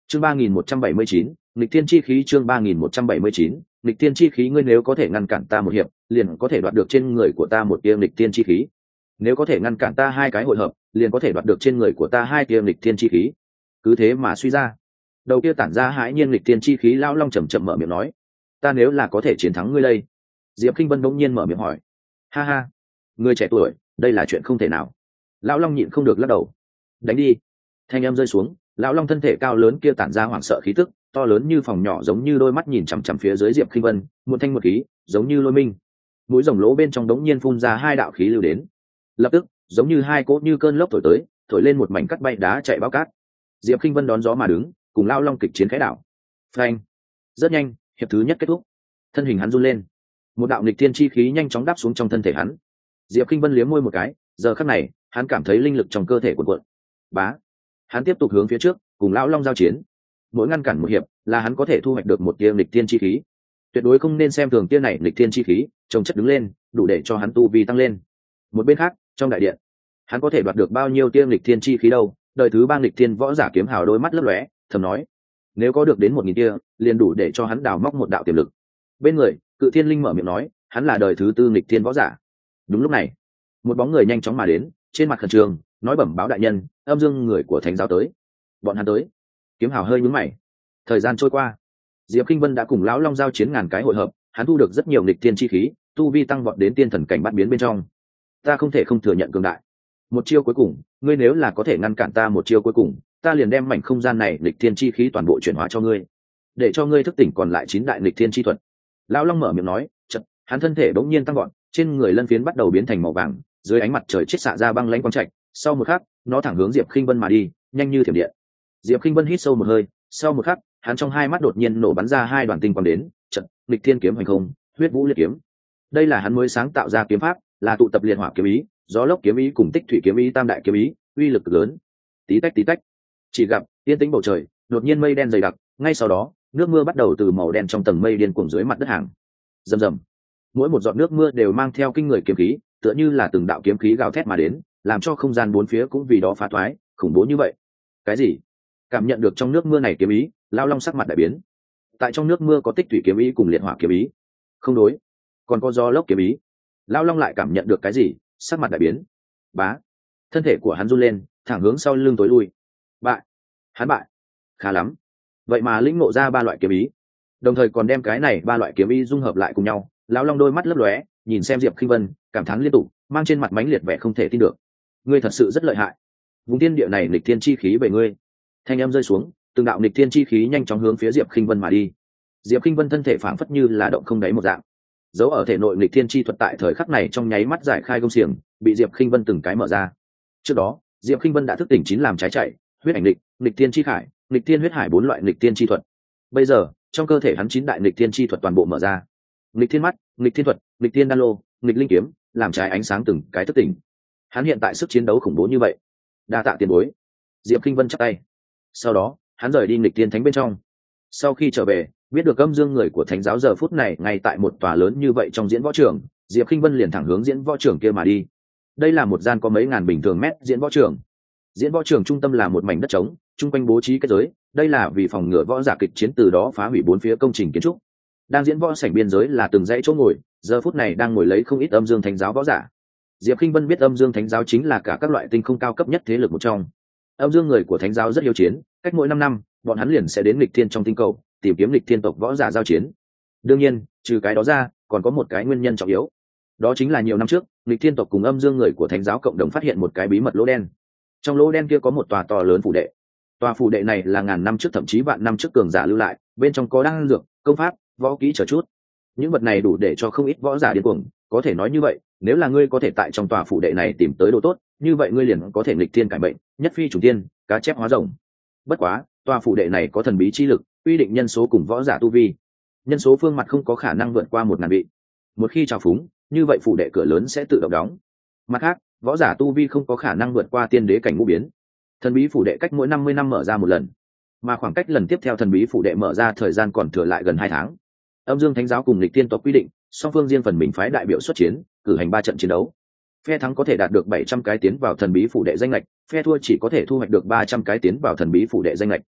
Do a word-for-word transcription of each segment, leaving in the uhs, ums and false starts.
chương ba nghìn một trăm bảy mươi chín, nghịch thiên chi khí. Chương ba nghìn một trăm bảy mươi chín, nghịch thiên chi khí. Ngươi nếu có thể ngăn cản ta một hiệp, liền có thể đoạt được trên người của ta một tia nghịch thiên chi khí. Nếu có thể ngăn cản ta hai cái hội hợp, liền có thể đoạt được trên người của ta hai tia nghịch thiên chi khí. Cứ thế mà suy ra, đầu kia tản ra hãi nhiên nghịch thiên chi khí lão long chậm chậm mở miệng nói: ta nếu là có thể chiến thắng ngươi đây. Diệp Kinh Vân bỗng nhiên mở miệng hỏi: ha ha, ngươi trẻ tuổi, đây là chuyện không thể nào. Lão long nhịn không được lắc đầu. Đánh đi. Thanh âm rơi xuống, lão long thân thể cao lớn kia tản ra hoảng sợ khí tức, to lớn như phòng nhỏ, giống như đôi mắt nhìn chằm chằm phía dưới Diệp Kinh Vân, một thanh một khí, giống như lôi minh. Mũi rồng lỗ bên trong đống nhiên phun ra hai đạo khí lưu đến, lập tức giống như hai cỗ như cơn lốc thổi tới, thổi lên một mảnh cắt bay đá chạy bao cát. Diệp Kinh Vân đón gió mà đứng, cùng lão long kịch chiến khẽ đảo. Phanh. Rất nhanh, hiệp thứ nhất kết thúc. Thân hình hắn run lên, một đạo nghịch thiên chi khí nhanh chóng đáp xuống trong thân thể hắn. Diệp Kinh Vân liếm môi một cái, giờ khắc này hắn cảm thấy linh lực trong cơ thể cuộn cuộn. Bá. Hắn tiếp tục hướng phía trước, cùng lão long giao chiến. Mỗi ngăn cản một hiệp là hắn có thể thu hoạch được một tia nghịch thiên chi khí. Tuyệt đối không nên xem thường tia này nghịch thiên chi khí, trồng chất đứng lên, đủ để cho hắn tu vi tăng lên. Một bên khác, trong đại điện, hắn có thể đoạt được bao nhiêu tia nghịch thiên chi khí đâu? Đời thứ ba nghịch thiên võ giả Kiếm Hào đôi mắt lấp lóe, thầm nói: nếu có được đến một nghìn tia, liền đủ để cho hắn đào móc một đạo tiềm lực. Bên người, Cự Thiên Linh mở miệng nói: hắn là đời thứ tư nghịch thiên võ giả. Đúng lúc này, một bóng người nhanh chóng mà đến, trên mặt khẩn trương, nói: bẩm báo đại nhân, âm dương người của thánh giáo tới. Bọn hắn tới. Kiếm Hào hơi nhướng mày. Thời gian trôi qua, Diệp Kinh Vân đã cùng lão long giao chiến ngàn cái hội hợp, hắn thu được rất nhiều nghịch thiên chi khí, tu vi tăng vọt đến tiên thần cảnh bát biến bên trong. Ta không thể không thừa nhận cường đại. Một chiêu cuối cùng, ngươi nếu là có thể ngăn cản ta một chiêu cuối cùng, ta liền đem mảnh không gian này nghịch thiên chi khí toàn bộ chuyển hóa cho ngươi, để cho ngươi thức tỉnh còn lại chín đại nghịch thiên chi thuật. Lão long mở miệng nói, chợt hắn thân thể bỗng nhiên tăng vọt, trên người lân phiến bắt đầu biến thành màu vàng, dưới ánh mặt trời chết xạ ra băng lãnh quang trạch. Sau một khắc, nó thẳng hướng Diệp Kinh Vân mà đi, nhanh như thiểm điện. Diệp Kinh Vân hít sâu một hơi, sau một khắc, hắn trong hai mắt đột nhiên nổ bắn ra hai đoàn tinh quang đến, chợt nghịch thiên kiếm hành không, huyết vũ liệt kiếm. Đây là hắn mới sáng tạo ra kiếm pháp, là tụ tập liệt hỏa kiếm ý, gió lốc kiếm ý cùng tích thủy kiếm ý tam đại kiếm ý, uy lực cực lớn. Tí tách tí tách, chỉ gặp yên tĩnh bầu trời, đột nhiên mây đen dày đặc, ngay sau đó, nước mưa bắt đầu từ màu đen trong tầng mây điên cuồng dưới mặt đất hàng. Rầm rầm. Mỗi một giọt nước mưa đều mang theo kinh người kiếm khí, tựa như là từng đạo kiếm khí gào thét mà đến, làm cho không gian bốn phía cũng vì đó phá thoái, khủng bố như vậy. Cái gì? Cảm nhận được trong nước mưa này kiếm ý, lão long sắc mặt đại biến. Tại trong nước mưa có tích thủy kiếm ý cùng liệt hỏa kiếm ý. Không đối, còn có gió lốc kiếm ý. Lão long lại cảm nhận được cái gì, sắc mặt đại biến. Bá. Thân thể của hắn run lên, thẳng hướng sau lưng tối lui. Bại. Hắn bại. Khá lắm. Vậy mà lĩnh ngộ ra ba loại kiếm ý, đồng thời còn đem cái này ba loại kiếm ý dung hợp lại cùng nhau. Lão long đôi mắt lấp lóe, nhìn xem Diệp Kinh Vân, cảm thán liên tục, mang trên mặt mãnh liệt vẻ không thể tin được. Ngươi thật sự rất lợi hại. Vùng thiên địa này nghịch thiên chi khí về ngươi. Thanh âm rơi xuống, từng đạo nghịch thiên chi khí nhanh chóng hướng phía Diệp Kinh Vân mà đi. Diệp Kinh Vân thân thể phảng phất như là động không đáy một dạng, giấu ở thể nội nghịch thiên chi thuật tại thời khắc này trong nháy mắt giải khai công xiềng, bị Diệp Kinh Vân từng cái mở ra. Trước đó, Diệp Kinh Vân đã thức tỉnh chín làm trái chạy, huyết ảnh lịch, nghịch thiên chi khải, nghịch thiên huyết hải bốn loại nghịch thiên chi thuật. Bây giờ, trong cơ thể hắn chín đại nghịch thiên chi thuật toàn bộ mở ra. Nghịch thiên mắt, nghịch thiên thuật, nghịch thiên đan lô, nghịch linh kiếm, làm trái ánh sáng từng cái thức tỉnh. Hắn hiện tại sức chiến đấu khủng bố như vậy. Đa tạ tiền bối. Diệp Kinh Vân chắp tay. Sau đó, hắn rời đi nghịch thiên thánh bên trong. Sau khi trở về, biết được âm dương người của thánh giáo giờ phút này ngay tại một tòa lớn như vậy trong diễn võ trường, Diệp Kinh Vân liền thẳng hướng diễn võ trường kia mà đi. Đây là một gian có mấy ngàn bình thường mét diễn võ trường. Diễn võ trường trung tâm là một mảnh đất trống, chung quanh bố trí kết giới, đây là vì phòng ngừa võ giả kịch chiến từ đó phá hủy bốn phía công trình kiến trúc. Đang diễn võ sảnh biên giới là từng dãy chỗ ngồi, giờ phút này đang ngồi lấy không ít âm dương thánh giáo võ giả. Diệp Kinh Vân biết âm dương thánh giáo chính là cả các loại tinh không cao cấp nhất thế lực một trong. Âm dương người của thánh giáo rất hiếu chiến, cách mỗi năm năm, bọn hắn liền sẽ đến nghịch thiên trong tinh cầu, tìm kiếm nghịch thiên tộc võ giả giao chiến. Đương nhiên, trừ cái đó ra, còn có một cái nguyên nhân trọng yếu. Đó chính là nhiều năm trước, nghịch thiên tộc cùng âm dương người của thánh giáo cộng đồng phát hiện một cái bí mật lỗ đen. Trong lỗ đen kia có một tòa to lớn phủ đệ. Tòa phủ đệ này là ngàn năm trước thậm chí vạn năm trước cường giả lưu lại, bên trong có đan dược, công pháp, võ kỹ chờ chút. Những vật này đủ để cho không ít võ giả điên cuồng, có thể nói như vậy, nếu là ngươi có thể tại trong tòa phủ đệ này tìm tới đồ tốt, như vậy ngươi liền có thể nghịch thiên cải bệnh, nhất phi trùng thiên, cá chép hóa rồng. Bất quá, tòa phủ đệ này có thần bí chi lực, quy định nhân số cùng võ giả tu vi. Nhân số phương mặt không có khả năng vượt qua một ngàn vị. Một khi trào phúng, như vậy phủ đệ cửa lớn sẽ tự động đóng. Mặt khác, võ giả tu vi không có khả năng vượt qua tiên đế cảnh ngũ biến. Thần bí phủ đệ cách mỗi năm mươi năm mở ra một lần, mà khoảng cách lần tiếp theo thần bí phủ đệ mở ra thời gian còn thừa lại gần hai tháng. Âm dương thánh giáo cùng lịch tiên tộc quy định, song phương riêng phần mình phái đại biểu xuất chiến, cử hành ba trận chiến đấu. Phe thắng có thể đạt được bảy trăm cái tiến vào thần bí phủ đệ danh lệch, phe thua chỉ có thể thu hoạch được ba trăm cái tiến vào thần bí phủ đệ danh lệch.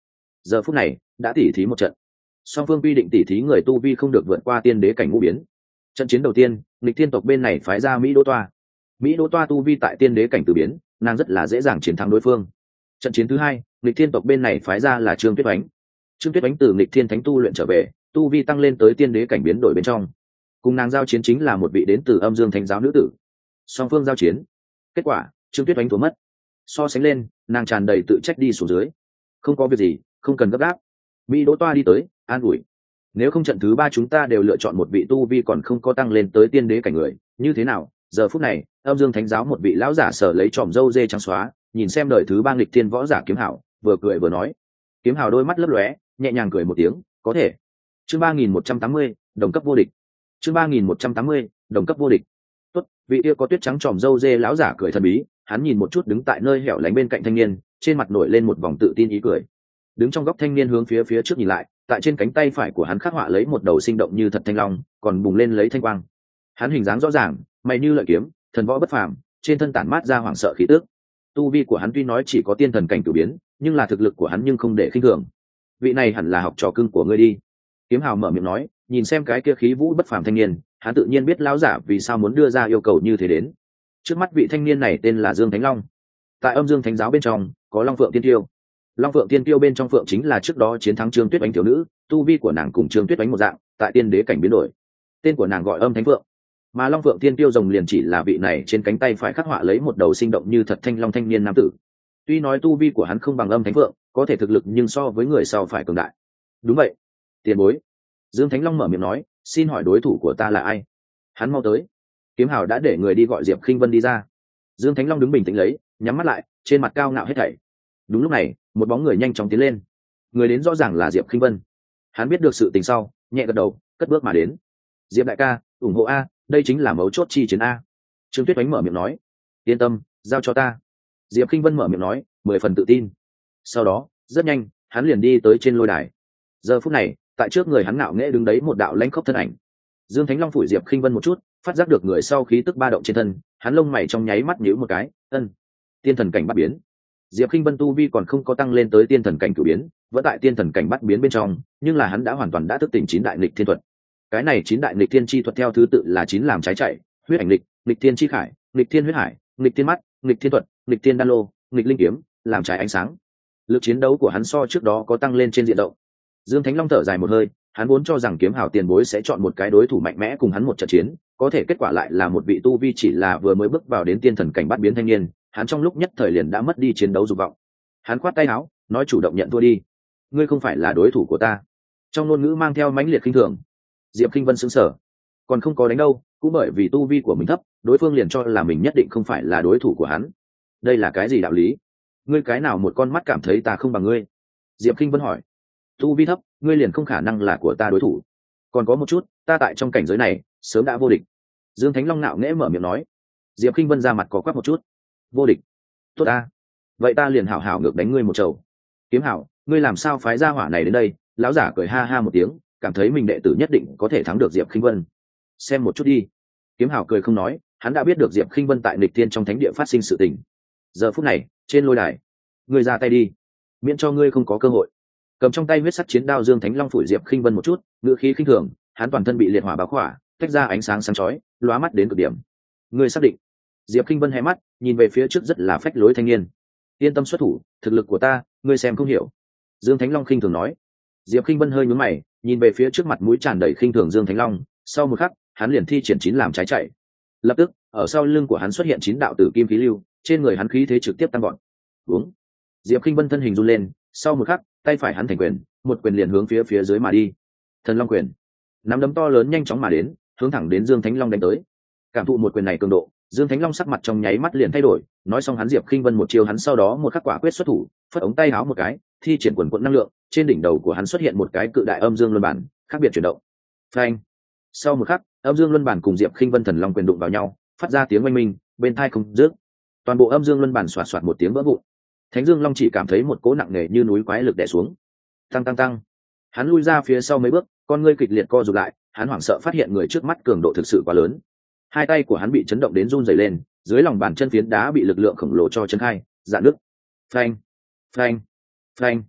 giờ phút này đã tỉ thí một trận, song phương quy định tỉ thí người tu vi không được vượt qua tiên đế cảnh ngũ biến. Trận chiến đầu tiên, nghịch thiên tộc bên này phái ra Mỹ Đỗ Toa. Mỹ Đỗ Toa tu vi tại tiên đế cảnh từ biến, nàng rất là dễ dàng chiến thắng đối phương. Trận chiến thứ hai, nghịch thiên tộc bên này phái ra là Trương Tuyết Oánh. Trương Tuyết Oánh từ nghịch thiên thánh tu luyện trở về, tu vi tăng lên tới tiên đế cảnh biến đổi bên trong. Cùng nàng giao chiến chính là một vị đến từ âm dương thánh giáo nữ tử. Song phương giao chiến, kết quả Trương Tuyết Oánh thua mất. So sánh lên, nàng tràn đầy tự trách đi xuống dưới. Không có việc gì, không cần gấp gáp. Mỹ Đỗ Toa đi tới, an ủi. Nếu không trận thứ ba chúng ta đều lựa chọn một vị tu vi còn không có tăng lên tới tiên đế cảnh người, như thế nào? Giờ phút này, âm dương thánh giáo một vị lão giả sở lấy tròm râu dê trắng xóa, nhìn xem đời thứ ba nghịch thiên võ giả Kiếm Hảo, vừa cười vừa nói. Kiếm Hảo đôi mắt lấp lóe, nhẹ nhàng cười một tiếng, có thể. Chương ba nghìn một trăm tám mươi, đồng cấp vô địch. Chương ba nghìn một trăm tám mươi, đồng cấp vô địch. Tốt, vị kia có tuyết trắng tròm râu dê lão giả cười thần bí, hắn nhìn một chút đứng tại nơi hẻo lánh bên cạnh thanh niên, trên mặt nổi lên một vòng tự tin ý cười. Đứng trong góc thanh niên hướng phía phía trước nhìn lại, tại trên cánh tay phải của hắn khắc họa lấy một đầu sinh động như thật thanh long, còn bùng lên lấy thanh quang. Hắn hình dáng rõ ràng, mày như lợi kiếm, thần võ bất phàm, trên thân tản mát ra hoảng sợ khí tức. Tu vi của hắn tuy nói chỉ có tiên thần cảnh cửu biến, nhưng là thực lực của hắn nhưng không để khinh thường. Vị này hẳn là học trò cưng của ngươi đi. Kiếm Hào mở miệng nói, nhìn xem cái kia khí vũ bất phàm thanh niên, hắn tự nhiên biết lão giả vì sao muốn đưa ra yêu cầu như thế đến. Trước mắt vị thanh niên này tên là Dương Thánh Long. Tại âm dương thánh giáo bên trong, có Long Phượng Tiên Tiêu. Long Phượng Tiên Tiêu bên trong Phượng chính là trước đó chiến thắng Trương Tuyết Oánh tiểu nữ, tu vi của nàng cùng Trương Tuyết Oánh một dạng, tại tiên đế cảnh biến đổi. Tên của nàng gọi Âm Thánh Phượng. Mà Long Phượng Tiên Tiêu rồng liền chỉ là vị này trên cánh tay phải khắc họa lấy một đầu sinh động như thật thanh long thanh niên nam tử. Tuy nói tu vi của hắn không bằng Âm Thánh Phượng, có thể thực lực nhưng so với người sau phải cường đại. Đúng vậy, tiền bối. Dương Thánh Long mở miệng nói, xin hỏi đối thủ của ta là ai? Hắn mau tới. Kiếm Hào đã để người đi gọi Diệp Khinh Vân đi ra. Dương Thánh Long đứng bình tĩnh lấy, nhắm mắt lại, trên mặt cao ngạo hết thảy. Đúng lúc này, một bóng người nhanh chóng tiến lên. Người đến rõ ràng là Diệp Khinh Vân. Hắn biết được sự tình sau, nhẹ gật đầu, cất bước mà đến. Diệp đại ca, ủng hộ a, đây chính là mấu chốt chi chiến a. Trương Tuyết Oánh mở miệng nói. Yên tâm, giao cho ta. Diệp Khinh Vân mở miệng nói, mười phần tự tin. Sau đó, rất nhanh, hắn liền đi tới trên lôi đài. Giờ phút này, tại trước người hắn ngạo nghễ đứng đấy một đạo lãnh khốc thân ảnh. Dương Thánh Long phủi Diệp Khinh Vân một chút, phát giác được người sau khí tức ba động trên thân, hắn lông mày trong nháy mắt nhíu một cái, ân, tiên thần cảnh bắt biến. Diệp Khinh Vân tu vi còn không có tăng lên tới tiên thần cảnh cửu biến, vẫn tại tiên thần cảnh bắt biến bên trong, nhưng là hắn đã hoàn toàn đã thức tỉnh chín đại nghịch thiên thuật. Cái này chín đại nghịch thiên chi thuật theo thứ tự là chín làm trái chạy, huyết ảnh nghịch, nghịch thiên chi khải, nghịch thiên huyết hải, nghịch thiên mắt, nghịch thiên thuật, nghịch thiên đan lô, nghịch linh kiếm, làm trái ánh sáng. Lực chiến đấu của hắn so trước đó có tăng lên trên diện rộng. Dương Thánh Long thở dài một hơi, hắn vốn cho rằng Kiếm Hào tiền bối sẽ chọn một cái đối thủ mạnh mẽ cùng hắn một trận chiến, có thể kết quả lại là một vị tu vi chỉ là vừa mới bước vào đến tiên thần cảnh bắt biến thanh niên, hắn trong lúc nhất thời liền đã mất đi chiến đấu dục vọng. Hắn khoát tay áo, nói chủ động nhận thua đi. Ngươi không phải là đối thủ của ta. Trong ngôn ngữ mang theo mãnh liệt khinh thường. Diệp Khinh Vân sững sờ, còn không có đánh đâu, cũng bởi vì tu vi của mình thấp, đối phương liền cho là mình nhất định không phải là đối thủ của hắn. Đây là cái gì đạo lý? Ngươi cái nào một con mắt cảm thấy ta không bằng ngươi? Diệp Khinh Vân hỏi. Tu vi thấp, ngươi liền không khả năng là của ta đối thủ. Còn có một chút, ta tại trong cảnh giới này sớm đã vô địch. Dương Thánh Long nạo nghễ mở miệng nói. Diệp Khinh Vân ra mặt có quắc một chút. Vô địch? Tốt ta, vậy ta liền hảo hảo ngược đánh ngươi một trầu. Kiếm Hảo, ngươi làm sao phái ra hỏa này đến đây? Lão giả cười ha ha một tiếng, cảm thấy mình đệ tử nhất định có thể thắng được Diệp Khinh Vân. Xem một chút đi. Kiếm Hảo cười không nói, hắn đã biết được Diệp Khinh Vân tại nghịch thiên trong thánh địa phát sinh sự tình. Giờ phút này, trên lôi đài, ngươi ra tay đi, miễn cho ngươi không có cơ hội. Cầm trong tay huyết sắc chiến đao Dương Thánh Long phủi Diệp Khinh Vân một chút, ngữ khí khinh thường, hắn toàn thân bị liệt hỏa bao khỏa, tách ra ánh sáng sáng chói, lóa mắt đến cực điểm. Ngươi xác định? Diệp Khinh Vân hé mắt, nhìn về phía trước rất là phách lối thanh niên. Yên tâm xuất thủ, thực lực của ta, ngươi xem không hiểu. Dương Thánh Long khinh thường nói. Diệp Khinh Vân hơi nhướng mày, nhìn về phía trước mặt mũi tràn đầy khinh thường Dương Thánh Long, sau một khắc, hắn liền thi triển chín làm trái chạy. Lập tức, ở sau lưng của hắn xuất hiện chín đạo tử kim khí lưu, trên người hắn khí thế trực tiếp tăng vọt. Uống. Diệp Khinh Vân thân hình run lên, sau một khắc, tay phải hắn thành quyền, một quyền liền hướng phía phía dưới mà đi. Thần Long quyền. Nắm đấm to lớn nhanh chóng mà đến, hướng thẳng đến Dương Thánh Long đánh tới. Cảm thụ một quyền này cường độ, Dương Thánh Long sắc mặt trong nháy mắt liền thay đổi, nói xong hắn Diệp Khinh Vân một chiêu hắn sau đó một khắc quả quyết xuất thủ, phất ống tay áo một cái, thi triển quần quần năng lượng, trên đỉnh đầu của hắn xuất hiện một cái cự đại âm dương luân bản, khác biệt chuyển động. Phanh. Sau một khắc, âm dương luân bản cùng Diệp Khinh Vân thần long quyền đụng vào nhau, phát ra tiếng oanh minh, bên tai không dứt. Toàn bộ âm dương luân bản xoạt xoạt một tiếng vỡ vụn. Thánh Dương Long chỉ cảm thấy một cỗ nặng nề như núi quái lực đè xuống. Tăng tăng tăng. Hắn lui ra phía sau mấy bước, con ngươi kịch liệt co rụt lại, hắn hoảng sợ phát hiện người trước mắt cường độ thực sự quá lớn. Hai tay của hắn bị chấn động đến run rẩy lên, dưới lòng bàn chân phiến đá bị lực lượng khổng lồ cho chấn khai, dạn nứt. Phanh, phanh, phanh.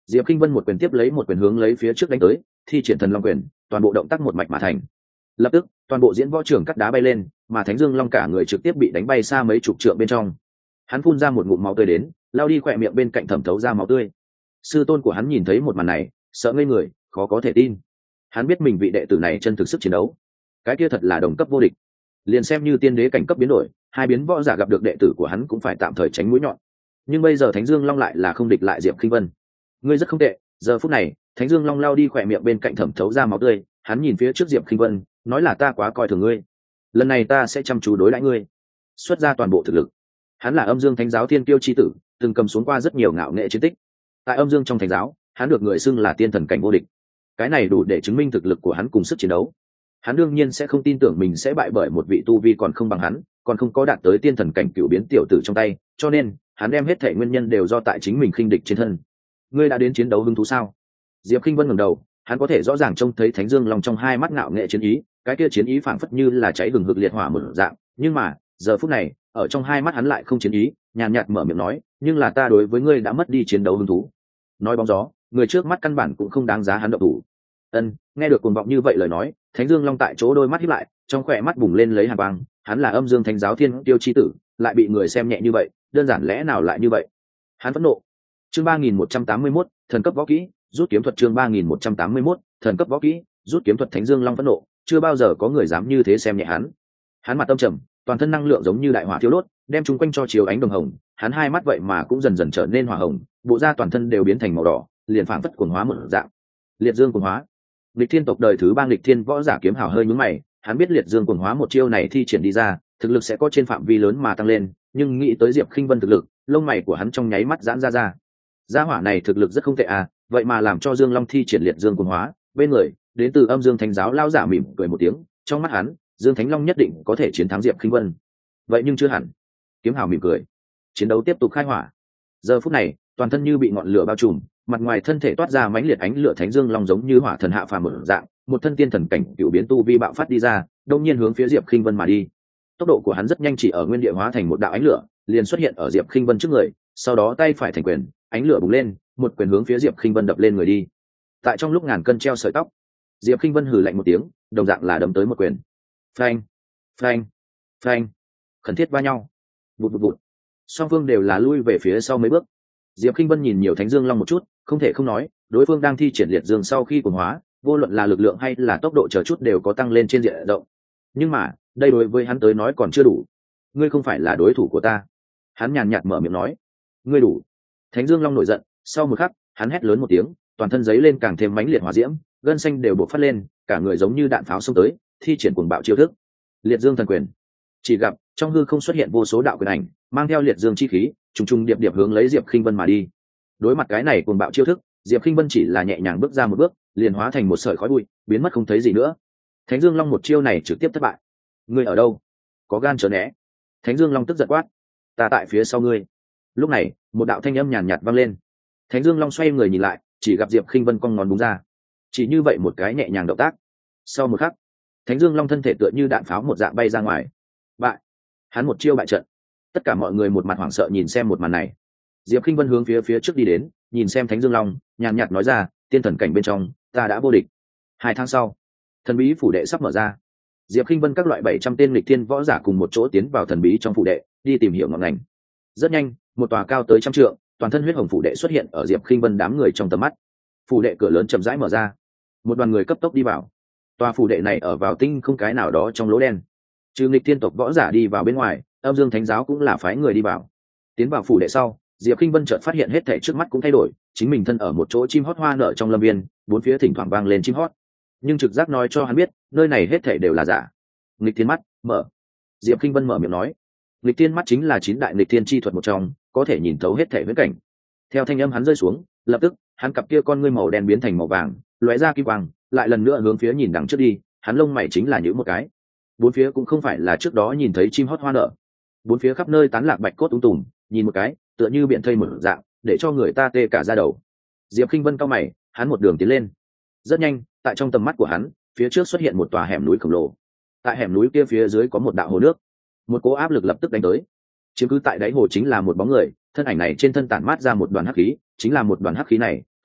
Diệp Kinh Vân một quyền tiếp lấy một quyền hướng lấy phía trước đánh tới, thi triển thần long quyền, toàn bộ động tác một mạch mà thành. Lập tức, toàn bộ diễn võ trường cắt đá bay lên, mà Thánh Dương Long cả người trực tiếp bị đánh bay xa mấy chục trượng bên trong. Hắn phun ra một ngụm máu tươi đến, lao đi khỏe miệng bên cạnh thẩm thấu ra máu tươi. Sư tôn của hắn nhìn thấy một màn này, sợ ngây người, khó có thể tin. Hắn biết mình vị đệ tử này chân thực sức chiến đấu, cái kia thật là đồng cấp vô địch. Liền xem như tiên đế cảnh cấp biến đổi, hai biến võ giả gặp được đệ tử của hắn cũng phải tạm thời tránh mũi nhọn. Nhưng bây giờ Thánh Dương Long lại là không địch lại Diệp Kinh Vân. Ngươi rất không tệ. Giờ phút này, Thánh Dương Long lao đi khỏe miệng bên cạnh thẩm thấu ra máu tươi, hắn nhìn phía trước Diệp Kinh Vân, nói là ta quá coi thường ngươi, lần này ta sẽ chăm chú đối đãi ngươi, xuất ra toàn bộ thực lực. Hắn là Âm Dương Thánh giáo thiên kiêu chi tử, từng cầm xuống qua rất nhiều ngạo nghệ chiến tích. Tại Âm Dương trong Thánh giáo, hắn được người xưng là tiên thần cảnh vô địch. Cái này đủ để chứng minh thực lực của hắn cùng sức chiến đấu. Hắn đương nhiên sẽ không tin tưởng mình sẽ bại bởi một vị tu vi còn không bằng hắn, còn không có đạt tới tiên thần cảnh cựu biến tiểu tử trong tay, cho nên hắn đem hết thể nguyên nhân đều do tại chính mình khinh địch trên thân. Ngươi đã đến chiến đấu hứng thú sao? Diệp Kinh Vân ngẩng đầu, hắn có thể rõ ràng trông thấy Thánh Dương Long trong hai mắt ngạo nghệ chiến ý, cái kia chiến ý phảng phất như là cháy hừng hực liệt hỏa một dạng, nhưng mà giờ phút này ở trong hai mắt hắn lại không chiến ý, nhàn nhạt mở miệng nói, nhưng là ta đối với ngươi đã mất đi chiến đấu hứng thú. Nói bóng gió, người trước mắt căn bản cũng không đáng giá hắn động thủ. Ân, nghe được cuồng vọng như vậy lời nói, Thánh Dương Long tại chỗ đôi mắt híp lại, trong khỏe mắt bùng lên lấy hàn quang, hắn là Âm Dương Thánh giáo thiên tiêu chi tử, lại bị người xem nhẹ như vậy, đơn giản lẽ nào lại như vậy? Hắn phẫn nộ. Chương ba nghìn một trăm tám mươi mốt, thần cấp võ kỹ, rút kiếm thuật. Chương ba nghìn một trăm tám mươi mốt, thần cấp võ kỹ, rút kiếm thuật. Thánh Dương Long phẫn nộ, chưa bao giờ có người dám như thế xem nhẹ hắn. Hắn mặt tâm trầm, toàn thân năng lượng giống như đại hỏa thiêu đốt, đem chúng quanh cho chiếu ánh đồng hồng, hắn hai mắt vậy mà cũng dần dần trở nên hỏa hồng, bộ da toàn thân đều biến thành màu đỏ, liền phảng phất cuồng hóa một dạng. Liệt Dương cuồng hóa. Lịch Thiên tộc đời thứ ba Lịch Thiên võ giả Kiếm Hảo hơi nhướng mày, hắn biết Liệt Dương cuồng hóa một chiêu này thi triển đi ra, thực lực sẽ có trên phạm vi lớn mà tăng lên, nhưng nghĩ tới Diệp Khinh Vân thực lực, lông mày của hắn trong nháy mắt giãn ra ra. Gia hỏa này thực lực rất không tệ à, vậy mà làm cho Dương Long thi triển Liệt Dương cuồng hóa, bên người đến từ Âm Dương Thánh giáo lão giả mỉm cười một tiếng, trong mắt hắn, Dương Thánh Long nhất định có thể chiến thắng Diệp Khinh Vân. Vậy nhưng chưa hẳn. Kiếm Hảo mỉm cười. Chiến đấu tiếp tục khai hỏa. Giờ phút này, toàn thân như bị ngọn lửa bao trùm, mặt ngoài thân thể toát ra mãnh liệt ánh lửa. Thánh Dương Long giống như hỏa thần hạ phàm một dạng, một thân tiên thần cảnh cựu biến tu vi bạo phát đi ra, đông nhiên hướng phía Diệp Khinh Vân mà đi. Tốc độ của hắn rất nhanh, chỉ ở nguyên địa hóa thành một đạo ánh lửa, liền xuất hiện ở Diệp Khinh Vân trước người, sau đó tay phải thành quyền, ánh lửa bùng lên, một quyền hướng phía Diệp Khinh Vân đập lên người đi. Tại trong lúc ngàn cân treo sợi tóc, Diệp Khinh Vân hừ lạnh một tiếng, đồng dạng là đấm tới một quyền. Phanh, phanh, phanh, khẩn thiết va nhau. Vụt vụt vụt. Song phương đều là lui về phía sau mấy bước. Diệp Khinh Vân nhìn nhiều Thánh Dương Long một chút, không thể không nói, đối phương đang thi triển Liệt Dương sau khi cuồng hóa, vô luận là lực lượng hay là tốc độ chờ chút đều có tăng lên trên diện rộng. Nhưng mà, đây đối với hắn tới nói còn chưa đủ. Ngươi không phải là đối thủ của ta. Hắn nhàn nhạt mở miệng nói. Ngươi đủ. Thánh Dương Long nổi giận, sau một khắc, hắn hét lớn một tiếng, toàn thân giấy lên càng thêm mãnh liệt hỏa diễm, gân xanh đều bộc phát lên, cả người giống như đạn pháo xông tới, thi triển cuồng bạo chiêu thức. Liệt Dương thần quyền. Chỉ gặp trong hư không xuất hiện vô số đạo quyền ảnh, mang theo liệt dương chi khí, trùng trùng điệp điệp hướng lấy Diệp Khinh Vân mà đi. Đối mặt cái này cuồng bạo chiêu thức, Diệp Khinh Vân chỉ là nhẹ nhàng bước ra một bước, liền hóa thành một sợi khói bụi, biến mất không thấy gì nữa. Thánh Dương Long một chiêu này trực tiếp thất bại. Ngươi ở đâu? Có gan chớ né. Thánh Dương Long tức giận quát. Ta tại phía sau ngươi. Lúc này, một đạo thanh âm nhàn nhạt vang lên. Thánh Dương Long xoay người nhìn lại, chỉ gặp Diệp Khinh Vân cong ngón búng ra. Chỉ như vậy một cái nhẹ nhàng động tác. Sau một khắc, Thánh Dương Long thân thể tựa như đạn pháo một dạng bay ra ngoài. Bại. Hắn một chiêu bại trận. Tất cả mọi người một mặt hoảng sợ nhìn xem một màn này. Diệp Khinh Vân hướng phía phía trước đi đến, nhìn xem Thánh Dương Long, nhàn nhạt nói ra, tiên thần cảnh bên trong, ta đã vô địch. Hai tháng sau, thần bí phủ đệ sắp mở ra. Diệp Khinh Vân các loại bảy trăm tên nghịch thiên võ giả cùng một chỗ tiến vào thần bí trong phủ đệ, đi tìm hiểu ngọn ngành. Rất nhanh, một tòa cao tới trăm trượng, toàn thân huyết hồng phủ đệ xuất hiện ở Diệp Khinh Vân đám người trong tầm mắt. Phủ đệ cửa lớn chậm rãi mở ra, một đoàn người cấp tốc đi vào. Tòa phủ đệ này ở vào tinh không cái nào đó trong lỗ đen. Trừ nghịch thiên tộc võ giả đi vào bên ngoài, Âm Dương Thánh giáo cũng là phái người đi vào. Tiến vào phủ đệ sau, Diệp Khinh Vân chợt phát hiện hết thảy trước mắt cũng thay đổi, chính mình thân ở một chỗ chim hót hoa nở trong lâm viên, bốn phía thỉnh thoảng vang lên chim hót. Nhưng trực giác nói cho hắn biết, nơi này hết thảy đều là giả. Nghịch thiên mắt, mở. Diệp Khinh Vân mở miệng nói. Nghịch thiên mắt chính là chín đại nghịch thiên chi thuật một trong, có thể nhìn thấu hết thảy viễn cảnh. Theo thanh âm hắn rơi xuống, lập tức, hắn cặp kia con ngươi màu đen biến thành màu vàng, lóe ra kim quang, lại lần nữa hướng phía nhìn đằng trước đi, hắn lông mày chính là nhíu một cái. Bốn phía cũng không phải là trước đó nhìn thấy chim hót hoa nở. Bốn phía khắp nơi tán lạc bạch cốt tung tùm, nhìn một cái, tựa như biển thây mở dạng, để cho người ta tê cả da đầu. Diệp Khinh Vân cau mày, hắn một đường tiến lên. Rất nhanh, tại trong tầm mắt của hắn, phía trước xuất hiện một tòa hẻm núi khổng lồ. Tại hẻm núi kia phía dưới có một đạo hồ nước, một cỗ áp lực lập tức đánh tới. Chiếm cứ tại đáy hồ chính là một bóng người, thân ảnh này trên thân tản mát ra một đoàn hắc khí, chính là một đoàn hắc khí này,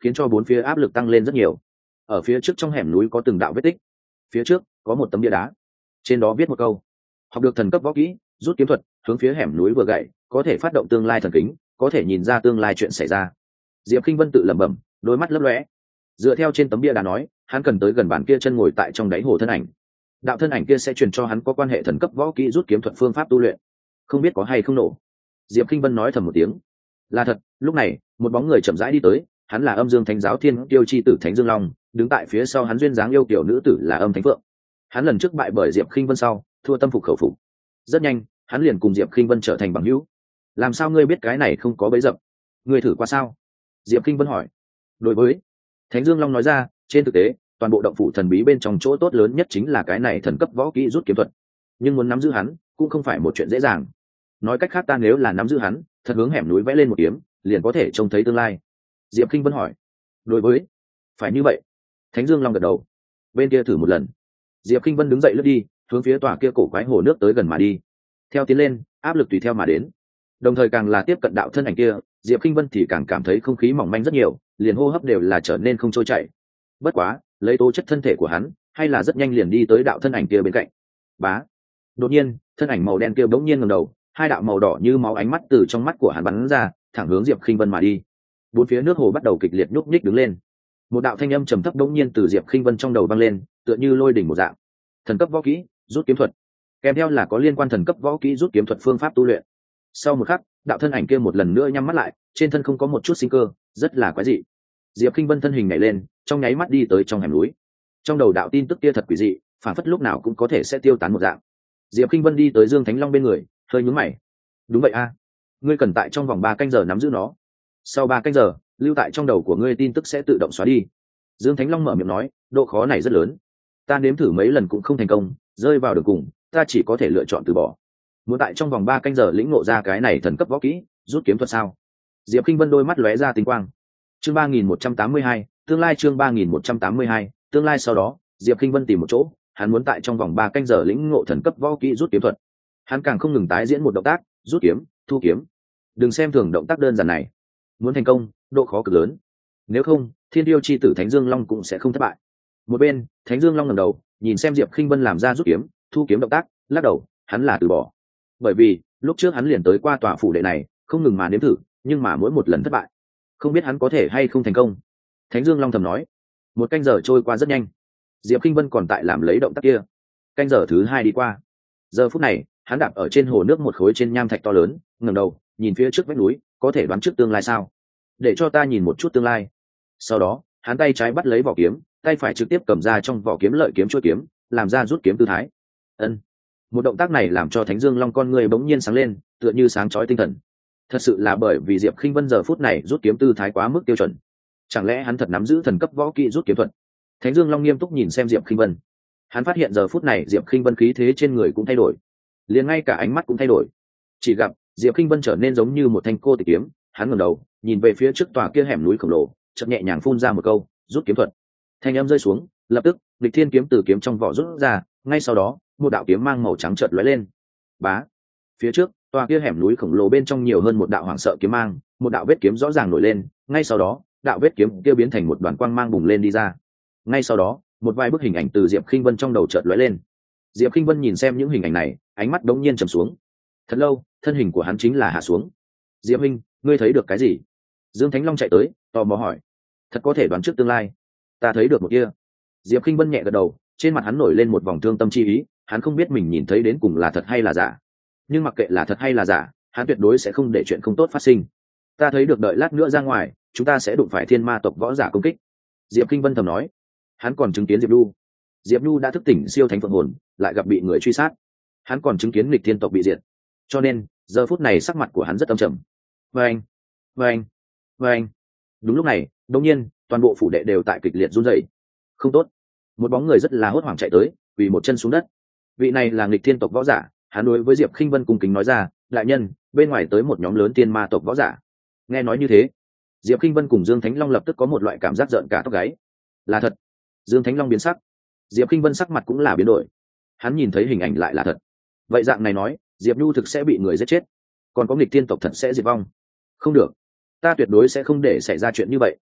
khiến cho bốn phía áp lực tăng lên rất nhiều. Ở phía trước trong hẻm núi có từng đạo vết tích, phía trước có một tấm bia đá, trên đó viết một câu: học được thần cấp võ kỹ rút kiếm thuật, hướng phía hẻm núi vừa gậy, có thể phát động tương lai thần kính, có thể nhìn ra tương lai chuyện xảy ra. Diệp Kinh Vân tự lẩm bẩm, đôi mắt lấp lóe. Dựa theo trên tấm bia đá nói, hắn cần tới gần bàn kia chân ngồi tại trong đáy hồ thân ảnh. Đạo thân ảnh kia sẽ truyền cho hắn có quan hệ thần cấp võ kỹ rút kiếm thuật phương pháp tu luyện, không biết có hay không nổ. Diệp Kinh Vân nói thầm một tiếng. Là thật. Lúc này một bóng người chậm rãi đi tới, hắn là Âm Dương Thánh Giáo Thiên Tiêu chi tử Thánh Dương Long, đứng tại phía sau hắn duyên dáng yêu kiểu nữ tử là Âm Thánh Phượng. Hắn lần trước bại bởi Diệp Kinh Vân sau, thua tâm phục khẩu phục. Rất nhanh, hắn liền cùng Diệp Kinh Vân trở thành bằng hữu. Làm sao ngươi biết cái này không có bẫy dập? Ngươi thử qua sao? Diệp Kinh Vân hỏi. Đối với Thánh Dương Long nói ra, trên thực tế, toàn bộ động phủ thần bí bên trong chỗ tốt lớn nhất chính là cái này thần cấp võ kỹ rút kiếm thuật. Nhưng muốn nắm giữ hắn, cũng không phải một chuyện dễ dàng. Nói cách khác, ta nếu là nắm giữ hắn, thật hướng hẻm núi vẽ lên một kiếm, liền có thể trông thấy tương lai. Diệp Kinh Vân hỏi. Đối với phải như vậy. Thánh Dương Long gật đầu. Bên kia thử một lần. Diệp Kinh Vân đứng dậy lướt đi, hướng phía tòa kia cổ quái hồ nước tới gần mà đi. Theo tiến lên, áp lực tùy theo mà đến. Đồng thời càng là tiếp cận đạo thân ảnh kia, Diệp Kinh Vân thì càng cảm thấy không khí mỏng manh rất nhiều, liền hô hấp đều là trở nên không trôi chảy. Bất quá, lấy tố chất thân thể của hắn, hay là rất nhanh liền đi tới đạo thân ảnh kia bên cạnh. Bá. Đột nhiên, thân ảnh màu đen kia bỗng nhiên ngẩng đầu, hai đạo màu đỏ như máu ánh mắt từ trong mắt của hắn bắn ra, thẳng hướng Diệp Kinh Vân mà đi. Bốn phía nước hồ bắt đầu kịch liệt nhúc nhích đứng lên. Một đạo thanh âm trầm thấp bỗng nhiên từ Diệp Kinh Vân trong đầu vang lên, tựa như lôi đỉnh một dạng. Thần cấp võ kỹ, rút kiếm thuật. Kèm theo là có liên quan thần cấp võ kỹ rút kiếm thuật phương pháp tu luyện. Sau một khắc, đạo thân ảnh kia một lần nữa nhắm mắt lại, trên thân không có một chút sinh cơ, rất là quái dị. Diệp Kinh Vân thân hình nhảy lên, trong nháy mắt đi tới trong hẻm núi. Trong đầu đạo tin tức kia thật quỷ dị, phản phất lúc nào cũng có thể sẽ tiêu tán một dạng. Diệp Kinh Vân đi tới Dương Thánh Long bên người, hơi nhướng mày. Đúng vậy a, ngươi cần tại trong vòng ba canh giờ nắm giữ nó. Sau ba canh giờ, lưu tại trong đầu của ngươi tin tức sẽ tự động xóa đi. Dương Thánh Long mở miệng nói, độ khó này rất lớn. Ta nếm thử mấy lần cũng không thành công, rơi vào đường cùng, ta chỉ có thể lựa chọn từ bỏ. Muốn tại trong vòng ba canh giờ lĩnh ngộ ra cái này thần cấp võ kỹ, rút kiếm thuật sao? Diệp Kinh Vân đôi mắt lóe ra tinh quang. Chương ba nghìn một trăm tám mươi hai, tương lai chương ba nghìn một trăm tám mươi hai, tương lai sau đó, Diệp Kinh Vân tìm một chỗ, hắn muốn tại trong vòng ba canh giờ lĩnh ngộ thần cấp võ kỹ rút kiếm thuật. Hắn càng không ngừng tái diễn một động tác, rút kiếm, thu kiếm. Đừng xem thường động tác đơn giản này. Muốn thành công, độ khó cực lớn. Nếu không, Thiên Tiêu chi tử Thánh Dương Long cũng sẽ không thất bại. Một bên, Thánh Dương Long ngẩng đầu, nhìn xem Diệp Kinh Vân làm ra rút kiếm, thu kiếm động tác, lắc đầu, hắn là từ bỏ. Bởi vì, lúc trước hắn liền tới qua tòa phủ đệ này, không ngừng mà nếm thử, nhưng mà mỗi một lần thất bại. Không biết hắn có thể hay không thành công. Thánh Dương Long thầm nói. Một canh giờ trôi qua rất nhanh. Diệp Kinh Vân còn tại làm lấy động tác kia. Canh giờ thứ hai đi qua. Giờ phút này, hắn đạp ở trên hồ nước một khối trên nham thạch to lớn, ngẩng đầu, nhìn phía trước vách núi, có thể đoán trước tương lai sao? Để cho ta nhìn một chút tương lai. Sau đó, hắn tay trái bắt lấy vỏ kiếm, tay phải trực tiếp cầm ra trong vỏ kiếm lợi kiếm chuôi kiếm, làm ra rút kiếm tư thái. Ân. Một động tác này làm cho Thánh Dương Long con người bỗng nhiên sáng lên, tựa như sáng chói tinh thần. Thật sự là bởi vì Diệp Kinh Vân giờ phút này rút kiếm tư thái quá mức tiêu chuẩn. Chẳng lẽ hắn thật nắm giữ thần cấp võ kỹ rút kiếm thuật? Thánh Dương Long nghiêm túc nhìn xem Diệp Kinh Vân. Hắn phát hiện giờ phút này Diệp Kinh Vân khí thế trên người cũng thay đổi, liền ngay cả ánh mắt cũng thay đổi. Chỉ gặp Diệp Kinh Vân trở nên giống như một thanh cô tịch kiếm, hắn ngẩng đầu, nhìn về phía trước tòa kia hẻm núi khổng lồ, chợt nhẹ nhàng phun ra một câu, rút kiếm thuật. Thanh âm rơi xuống, lập tức, Lịch Thiên kiếm từ kiếm trong vỏ rút ra, ngay sau đó, một đạo kiếm mang màu trắng chợt lóe lên. Bá. Phía trước, tòa kia hẻm núi khổng lồ bên trong nhiều hơn một đạo hoảng sợ kiếm mang, một đạo vết kiếm rõ ràng nổi lên, ngay sau đó, đạo vết kiếm kia biến thành một đoàn quang mang bùng lên đi ra. Ngay sau đó, một vài bức hình ảnh từ Diệp Kinh Vân trong đầu chợt lóe lên. Diệp Kinh Vân nhìn xem những hình ảnh này, ánh mắt đống nhiên trầm xuống. Thật lâu, thân hình của hắn chính là hạ xuống. Diệp Minh, ngươi thấy được cái gì? Dương Thánh Long chạy tới, tò mò hỏi. Thật có thể đoán trước tương lai. Ta thấy được một kia. Diệp Kinh Vân nhẹ gật đầu, trên mặt hắn nổi lên một vòng thương tâm chi ý, hắn không biết mình nhìn thấy đến cùng là thật hay là giả. Nhưng mặc kệ là thật hay là giả, hắn tuyệt đối sẽ không để chuyện không tốt phát sinh. Ta thấy được đợi lát nữa ra ngoài, chúng ta sẽ đụng phải thiên ma tộc võ giả công kích. Diệp Kinh Vân thầm nói. Hắn còn chứng kiến Diệp Nhu. Diệp Nhu đã thức tỉnh siêu thánh phượng hồn, lại gặp bị người truy sát. Hắn còn chứng kiến nghịch thiên tộc bị diệt. Cho nên, giờ phút này sắc mặt của hắn rất âm trầm. Vâng, vâng, vâng. Đúng lúc này, đột nhiên, toàn bộ phủ đệ đều tại kịch liệt run rẩy. Không tốt. Một bóng người rất là hốt hoảng chạy tới, quỳ một chân xuống đất. Vị này là nghịch thiên tộc võ giả, hắn đối với Diệp Kinh Vân cung kính nói ra, đại nhân, bên ngoài tới một nhóm lớn tiên ma tộc võ giả. Nghe nói như thế, Diệp Kinh Vân cùng Dương Thánh Long lập tức có một loại cảm giác giận cả tóc gáy. Là thật. Dương Thánh Long biến sắc, Diệp Kinh Vân sắc mặt cũng là biến đổi. Hắn nhìn thấy hình ảnh lại là thật. Vậy dạng này nói, Diệp Nhu thực sẽ bị người giết chết, còn có nghịch tiên tộc thật sẽ diệt vong. Không được, ta tuyệt đối sẽ không để xảy ra chuyện như vậy.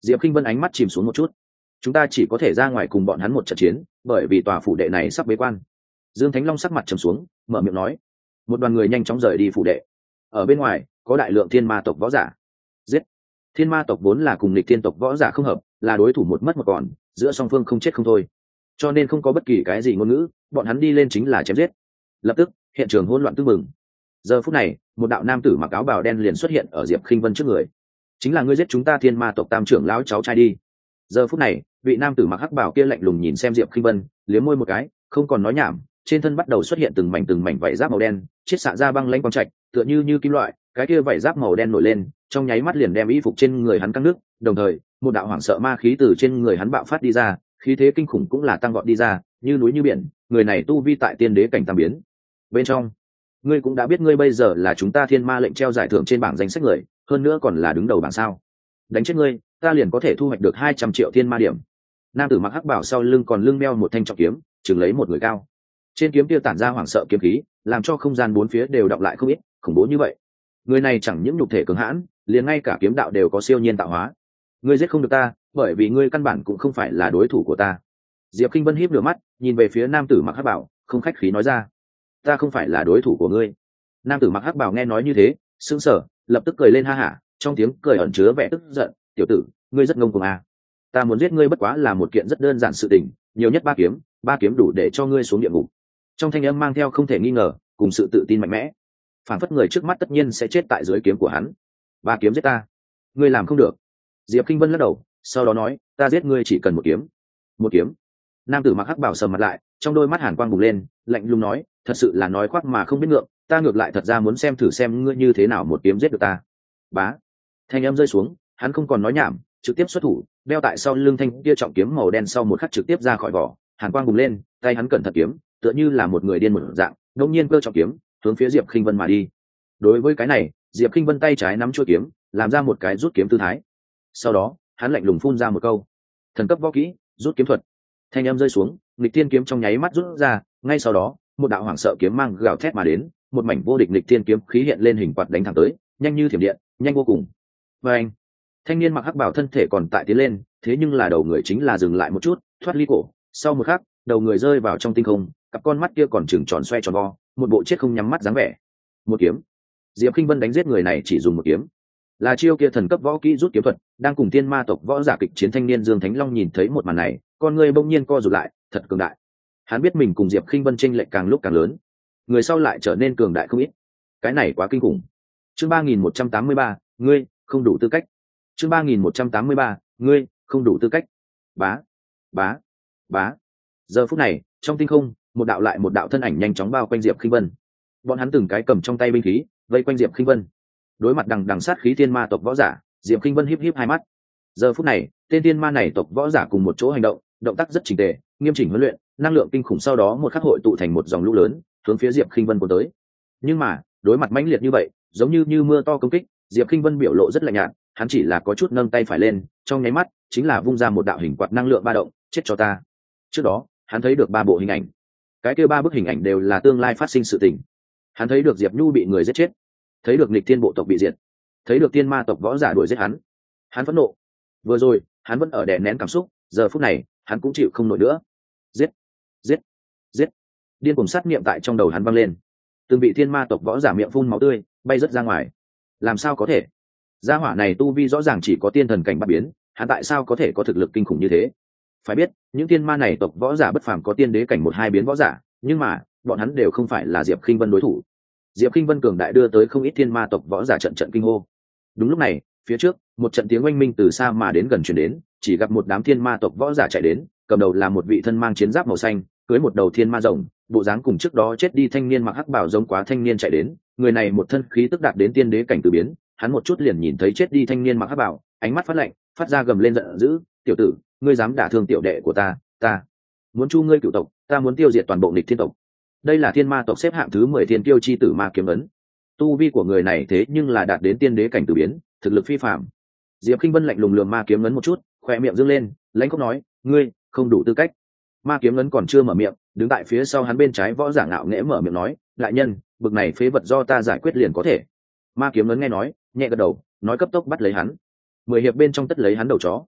Diệp Kinh Vân ánh mắt chìm xuống một chút. Chúng ta chỉ có thể ra ngoài cùng bọn hắn một trận chiến, bởi vì tòa phủ đệ này sắp bế quan. Dương Thánh Long sắc mặt trầm xuống, mở miệng nói. Một đoàn người nhanh chóng rời đi phủ đệ. Ở bên ngoài có đại lượng thiên ma tộc võ giả. Giết! Thiên ma tộc vốn là cùng lịch thiên tộc võ giả không hợp, là đối thủ một mất một còn, giữa song phương không chết không thôi, cho nên không có bất kỳ cái gì ngôn ngữ, bọn hắn đi lên chính là chém giết. Lập tức hiện trường hỗn loạn tưng bừng. Giờ phút này một đạo nam tử mặc áo bào đen liền xuất hiện ở Diệp Khinh Vân trước người. Chính là ngươi giết chúng ta thiên ma tộc tam trưởng lão cháu trai đi. Giờ phút này vị nam tử mặc hắc bào kia lạnh lùng nhìn xem Diệp Khinh Vân, liếm môi một cái, không còn nói nhảm, trên thân bắt đầu xuất hiện từng mảnh từng mảnh vảy giáp màu đen, chiết xạ ra băng lãnh quang trạch, tựa như như kim loại, cái kia vảy giáp màu đen nổi lên, trong nháy mắt liền đem y phục trên người hắn căng nước, đồng thời một đạo hoảng sợ ma khí từ trên người hắn bạo phát đi ra, khí thế kinh khủng cũng là tăng vọt đi ra, như núi như biển. Người này tu vi tại tiên đế cảnh tam biến bên trong. Ngươi cũng đã biết ngươi bây giờ là chúng ta thiên ma lệnh treo giải thưởng trên bảng danh sách người, hơn nữa còn là đứng đầu bảng sao. Đánh chết ngươi ta liền có thể thu hoạch được hai trăm triệu thiên ma điểm. Nam tử mặc hắc bảo sau lưng còn lưng đeo một thanh trọng kiếm, chừng lấy một người cao. Trên kiếm kia tản ra hoảng sợ kiếm khí, làm cho không gian bốn phía đều đọng lại không ít, khủng bố như vậy. Người này chẳng những nhục thể cường hãn, liền ngay cả kiếm đạo đều có siêu nhiên tạo hóa. Ngươi giết không được ta, bởi vì ngươi căn bản cũng không phải là đối thủ của ta. Diệp Kinh Vân híp lửa mắt, nhìn về phía nam tử mặc hắc bảo, không khách khí nói ra. Ta không phải là đối thủ của ngươi. Nam tử mặc hắc bảo nghe nói như thế, sững sờ, lập tức cười lên ha hả, trong tiếng cười ẩn chứa vẻ tức giận. Tiểu tử, ngươi rất ngông cuồng à? Ta muốn giết ngươi bất quá là một kiện rất đơn giản sự tình, nhiều nhất ba kiếm, ba kiếm đủ để cho ngươi xuống địa ngục. Trong thanh âm mang theo không thể nghi ngờ, cùng sự tự tin mạnh mẽ. Phản phất người trước mắt tất nhiên sẽ chết tại dưới kiếm của hắn. Ba kiếm giết ta, ngươi làm không được. Diệp Kinh Vân lắc đầu, sau đó nói, ta giết ngươi chỉ cần một kiếm. Một kiếm? Nam tử mặc hắc bảo sầm mặt lại, trong đôi mắt hàn quang bùng lên, lạnh lùng nói, thật sự là nói khoác mà không biết ngượng, ta ngược lại thật ra muốn xem thử xem ngươi như thế nào một kiếm giết được ta. Bá. Thanh âm rơi xuống, hắn không còn nói nhảm, trực tiếp xuất thủ, đeo tại sau lưng thanh kia trọng kiếm màu đen sau một khắc trực tiếp ra khỏi vỏ, hàn quang bùng lên, tay hắn cẩn thận kiếm, tựa như là một người điên một dạng, đột nhiên cơ trọng kiếm, hướng phía Diệp Khinh Vân mà đi. Đối với cái này, Diệp Khinh Vân tay trái nắm chuôi kiếm, làm ra một cái rút kiếm tư thái. Sau đó, hắn lạnh lùng phun ra một câu: "Thần cấp võ kỹ, rút kiếm thuật." Thanh âm rơi xuống, nghịch thiên kiếm trong nháy mắt rút ra, ngay sau đó, một đạo hoảng sợ kiếm mang gào thét mà đến, một mảnh vô địch nghịch thiên kiếm khí hiện lên hình quạt đánh thẳng tới, nhanh như thiểm điện, nhanh vô cùng. Và anh, thanh niên mặc hắc bảo thân thể còn tại tiến lên, thế nhưng là đầu người chính là dừng lại một chút, thoát ly cổ. Sau một khắc, đầu người rơi vào trong tinh không, cặp con mắt kia còn chừng tròn xoe tròn vo, một bộ chết không nhắm mắt dáng vẻ. Một kiếm, Diệp Kinh Vân đánh giết người này chỉ dùng một kiếm, là chiêu kia thần cấp võ kỹ rút kiếm thuật. Đang cùng tiên ma tộc võ giả kịch chiến thanh niên Dương Thánh Long nhìn thấy một màn này, con người bỗng nhiên co rụt lại, thật cường đại. Hắn biết mình cùng Diệp Kinh Vân chênh lệch càng lúc càng lớn, người sau lại trở nên cường đại không ít. Cái này quá kinh khủng. Chương ba nghìn một trăm tám mươi ba, ngươi không đủ tư cách. Chương ba nghìn một trăm tám mươi ba, ngươi không đủ tư cách. Bá, bá, bá. Giờ phút này, trong tinh không, một đạo lại một đạo thân ảnh nhanh chóng bao quanh Diệp Kinh Vân. Bọn hắn từng cái cầm trong tay binh khí, vây quanh Diệp Kinh Vân. Đối mặt đằng đằng sát khí tiên ma tộc võ giả, Diệp Kinh Vân híp híp hai mắt. Giờ phút này, tên tiên ma này tộc võ giả cùng một chỗ hành động, động tác rất chỉnh tề, nghiêm chỉnh huấn luyện, năng lượng kinh khủng sau đó một khắc hội tụ thành một dòng lũ lớn, hướng phía Diệp Kinh Vân cuốn tới. Nhưng mà, đối mặt mãnh liệt như vậy, giống như như mưa to công kích, Diệp Kinh Vân biểu lộ rất lạnh nhạt, hắn chỉ là có chút nâng tay phải lên, trong nháy mắt, chính là vung ra một đạo hình quạt năng lượng ba động, chết cho ta. Trước đó, hắn thấy được ba bộ hình ảnh. Cái kia ba bức hình ảnh đều là tương lai phát sinh sự tình. Hắn thấy được Diệp Nhu bị người giết chết, thấy được nghịch thiên bộ tộc bị diệt, thấy được tiên ma tộc võ giả đuổi giết hắn. Hắn phẫn nộ. Vừa rồi, hắn vẫn ở đè nén cảm xúc, giờ phút này, hắn cũng chịu không nổi nữa. Giết, giết, giết. Điên cuồng sát niệm tại trong đầu hắn vang lên. Từng vị thiên ma tộc võ giả miệng phun máu tươi, bay rất ra ngoài. Làm sao có thể? Gia hỏa này tu vi rõ ràng chỉ có tiên thần cảnh bát biến, hắn tại sao có thể có thực lực kinh khủng như thế? Phải biết, những tiên ma này tộc võ giả bất phàm có tiên đế cảnh một hai biến võ giả, nhưng mà, bọn hắn đều không phải là Diệp Kinh Vân đối thủ. Diệp Kinh Vân cường đại đưa tới không ít thiên ma tộc võ giả trận trận kinh hô. Đúng lúc này, phía trước, một trận tiếng oanh minh từ xa mà đến gần truyền đến, chỉ gặp một đám thiên ma tộc võ giả chạy đến, cầm đầu là một vị thân mang chiến giáp màu xanh, cưỡi một đầu thiên ma rồng, bộ dáng cùng trước đó chết đi thanh niên mặc hắc bào giống quá thanh niên chạy đến, người này một thân khí tức đạt đến tiên đế cảnh từ biến, hắn một chút liền nhìn thấy chết đi thanh niên mặc hắc bào, ánh mắt phát lạnh, phát ra gầm lên giận dữ, "Tiểu tử, ngươi dám đả thương tiểu đệ của ta, ta muốn chu ngươi cửu tộc, ta muốn tiêu diệt toàn bộ nghịch thiên tộc." Đây là thiên ma tộc xếp hạng thứ mười thiên kiêu chi tử ma kiếm ấn. Tu vi của người này thế nhưng là đạt đến tiên đế cảnh từ biến, thực lực phi phàm. Diệp Kinh Vân lạnh lùng lườm ma kiếm ấn một chút, khóe miệng dương lên, lãnh khốc nói, "Ngươi không đủ tư cách." Ma kiếm ấn còn chưa mở miệng, đứng tại phía sau hắn bên trái võ giả ngạo nghễ mở miệng nói, "Đại nhân, bực này phế vật do ta giải quyết liền có thể." Ma kiếm ấn nghe nói, nhẹ gật đầu, nói cấp tốc bắt lấy hắn. Mười hiệp bên trong tất lấy hắn đầu chó,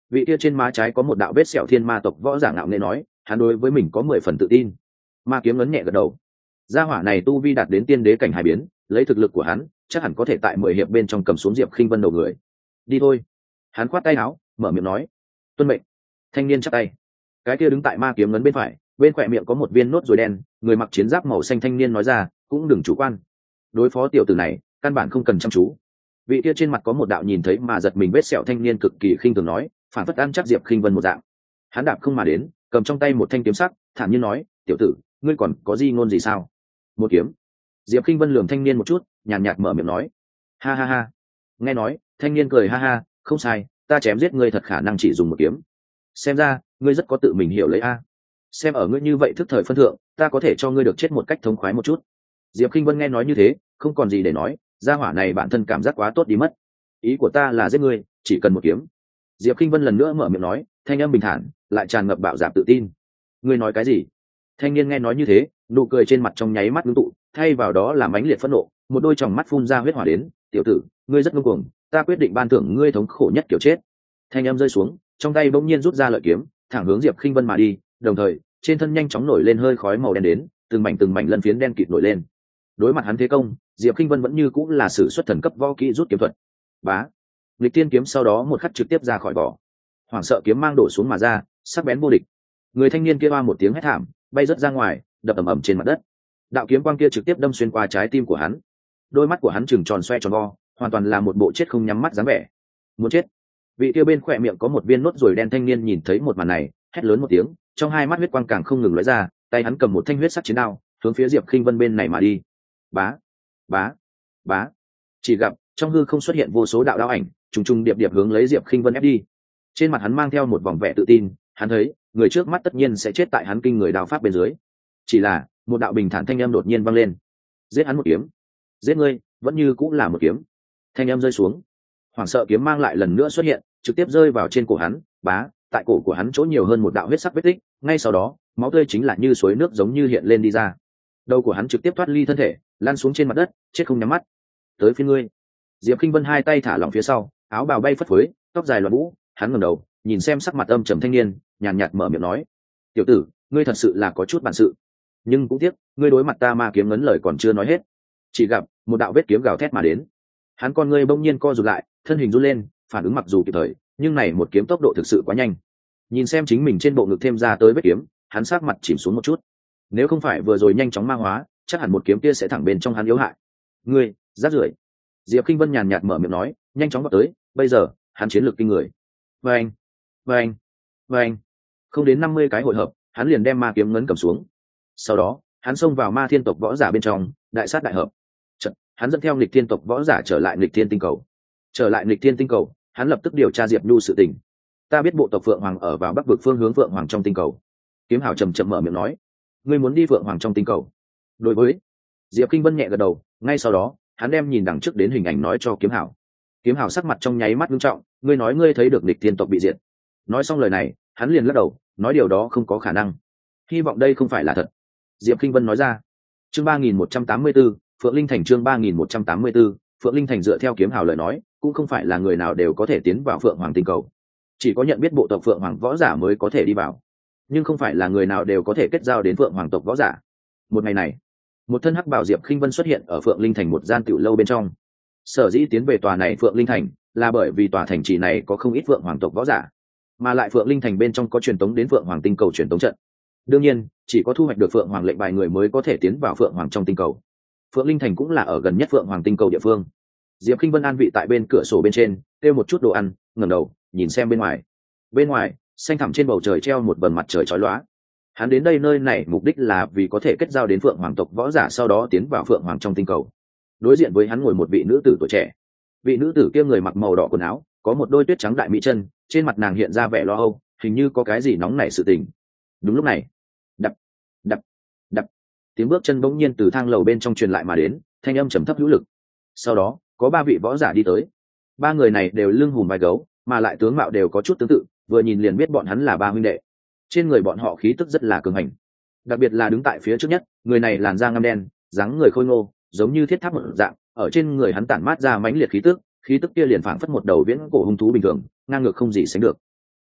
Vị kia trên má trái có một đạo vết sẹo thiên ma tộc võ giả ngạo nghễ nói, hắn đối với mình có mười phần tự tin. Ma kiếm ấn nhẹ gật đầu. Gia hỏa này tu vi đạt đến tiên đế cảnh hai biến, lấy thực lực của hắn chắc hẳn có thể tại mười hiệp bên trong cầm xuống Diệp Khinh Vân đầu người. Đi thôi. Hắn khoát tay áo, mở miệng nói. Tuân mệnh. Thanh niên chắp tay. Cái kia đứng tại ma kiếm ấn bên phải, bên khỏe miệng có một viên nốt ruồi đen, người mặc chiến giáp màu xanh thanh niên nói ra, cũng đừng chủ quan. Đối phó tiểu tử này, căn bản không cần chăm chú. Vị kia trên mặt có một đạo nhìn thấy mà giật mình vết sẹo thanh niên cực kỳ khinh thường nói, phản phất ăn chắc Diệp Khinh Vân một dạng. Hắn đạp không mà đến, cầm trong tay một thanh kiếm sắc, thản nhiên nói, tiểu tử, ngươi còn có gì ngôn gì sao? Một kiếm. Diệp Khinh Vân lườm thanh niên một chút, nhàn nhạt mở miệng nói, ha ha ha. Nghe nói, thanh niên cười ha ha, không sai, ta chém giết ngươi thật khả năng chỉ dùng một kiếm. Xem ra, ngươi rất có tự mình hiểu lấy a. Xem ở ngươi như vậy thức thời phân thượng, ta có thể cho ngươi được chết một cách thống khoái một chút. Diệp Khinh Vân nghe nói như thế, không còn gì để nói, gia hỏa này bản thân cảm giác quá tốt đi mất. Ý của ta là giết ngươi, chỉ cần một kiếm. Diệp Khinh Vân lần nữa mở miệng nói, thanh âm bình thản, lại tràn ngập bạo dạn tự tin. Ngươi nói cái gì? Thanh niên nghe nói như thế, nụ cười trên mặt trong nháy mắt ngưng tụ, thay vào đó là mãnh liệt phẫn nộ, một đôi tròng mắt phun ra huyết hỏa đến, tiểu tử, ngươi rất ngông cuồng, ta quyết định ban thưởng ngươi thống khổ nhất kiểu chết. Thanh âm rơi xuống, trong tay bỗng nhiên rút ra lợi kiếm, thẳng hướng Diệp Khinh Vân mà đi, đồng thời, trên thân nhanh chóng nổi lên hơi khói màu đen đến, từng mảnh từng mảnh lân phiến đen kịt nổi lên. Đối mặt hắn thế công, Diệp Khinh Vân vẫn như cũng là sử xuất thần cấp võ kỹ rút kiếm thuật. Bá, nghịch tiên kiếm sau đó một khắc trực tiếp ra khỏi vỏ. Hoảng sợ kiếm mang đổ xuống mà ra, sắc bén vô địch. Người thanh niên kia oa một tiếng hét thảm, bay rớt ra ngoài, đập ầm ầm trên mặt đất. Đạo kiếm quang kia trực tiếp đâm xuyên qua trái tim của hắn. Đôi mắt của hắn trừng tròn xoe tròn vo, hoàn toàn là một bộ chết không nhắm mắt dáng vẻ. Muốn chết. Vị kia bên khỏe miệng có một viên nốt ruồi đen thanh niên nhìn thấy một màn này, hét lớn một tiếng, trong hai mắt huyết quang càng không ngừng lóe ra, tay hắn cầm một thanh huyết sắc chiến đao, hướng phía Diệp Khinh Vân bên này mà đi. Bá, bá, bá. Chỉ gặp trong hư không xuất hiện vô số đạo đao ảnh, trùng trùng điệp điệp hướng lấy Diệp Khinh Vân ép đi. Trên mặt hắn mang theo một vòng vẻ tự tin, hắn thấy người trước mắt tất nhiên sẽ chết tại hắn kinh người đao pháp bên dưới. Chỉ là một đạo bình thản thanh âm đột nhiên vang lên, giết hắn một kiếm. Giết ngươi vẫn như cũng là một kiếm. Thanh âm rơi xuống, hoảng sợ kiếm mang lại lần nữa xuất hiện, trực tiếp rơi vào trên cổ hắn. Bá, tại cổ của hắn chỗ nhiều hơn một đạo huyết sắc vết tích, ngay sau đó máu tươi chính là như suối nước giống như hiện lên đi ra. Đầu của hắn trực tiếp thoát ly thân thể, lăn xuống trên mặt đất, chết không nhắm mắt. Tới phía ngươi. Diệp Khinh Vân hai tay thả lỏng phía sau, áo bào bay phất phới, tóc dài loạn vũ, hắn ngẩng đầu, nhìn xem sắc mặt âm trầm thanh niên, nhàn nhạt mở miệng nói, tiểu tử, ngươi thật sự là có chút bản sự, nhưng cũng tiếc, ngươi đối mặt ta ma kiếm ngấn lời còn chưa nói hết. Chỉ gặp một đạo vết kiếm gào thét mà đến, hắn con ngươi bỗng nhiên co rụt lại, thân hình run lên, phản ứng mặc dù kịp thời, nhưng này một kiếm tốc độ thực sự quá nhanh. Nhìn xem chính mình trên bộ ngực thêm ra tới vết kiếm, hắn sắc mặt chìm xuống một chút. Nếu không phải vừa rồi nhanh chóng ma hóa, chắc hẳn một kiếm kia sẽ thẳng bên trong hắn yếu hại. Ngươi, rác rưởi. Diệp Khinh Vân nhàn nhạt mở miệng nói, nhanh chóng vào tới, bây giờ, hắn chiến lược kinh người. Vâng, vâng, vâng. Không đến năm mươi cái hội hợp, hắn liền đem ma kiếm ngấn cầm xuống. Sau đó, hắn xông vào ma thiên tộc võ giả bên trong, đại sát đại hợp. Chật, hắn dẫn theo nghịch thiên tộc võ giả trở lại nghịch thiên tinh cầu. Trở lại nghịch thiên tinh cầu, hắn lập tức điều tra Diệp Nhu sự tình. Ta biết bộ tộc Phượng Hoàng ở vào bắc vực phương hướng Phượng Hoàng trong tinh cầu. Kiếm Hảo trầm trầm mở miệng nói, ngươi muốn đi Phượng Hoàng trong tinh cầu. Đối với Diệp Kinh Vân nhẹ gật đầu, ngay sau đó, hắn đem nhìn đằng trước đến hình ảnh nói cho Kiếm Hảo. Kiếm Hảo sắc mặt trong nháy mắt nghiêm trọng, ngươi nói ngươi thấy được nghịch thiên tộc bị diệt. Nói xong lời này, hắn liền lắc đầu, nói điều đó không có khả năng. Hy vọng đây không phải là thật. Diệp Kinh Vân nói ra. Chương ba nghìn một trăm tám mươi 184, Phượng Linh Thành chương ba nghìn một trăm tám mươi 184, Phượng Linh Thành dựa theo Kiếm Hảo lời nói, cũng không phải là người nào đều có thể tiến vào Phượng Hoàng tinh cầu. Chỉ có nhận biết bộ tộc Phượng Hoàng võ giả mới có thể đi vào, nhưng không phải là người nào đều có thể kết giao đến Phượng Hoàng tộc võ giả. Một ngày này, một thân hắc bào Diệp Khinh Vân xuất hiện ở Phượng Linh Thành một gian tiểu lâu bên trong. Sở dĩ tiến về tòa này Phượng Linh Thành là bởi vì tòa thành trì này có không ít Phượng Hoàng tộc võ giả, mà lại Phượng Linh Thành bên trong có truyền tống đến Phượng Hoàng tinh cầu truyền tống trận. Đương nhiên, chỉ có thu hoạch được Phượng Hoàng lệnh bài người mới có thể tiến vào Phượng Hoàng trong tinh cầu. Phượng Linh Thành cũng là ở gần nhất Phượng Hoàng tinh cầu địa phương. Diệp Khinh Vân an vị tại bên cửa sổ bên trên, kêu một chút đồ ăn, ngẩng đầu nhìn xem bên ngoài. Bên ngoài, xanh thẳm trên bầu trời treo một vầng mặt trời chói lóa. Hắn đến đây nơi này mục đích là vì có thể kết giao đến Phượng Hoàng tộc võ giả, sau đó tiến vào Phượng Hoàng trong tinh cầu. Đối diện với hắn ngồi một vị nữ tử tuổi trẻ. Vị nữ tử kia người mặc màu đỏ quần áo, có một đôi tuyết trắng đại mỹ chân, trên mặt nàng hiện ra vẻ lo âu, hình như có cái gì nóng nảy sự tình. Đúng lúc này, đập, đập, đập, tiếng bước chân bỗng nhiên từ thang lầu bên trong truyền lại mà đến, thanh âm trầm thấp hữu lực. Sau đó, có ba vị võ giả đi tới. Ba người này đều lưng hùm vai gấu, mà lại tướng mạo đều có chút tương tự, vừa nhìn liền biết bọn hắn là ba huynh đệ. Trên người bọn họ khí tức rất là cường hành, đặc biệt là đứng tại phía trước nhất, người này làn da ngăm đen, dáng người khôi ngô, giống như thiết tháp một dạng, ở trên người hắn tản mát ra mãnh liệt khí tức, khí tức kia liền phảng phất một đầu viễn cổ hung thú bình thường, ngang ngược không gì sánh được.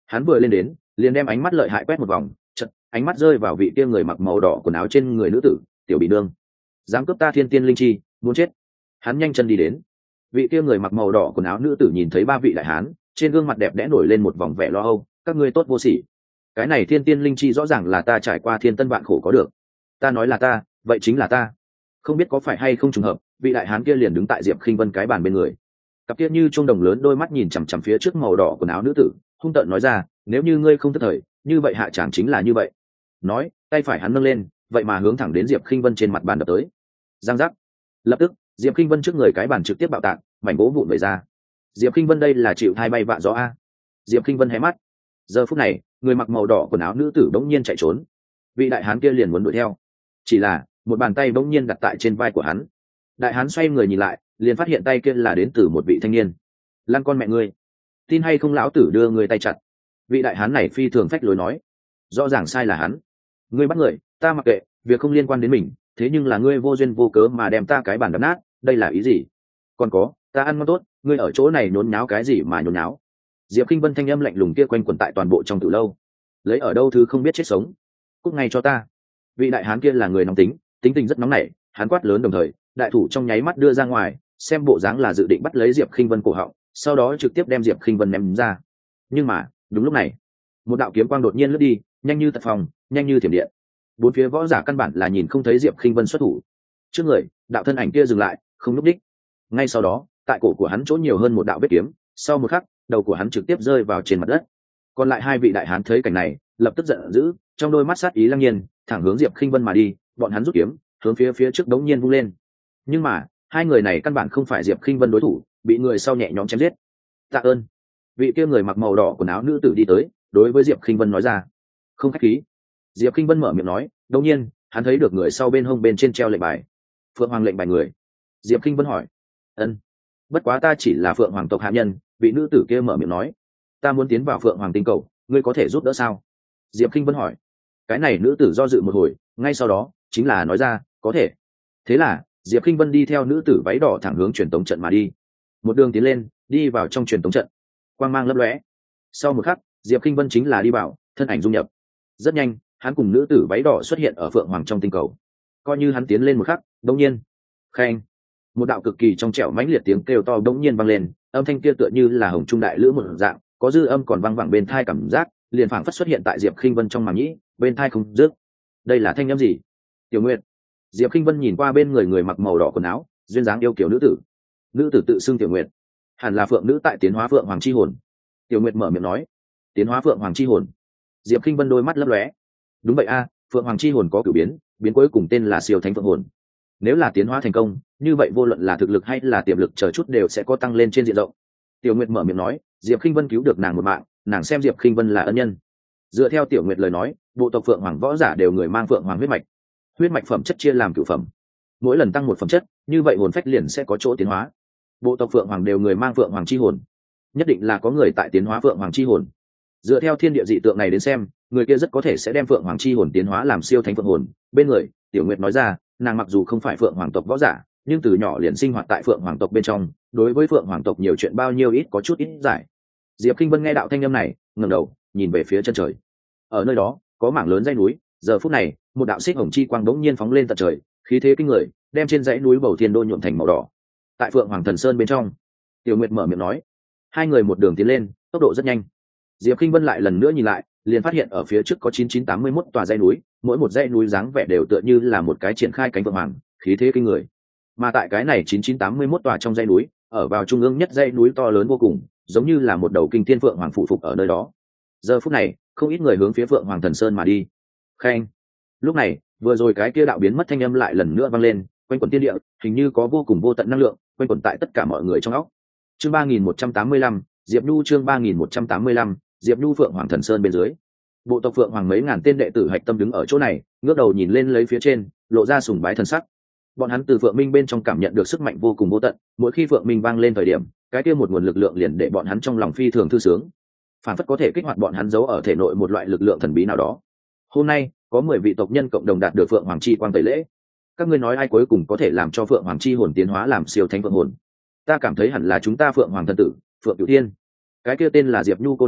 Hắn vừa lên đến liền đem ánh mắt lợi hại quét một vòng, chật ánh mắt rơi vào vị kia người mặc màu đỏ quần áo trên người nữ tử Tiểu Bị Nương. Dám cướp ta thiên tiên linh chi, muốn chết. Hắn nhanh chân đi đến. Vị kia người mặc màu đỏ quần áo nữ tử nhìn thấy ba vị đại hán, trên gương mặt đẹp đẽ nổi lên một vòng vẻ lo âu. Các ngươi tốt vô sỉ, cái này thiên tiên linh chi rõ ràng là ta trải qua thiên tân vạn khổ có được. Ta nói là ta, vậy chính là ta. Không biết có phải hay không trùng hợp, vị đại hán kia liền đứng tại Diệp Khinh Vân cái bàn bên người, cặp kia như chuông đồng lớn đôi mắt nhìn chằm chằm phía trước màu đỏ quần áo nữ tử, hung tợn nói ra, nếu như ngươi không thất thời, như vậy hạ chẳng chính là như vậy. Nói, tay phải hắn nâng lên, vậy mà hướng thẳng đến Diệp Khinh Vân trên mặt bàn đập tới. Giang giác. Lập tức, Diệp Khinh Vân trước người cái bàn trực tiếp bạo tạc, mảnh gỗ vụn vẩy ra. Diệp Khinh Vân đây là chịu thai bay vạ gió a. Diệp Khinh Vân hé mắt. Giờ phút này, người mặc màu đỏ quần áo nữ tử bỗng nhiên chạy trốn. Vị đại hán kia liền muốn đuổi theo, chỉ là một bàn tay bỗng nhiên đặt tại trên vai của hắn. Đại hán xoay người nhìn lại, liền phát hiện tay kia là đến từ một vị thanh niên. Lan con mẹ ngươi, tin hay không lão tử đưa người tay chặt. Vị đại hán này phi thường phách lối nói, rõ ràng sai là hắn. Ngươi bắt người, ta mặc kệ, việc không liên quan đến mình, thế nhưng là ngươi vô duyên vô cớ mà đem ta cái bàn đập nát, đây là ý gì? Còn có, ta ăn ngon tốt, ngươi ở chỗ này nhốn nháo cái gì mà nhốn nháo? Diệp Khinh Vân thanh âm lạnh lùng kia quanh quẩn tại toàn bộ trong tử lâu. Lấy ở đâu thứ không biết chết sống, cút ngay cho ta. Vị đại hán kia là người nóng tính, tính tình rất nóng nảy, hắn quát lớn đồng thời, đại thủ trong nháy mắt đưa ra ngoài, xem bộ dáng là dự định bắt lấy Diệp Khinh Vân cổ họng, sau đó trực tiếp đem Diệp Khinh Vân ném ra. Nhưng mà, đúng lúc này, một đạo kiếm quang đột nhiên lướt đi, nhanh như tật phòng, nhanh như thiểm điện. Bốn phía võ giả căn bản là nhìn không thấy Diệp Khinh Vân xuất thủ. Trước người, đạo thân ảnh kia dừng lại, không lúc đích. Ngay sau đó, tại cổ của hắn chỗ nhiều hơn một đạo vết kiếm, sau một khắc, đầu của hắn trực tiếp rơi vào trên mặt đất. Còn lại hai vị đại hán thấy cảnh này, lập tức giận dữ, trong đôi mắt sát ý lăng nhiên, thẳng hướng Diệp Khinh Vân mà đi, bọn hắn rút kiếm, hướng phía phía trước đống nhiên vung lên. Nhưng mà, hai người này căn bản không phải Diệp Khinh Vân đối thủ, bị người sau nhẹ nhõm chém giết. Tạ ơn. Vị kia người mặc màu đỏ quần áo nữ tử đi tới, đối với Diệp Khinh Vân nói ra. Không khách khí. Diệp Khinh Vân mở miệng nói, đột nhiên, hắn thấy được người sau bên hông bên trên treo lệnh bài. Phượng Hoàng lệnh bài người. Diệp Khinh Vân hỏi. Ân. Bất quá ta chỉ là Phượng Hoàng tộc hạ nhân, vị nữ tử kia mở miệng nói. Ta muốn tiến vào Phượng Hoàng tinh cầu, ngươi có thể giúp đỡ sao? Diệp Khinh Vân hỏi. Cái này nữ tử do dự một hồi, ngay sau đó, chính là nói ra, có thể. Thế là, Diệp Khinh Vân đi theo nữ tử váy đỏ thẳng hướng truyền tống trận mà đi. Một đường tiến lên, đi vào trong truyền tống trận. Quang mang lấp lóe. Sau một khắc, Diệp Khinh Vân chính là đi vào, thân ảnh dung nhập. Rất nhanh, hắn cùng nữ tử váy đỏ xuất hiện ở Phượng Hoàng trong tinh cầu. Coi như hắn tiến lên một khắc, đột nhiên, khen, một đạo cực kỳ trong trẻo mãnh liệt tiếng kêu to đột nhiên vang lên, âm thanh kia tựa như là hồng trung đại lữ một dạng, có dư âm còn vang vẳng bên tai cảm giác, liền phảng phất xuất hiện tại Diệp Khinh Vân trong màng nhĩ, bên tai không dứt. Đây là thanh âm gì? Tiểu Nguyệt. Diệp Khinh Vân nhìn qua bên người người mặc màu đỏ quần áo, duyên dáng yêu kiều nữ tử. Nữ tử tự xưng Tiểu Nguyệt, hẳn là phượng nữ tại tiến hóa Phượng Hoàng chi hồn. Tiểu Nguyệt mở miệng nói, tiến hóa Phượng Hoàng chi hồn. Diệp Khinh Vân đôi mắt lấp lóe. Đúng vậy a, Phượng Hoàng chi hồn có cửu biến, biến cuối cùng tên là siêu thánh phượng hồn. Nếu là tiến hóa thành công, như vậy vô luận là thực lực hay là tiềm lực chờ chút đều sẽ có tăng lên trên diện rộng. Tiểu Nguyệt mở miệng nói, Diệp Khinh Vân cứu được nàng một mạng, nàng xem Diệp Khinh Vân là ân nhân. Dựa theo Tiểu Nguyệt lời nói, bộ tộc Phượng Hoàng võ giả đều người mang Phượng Hoàng huyết mạch. Huyết mạch phẩm chất chia làm cửu phẩm, mỗi lần tăng một phẩm chất, như vậy hồn phách liền sẽ có chỗ tiến hóa. Bộ tộc Phượng Hoàng đều người mang Phượng Hoàng chi hồn, nhất định là có người tại tiến hóa Phượng Hoàng chi hồn. Dựa theo thiên địa dị tượng này đến xem, người kia rất có thể sẽ đem Phượng Hoàng chi hồn tiến hóa làm siêu thánh phượng hồn. Bên người, Tiểu Nguyệt nói ra, nàng mặc dù không phải Phượng Hoàng tộc võ giả, nhưng từ nhỏ liền sinh hoạt tại Phượng Hoàng tộc bên trong, đối với Phượng Hoàng tộc nhiều chuyện bao nhiêu ít có chút ít giải. Diệp Khinh Vân nghe đạo thanh âm này, ngẩng đầu, nhìn về phía chân trời. Ở nơi đó, có mảng lớn dãy núi, giờ phút này, một đạo xích hồng chi quang đống nhiên phóng lên tận trời, khí thế kinh người, đem trên dãy núi bầu thiên đô nhuộm thành màu đỏ. Tại Phượng Hoàng Thần Sơn bên trong, Tiểu Nguyệt mở miệng nói, hai người một đường tiến lên, tốc độ rất nhanh. Diệp Khinh Vân lại lần nữa nhìn lại, liền phát hiện ở phía trước có chín chín tám mươi mốt tòa dãy núi, mỗi một dãy núi dáng vẻ đều tựa như là một cái triển khai cánh phượng hoàng, khí thế kinh người. Mà tại cái này chín chín tám mươi mốt tòa trong dãy núi, ở vào trung ương nhất dãy núi to lớn vô cùng, giống như là một đầu kinh thiên phượng hoàng phụ phục ở nơi đó. Giờ phút này, không ít người hướng phía Phượng Hoàng Thần Sơn mà đi. Khen. Lúc này, vừa rồi cái kia đạo biến mất thanh âm lại lần nữa vang lên, quanh quẩn thiên địa, hình như có vô cùng vô tận năng lượng quanh quẩn tại tất cả mọi người trong óc. Chương ba nghìn một trăm tám mươi lăm, Diệp Nhu chương ba nghìn một trăm tám mươi lăm, Diệp Nhu Phượng Hoàng Thần Sơn bên dưới. Bộ tộc Phượng Hoàng mấy ngàn tên đệ tử hạch tâm đứng ở chỗ này, ngước đầu nhìn lên lấy phía trên, lộ ra sùng bái thần sắc. Bọn hắn từ Phượng Minh bên trong cảm nhận được sức mạnh vô cùng vô tận, mỗi khi Phượng Minh vang lên thời điểm, cái kia một nguồn lực lượng liền để bọn hắn trong lòng phi thường thư sướng, phản phất có thể kích hoạt bọn hắn giấu ở thể nội một loại lực lượng thần bí nào đó. Hôm nay, có mười vị tộc nhân cộng đồng đạt được Phượng Hoàng chi quang tẩy lễ. Các ngươi nói ai cuối cùng có thể làm cho Phượng Hoàng chi hồn tiến hóa làm siêu thánh phượng hồn? Ta cảm thấy hẳn là chúng ta Phượng Hoàng thần tử, Phượng Cửu Thiên. Cái kia tên là Diệp Nhu cô nương,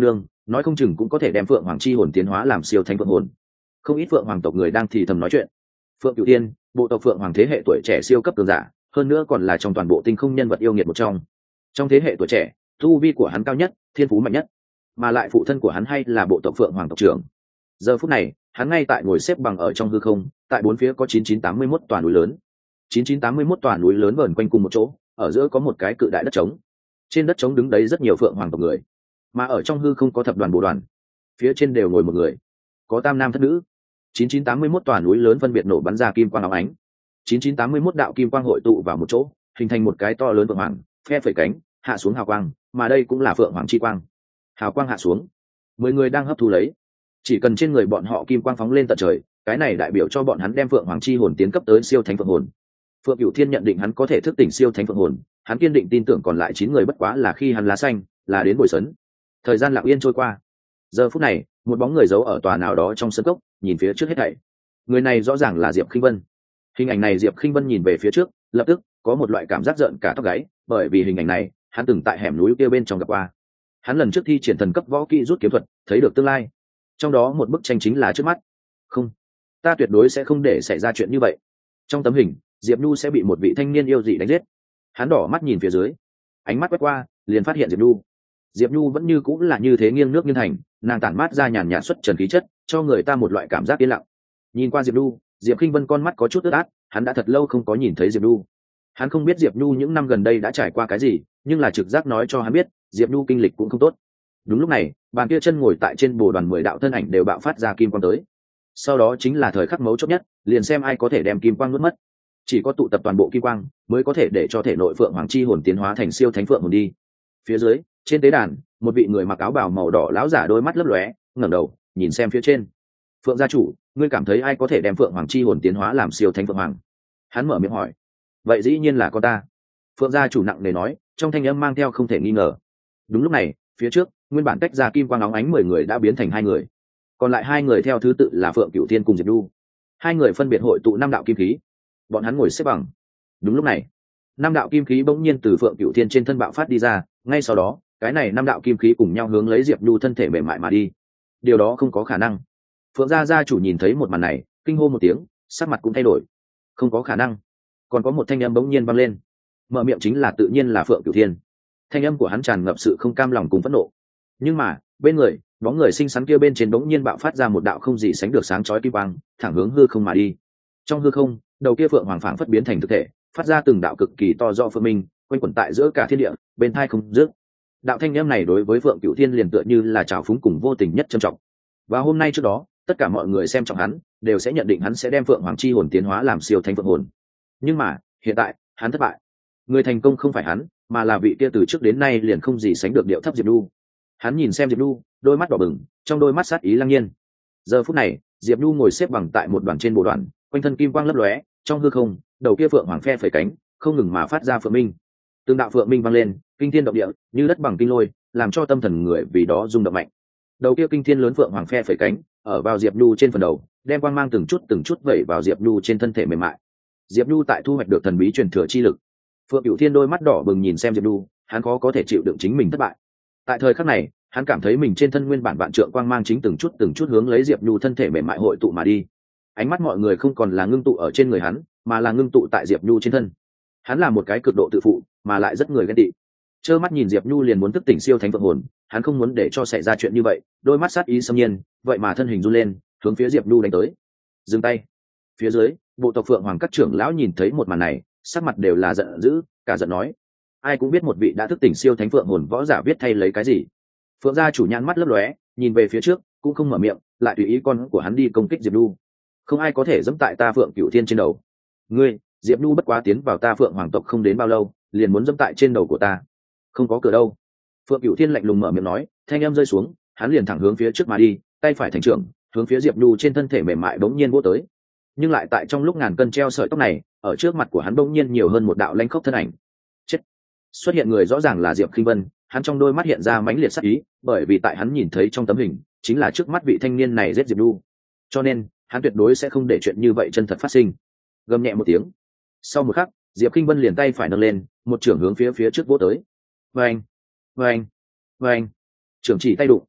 nói không chừng cũng có thể đem phượng hoàng chi hồn tiến hóa làm siêu thánh phượng hồn. Không ít phượng hoàng tộc người đang thì thầm nói chuyện. Phượng Cửu Thiên, bộ tộc phượng hoàng thế hệ tuổi trẻ siêu cấp cường giả, hơn nữa còn là trong toàn bộ tinh không nhân vật yêu nghiệt một trong. Trong thế hệ tuổi trẻ, tu vi của hắn cao nhất, thiên phú mạnh nhất, mà lại phụ thân của hắn hay là bộ tộc phượng hoàng tộc trưởng. Giờ phút này, hắn ngay tại ngồi xếp bằng ở trong hư không, tại bốn phía có chín chín tám mươi mốt tòa núi lớn. chín chín tám mươi mốt tòa núi lớn vờn quanh cùng một chỗ, ở giữa có một cái cự đại đất trống. Trên đất trống đứng đấy rất nhiều phượng hoàng tộc người, mà ở trong hư không có thập đoàn bộ đoàn, phía trên đều ngồi một người, có tam nam thất nữ. chín chín tám mươi mốt tòa núi lớn phân biệt nổ bắn ra kim quang óng ánh. chín chín tám mươi mốt đạo kim quang hội tụ vào một chỗ, hình thành một cái to lớn phượng hoàng, phe phẩy cánh, hạ xuống hào quang, mà đây cũng là phượng hoàng chi quang. Hào quang hạ xuống, mười người đang hấp thu lấy. Chỉ cần trên người bọn họ kim quang phóng lên tận trời, cái này đại biểu cho bọn hắn đem phượng hoàng chi hồn tiến cấp tới siêu thánh phượng hồn. Phượng Cửu Thiên nhận định hắn có thể thức tỉnh siêu thánh phượng hồn, hắn kiên định tin tưởng còn lại chín người bất quá là khi hắn lá xanh, là đến bồi sấn. Thời gian lặng yên trôi qua. Giờ phút này, một bóng người giấu ở tòa nào đó trong sân cốc, nhìn phía trước hết thảy. Người này rõ ràng là Diệp Khinh Vân. Hình ảnh này Diệp Khinh Vân nhìn về phía trước, lập tức có một loại cảm giác giận cả tóc gáy, bởi vì hình ảnh này, hắn từng tại hẻm núi kia bên trong gặp qua. Hắn lần trước thi triển thần cấp võ kỹ rút kiếm thuật, thấy được tương lai. Trong đó một bức tranh chính là trước mắt. Không, ta tuyệt đối sẽ không để xảy ra chuyện như vậy. Trong tấm hình, Diệp Nhu sẽ bị một vị thanh niên yêu dị đánh giết. Hắn đỏ mắt nhìn phía dưới, ánh mắt quét qua, liền phát hiện Diệp Nhu. Diệp Nhu vẫn như cũng là như thế nghiêng nước nghiêng thành, nàng tản mát ra nhàn nhạt xuất trần khí chất, cho người ta một loại cảm giác yên lặng. Nhìn qua Diệp Nhu, Diệp Khinh Vân con mắt có chút ướt át, hắn đã thật lâu không có nhìn thấy Diệp Nhu. Hắn không biết Diệp Nhu những năm gần đây đã trải qua cái gì, nhưng là trực giác nói cho hắn biết, Diệp Nhu kinh lịch cũng không tốt. Đúng lúc này, bàn kia chân ngồi tại trên bồ đoàn mười đạo thân ảnh đều bạo phát ra kim quang tới. Sau đó chính là thời khắc mấu chốt nhất, liền xem ai có thể đem kim quang nuốt mất. Chỉ có tụ tập toàn bộ kim quang mới có thể để cho thể nội phượng hoàng chi hồn tiến hóa thành siêu thánh phượng hồn đi. Phía dưới, trên tế đàn, một vị người mặc áo bào màu đỏ lão giả đôi mắt lấp lóe, ngẩng đầu, nhìn xem phía trên. Phượng gia chủ, ngươi cảm thấy ai có thể đem phượng hoàng chi hồn tiến hóa làm siêu thánh phượng hoàng? Hắn mở miệng hỏi. Vậy dĩ nhiên là con ta. Phượng gia chủ nặng nề nói, trong thanh âm mang theo không thể nghi ngờ. Đúng lúc này, phía trước, nguyên bản tách ra kim quang óng ánh mười người đã biến thành hai người. Còn lại hai người theo thứ tự là Phượng Cửu Thiên cùng Diệp Nhu. Hai người phân biệt hội tụ năm đạo kim khí. Bọn hắn ngồi xếp bằng. Đúng lúc này, năm đạo kim khí bỗng nhiên từ Phượng Cửu Thiên trên thân bạo phát đi ra, ngay sau đó, cái này năm đạo kim khí cùng nhau hướng lấy Diệp Nhu thân thể mềm mại mà đi. Điều đó không có khả năng. Phượng gia gia chủ nhìn thấy một màn này, kinh hô một tiếng, sắc mặt cũng thay đổi. Không có khả năng. Còn có một thanh âm bỗng nhiên vang lên. Mở miệng chính là tự nhiên là Phượng Cửu Thiên. Thanh âm của hắn tràn ngập sự không cam lòng cùng phẫn nộ. Nhưng mà, bên người, bóng người xinh xắn kia bên trên bỗng nhiên bạo phát ra một đạo không gì sánh được sáng chói kim quang, thẳng hướng hư không mà đi. Trong hư không, đầu kia phượng hoàng phảng phất biến thành thực thể, phát ra từng đạo cực kỳ to rõ phượng minh, quanh quẩn tại giữa cả thiên địa, bên thai không dứt. Đạo thanh âm này đối với Phượng Cửu Thiên liền tựa như là trào phúng cùng vô tình nhất trân trọng. Và hôm nay trước đó, tất cả mọi người xem trọng hắn, đều sẽ nhận định hắn sẽ đem phượng hoàng chi hồn tiến hóa làm siêu thánh phượng hồn. Nhưng mà, hiện tại, hắn thất bại. Người thành công không phải hắn, mà là vị kia từ trước đến nay liền không gì sánh được điệu thấp Diệp Nhu. Hắn nhìn xem Diệp Nhu, đôi mắt đỏ bừng, trong đôi mắt sát ý lăng nhiên. Giờ phút này, Diệp Nhu ngồi xếp bằng tại một đoàn trên bộ đoàn, quanh thân kim quang lấp lóe, trong hư không, đầu kia phượng hoàng phe phẩy cánh, không ngừng mà phát ra phượng minh. Từng đạo phượng minh vang lên, kinh thiên động địa, như đất bằng kinh lôi, làm cho tâm thần người vì đó rung động mạnh. Đầu kia kinh thiên lớn phượng hoàng phe phẩy cánh, ở vào Diệp Nhu trên phần đầu, đem quang mang từng chút từng chút vẩy vào Diệp Nhu trên thân thể mềm mại. Diệp Nhu tại thu hoạch được thần bí truyền thừa chi lực. Phượng Cửu Thiên đôi mắt đỏ bừng nhìn xem Diệp Nhu, hắn khó có thể chịu đựng chính mình thất bại. Tại thời khắc này, hắn cảm thấy mình trên thân nguyên bản vạn trượng quang mang chính từng chút từng chút hướng lấy Diệp Nhu thân thể mềm mại hội tụ mà đi. Ánh mắt mọi người không còn là ngưng tụ ở trên người hắn, mà là ngưng tụ tại Diệp Nhu trên thân. Hắn là một cái cực độ tự phụ, mà lại rất người ghen tị. Trơ mắt nhìn Diệp Nhu liền muốn thức tỉnh siêu thánh phượng hồn, hắn không muốn để cho xảy ra chuyện như vậy, đôi mắt sát ý xâm nhiên, vậy mà thân hình run lên, hướng phía Diệp Nhu đánh tới. Dừng tay. Phía dưới, bộ tộc Phượng Hoàng các trưởng lão nhìn thấy một màn này, sắc mặt đều là giận dữ, cả giận nói: ai cũng biết một vị đã thức tỉnh siêu thánh phượng hồn võ giả viết thay lấy cái gì. Phượng gia chủ nhãn mắt lấp lóe, nhìn về phía trước, cũng không mở miệng, lại tùy ý con của hắn đi công kích Diệp Nhu. Không ai có thể dẫm tại ta Phượng Cửu Thiên trên đầu. Ngươi, Diệp Nhu bất quá tiến vào ta Phượng Hoàng tộc không đến bao lâu, liền muốn dẫm tại trên đầu của ta. Không có cửa đâu. Phượng Cửu Thiên lạnh lùng mở miệng nói, thanh âm rơi xuống, hắn liền thẳng hướng phía trước mà đi, tay phải thành trưởng, hướng phía Diệp Nhu trên thân thể mềm mại bỗng nhiên vỗ tới. Nhưng lại tại trong lúc ngàn cân treo sợi tóc này, ở trước mặt của hắn bỗng nhiên nhiều hơn một đạo lanh khốc thân ảnh. Chết. Xuất hiện người rõ ràng là Diệp Khinh Vân, hắn trong đôi mắt hiện ra mãnh liệt sát ý, bởi vì tại hắn nhìn thấy trong tấm hình, chính là trước mắt vị thanh niên này giết Diệp Nhu. Cho nên, hắn tuyệt đối sẽ không để chuyện như vậy chân thật phát sinh. Gầm nhẹ một tiếng. Sau một khắc, Diệp Khinh Vân liền tay phải nâng lên, một trưởng hướng phía phía trước vỗ tới. Vâng, vâng, vâng. Trưởng chỉ tay đụng.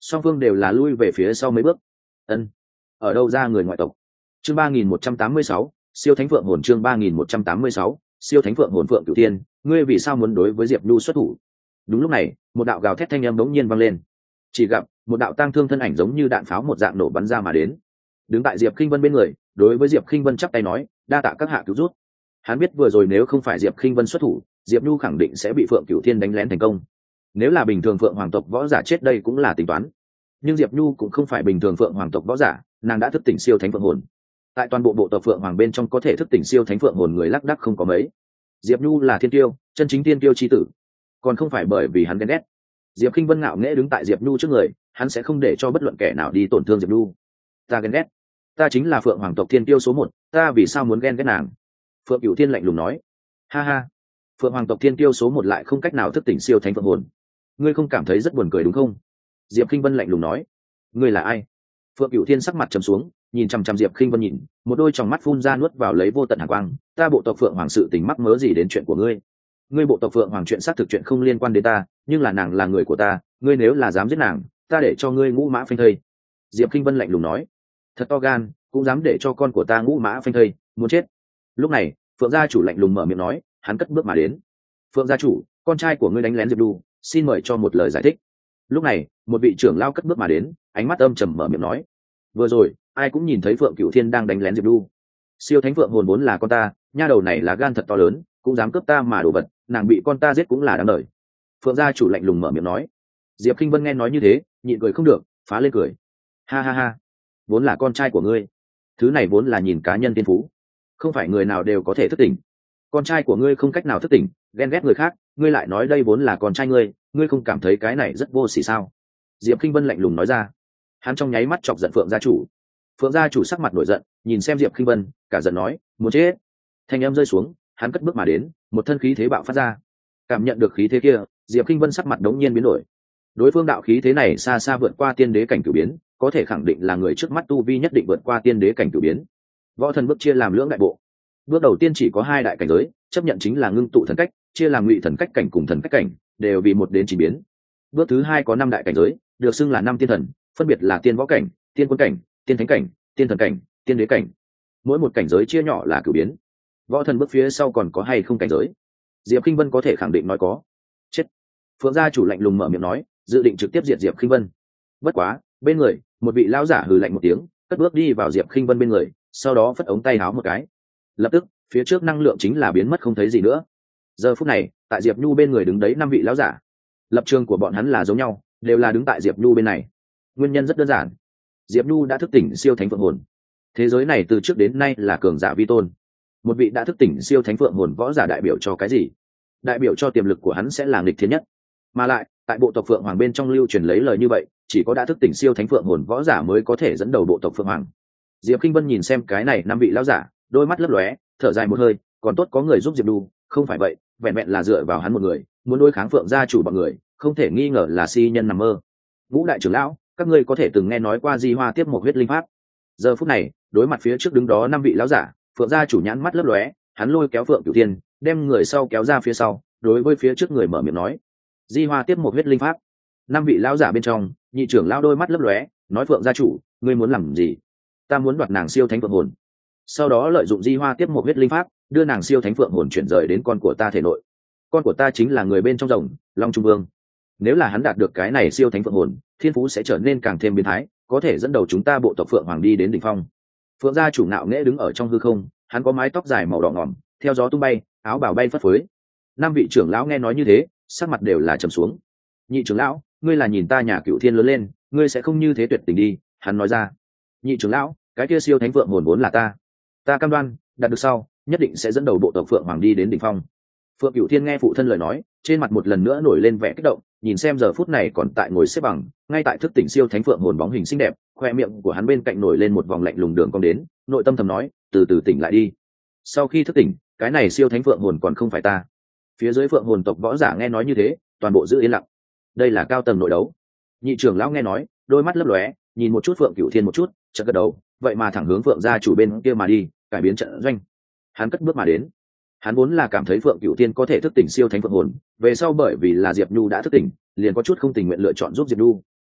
song phương đều là lui về phía sau mấy bước. Ân, ở đâu ra người ngoại tộc? Chương ba nghìn một trăm tám mươi sáu, siêu thánh phượng hồn. Chương ba nghìn một trăm tám mươi sáu, siêu thánh phượng hồn. Phượng Cửu Thiên, ngươi vì sao muốn đối với Diệp Nhu xuất thủ? Đúng lúc này, một đạo gào thét thanh âm bỗng nhiên vang lên. Chỉ gặp một đạo tang thương thân ảnh giống như đạn pháo một dạng nổ bắn ra mà đến. Đứng tại Diệp Khinh Vân bên người, đối với Diệp Khinh Vân chắp tay nói, đa tạ các hạ cứu rút. Hắn biết vừa rồi nếu không phải Diệp Khinh Vân xuất thủ, Diệp Nhu khẳng định sẽ bị Phượng Cửu Thiên đánh lén thành công. Nếu là bình thường Phượng hoàng tộc võ giả chết đây cũng là tính toán. Nhưng Diệp Nhu cũng không phải bình thường Phượng hoàng tộc võ giả, nàng đã thức tỉnh siêu thánh phượng hồn. Tại toàn bộ bộ tộc Phượng hoàng bên trong có thể thức tỉnh siêu thánh phượng hồn người lác đác không có mấy. Diệp Nhu là thiên tiêu, chân chính thiên tiêu chi tử, còn không phải bởi vì hắn ghen ghét. Diệp Khinh Vân ngạo nghễ đứng tại Diệp Nhu trước người, hắn sẽ không để cho bất luận kẻ nào đi tổn thương Diệp Nhu. Ta ghen ghét, ta chính là Phượng hoàng tộc thiên tiêu số một, ta vì sao muốn ghen ghét nàng? Phượng Cửu Thiên lạnh lùng nói. Ha ha, Phượng hoàng tộc thiên tiêu số một lại không cách nào thức tỉnh siêu thánh phượng hồn, ngươi không cảm thấy rất buồn cười đúng không? Diệp Khinh Vân lạnh lùng nói. Ngươi là ai? Phượng Cửu Thiên sắc mặt trầm xuống, nhìn chăm chăm Diệp Khinh Vân nhìn, một đôi tròng mắt phun ra nuốt vào lấy vô tận hàn quang. Ta bộ tộc Phượng hoàng sự tình mắc mớ gì đến chuyện của ngươi? Ngươi bộ tộc Phượng hoàng chuyện xác thực chuyện không liên quan đến ta, nhưng là nàng là người của ta, ngươi nếu là dám giết nàng, ta để cho ngươi ngũ mã phanh thây. Diệp Khinh Vân lạnh lùng nói. Thật to gan, cũng dám để cho con của ta ngũ mã phanh thây, muốn chết. Lúc này, Phượng gia chủ lạnh lùng mở miệng nói, hắn cất bước mà đến. Phượng gia chủ, con trai của ngươi đánh lén Diệp Nhu, xin mời cho một lời giải thích. Lúc này, một vị trưởng lao cất bước mà đến, ánh mắt âm trầm mở miệng nói. Vừa rồi, ai cũng nhìn thấy Phượng Cửu Thiên đang đánh lén Diệp Nhu. Siêu thánh phượng hồn vốn là con ta, nha đầu này là gan thật to lớn, cũng dám cướp ta mà đồ vật, nàng bị con ta giết cũng là đáng đời. Phượng gia chủ lạnh lùng mở miệng nói. Diệp Khinh Vân nghe nói như thế, nhịn cười không được, phá lên cười. Ha ha ha, vốn là con trai của ngươi, thứ này vốn là nhìn cá nhân tiên phú, không phải người nào đều có thể thức tỉnh. Con trai của ngươi không cách nào thức tỉnh, ghen ghét người khác, ngươi lại nói đây vốn là con trai ngươi, ngươi không cảm thấy cái này rất vô sỉ sao? Diệp Khinh Vân lạnh lùng nói ra. Hắn trong nháy mắt chọc giận Phượng gia chủ. Phượng gia chủ sắc mặt nổi giận, nhìn xem Diệp Khinh Vân, cả giận nói, muốn chết. Thanh âm rơi xuống, hắn cất bước mà đến, một thân khí thế bạo phát ra. Cảm nhận được khí thế kia, Diệp Khinh Vân sắc mặt đống nhiên biến đổi. Đối phương đạo khí thế này xa xa vượt qua tiên đế cảnh cửu biến, có thể khẳng định là người trước mắt tu vi nhất định vượt qua tiên đế cảnh cửu biến. Võ thần bước chia làm lưỡng đại bộ. Bước đầu tiên chỉ có hai đại cảnh giới, chấp nhận chính là ngưng tụ thần cách, chia làm ngụy thần cách cảnh cùng thần cách cảnh, đều vì một đến chỉ biến. Bước thứ hai có năm đại cảnh giới, được xưng là năm tiên thần, phân biệt là tiên võ cảnh, tiên quân cảnh, tiên thánh cảnh, tiên thần cảnh, tiên đế cảnh. Mỗi một cảnh giới chia nhỏ là cửu biến. Võ thần bước phía sau còn có hay không cảnh giới? Diệp Khinh Vân có thể khẳng định nói có. Chết. Phượng gia chủ lạnh lùng mở miệng nói, dự định trực tiếp diệt Diệp Khinh Vân. Bất quá, bên người, một vị lão giả hừ lạnh một tiếng, cất bước đi vào Diệp Khinh Vân bên người, sau đó phất ống tay áo một cái. Lập tức, phía trước năng lượng chính là biến mất không thấy gì nữa. Giờ phút này, tại Diệp Nhu bên người đứng đấy năm vị lão giả. Lập trường của bọn hắn là giống nhau, đều là đứng tại Diệp Nhu bên này. Nguyên nhân rất đơn giản. Diệp Nhu đã thức tỉnh siêu thánh phượng hồn. Thế giới này từ trước đến nay là cường giả vi tôn. Một vị đã thức tỉnh siêu thánh phượng hồn võ giả đại biểu cho cái gì? Đại biểu cho tiềm lực của hắn sẽ là nghịch thiên nhất. Mà lại, tại bộ tộc Phượng Hoàng bên trong lưu truyền lấy lời như vậy, chỉ có đã thức tỉnh siêu thánh phượng hồn võ giả mới có thể dẫn đầu bộ tộc Phượng Hoàng. Diệp Khinh Vân nhìn xem cái này năm vị lão giả, đôi mắt lấp lóe, thở dài một hơi, còn tốt có người giúp Diệp Nhu, không phải vậy, vẹn vẹn là dựa vào hắn một người, muốn đối kháng Phượng gia chủ bọn người, không thể nghi ngờ là si nhân nằm mơ. Ngũ đại trưởng lão, các ngươi có thể từng nghe nói qua Di Hoa Tiếp một huyết linh pháp. Giờ phút này, đối mặt phía trước đứng đó năm vị lão giả, Phượng gia chủ nhãn mắt lấp lóe, hắn lôi kéo Phượng Cửu Thiên, đem người sau kéo ra phía sau, đối với phía trước người mở miệng nói: Di Hoa Tiếp một huyết linh pháp. Năm vị lão giả bên trong, nhị trưởng lão đôi mắt lấp lóe, nói: Phượng gia chủ, ngươi muốn làm gì? Ta muốn đoạt nàng siêu thánh phượng hồn, sau đó lợi dụng Di Hoa Tiếp một huyết linh pháp, đưa nàng siêu thánh phượng hồn chuyển rời đến con của ta thể nội. Con của ta chính là người bên trong rồng, Long Trung Vương. Nếu là hắn đạt được cái này siêu thánh phượng hồn, thiên phú sẽ trở nên càng thêm biến thái, có thể dẫn đầu chúng ta bộ tộc Phượng Hoàng đi đến đỉnh phong. Phượng gia chủ ngạo nghễ đứng ở trong hư không, hắn có mái tóc dài màu đỏ ngỏm, theo gió tung bay, áo bào bay phất phới. Năm vị trưởng lão nghe nói như thế, sắc mặt đều là trầm xuống. Nhị trưởng lão, ngươi là nhìn ta nhà Cửu Thiên lớn lên, ngươi sẽ không như thế tuyệt tình đi, hắn nói ra. Nhị trưởng lão, cái kia siêu thánh phượng hồn vốn là ta, ta cam đoan, đạt được sau, nhất định sẽ dẫn đầu bộ tộc Phượng Hoàng đi đến đỉnh phong. Phượng Cửu Thiên nghe phụ thân lời nói, trên mặt một lần nữa nổi lên vẻ kích động, nhìn xem giờ phút này còn tại ngồi xếp bằng, ngay tại thức tỉnh siêu thánh phượng hồn bóng hình xinh đẹp, khoe miệng của hắn bên cạnh nổi lên một vòng lạnh lùng đường cong đến, nội tâm thầm nói, từ từ tỉnh lại đi. Sau khi thức tỉnh, cái này siêu thánh phượng hồn còn không phải ta. Phía dưới phượng hồn tộc võ giả nghe nói như thế, toàn bộ giữ yên lặng. Đây là cao tầng nội đấu. Nhị trưởng lão nghe nói, đôi mắt lấp lóe, nhìn một chút Phượng Cửu Thiên một chút, chợt gật đầu, vậy mà thẳng hướng Phượng gia chủ bên kia mà đi, cải biến trận doanh. Hắn cất bước mà đến. Hắn vốn là cảm thấy Phượng Cửu Thiên có thể thức tỉnh siêu thánh phượng hồn, về sau bởi vì là Diệp Nhu đã thức tỉnh, liền có chút không tình nguyện lựa chọn giúp Diệp Nhu.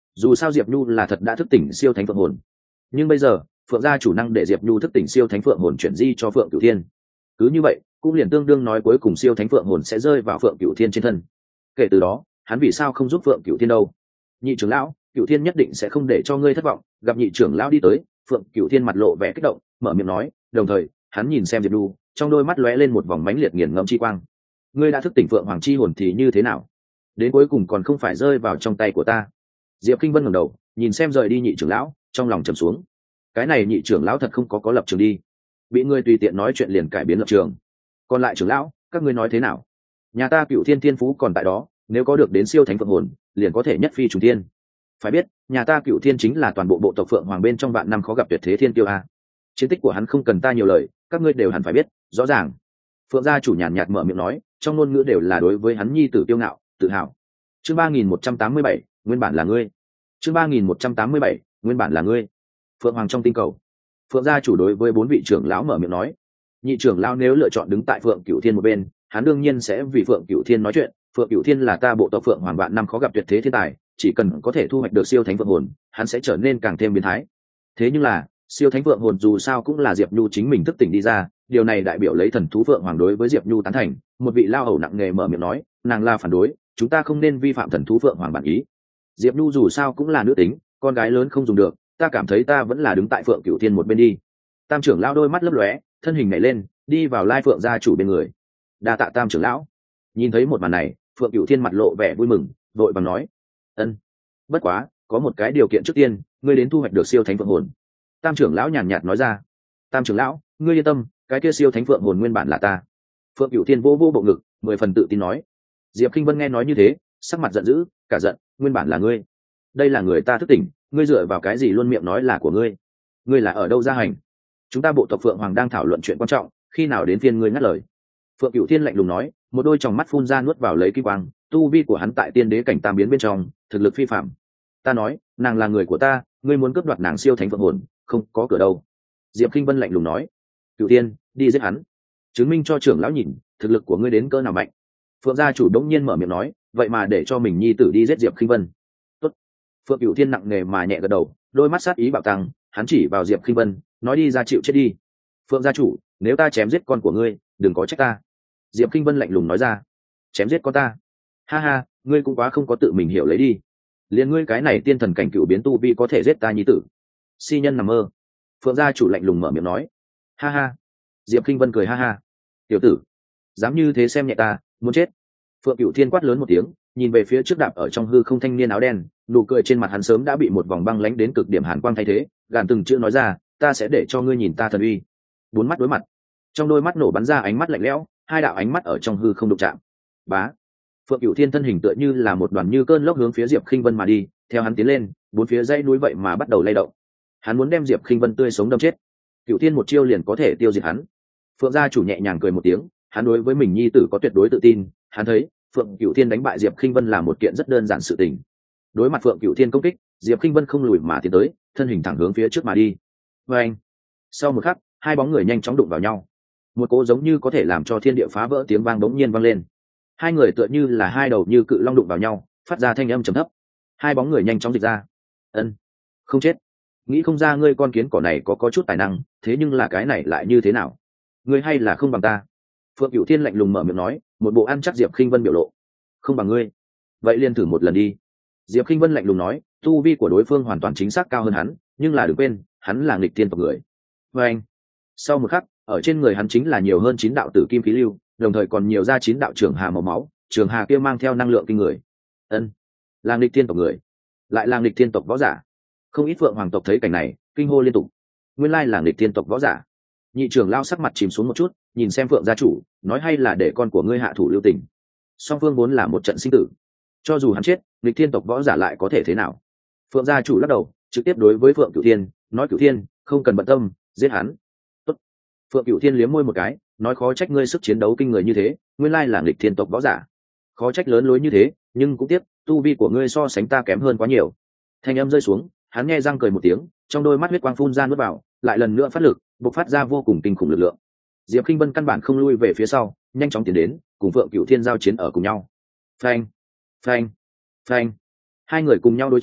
dù sao diệp nhu là thật đã thức tỉnh siêu thánh phượng hồn, nhưng bây giờ phượng gia chủ năng để diệp nhu thức tỉnh siêu thánh phượng hồn chuyển di cho phượng cửu thiên, cứ như vậy cũng liền tương đương nói cuối cùng siêu thánh phượng hồn sẽ rơi vào phượng cửu thiên trên thân. Kể từ đó hắn vì sao không giúp phượng cửu thiên đâu? Nhị trưởng lão, cửu thiên nhất định sẽ không để cho ngươi thất vọng. Gặp nhị trưởng lão đi tới, phượng cửu thiên mặt lộ vẻ kích động, mở miệng nói, đồng thời hắn nhìn xem diệp nhu, trong đôi mắt lóe lên một vòng mãnh liệt nghiền ngẫm chi quang. Ngươi đã thức tỉnh phượng hoàng chi hồn thì như thế nào? Đến cuối cùng còn không phải rơi vào trong tay của ta. Diệp Kinh Vân ngẩng đầu nhìn xem rời đi nhị trưởng lão, trong lòng trầm xuống. Cái này nhị trưởng lão thật không có có lập trường đi, bị ngươi tùy tiện nói chuyện liền cải biến lập trường. Còn lại trưởng lão, các ngươi nói thế nào? Nhà ta Cửu Thiên thiên phú còn tại đó, nếu có được đến siêu thánh phượng hồn liền có thể nhất phi trùng thiên. Phải biết nhà ta Cửu Thiên chính là toàn bộ bộ tộc phượng hoàng bên trong vạn năm khó gặp tuyệt thế thiên tiêu a. Chiến tích của hắn không cần ta nhiều lời, các ngươi đều hẳn phải biết rõ ràng. Phượng gia chủ nhàn nhạt mở miệng nói, trong ngôn ngữ đều là đối với hắn nhi tử kiêu ngạo tự hào. Chương ba nghìn một trăm tám mươi bảy, nguyên bản là ngươi. Chương ba nghìn một trăm tám mươi bảy, nguyên bản là ngươi. Phượng hoàng trong tinh cầu. Phượng gia chủ đối với bốn vị trưởng lão mở miệng nói, nhị trưởng lão nếu lựa chọn đứng tại Phượng Cửu Thiên một bên, hắn đương nhiên sẽ vì Phượng Cửu Thiên nói chuyện. Phượng Cửu Thiên là ta bộ tộc phượng hoàng vạn năm khó gặp tuyệt thế thiên tài, chỉ cần có thể thu hoạch được siêu thánh phượng hồn, hắn sẽ trở nên càng thêm biến thái. Thế nhưng là siêu thánh phượng hồn dù sao cũng là diệp nhu chính mình thức tỉnh đi ra, điều này đại biểu lấy thần thú phượng hoàng đối với diệp nhu tán thành. Một vị lao hầu nặng nề mở miệng nói, nàng là phản đối, chúng ta không nên vi phạm thần thú phượng hoàng bản ý. Diệp nhu dù sao cũng là nữ tính, con gái lớn không dùng được, ta cảm thấy ta vẫn là đứng tại Phượng Cửu Thiên một bên đi. Tam trưởng lão đôi mắt lấp lóe, thân hình nhảy lên đi vào lai Phượng gia chủ bên người. Đa tạ Tam trưởng lão. Nhìn thấy một màn này, Phượng Cửu Thiên mặt lộ vẻ vui mừng, vội vàng nói, ân, bất quá có một cái điều kiện trước tiên, ngươi đến thu hoạch được siêu thánh phượng hồn. Tam trưởng lão nhàn nhạt nói ra. Tam trưởng lão, ngươi yên tâm, cái kia siêu thánh phượng hồn nguyên bản là ta. Phượng Cửu Thiên vô vô bộ ngực, mười phần tự tin nói. Diệp Kinh Vân nghe nói như thế, sắc mặt giận dữ, cả giận, nguyên bản là ngươi. Đây là người ta thức tỉnh, ngươi dựa vào cái gì luôn miệng nói là của ngươi? Ngươi là ở đâu ra hành? Chúng ta bộ tộc Phượng Hoàng đang thảo luận chuyện quan trọng, khi nào đến phiên ngươi ngắt lời? Phượng Cửu Thiên lạnh lùng nói, một đôi tròng mắt phun ra nuốt vào lấy kim quang, tu vi của hắn tại tiên đế cảnh tam biến bên trong, thực lực phi phạm. Ta nói, nàng là người của ta, ngươi muốn cướp đoạt nàng siêu thánh phượng hồn, không có cửa đâu. Diệp Kinh Vân lạnh lùng nói. Cửu Thiên, đi giết hắn, chứng minh cho trưởng lão nhìn, thực lực của ngươi đến cỡ nào mạnh. Phượng gia chủ đống nhiên mở miệng nói, vậy mà để cho mình nhi tử đi giết Diệp Kinh Vân. Tốt. Phượng Cửu Thiên nặng nề mà nhẹ gật đầu, đôi mắt sát ý bạo tăng, hắn chỉ vào Diệp Kinh Vân, nói đi ra chịu chết đi. Phượng gia chủ, nếu ta chém giết con của ngươi, đừng có trách ta. Diệp Kinh Vân lạnh lùng nói ra. Chém giết con ta? Ha ha, ngươi cũng quá không có tự mình hiểu lấy đi. Liền ngươi cái này tiên thần cảnh cựu biến tu vi có thể giết ta nhi tử? Si nhân nằm mơ. Phượng gia chủ lạnh lùng mở miệng nói. Ha ha. Diệp Kinh Vân cười ha ha. Tiểu tử, dám như thế xem nhẹ ta, muốn chết. Phượng Cửu Thiên quát lớn một tiếng, nhìn về phía trước đạp ở trong hư không thanh niên áo đen, nụ cười trên mặt hắn sớm đã bị một vòng băng lánh đến cực điểm hàn quang thay thế, gàn từng chữ nói ra, ta sẽ để cho ngươi nhìn ta thần uy. Bốn mắt đối mặt, trong đôi mắt nổ bắn ra ánh mắt lạnh lẽo, hai đạo ánh mắt ở trong hư không đụng chạm. Bá. Phượng Cửu Thiên thân hình tựa như là một đoàn như cơn lốc hướng phía Diệp Khinh Vân mà đi, theo hắn tiến lên, bốn phía dãy núi vậy mà bắt đầu lay động. Hắn muốn đem Diệp Khinh Vân tươi sống đâm chết. Cửu Thiên một chiêu liền có thể tiêu diệt hắn. Phượng gia chủ nhẹ nhàng cười một tiếng, hắn đối với mình nhi tử có tuyệt đối tự tin, hắn thấy Phượng Cửu Thiên đánh bại Diệp Khinh Vân là một kiện rất đơn giản sự tình. Đối mặt Phượng Cửu Thiên công kích, Diệp Khinh Vân không lùi mà tiến tới, thân hình thẳng hướng phía trước mà đi. Oeng! Sau một khắc, hai bóng người nhanh chóng đụng vào nhau. Một cỗ giống như có thể làm cho thiên địa phá vỡ tiếng vang bỗng nhiên vang lên. Hai người tựa như là hai đầu như cự long đụng vào nhau, phát ra thanh âm trầm thấp. Hai bóng người nhanh chóng dịch ra. Ân, không chết. Nghĩ không ra ngươi con kiến cỏ này có có chút tài năng, thế nhưng là cái này lại như thế nào? Ngươi hay là không bằng ta? Phượng Cửu Thiên lạnh lùng mở miệng nói, một bộ ăn chắc Diệp Khinh Vân biểu lộ. Không bằng ngươi, vậy liền thử một lần đi. Diệp Khinh Vân lạnh lùng nói, tu vi của đối phương hoàn toàn chính xác cao hơn hắn, nhưng là đừng quên, hắn là nghịch tiên tộc người. Và anh, sau một khắc, ở trên người hắn chính là nhiều hơn chín đạo tử kim khí lưu, đồng thời còn nhiều ra chín đạo trường hà màu máu, trường hà kia mang theo năng lượng kinh người. Ân, là nghịch tiên tộc người, lại là nghịch tiên tộc võ giả. Không ít Phượng hoàng tộc thấy cảnh này, kinh hô liên tục. Nguyên lai là nghịch tiên tộc võ giả. Nhị trưởng lao sắc mặt chìm xuống một chút, nhìn xem Phượng gia chủ, nói hay là để con của ngươi hạ thủ lưu tình. Song phương vốn là một trận sinh tử, cho dù hắn chết, nghịch thiên tộc võ giả lại có thể thế nào? Phượng gia chủ lắc đầu, trực tiếp đối với Phượng Cửu Thiên nói, Cửu Thiên, không cần bận tâm, giết hắn. Tốt. Phượng Cửu Thiên liếm môi một cái, nói, khó trách ngươi sức chiến đấu kinh người như thế, nguyên lai là nghịch thiên tộc võ giả. Khó trách lớn lối như thế, nhưng cũng tiếc, tu vi của ngươi so sánh ta kém hơn quá nhiều. Thanh âm rơi xuống, hắn nghe răng cười một tiếng, trong đôi mắt huyết quang phun ra nuốt vào, lại lần nữa phát lực, bộc phát ra vô cùng kinh khủng lực lượng. Diệp Kinh Vân căn bản không lui về phía sau, nhanh chóng tiến đến, cùng Phượng Cửu Thiên giao chiến ở cùng nhau. Phanh, phanh, phanh. Hai người cùng nhau đối chiến,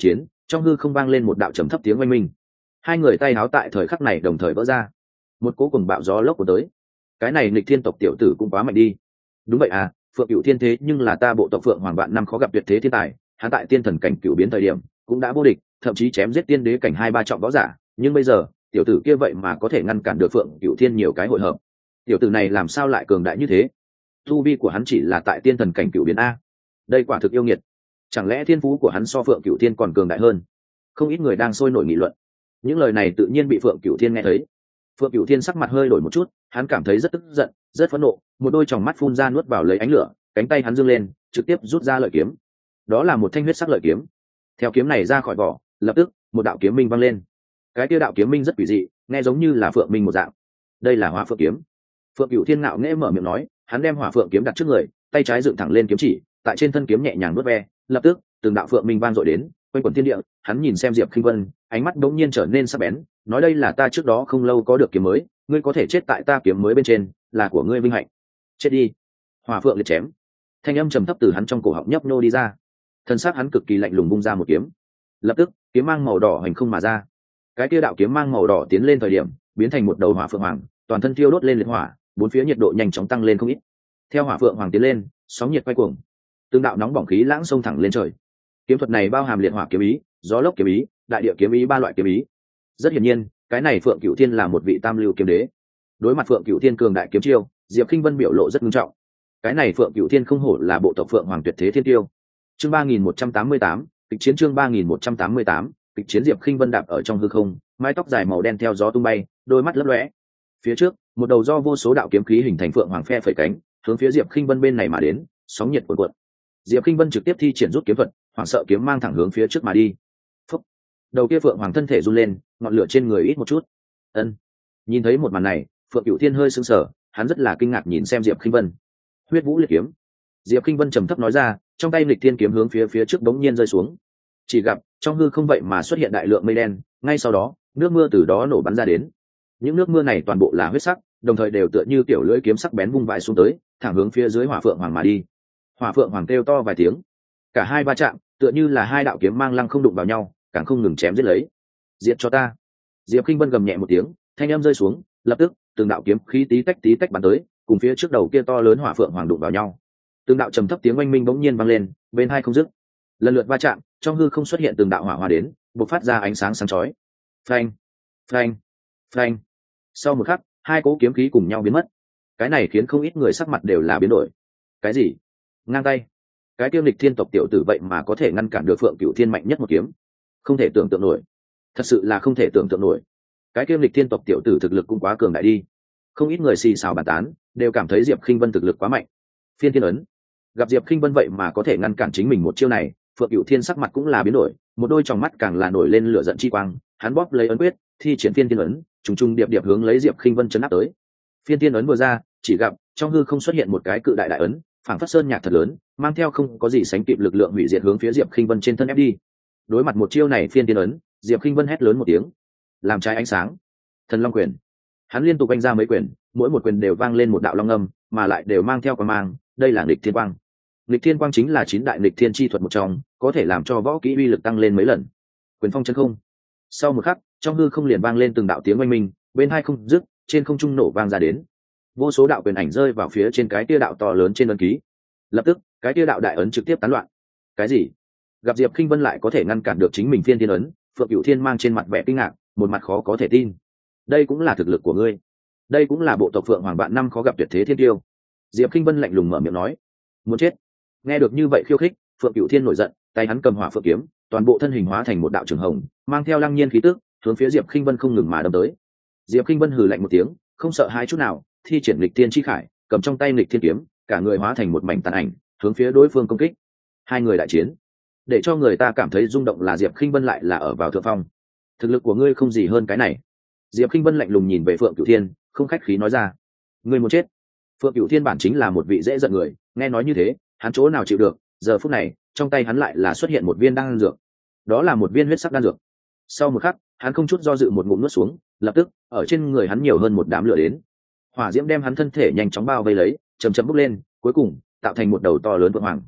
trong hư không vang lên một đạo trầm thấp tiếng oanh minh. Hai người tay háo tại thời khắc này đồng thời vỡ ra, một cỗ cùng bạo gió lốc của tới. Cái này nghịch thiên tộc tiểu tử cũng quá mạnh đi. Đúng vậy à, Phượng Cửu Thiên thế nhưng là ta bộ tộc Phượng Hoàng vạn năm khó gặp tuyệt thế thiên tài, hắn tại tiên thần cảnh cửu biến thời điểm cũng đã vô địch, thậm chí chém giết tiên đế cảnh hai ba trọng võ giả, nhưng bây giờ tiểu tử kia vậy mà có thể ngăn cản được Phượng Cửu Thiên nhiều cái hội hợp. Tiểu tử này làm sao lại cường đại như thế? Tu vi của hắn chỉ là tại tiên thần cảnh cửu biến a. Đây quả thực yêu nghiệt. Chẳng lẽ thiên phú của hắn so Phượng Cửu Thiên còn cường đại hơn? Không ít người đang sôi nổi nghị luận. Những lời này tự nhiên bị Phượng Cửu Thiên nghe thấy. Phượng Cửu Thiên sắc mặt hơi đổi một chút, hắn cảm thấy rất tức giận, rất phẫn nộ, một đôi tròng mắt phun ra nuốt vào lấy ánh lửa, cánh tay hắn giương lên, trực tiếp rút ra lợi kiếm. Đó là một thanh huyết sắc lợi kiếm. Theo kiếm này ra khỏi vỏ, lập tức một đạo kiếm minh vang lên. Cái tiêu đạo kiếm minh rất quỷ dị, nghe giống như là phượng minh một dạng. Đây là Hỏa Phượng kiếm. Phượng Cửu Thiên ngạo nghễ mở miệng nói, hắn đem Hỏa Phượng kiếm đặt trước người, tay trái dựng thẳng lên kiếm chỉ, tại trên thân kiếm nhẹ nhàng nuốt ve, lập tức từng đạo phượng minh vang dội đến, quanh quẩn thiên địa. Hắn nhìn xem Diệp Khinh Vân, ánh mắt bỗng nhiên trở nên sắc bén, nói đây là ta trước đó không lâu có được kiếm mới, ngươi có thể chết tại ta kiếm mới bên trên, là của ngươi vinh hạnh. Chết đi. Hỏa Phượng liệt chém. Thanh âm trầm thấp từ hắn trong cổ họng nhấp nô đi ra. Thân xác hắn cực kỳ lạnh lùng bung ra một kiếm. Lập tức, kiếm mang màu đỏ hành không mà ra. Cái kia đạo kiếm mang màu đỏ tiến lên thời điểm, biến thành một đầu hỏa phượng hoàng, toàn thân thiêu đốt lên liệt hỏa, bốn phía nhiệt độ nhanh chóng tăng lên không ít. Theo hỏa phượng hoàng tiến lên, sóng nhiệt quay cuồng, tương đạo nóng bỏng khí lãng xông thẳng lên trời. Kiếm thuật này bao hàm liệt hỏa kiếm ý, gió lốc kiếm ý, đại địa kiếm ý ba loại kiếm ý. Rất hiển nhiên, cái này Phượng Cửu Thiên là một vị tam lưu kiếm đế. Đối mặt Phượng Cửu Thiên cường đại kiếm chiêu, Diệp Khinh Vân biểu lộ rất nghiêm trọng. Cái này Phượng Cửu Thiên không hổ là bộ tộc Phượng Hoàng tuyệt thế thiên tiêu. Chương ba nghìn một trăm tám mươi tám, kịch chiến chương ba nghìn một trăm tám mươi tám, kịch chiến Diệp Khinh Vân đạp ở trong hư không, mái tóc dài màu đen theo gió tung bay, đôi mắt lấp lóe. Phía trước, một đầu do vô số đạo kiếm khí hình thành Phượng Hoàng phe phẩy cánh, hướng phía Diệp Khinh Vân bên này mà đến, sóng nhiệt cuộn cuộn. Diệp Khinh Vân trực tiếp thi triển rút kiếm thuật, hoảng sợ kiếm mang thẳng hướng phía trước mà đi. Phúc. Đầu kia Phượng Hoàng thân thể run lên, ngọn lửa trên người ít một chút. Ân. Nhìn thấy một màn này, Phượng Cửu Thiên hơi sững sờ, hắn rất là kinh ngạc nhìn xem Diệp Khinh Vân. Huyết Vũ liệt kiếm. Diệp Khinh Vân trầm thấp nói ra, trong tay nghịch thiên kiếm hướng phía phía trước bỗng nhiên rơi xuống. Chỉ gặp trong hư không vậy mà xuất hiện đại lượng mây đen, ngay sau đó, nước mưa từ đó nổ bắn ra đến. Những nước mưa này toàn bộ là huyết sắc, đồng thời đều tựa như kiểu lưỡi kiếm sắc bén vung vãi xuống tới, thẳng hướng phía dưới Hỏa Phượng Hoàng mà đi. Hỏa Phượng Hoàng kêu to vài tiếng, cả hai va chạm, tựa như là hai đạo kiếm mang lăng không đụng vào nhau, càng không ngừng chém giết lấy. Diệt cho ta! Diệp Khinh Vân gầm nhẹ một tiếng, thanh âm rơi xuống, lập tức từng đạo kiếm khí tí tách tí tách bắn tới, cùng phía trước đầu kia to lớn Hỏa Phượng Hoàng đụng vào nhau. Từng đạo trầm thấp tiếng oanh minh bỗng nhiên vang lên, bên hai không dứt. Lần lượt va chạm, trong hư không xuất hiện từng đạo hỏa hoa đến, bộc phát ra ánh sáng sáng chói. Phanh, phanh, phanh. Sau một khắc, hai cỗ kiếm khí cùng nhau biến mất. Cái này khiến không ít người sắc mặt đều là biến đổi. Cái gì? Ngang tay? Cái tiêu lịch thiên tộc tiểu tử vậy mà có thể ngăn cản được Phượng Cửu Thiên mạnh nhất một kiếm? Không thể tưởng tượng nổi. Thật sự là không thể tưởng tượng nổi. Cái tiêu lịch thiên tộc tiểu tử thực lực cũng quá cường đại đi. Không ít người xì xào bàn tán, đều cảm thấy Diệp Khinh Vân thực lực quá mạnh. Phiên Thiên ấn. Gặp Diệp Khinh Vân vậy mà có thể ngăn cản chính mình một chiêu này, Phượng Cửu Thiên sắc mặt cũng là biến đổi, một đôi tròng mắt càng là nổi lên lửa giận chi quang, hắn bóp lấy ấn quyết, thi triển Phiên Thiên ấn, trùng trùng điệp điệp hướng lấy Diệp Khinh Vân chấn áp tới. Phiên Thiên ấn vừa ra, chỉ gặp trong hư không xuất hiện một cái cự đại đại ấn, phảng phất sơn nhạc thật lớn, mang theo không có gì sánh kịp lực lượng hủy diệt hướng phía Diệp Khinh Vân trên thân ép đi. Đối mặt một chiêu này Phiên Thiên ấn, Diệp Khinh Vân hét lớn một tiếng, làm trái ánh sáng. Thần Long quyền. Hắn liên tục vung ra mấy quyền, mỗi một quyền đều vang lên một đạo long âm, mà lại đều mang theo quang mang, đây là nghịch thiên quang. Nghịch thiên quang chính là chín đại nghịch thiên chi thuật một trong, có thể làm cho võ kỹ uy lực tăng lên mấy lần. Quyền phong chân không. Sau một khắc, trong hư không liền vang lên từng đạo tiếng oanh minh, bên hai không dứt, trên không trung nổ vang ra đến. Vô số đạo quyền ảnh rơi vào phía trên cái tia đạo to lớn trên ấn ký. Lập tức, cái tia đạo đại ấn trực tiếp tán loạn. Cái gì? Gặp Diệp Khinh Vân lại có thể ngăn cản được chính mình Phiên Thiên ấn, Phượng Cửu Thiên mang trên mặt vẻ kinh ngạc, một mặt khó có thể tin. Đây cũng là thực lực của ngươi. Đây cũng là bộ tộc Phượng Hoàng vạn năm khó gặp tuyệt thế thiên tiêu. Diệp Khinh Vân lạnh lùng mở miệng nói, muốn chết. Nghe được như vậy khiêu khích, Phượng Cửu Thiên nổi giận, tay hắn cầm hỏa phượng kiếm, toàn bộ thân hình hóa thành một đạo trường hồng, mang theo lăng nhiên khí tức, hướng phía Diệp Khinh Vân không ngừng mà đâm tới. Diệp Khinh Vân hừ lạnh một tiếng, không sợ hãi chút nào, thi triển nghịch thiên chi khải, cầm trong tay nghịch thiên kiếm, cả người hóa thành một mảnh tàn ảnh, hướng phía đối phương công kích. Hai người đại chiến, để cho người ta cảm thấy rung động là Diệp Khinh Vân lại là ở vào thượng phong. Thực lực của ngươi không gì hơn cái này. Diệp Khinh Vân lạnh lùng nhìn về Phượng Cửu Thiên, không khách khí nói ra, ngươi muốn chết. Phượng Cửu Thiên bản chính là một vị dễ giận người, nghe nói như thế, hắn chỗ nào chịu được, giờ phút này, trong tay hắn lại là xuất hiện một viên đan dược. Đó là một viên huyết sắc đan dược. Sau một khắc, hắn không chút do dự một ngụm nuốt xuống, lập tức, ở trên người hắn nhiều hơn một đám lửa đến. Hỏa diễm đem hắn thân thể nhanh chóng bao vây lấy, chậm chậm bốc lên, cuối cùng tạo thành một đầu to lớn vượng hoàng.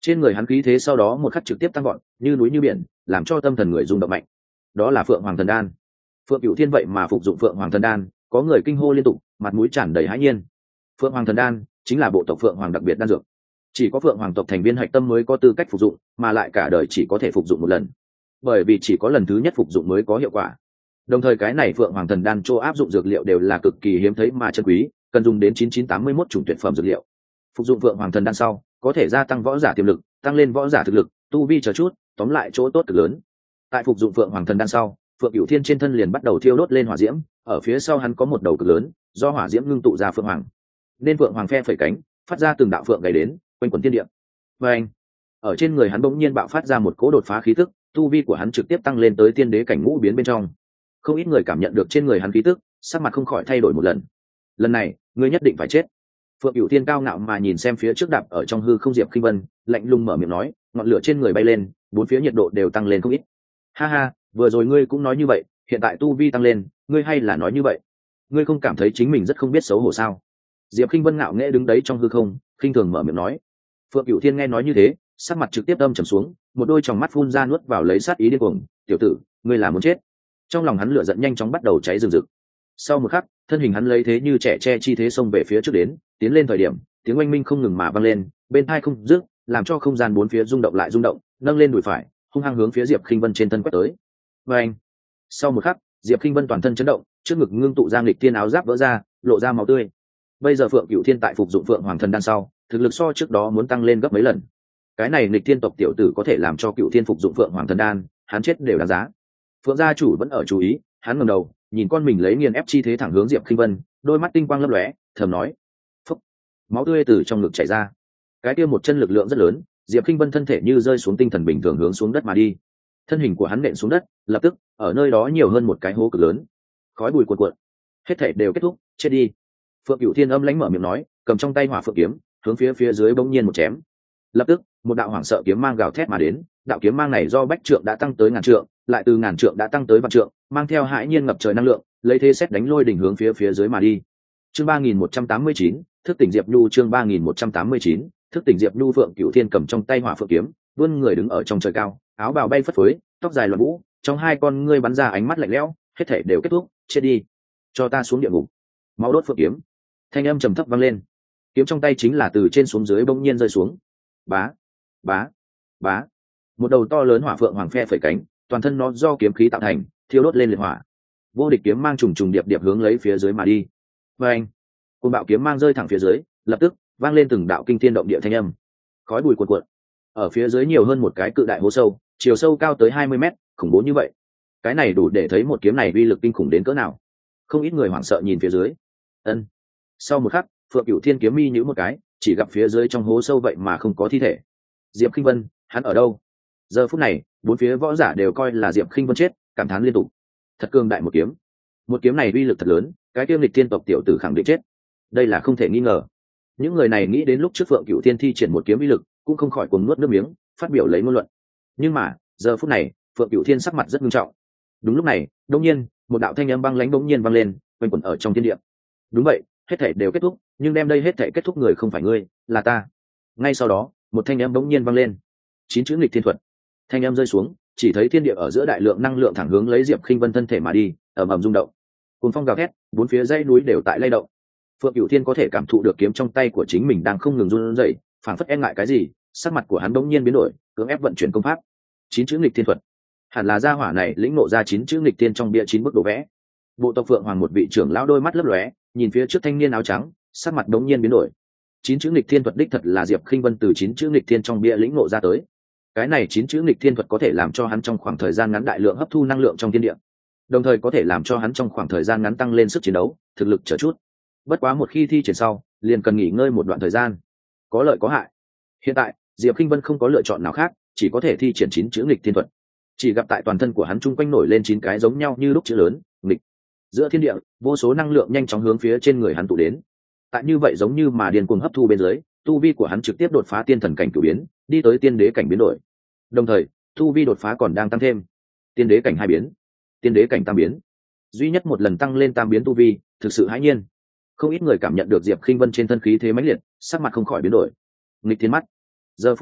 Trên người hắn khí thế sau đó một khắc trực tiếp tăng gọn như núi như biển, làm cho tâm thần người rung động mạnh. Đó là Phượng Hoàng Thần Đan. Phượng Cửu Thiên vậy mà phục dụng Phượng Hoàng Thần Đan, có người kinh hô liên tục, mặt mũi tràn đầy hãi nhiên. Phượng Hoàng Thần Đan chính là bộ tộc Phượng Hoàng đặc biệt đan dược, chỉ có Phượng Hoàng tộc thành viên hạch tâm mới có tư cách phục dụng, mà lại cả đời chỉ có thể phục dụng một lần, bởi vì chỉ có lần thứ nhất phục dụng mới có hiệu quả. Đồng thời cái này Phượng Hoàng Thần Đan cho áp dụng dược liệu đều là cực kỳ hiếm thấy mà chân quý, cần dùng đến chín chín tám mươi mốt chủng tuyệt phẩm dược liệu. Phục dụng Phượng Hoàng Thần Đan sau, có thể gia tăng võ giả tiềm lực, tăng lên võ giả thực lực, tu vi chờ chút, tóm lại chỗ tốt cực lớn. Tại phục dụng Phượng Hoàng Thần Đan sau, Phượng Cửu Thiên trên thân liền bắt đầu thiêu đốt lên hỏa diễm, ở phía sau hắn có một đầu cực lớn, do hỏa diễm ngưng tụ ra phượng hoàng. Nên Phượng Hoàng phe phẩy cánh, phát ra từng đạo phượng gầy đến, quanh quần thiên địa. Và anh, ở trên người hắn bỗng nhiên bạo phát ra một cỗ đột phá khí tức, tu vi của hắn trực tiếp tăng lên tới tiên đế cảnh ngũ biến bên trong. Không ít người cảm nhận được trên người hắn khí tức, sắc mặt không khỏi thay đổi một lần. Lần này, ngươi nhất định phải chết. Phượng Cửu Thiên cao ngạo mà nhìn xem phía trước đạp ở trong hư không Diệp Khinh Vân, lạnh lùng mở miệng nói, ngọn lửa trên người bay lên, bốn phía nhiệt độ đều tăng lên không ít. Ha ha, vừa rồi ngươi cũng nói như vậy, hiện tại tu vi tăng lên, ngươi hay là nói như vậy? Ngươi không cảm thấy chính mình rất không biết xấu hổ sao? Diệp Khinh Vân ngạo nghễ đứng đấy trong hư không, khinh thường mở miệng nói. Phượng Cửu Thiên nghe nói như thế, sắc mặt trực tiếp âm trầm xuống, một đôi tròng mắt phun ra nuốt vào lấy sát ý điên cuồng. Tiểu tử, ngươi là muốn chết? Trong lòng hắn lửa giận nhanh chóng bắt đầu cháy rừng rực. Sau một khắc, thân hình hắn lấy thế như trẻ tre chi thế xông về phía trước đến, tiến lên thời điểm, tiếng oanh minh không ngừng mà vang lên, bên tai không dứt, làm cho không gian bốn phía rung động lại rung động, nâng lên đùi phải, hung hăng hướng phía Diệp Khinh Vân trên thân quét tới. Và anh, sau một khắc, Diệp Khinh Vân toàn thân chấn động, trước ngực ngưng tụ ra nghịch thiên áo giáp vỡ ra, lộ ra máu tươi. Bây giờ Phượng Cửu Thiên tại phục dụng Phượng Hoàng Thần Đan sau, thực lực so trước đó muốn tăng lên gấp mấy lần. Cái này nghịch thiên tộc tiểu tử có thể làm cho Cửu Thiên phục dụng Phượng Hoàng Thần Đan, hắn chết đều đáng giá. Phượng gia chủ vẫn ở chú ý, hắn ngẩng đầu, nhìn con mình lấy nghiền ép chi thế thẳng hướng Diệp Khinh Vân, đôi mắt tinh quang lấp lóe, thầm nói: "Phúc." Máu tươi từ trong ngực chảy ra. Cái kia một chân lực lượng rất lớn, Diệp Khinh Vân thân thể như rơi xuống tinh thần bình thường hướng xuống đất mà đi. Thân hình của hắn nện xuống đất, lập tức, ở nơi đó nhiều hơn một cái hố cực lớn. Khói bụi cuồn cuộn. Hết thảy đều kết thúc, chết đi. Phượng Cửu Thiên âm lãnh mở miệng nói, cầm trong tay hỏa phượng kiếm, hướng phía phía dưới bỗng nhiên một chém. Lập tức, một đạo hoảng sợ kiếm mang gào thét mà đến, đạo kiếm mang này do bách trượng đã tăng tới ngàn trượng, lại từ ngàn trượng đã tăng tới vạn trượng, mang theo hãi nhiên ngập trời năng lượng, lấy thế xét đánh lôi đỉnh hướng phía phía dưới mà đi. Chương ba nghìn một trăm tám mươi chín, thức tỉnh Diệp Nhu. Chương ba nghìn một trăm tám mươi chín, thức tỉnh Diệp Nhu. Phượng Cửu Thiên cầm trong tay hỏa phượng kiếm, vươn người đứng ở trong trời cao, áo bào bay phất phới, tóc dài loạn vũ, trong hai con ngươi bắn ra ánh mắt lạnh lẽo, hết thảy đều kết thúc, chết đi, cho ta xuống địa ngục. Máu đốt phượng kiếm, thanh âm trầm thấp vang lên, kiếm trong tay chính là từ trên xuống dưới bỗng nhiên rơi xuống. Bá, bá, bá, một đầu to lớn hỏa phượng hoàng phe phẩy cánh, toàn thân nó do kiếm khí tạo thành, thiêu đốt lên liệt hỏa. Vô địch kiếm mang trùng trùng điệp điệp hướng lấy phía dưới mà đi. Và anh, côn bạo kiếm mang rơi thẳng phía dưới, lập tức vang lên từng đạo kinh thiên động địa thanh âm, khói bụi cuồn cuộn. Ở phía dưới nhiều hơn một cái cự đại hố sâu, chiều sâu cao tới hai mươi mét, khủng bố như vậy. Cái này đủ để thấy một kiếm này uy lực kinh khủng đến cỡ nào. Không ít người hoảng sợ nhìn phía dưới. Ân. Sau một khắc, Phượng Cửu Thiên kiếm mi nhíu một cái, chỉ gặp phía dưới trong hố sâu vậy mà không có thi thể. Diệp Khinh Vân, hắn ở đâu? Giờ phút này, bốn phía võ giả đều coi là Diệp Khinh Vân chết, cảm thán liên tục. Thật cường đại một kiếm. Một kiếm này uy lực thật lớn, cái kiếm lịch tiên tộc tiểu tử khẳng định chết. Đây là không thể nghi ngờ. Những người này nghĩ đến lúc trước Phượng Cửu Thiên thi triển một kiếm uy lực, cũng không khỏi cuồng nuốt nước miếng, phát biểu lấy ngôn luận. Nhưng mà, giờ phút này, Phượng Cửu Thiên sắc mặt rất nghiêm trọng. Đúng lúc này, đột nhiên, một đạo thanh âm băng lãnh bỗng nhiên vang lên, quanh quẩn ở trong thiên địa. Đúng vậy, hết thảy đều kết thúc, nhưng đem đây hết thảy kết thúc người không phải ngươi, là ta. Ngay sau đó, một thanh âm bỗng nhiên vang lên. Chín chữ nghịch thiên thuật. Thanh âm rơi xuống, chỉ thấy thiên địa ở giữa đại lượng năng lượng thẳng hướng lấy Diệp Khinh Vân thân thể mà đi, ầm ầm rung động. Cuồng phong gào thét, bốn phía dãy núi đều tại lay động. Phượng Cửu Thiên có thể cảm thụ được kiếm trong tay của chính mình đang không ngừng run rẩy, phảng phất e ngại cái gì, sắc mặt của hắn bỗng nhiên biến đổi, cưỡng ép vận chuyển công pháp. Chín chữ nghịch thiên thuật. Hẳn là gia hỏa này lĩnh ngộ ra chín chữ nghịch thiên trong bia chín bức đồ vẽ. Bộ tộc Phượng Hoàng một vị trưởng lão đôi mắt lấp lóe, nhìn phía trước thanh niên áo trắng, sắc mặt bỗng nhiên biến đổi. Chín chữ nghịch thiên thuật đích thật là Diệp Khinh Vân từ chín chữ nghịch thiên trong bia lĩnh ngộ ra tới. Cái này chín chữ nghịch thiên thuật có thể làm cho hắn trong khoảng thời gian ngắn đại lượng hấp thu năng lượng trong thiên địa, đồng thời có thể làm cho hắn trong khoảng thời gian ngắn tăng lên sức chiến đấu, thực lực trở chút. Bất quá một khi thi triển sau, liền cần nghỉ ngơi một đoạn thời gian, có lợi có hại. Hiện tại, Diệp Khinh Vân không có lựa chọn nào khác, chỉ có thể thi triển chín chữ nghịch thiên thuật. Chỉ gặp tại toàn thân của hắn chung quanh nổi lên chín cái giống nhau như lúc chữ lớn, nghịch. Giữa thiên địa, vô số năng lượng nhanh chóng hướng phía trên người hắn tụ đến. Tại như vậy giống như mà điên cuồng hấp thu bên dưới, tu vi của hắn trực tiếp đột phá tiên thần cảnh cửu biến, đi tới tiên đế cảnh biến đổi. Đồng thời, tu vi đột phá còn đang tăng thêm. Tiên đế cảnh hai biến, tiên đế cảnh tam biến. Duy nhất một lần tăng lên tam biến tu vi, thực sự hãi nhiên. Không ít người cảm nhận được Diệp Khinh Vân trên thân khí thế mãnh liệt, sắc mặt không khỏi biến đổi. Nghịch thiên mắt. Giờ phút này,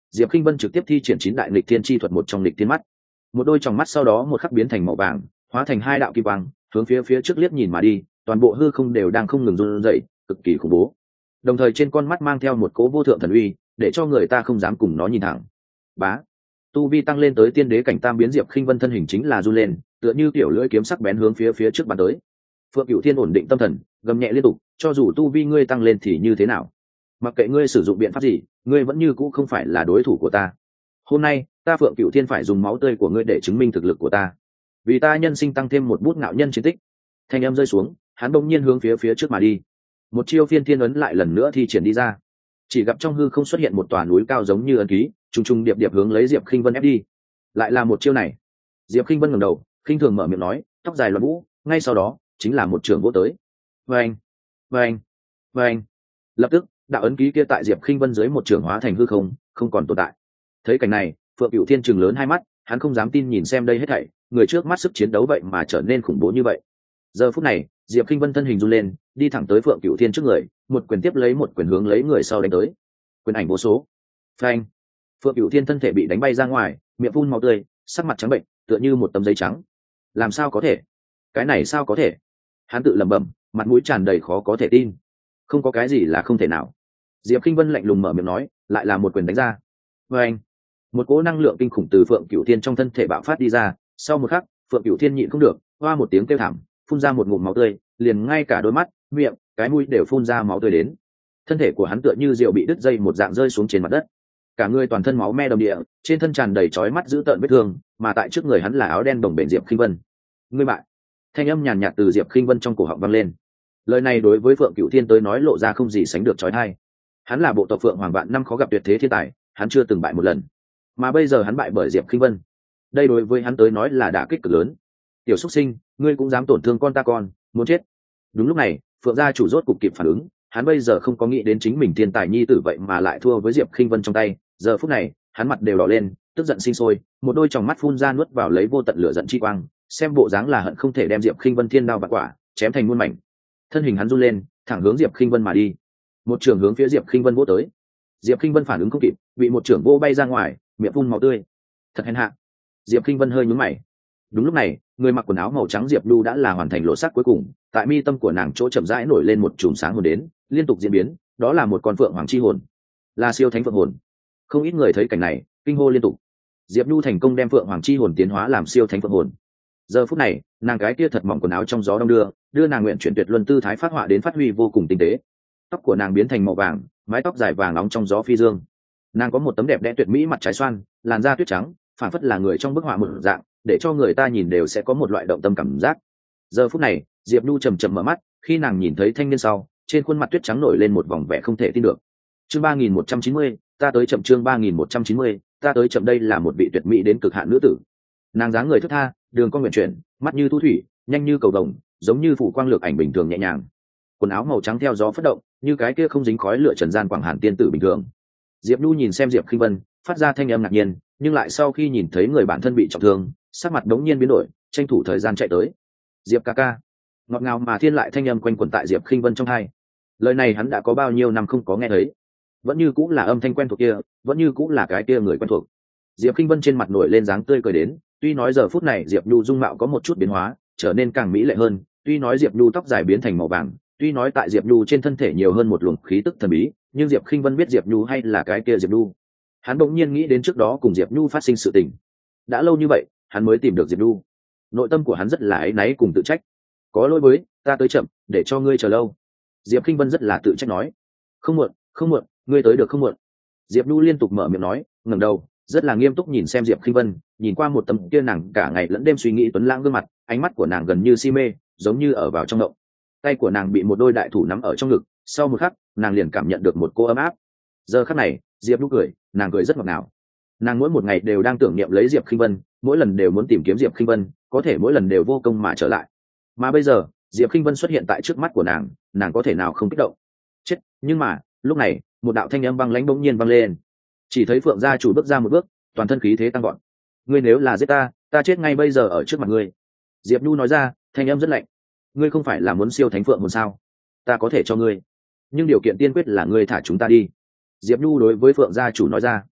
Diệp Khinh Vân trực tiếp thi triển chín đại nghịch thiên chi thuật một trong nghịch thiên mắt, một đôi tròng mắt sau đó một khắc biến thành màu vàng, hóa thành hai đạo kim quang, hướng phía phía trước liếc nhìn mà đi, toàn bộ hư không đều đang không ngừng run rẩy, cực kỳ khủng bố. Đồng thời trên con mắt mang theo một cỗ vô thượng thần uy, để cho người ta không dám cùng nó nhìn thẳng. Bá, tu vi tăng lên tới tiên đế cảnh tam biến, Diệp Khinh Vân thân hình chính là run lên, tựa như tiểu lưỡi kiếm sắc bén hướng phía phía trước bắn tới. Phượng Cửu Thiên ổn định tâm thần, gầm nhẹ liên tục, cho dù tu vi ngươi tăng lên thì như thế nào, mặc kệ ngươi sử dụng biện pháp gì, ngươi vẫn như cũ không phải là đối thủ của ta. Hôm nay ta Phượng Cửu Thiên phải dùng máu tươi của ngươi để chứng minh thực lực của ta, vì ta nhân sinh tăng thêm một bút ngạo nhân chiến tích. Thanh âm rơi xuống, hắn bỗng nhiên hướng phía phía trước mà đi, một chiêu phiên thiên ấn lại lần nữa thi triển đi ra. Chỉ gặp trong hư không xuất hiện một tòa núi cao giống như ấn ký, trùng trùng điệp điệp hướng lấy Diệp Khinh Vân ép đi. Lại là một chiêu này. Diệp Khinh Vân ngẩng đầu, khinh thường mở miệng nói, tóc dài loạn vũ, ngay sau đó chính là một trường vỗ tới. Vâng, vâng, vâng. Lập tức đạo ấn ký kia tại Diệp Khinh Vân dưới một trường hóa thành hư không, không còn tồn tại. Thấy cảnh này, Phượng Cửu Thiên trừng lớn hai mắt, hắn không dám tin nhìn xem đây hết thảy, người trước mắt sức chiến đấu vậy mà trở nên khủng bố như vậy. Giờ phút này, Diệp Khinh Vân thân hình run lên, đi thẳng tới Phượng Cửu Thiên trước người, một quyền tiếp lấy một quyền hướng lấy người sau đánh tới. Quyền ảnh vô số. Phanh! Phượng Cửu Thiên thân thể bị đánh bay ra ngoài, miệng phun máu tươi, sắc mặt trắng bệnh, tựa như một tấm giấy trắng. Làm sao có thể? Cái này sao có thể? Hắn tự lẩm bẩm, mặt mũi tràn đầy khó có thể tin. Không có cái gì là không thể nào. Diệp Khinh Vân lạnh lùng mở miệng nói, lại là một quyền đánh ra. Phanh! Một cỗ năng lượng kinh khủng từ Phượng Cửu Thiên trong thân thể bạo phát đi ra, sau một khắc, Phượng Cửu Thiên nhịn không được, hoa một tiếng kêu thảm, phun ra một ngụm máu tươi, liền ngay cả đôi mắt, miệng, cái mũi đều phun ra máu tươi đến. Thân thể của hắn tựa như rượu bị đứt dây một dạng rơi xuống trên mặt đất, cả người toàn thân máu me đầm địa, trên thân tràn đầy chói mắt dữ tợn vết thương, mà tại trước người hắn là áo đen đồng bền Diệp Khinh Vân. Ngươi bại. Thanh âm nhàn nhạt từ Diệp Khinh Vân trong cổ họng vang lên. Lời này đối với Phượng Cửu Thiên tới nói lộ ra không gì sánh được chói tai. Hắn là bộ tộc Phượng Hoàng vạn năm khó gặp tuyệt thế thiên tài, hắn chưa từng bại một lần, mà bây giờ hắn bại bởi Diệp Khinh Vân. Đây đối với hắn tới nói là đả kích cực lớn. Tiểu xuất sinh, ngươi cũng dám tổn thương con ta con, muốn chết. Đúng lúc này, Phượng gia chủ rốt cục kịp phản ứng, hắn bây giờ không có nghĩ đến chính mình thiên tài nhi tử vậy mà lại thua với Diệp Khinh Vân trong tay. Giờ phút này, hắn mặt đều đỏ lên, tức giận sinh sôi, một đôi tròng mắt phun ra nuốt vào lấy vô tận lửa giận chi quang, xem bộ dáng là hận không thể đem Diệp Khinh Vân thiên đao bạc quả chém thành muôn mảnh. Thân hình hắn run lên, thẳng hướng Diệp Khinh Vân mà đi. Một trường hướng phía Diệp Khinh Vân vỗ tới. Diệp Khinh Vân phản ứng không kịp, bị một trường vô bay ra ngoài, miệng phun máu tươi. Thật hèn hạ. Diệp Khinh Vân hơi nhướng mày. Đúng lúc này, người mặc quần áo màu trắng Diệp Nhu đã là hoàn thành lộ sắc cuối cùng, tại mi tâm của nàng chỗ chậm rãi nổi lên một chùm sáng hồn đến, liên tục diễn biến, đó là một con phượng hoàng chi hồn, là siêu thánh phượng hồn. Không ít người thấy cảnh này, kinh hô liên tục. Diệp Nhu thành công đem phượng hoàng chi hồn tiến hóa làm siêu thánh phượng hồn. Giờ phút này, nàng gái kia thật mỏng quần áo trong gió đông đưa, đưa nàng nguyện chuyển tuyệt luân tư thái phát họa đến phát huy vô cùng tinh tế. Tóc của nàng biến thành màu vàng, mái tóc dài vàng nóng trong gió phi dương. Nàng có một tấm đẹp đẽ tuyệt mỹ mặt trái xoan, làn da tuyết trắng, phản phất là người trong bức họa một dạng, để cho người ta nhìn đều sẽ có một loại động tâm cảm giác. Giờ phút này, Diệp Nhu chầm chậm mở mắt, khi nàng nhìn thấy thanh niên sau, trên khuôn mặt tuyết trắng nổi lên một vòng vẻ không thể tin được. Chương ba nghìn một trăm chín mươi, ta tới chậm. Chương ba nghìn một trăm chín mươi, ta tới chậm. Đây là một vị tuyệt mỹ đến cực hạn nữ tử. Nàng dáng người thướt tha, đường cong nguyện chuyển, mắt như thu thủy, nhanh như cầu vồng, giống như phủ quang lược ảnh bình thường nhẹ nhàng. Quần áo màu trắng theo gió phất động, như cái kia không dính khói lửa trần gian quảng hàn tiên tử bình thường. Diệp Nhu nhìn xem Diệp Khinh Vân, phát ra thanh âm ngạc nhiên, nhưng lại sau khi nhìn thấy người bản thân bị trọng thương, sắc mặt đống nhiên biến đổi, tranh thủ thời gian chạy tới. Diệp ca ca. Ngọt ngào mà thiên lại thanh âm quanh quẩn tại Diệp Khinh Vân trong tai. Lời này hắn đã có bao nhiêu năm không có nghe thấy, vẫn như cũng là âm thanh quen thuộc kia, vẫn như cũng là cái kia người quen thuộc. Diệp Khinh Vân trên mặt nổi lên dáng tươi cười đến, tuy nói giờ phút này Diệp Nhu dung mạo có một chút biến hóa, trở nên càng mỹ lệ hơn, tuy nói Diệp Nhu tóc dài biến thành màu vàng, tuy nói tại Diệp Nhu trên thân thể nhiều hơn một luồng khí tức thần bí, nhưng Diệp Khinh Vân biết Diệp Nhu hay là cái kia Diệp Nhu. Hắn đột nhiên nghĩ đến trước đó cùng Diệp Nhu phát sinh sự tình, đã lâu như vậy, hắn mới tìm được Diệp Nhu. Nội tâm của hắn rất là áy náy cùng tự trách. Có lỗi với, ta tới chậm, để cho ngươi chờ lâu. Diệp Khinh Vân rất là tự trách nói. Không muộn, không muộn, ngươi tới được không muộn. Diệp Nhu liên tục mở miệng nói, ngẩng đầu, rất là nghiêm túc nhìn xem Diệp Khinh Vân, nhìn qua một tấm kia nàng cả ngày lẫn đêm suy nghĩ tuấn lãng gương mặt, ánh mắt của nàng gần như si mê, giống như ở vào trong động. Tay của nàng bị một đôi đại thủ nắm ở trong ngực, sau một khắc, nàng liền cảm nhận được một cô ấm áp. Giờ khắc này, Diệp Nhu cười, nàng cười rất ngọt ngào. Nàng mỗi một ngày đều đang tưởng niệm lấy Diệp Khinh Vân, mỗi lần đều muốn tìm kiếm Diệp Khinh Vân, có thể mỗi lần đều vô công mà trở lại. Mà bây giờ, Diệp Khinh Vân xuất hiện tại trước mắt của nàng, nàng có thể nào không kích động? Chết, nhưng mà, lúc này, một đạo thanh âm băng lãnh bỗng nhiên vang lên. Chỉ thấy Phượng gia chủ bước ra một bước, toàn thân khí thế tăng vọt. Ngươi nếu là giết ta, ta chết ngay bây giờ ở trước mặt ngươi. Diệp Nhu nói ra, thanh âm rất lạnh. Ngươi không phải là muốn siêu thánh phượng hồn sao? Ta có thể cho ngươi, nhưng điều kiện tiên quyết là ngươi thả chúng ta đi. Diệp Nhu đối với Phượng gia chủ nói ra.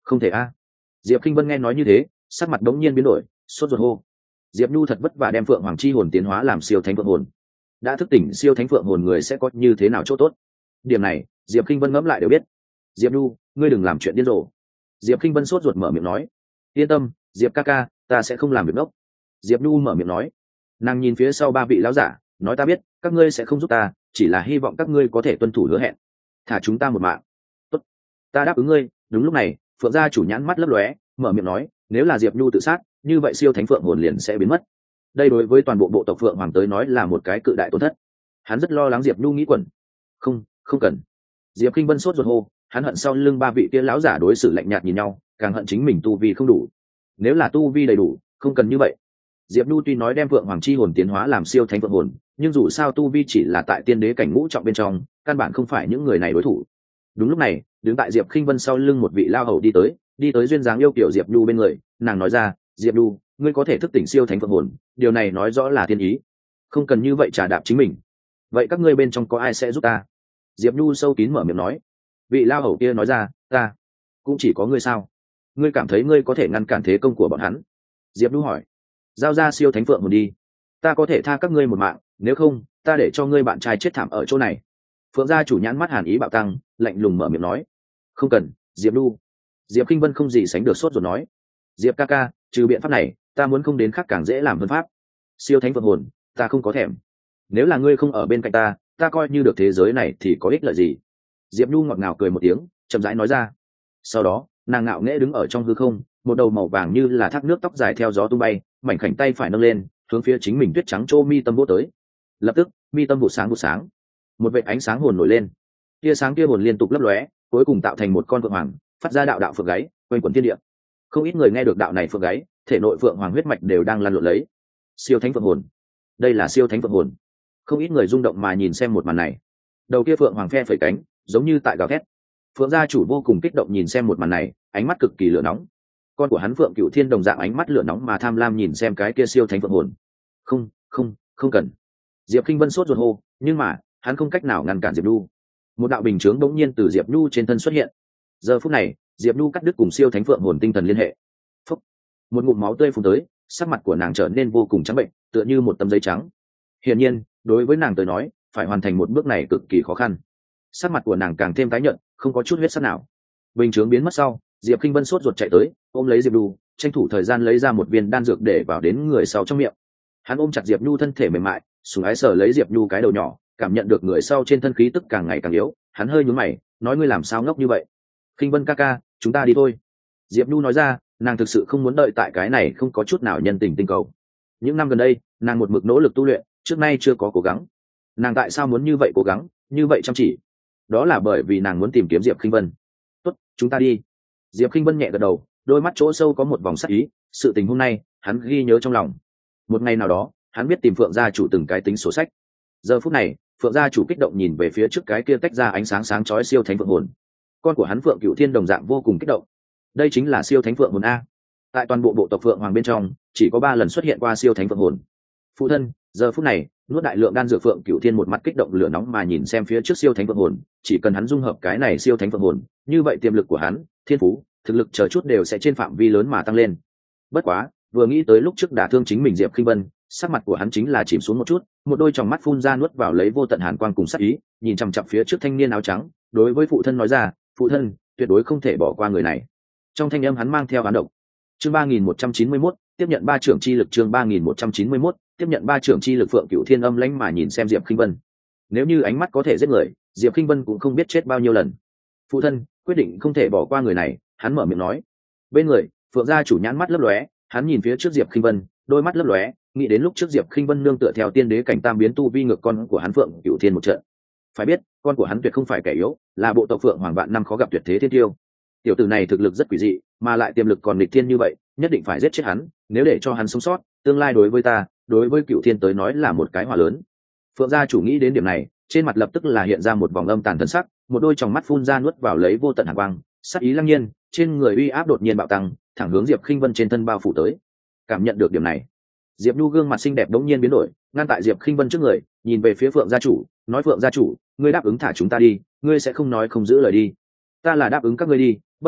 Không thể a. Diệp Kinh Vân nghe nói như thế, sắc mặt đống nhiên biến đổi, sốt ruột hô. Diệp Nhu thật vất vả đem phượng hoàng chi hồn tiến hóa làm siêu thánh phượng hồn, đã thức tỉnh siêu thánh phượng hồn người sẽ có như thế nào chỗ tốt? Điểm này Diệp Kinh Vân ngẫm lại đều biết. Diệp Nhu, ngươi đừng làm chuyện điên rồ. Diệp Kinh Vân sốt ruột mở miệng nói. Yên tâm, Diệp ca ca, ta sẽ không làm việc ngốc. Diệp Nhu mở miệng nói. Nàng nhìn phía sau ba vị lão giả, nói ta biết các ngươi sẽ không giúp ta, chỉ là hy vọng các ngươi có thể tuân thủ hứa hẹn, thả chúng ta một mạng. Tốt, ta đáp ứng ngươi. Đúng lúc này Phượng gia chủ nhãn mắt lấp lóe, mở miệng nói, nếu là Diệp Nhu tự sát, như vậy siêu thánh phượng hồn liền sẽ biến mất. Đây đối với toàn bộ bộ tộc Phượng hoàng tới nói là một cái cự đại tổn thất. Hắn rất lo lắng Diệp Nhu nghĩ quẩn. Không, không cần. Diệp Kinh Vân sốt ruột hô, hắn hận sau lưng ba vị kia lão giả đối xử lạnh nhạt nhìn nhau, càng hận chính mình tu vi không đủ. Nếu là tu vi đầy đủ, không cần như vậy. Diệp Nhu tuy nói đem Phượng hoàng chi hồn tiến hóa làm siêu thánh phượng hồn, nhưng dù sao tu vi chỉ là tại tiên đế cảnh ngũ trọng bên trong, căn bản không phải những người này đối thủ. Đúng lúc này, đứng tại Diệp Kinh Vân sau lưng một vị lao hầu đi tới, đi tới duyên dáng yêu kiểu Diệp Nhu bên người, nàng nói ra, Diệp Nhu, ngươi có thể thức tỉnh siêu thánh phượng hồn, điều này nói rõ là tiên ý, không cần như vậy trả đạp chính mình. Vậy các ngươi bên trong có ai sẽ giúp ta? Diệp Nhu sâu kín mở miệng nói. Vị lao hầu kia nói ra, ta cũng chỉ có ngươi sao? Ngươi cảm thấy ngươi có thể ngăn cản thế công của bọn hắn? Diệp Nhu hỏi. Giao ra siêu thánh phượng hồn đi, ta có thể tha các ngươi một mạng, nếu không ta để cho ngươi bạn trai chết thảm ở chỗ này. Phượng gia chủ nhãn mắt hàn ý bạo tăng, lạnh lùng mở miệng nói. Không cần, Diệp Nhu. Diệp Kinh Vân không gì sánh được sốt rồi nói. Diệp ca ca, trừ biện pháp này, ta muốn không đến khác càng dễ làm hơn pháp. Siêu thánh phượng hồn, ta không có thèm. Nếu là ngươi không ở bên cạnh ta, ta coi như được thế giới này thì có ích lợi gì? Diệp Nhu ngọt ngào cười một tiếng, chậm rãi nói ra. Sau đó nàng ngạo nghễ đứng ở trong hư không, một đầu màu vàng như là thác nước tóc dài theo gió tung bay, mảnh khảnh tay phải nâng lên, hướng phía chính mình tuyết trắng chỗ mi tâm vỗ tới. Lập tức mi tâm vụ sáng vụ sáng, một vệt ánh sáng hồn nổi lên, tia sáng kia hồn liên tục lấp lóe, cuối cùng tạo thành một con phượng hoàng, phát ra đạo đạo phượng gáy, quanh quẩn thiên địa. Không ít người nghe được đạo này phượng gáy, thể nội phượng hoàng huyết mạch đều đang lăn lộn lấy. Siêu thánh phượng hồn, đây là siêu thánh phượng hồn. Không ít người rung động mà nhìn xem một màn này. Đầu kia phượng hoàng phe phẩy cánh, giống như tại gào thét. Phượng gia chủ vô cùng kích động nhìn xem một màn này, ánh mắt cực kỳ lửa nóng. Con của hắn Phượng Cửu Thiên đồng dạng ánh mắt lửa nóng mà tham lam nhìn xem cái kia siêu thánh phượng hồn. Không, không, không cần. Diệp Kinh Vân sốt ruột hô, nhưng mà hắn không cách nào ngăn cản Diệp Nhu. Một đạo bình chướng bỗng nhiên từ Diệp Nhu trên thân xuất hiện. Giờ phút này, Diệp Nhu cắt đứt cùng siêu thánh phượng hồn tinh thần liên hệ. Phúc. Một ngụm máu tươi phun tới, sắc mặt của nàng trở nên vô cùng trắng bệnh, tựa như một tấm giấy trắng. Hiển nhiên, đối với nàng tới nói, phải hoàn thành một bước này cực kỳ khó khăn. Sắc mặt của nàng càng thêm tái nhợt, không có chút huyết sắc nào. Bình chướng biến mất sau, Diệp Kinh Vân sốt ruột chạy tới, ôm lấy Diệp Nhu, tranh thủ thời gian lấy ra một viên đan dược để vào đến người sau trong miệng. Hắn ôm chặt Diệp Nhu thân thể mềm mại, sủng ái sờ lấy Diệp Nhu cái đầu nhỏ, cảm nhận được người sau trên thân khí tức càng ngày càng yếu, hắn hơi nhướng mày, nói ngươi làm sao ngốc như vậy? Kinh Vân ca ca, chúng ta đi thôi. Diệp Nhu nói ra, nàng thực sự không muốn đợi tại cái này không có chút nào nhân tình tình cầu. Những năm gần đây, nàng một mực nỗ lực tu luyện, trước nay chưa có cố gắng. Nàng tại sao muốn như vậy cố gắng, như vậy chăm chỉ? Đó là bởi vì nàng muốn tìm kiếm Diệp Kinh Vân. Tốt, chúng ta đi. Diệp Kinh Vân nhẹ gật đầu, đôi mắt chỗ sâu có một vòng sắc ý, sự tình hôm nay, hắn ghi nhớ trong lòng. Một ngày nào đó, hắn biết tìm Phượng gia chủ từng cái tính sổ sách. Giờ phút này, Phượng gia chủ kích động nhìn về phía trước cái kia tách ra ánh sáng sáng chói siêu thánh phượng hồn. Con của hắn Phượng Cửu Thiên đồng dạng vô cùng kích động. Đây chính là siêu thánh phượng hồn a. Tại toàn bộ bộ tộc Phượng Hoàng bên trong, chỉ có ba lần xuất hiện qua siêu thánh phượng hồn. Phụ thân, giờ phút này, nuốt đại lượng đan dược Phượng Cửu Thiên một mặt kích động lửa nóng mà nhìn xem phía trước siêu thánh phượng hồn, chỉ cần hắn dung hợp cái này siêu thánh phượng hồn, như vậy tiềm lực của hắn, thiên phú, thực lực chờ chút đều sẽ trên phạm vi lớn mà tăng lên. Bất quá, vừa nghĩ tới lúc trước đả thương chính mình Diệp Kinh Vân, sắc mặt của hắn chính là chìm xuống một chút, một đôi tròng mắt phun ra nuốt vào lấy vô tận hàn quang cùng sát ý, nhìn chằm chằm phía trước thanh niên áo trắng, đối với phụ thân nói ra, phụ thân, tuyệt đối không thể bỏ qua người này. Trong thanh âm hắn mang theo oán độc. Chương ba nghìn một trăm chín mươi mốt, tiếp nhận ba trưởng chi lực. Chương ba nghìn một trăm chín mươi mốt, tiếp nhận ba trưởng chi lực. Phượng Cửu Thiên âm lãnh mà nhìn xem Diệp Kinh Vân. Nếu như ánh mắt có thể giết người, Diệp Kinh Vân cũng không biết chết bao nhiêu lần. Phụ thân, quyết định không thể bỏ qua người này, hắn mở miệng nói. Bên người, Phượng gia chủ nhãn mắt lấp lóe, hắn nhìn phía trước Diệp Kinh Vân, đôi mắt lấp lóe, nghĩ đến lúc trước Diệp Kinh Vân nương tựa theo tiên đế cảnh tam biến tu vi ngược con của hắn Phượng Cửu Thiên một trận. Phải biết, con của hắn tuyệt không phải kẻ yếu, là bộ tộc Phượng Hoàng vạn năm khó gặp tuyệt thế thiên tiêu. Tiểu tử này thực lực rất quỷ dị, mà lại tiềm lực còn nghịch thiên như vậy, nhất định phải giết chết hắn, nếu để cho hắn sống sót, tương lai đối với ta, đối với Cửu Thiên tới nói là một cái họa lớn. Phượng gia chủ nghĩ đến điểm này, trên mặt lập tức là hiện ra một vòng âm tàn thần sắc, một đôi tròng mắt phun ra nuốt vào lấy vô tận hàn quang, sắc ý lăng nhiên, trên người uy áp đột nhiên bạo tăng, thẳng hướng Diệp Kinh Vân trên thân bao phủ tới. Cảm nhận được điểm này, Diệp Nhu gương mặt xinh đẹp đống nhiên biến đổi, ngăn tại Diệp Kinh Vân trước người, nhìn về phía Phượng gia chủ, nói Phượng gia chủ, ngươi đáp ứng thả chúng ta đi, ngươi sẽ không nói không giữ lời đi. Ta là đáp ứng các ngươi đi, bất quá,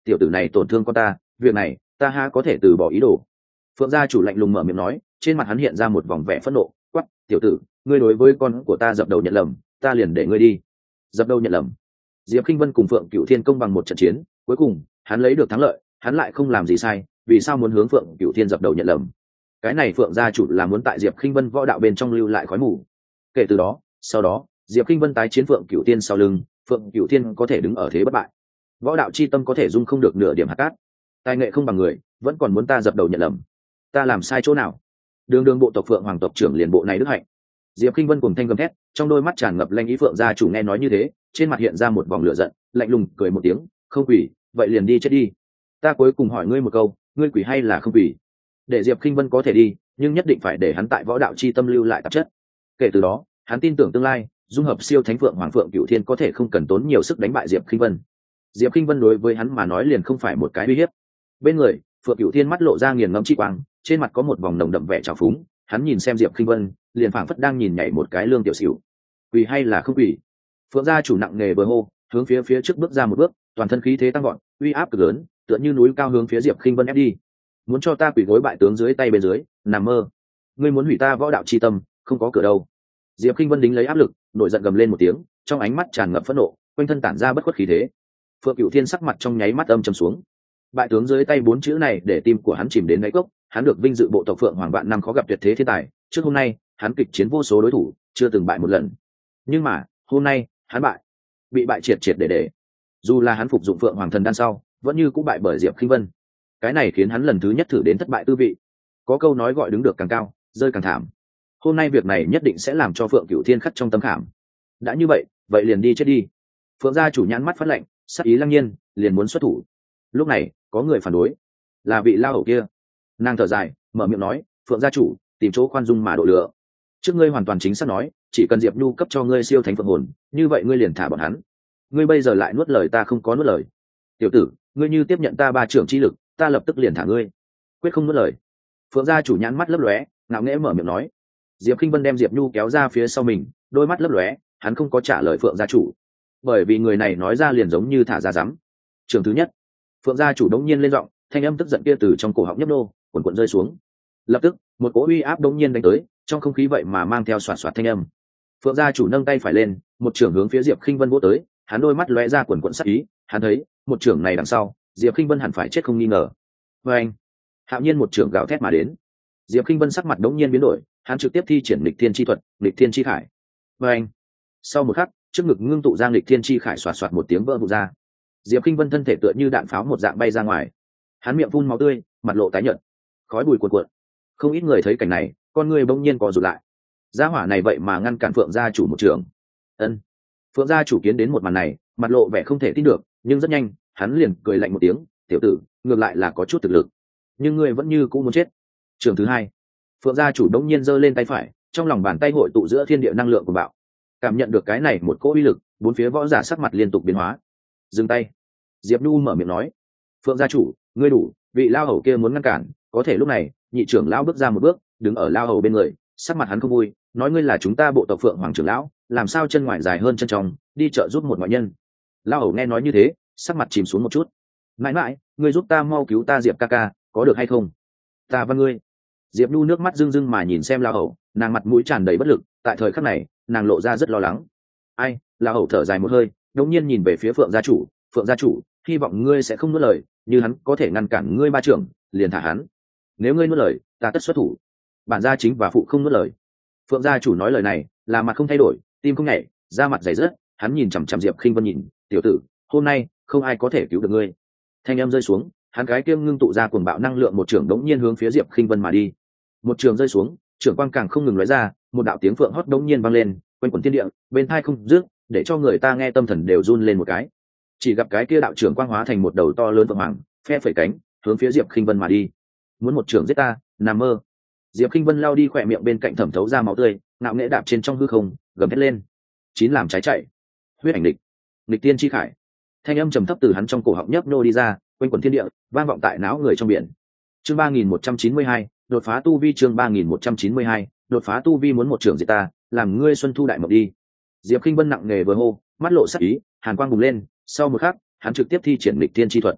tiểu tử này tổn thương con ta, việc này ta ha có thể từ bỏ ý đồ. Phượng gia chủ lạnh lùng mở miệng nói, trên mặt hắn hiện ra một vòng vẻ phẫn nộ, quắc, tiểu tử, ngươi đối với con của ta dập đầu nhận lầm, ta liền để ngươi đi. Dập đầu nhận lầm. Diệp Khinh Vân cùng Phượng Cửu Thiên công bằng một trận chiến, cuối cùng hắn lấy được thắng lợi, hắn lại không làm gì sai, vì sao muốn hướng Phượng Cửu Thiên dập đầu nhận lầm? Cái này Phượng gia chủ là muốn tại Diệp Khinh Vân võ đạo bên trong lưu lại khói mù. Kể từ đó, sau đó, Diệp Khinh Vân tái chiến Phượng Cửu Thiên sau lưng, Phượng Cửu Thiên có thể đứng ở thế bất bại. Võ đạo chi tâm có thể dung không được nửa điểm hạt cát. Tài nghệ không bằng người, vẫn còn muốn ta dập đầu nhận lầm. Ta làm sai chỗ nào? Đường đường bộ tộc Phượng hoàng tộc trưởng liền bộ này đức hạnh. Diệp Khinh Vân cùng thanh gầm thét, trong đôi mắt tràn ngập lanh ý. Phượng gia chủ nghe nói như thế, trên mặt hiện ra một vòng lửa giận, lạnh lùng cười một tiếng, không quỷ, vậy liền đi chết đi. Ta cuối cùng hỏi ngươi một câu, ngươi quỷ hay là không quỷ? Để Diệp Khinh Vân có thể đi, nhưng nhất định phải để hắn tại võ đạo chi tâm lưu lại tạp chất. Kể từ đó, hắn tin tưởng tương lai, dung hợp siêu thánh Phượng hoàng Phượng Cửu Thiên có thể không cần tốn nhiều sức đánh bại Diệp Khinh Vân. Diệp Khinh Vân đối với hắn mà nói liền không phải một cái uy hiếp. Bên người, Phượng Cửu Thiên mắt lộ ra nghiền ngẫm chi quang, trên mặt có một vòng nồng đậm vẻ trào phúng, hắn nhìn xem Diệp Khinh Vân, liền phảng phất đang nhìn nhảy một cái lương tiểu xỉu. Quỷ hay là không quỷ? Phượng gia chủ nặng nề bờ hô, hướng phía phía trước bước ra một bước, toàn thân khí thế tăng vọt, uy áp cực lớn, tựa như núi cao hướng phía Diệp Khinh Vân ép đi. Muốn cho ta quỳ gối bại tướng dưới tay bên dưới, nằm mơ. Ngươi muốn hủy ta võ đạo chi tâm, không có cửa đâu. Diệp Khinh Vân đính lấy áp lực, nổi giận gầm lên một tiếng, trong ánh mắt tràn ngập phẫn nộ, quanh thân tản ra bất khuất khí thế. Phượng Cửu Thiên sắc mặt trong nháy mắt âm trầm xuống. Bại tướng dưới tay bốn chữ này để tim của hắn chìm đến đáy cốc, hắn được vinh dự bộ tộc Phượng Hoàng vạn năm khó gặp tuyệt thế thiên tài, trước hôm nay, hắn kịch chiến vô số đối thủ, chưa từng bại một lần. Nhưng mà, hôm nay, hắn bại, bị bại triệt triệt để để. Dù là hắn phục dụng Phượng Hoàng thần đan sau, vẫn như cũng bại bởi Diệp Khinh Vân. Cái này khiến hắn lần thứ nhất thử đến thất bại tư vị. Có câu nói gọi đứng được càng cao, rơi càng thảm. Hôm nay việc này nhất định sẽ làm cho Phượng Cửu Thiên khắc trong tâm khảm. Đã như vậy, vậy liền đi chết đi. Phượng gia chủ nhãn mắt phát lạnh, sắc ý lăng nhiên, liền muốn xuất thủ. Lúc này, có người phản đối, là vị lao hầu kia. Nàng thở dài, mở miệng nói, Phượng gia chủ, tìm chỗ khoan dung mà độ lửa. Trước ngươi hoàn toàn chính xác nói, chỉ cần Diệp Nhu cấp cho ngươi siêu thánh phượng hồn, như vậy ngươi liền thả bọn hắn. Ngươi bây giờ lại nuốt lời ta không có nuốt lời. Tiểu tử, ngươi như tiếp nhận ta ba trưởng chi lực, ta lập tức liền thả ngươi. Quyết không nuốt lời. Phượng gia chủ nhãn mắt lấp lóe, ngạo nghễ mở miệng nói. Diệp Khinh Vân đem Diệp Nhu kéo ra phía sau mình, đôi mắt lấp lóe, hắn không có trả lời Phượng gia chủ, bởi vì người này nói ra liền giống như thả ra rắm. Trường thứ nhất, Phượng gia chủ đống nhiên lên giọng, thanh âm tức giận kia từ trong cổ họng nhấp nô, cuồn cuộn rơi xuống. Lập tức, một cỗ uy áp đống nhiên đánh tới, trong không khí vậy mà mang theo xoạt xoạt thanh âm. Phượng gia chủ nâng tay phải lên, một trường hướng phía Diệp Khinh Vân vỗ tới, hắn đôi mắt lóe ra cuồn cuộn sát ý, hắn thấy, một trường này đằng sau, Diệp Khinh Vân hẳn phải chết không nghi ngờ. Và anh, hạo nhiên một trường gào thét mà đến. Diệp Khinh Vân sắc mặt đống nhiên biến đổi, hắn trực tiếp thi triển nghịch thiên chi thuật, nghịch thiên chi khải. Và anh, sau một khắc, trước ngực ngưng tụ ra nghịch thiên chi khải xoạt xoạt một tiếng vỡ vụn ra. Diệp Khinh Vân thân thể tựa như đạn pháo một dạng bay ra ngoài, hắn miệng phun máu tươi, mặt lộ tái nhợt, khói bụi cuồn cuộn. Không ít người thấy cảnh này, con người bỗng nhiên co rụt lại. Gia hỏa này vậy mà ngăn cản Phượng gia chủ một trường. Ân. Phượng gia chủ kiến đến một màn này, mặt lộ vẻ không thể tin được, nhưng rất nhanh, hắn liền cười lạnh một tiếng, "Tiểu tử, ngược lại là có chút thực lực, nhưng ngươi vẫn như cũ muốn chết." Trường thứ hai, Phượng gia chủ đống nhiên giơ lên tay phải, trong lòng bàn tay hội tụ giữa thiên địa năng lượng của bạo. Cảm nhận được cái này một cỗ uy lực, bốn phía võ giả sắc mặt liên tục biến hóa. Dừng tay. Diệp Nhu mở miệng nói, "Phượng gia chủ, ngươi đủ, vị lao hầu kia muốn ngăn cản." Có thể lúc này, nhị trưởng lão bước ra một bước, đứng ở lao hầu bên người, sắc mặt hắn không vui, nói, "Ngươi là chúng ta bộ tộc Phượng Hoàng trưởng lão, làm sao chân ngoài dài hơn chân trong, đi trợ giúp một ngoại nhân?" Lao hầu nghe nói như thế, sắc mặt chìm xuống một chút. "Mãi mãi, ngươi giúp ta mau cứu ta Diệp ca ca, có được hay không?" "Ta và ngươi." Diệp Nhu nước mắt rưng rưng mà nhìn xem lao hầu, nàng mặt mũi tràn đầy bất lực, tại thời khắc này, nàng lộ ra rất lo lắng. "Ai?" Lao hầu thở dài một hơi, đột nhiên nhìn về phía Phượng gia chủ, "Phượng gia chủ, hy vọng ngươi sẽ không nuốt lời, như hắn có thể ngăn cản ngươi ba trưởng, liền thả hắn. Nếu ngươi nuốt lời, ta tất xuất thủ." Bản gia chính và phụ không nuốt lời. Phượng gia chủ nói lời này, là mặt không thay đổi, tim không nhảy, da mặt dày rớt, hắn nhìn chằm chằm Diệp Khinh Vân nhìn, "Tiểu tử, hôm nay không ai có thể cứu được ngươi." Thanh âm rơi xuống, hắn cái kiêng ngưng tụ ra cuồng bạo năng lượng một trường đống nhiên hướng phía Diệp Khinh Vân mà đi. Một trường rơi xuống, trưởng quang càng không ngừng lóe ra, một đạo tiếng phượng hót đống nhiên vang lên, quanh quẩn thiên địa, bên tai không dứt, để cho người ta nghe tâm thần đều run lên một cái. Chỉ gặp cái kia đạo trưởng quang hóa thành một đầu to lớn phượng hoàng, phe phẩy cánh, hướng phía Diệp Khinh Vân mà đi. "Muốn một trường giết ta, nằm mơ." Diệp Khinh Vân lao đi khỏe miệng bên cạnh thẩm thấu ra máu tươi, ngạo nghễ đạp trên trong hư không, gầm thét lên. Chín làm trái chạy, huyết ảnh địch, nghịch tiên chi khải. Thanh âm trầm thấp từ hắn trong cổ họng nhấp nô đi ra, quanh quẩn thiên địa, vang vọng tại não người trong biển. Chương ba nghìn một trăm chín mươi hai, đột phá tu vi. Chương ba nghìn một trăm chín mươi hai, đột phá tu vi. "Muốn một trường giết ta, làm ngươi xuân thu đại mộng đi." Diệp Khinh Vân nặng nề vừa hô, mắt lộ sắc ý, hàn quang bùng lên, sau một khắc, hắn trực tiếp thi triển nghịch tiên chi thuật.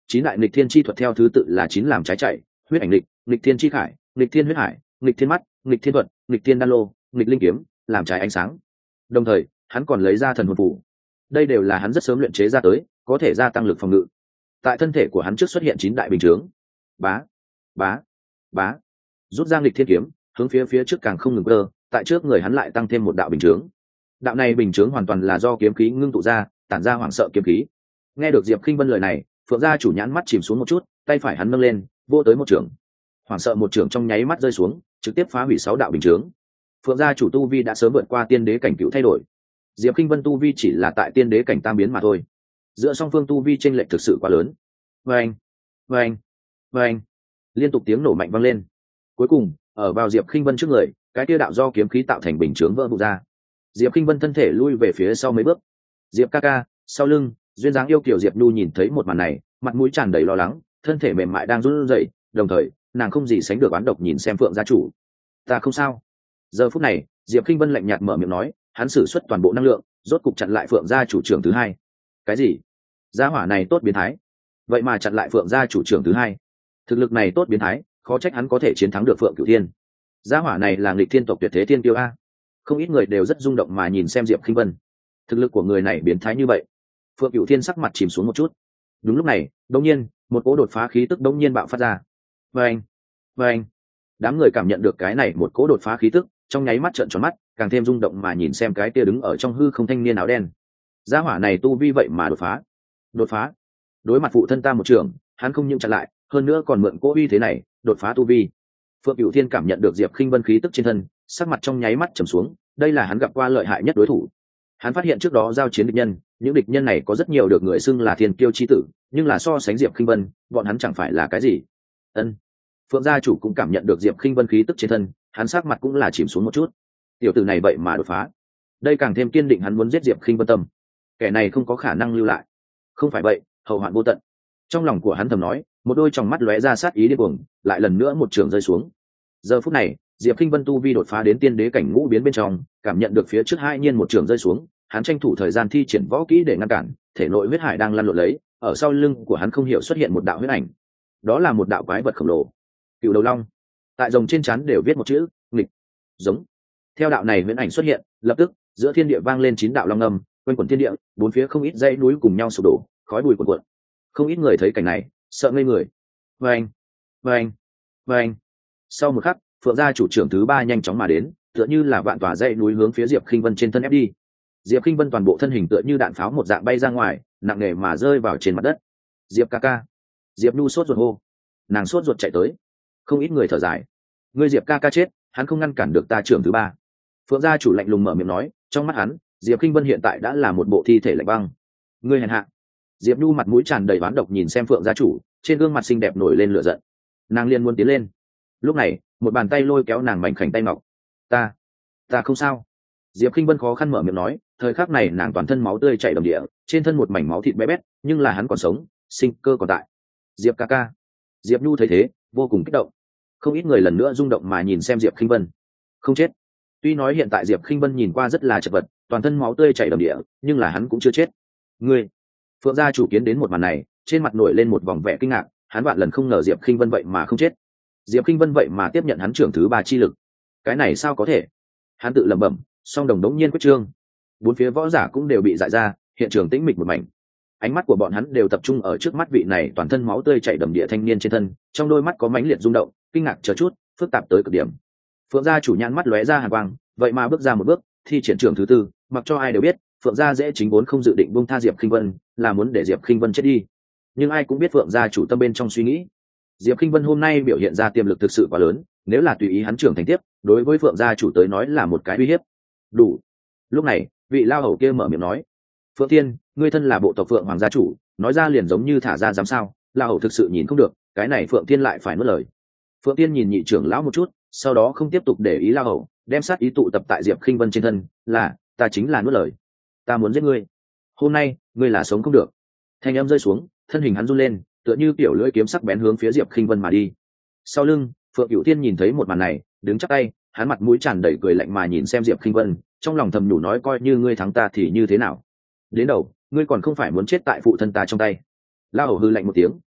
Chín đại nghịch thiên chi thuật theo thứ tự là chín làm trái chạy, huyết ảnh nghịch, nghịch thiên chi khải, nghịch thiên huyết hải, nghịch thiên mắt, nghịch thiên thuật, nghịch thiên đan lô, nghịch linh kiếm, làm trái ánh sáng. Đồng thời hắn còn lấy ra thần hồn phủ, đây đều là hắn rất sớm luyện chế ra tới, có thể gia tăng lực phòng ngự. Tại thân thể của hắn trước xuất hiện chín đại bình chướng, bá bá bá, rút ra nghịch thiên kiếm hướng phía phía trước càng không ngừng cơ, tại trước người hắn lại tăng thêm một đạo bình chướng. Đạo này bình chướng hoàn toàn là do kiếm khí ngưng tụ ra, tản ra hoảng sợ kiếm khí. Nghe được Diệp Khinh Vân lời này, Phượng gia chủ nhãn mắt chìm xuống một chút, tay phải hắn nâng lên vô tới một trường. Hoảng sợ một trường trong nháy mắt rơi xuống, trực tiếp phá hủy sáu đạo bình chướng. Phượng gia chủ tu vi đã sớm vượt qua tiên đế cảnh cựu thay đổi, Diệp Khinh Vân tu vi chỉ là tại tiên đế cảnh tam biến mà thôi. Giữa song phương tu vi chênh lệch thực sự quá lớn. Vâng, vâng, vâng, liên tục tiếng nổ mạnh vang lên. Cuối cùng, ở vào Diệp Khinh Vân trước người, cái kia đạo do kiếm khí tạo thành bình chướng vỡ vụn ra. Diệp Khinh Vân thân thể lui về phía sau mấy bước. Diệp ca ca, sau lưng, duyên dáng yêu kiều Diệp Nhu nhìn thấy một màn này, mặt mũi tràn đầy lo lắng, thân thể mềm mại đang run rẩy, đồng thời, nàng không gì sánh được oán độc nhìn xem Phượng gia chủ. Ta không sao. Giờ phút này, Diệp Khinh Vân lạnh nhạt mở miệng nói, hắn sử xuất toàn bộ năng lượng, rốt cục chặn lại Phượng gia chủ trưởng thứ hai. Cái gì? Gia hỏa này tốt biến thái, vậy mà chặn lại Phượng gia chủ trưởng thứ hai. Thực lực này tốt biến thái, khó trách hắn có thể chiến thắng được Phượng Cửu Thiên. Gia hỏa này là nghịch thiên tộc tuyệt thế thiên tiêu a. Không ít người đều rất rung động mà nhìn xem Diệp Khinh Vân. Thực lực của người này biến thái như vậy. Phượng Cửu Thiên sắc mặt chìm xuống một chút. Đúng lúc này, đột nhiên, một cỗ đột phá khí tức đột nhiên bạo phát ra. Oeng, oeng. Đám người cảm nhận được cái này một cỗ đột phá khí tức, trong nháy mắt trợn tròn mắt, càng thêm rung động mà nhìn xem cái kia đứng ở trong hư không thanh niên áo đen. Gia hỏa này tu vi vậy mà đột phá. Đột phá. Đối mặt phụ thân ta một trường, hắn không những chặn lại, hơn nữa còn mượn cỗ uy thế này, đột phá tu vi. Phượng Cửu Thiên cảm nhận được Diệp Khinh Vân khí tức trên thân, sắc mặt trong nháy mắt trầm xuống, đây là hắn gặp qua lợi hại nhất đối thủ. Hắn phát hiện trước đó giao chiến địch nhân, những địch nhân này có rất nhiều được người xưng là thiên kiêu chi tử, nhưng là so sánh Diệp Khinh Vân, bọn hắn chẳng phải là cái gì. Ân. Phượng gia chủ cũng cảm nhận được Diệp Khinh Vân khí tức trên thân, hắn sắc mặt cũng là chìm xuống một chút. Tiểu tử này vậy mà đột phá, đây càng thêm kiên định hắn muốn giết Diệp Khinh Vân tâm. Kẻ này không có khả năng lưu lại, không phải vậy, hậu hoạn vô tận. Trong lòng của hắn thầm nói, một đôi tròng mắt lóe ra sát ý điên cuồng, lại lần nữa một trường rơi xuống. Giờ phút này, Diệp Khinh Vân tu vi đột phá đến tiên đế cảnh ngũ biến bên trong, cảm nhận được phía trước hai nhiên một trường rơi xuống, hắn tranh thủ thời gian thi triển võ kỹ để ngăn cản, thể nội huyết hải đang lăn lộn lấy, ở sau lưng của hắn không hiểu xuất hiện một đạo huyết ảnh. Đó là một đạo quái vật khổng lồ, Cựu Đầu Long. Tại rồng trên trán đều viết một chữ, nghịch, giống. Theo đạo này huyễn ảnh xuất hiện, lập tức, giữa thiên địa vang lên chín đạo long ngâm, quanh quẩn thiên địa, bốn phía không ít dãy núi cùng nhau sụp đổ, khói bụi cuồn cuộn. Không ít người thấy cảnh này, sợ ngây người. Vâng, vâng, vâng. Sau một khắc, Phượng gia chủ trưởng thứ ba nhanh chóng mà đến, tựa như là vạn tòa dãy núi hướng phía Diệp Khinh Vân trên thân ép đi. Diệp Khinh Vân toàn bộ thân hình tựa như đạn pháo một dạng bay ra ngoài, nặng nề mà rơi vào trên mặt đất. Diệp ca ca. Diệp Nhu sốt ruột hô. Nàng sốt ruột chạy tới. Không ít người thở dài. Ngươi Diệp ca ca chết, hắn không ngăn cản được ta trưởng thứ ba. Phượng gia chủ lạnh lùng mở miệng nói, trong mắt hắn, Diệp Khinh Vân hiện tại đã là một bộ thi thể lạnh băng. Ngươi hèn hạ. Diệp Nhu mặt mũi tràn đầy oán độc nhìn xem Phượng gia chủ, trên gương mặt xinh đẹp nổi lên lửa giận. Nàng liền muốn tiến lên. Lúc này, một bàn tay lôi kéo nàng mảnh khảnh tay ngọc. Ta, ta không sao. Diệp Khinh Vân khó khăn mở miệng nói, thời khắc này nàng toàn thân máu tươi chảy đầm địa, trên thân một mảnh máu thịt bé bét, nhưng là hắn còn sống, sinh cơ còn tại. Diệp ca ca. Diệp Nhu thấy thế, vô cùng kích động. Không ít người lần nữa rung động mà nhìn xem Diệp Khinh Vân. Không chết. Tuy nói hiện tại Diệp Khinh Vân nhìn qua rất là chật vật, toàn thân máu tươi chảy đầm địa, nhưng là hắn cũng chưa chết. Ngươi. Phượng gia chủ kiến đến một màn này, trên mặt nổi lên một vòng vẻ kinh ngạc, hắn vạn lần không ngờ Diệp Khinh Vân vậy mà không chết. Diệp Khinh Vân vậy mà tiếp nhận hắn trưởng thứ ba chi lực. Cái này sao có thể? Hắn tự lẩm bẩm, song đồng đống nhiên quyết trương. Bốn phía võ giả cũng đều bị dại ra, hiện trường tĩnh mịch một mảnh. Ánh mắt của bọn hắn đều tập trung ở trước mắt vị này toàn thân máu tươi chảy đầm địa thanh niên trên thân, trong đôi mắt có mãnh liệt rung động, kinh ngạc chờ chút, phức tạp tới cực điểm. Phượng gia chủ nhãn mắt lóe ra hàn quang, vậy mà bước ra một bước, thi triển trưởng thứ tư, mặc cho ai đều biết, Phượng gia dễ chính vốn không dự định buông tha Diệp Khinh Vân, là muốn để Diệp Khinh Vân chết đi. Nhưng ai cũng biết Phượng gia chủ tâm bên trong suy nghĩ, Diệp Khinh Vân hôm nay biểu hiện ra tiềm lực thực sự quá lớn, nếu là tùy ý hắn trưởng thành tiếp, đối với Phượng gia chủ tới nói là một cái uy hiếp. Đủ. Lúc này, vị lao hầu kia mở miệng nói, Phượng Thiên, ngươi thân là bộ tộc Phượng hoàng gia chủ, nói ra liền giống như thả ra dám sao? Lao hầu thực sự nhìn không được, cái này Phượng Thiên lại phải nuốt lời. Phượng Thiên nhìn nhị trưởng lão một chút, sau đó không tiếp tục để ý lao hầu, đem sát ý tụ tập tại Diệp Khinh Vân trên thân, là, ta chính là nuốt lời, ta muốn giết ngươi. Hôm nay, ngươi là sống không được. Thanh âm rơi xuống, thân hình hắn run lên, tựa như tiểu lưỡi kiếm sắc bén hướng phía Diệp Khinh Vân mà đi. Sau lưng, Phượng Cửu Thiên nhìn thấy một màn này, đứng chắp tay, hắn mặt mũi tràn đầy cười lạnh mà nhìn xem Diệp Khinh Vân, trong lòng thầm nhủ nói coi như ngươi thắng ta thì như thế nào? Đến đầu, ngươi còn không phải muốn chết tại phụ thân ta trong tay. La Hầu hư lạnh một tiếng,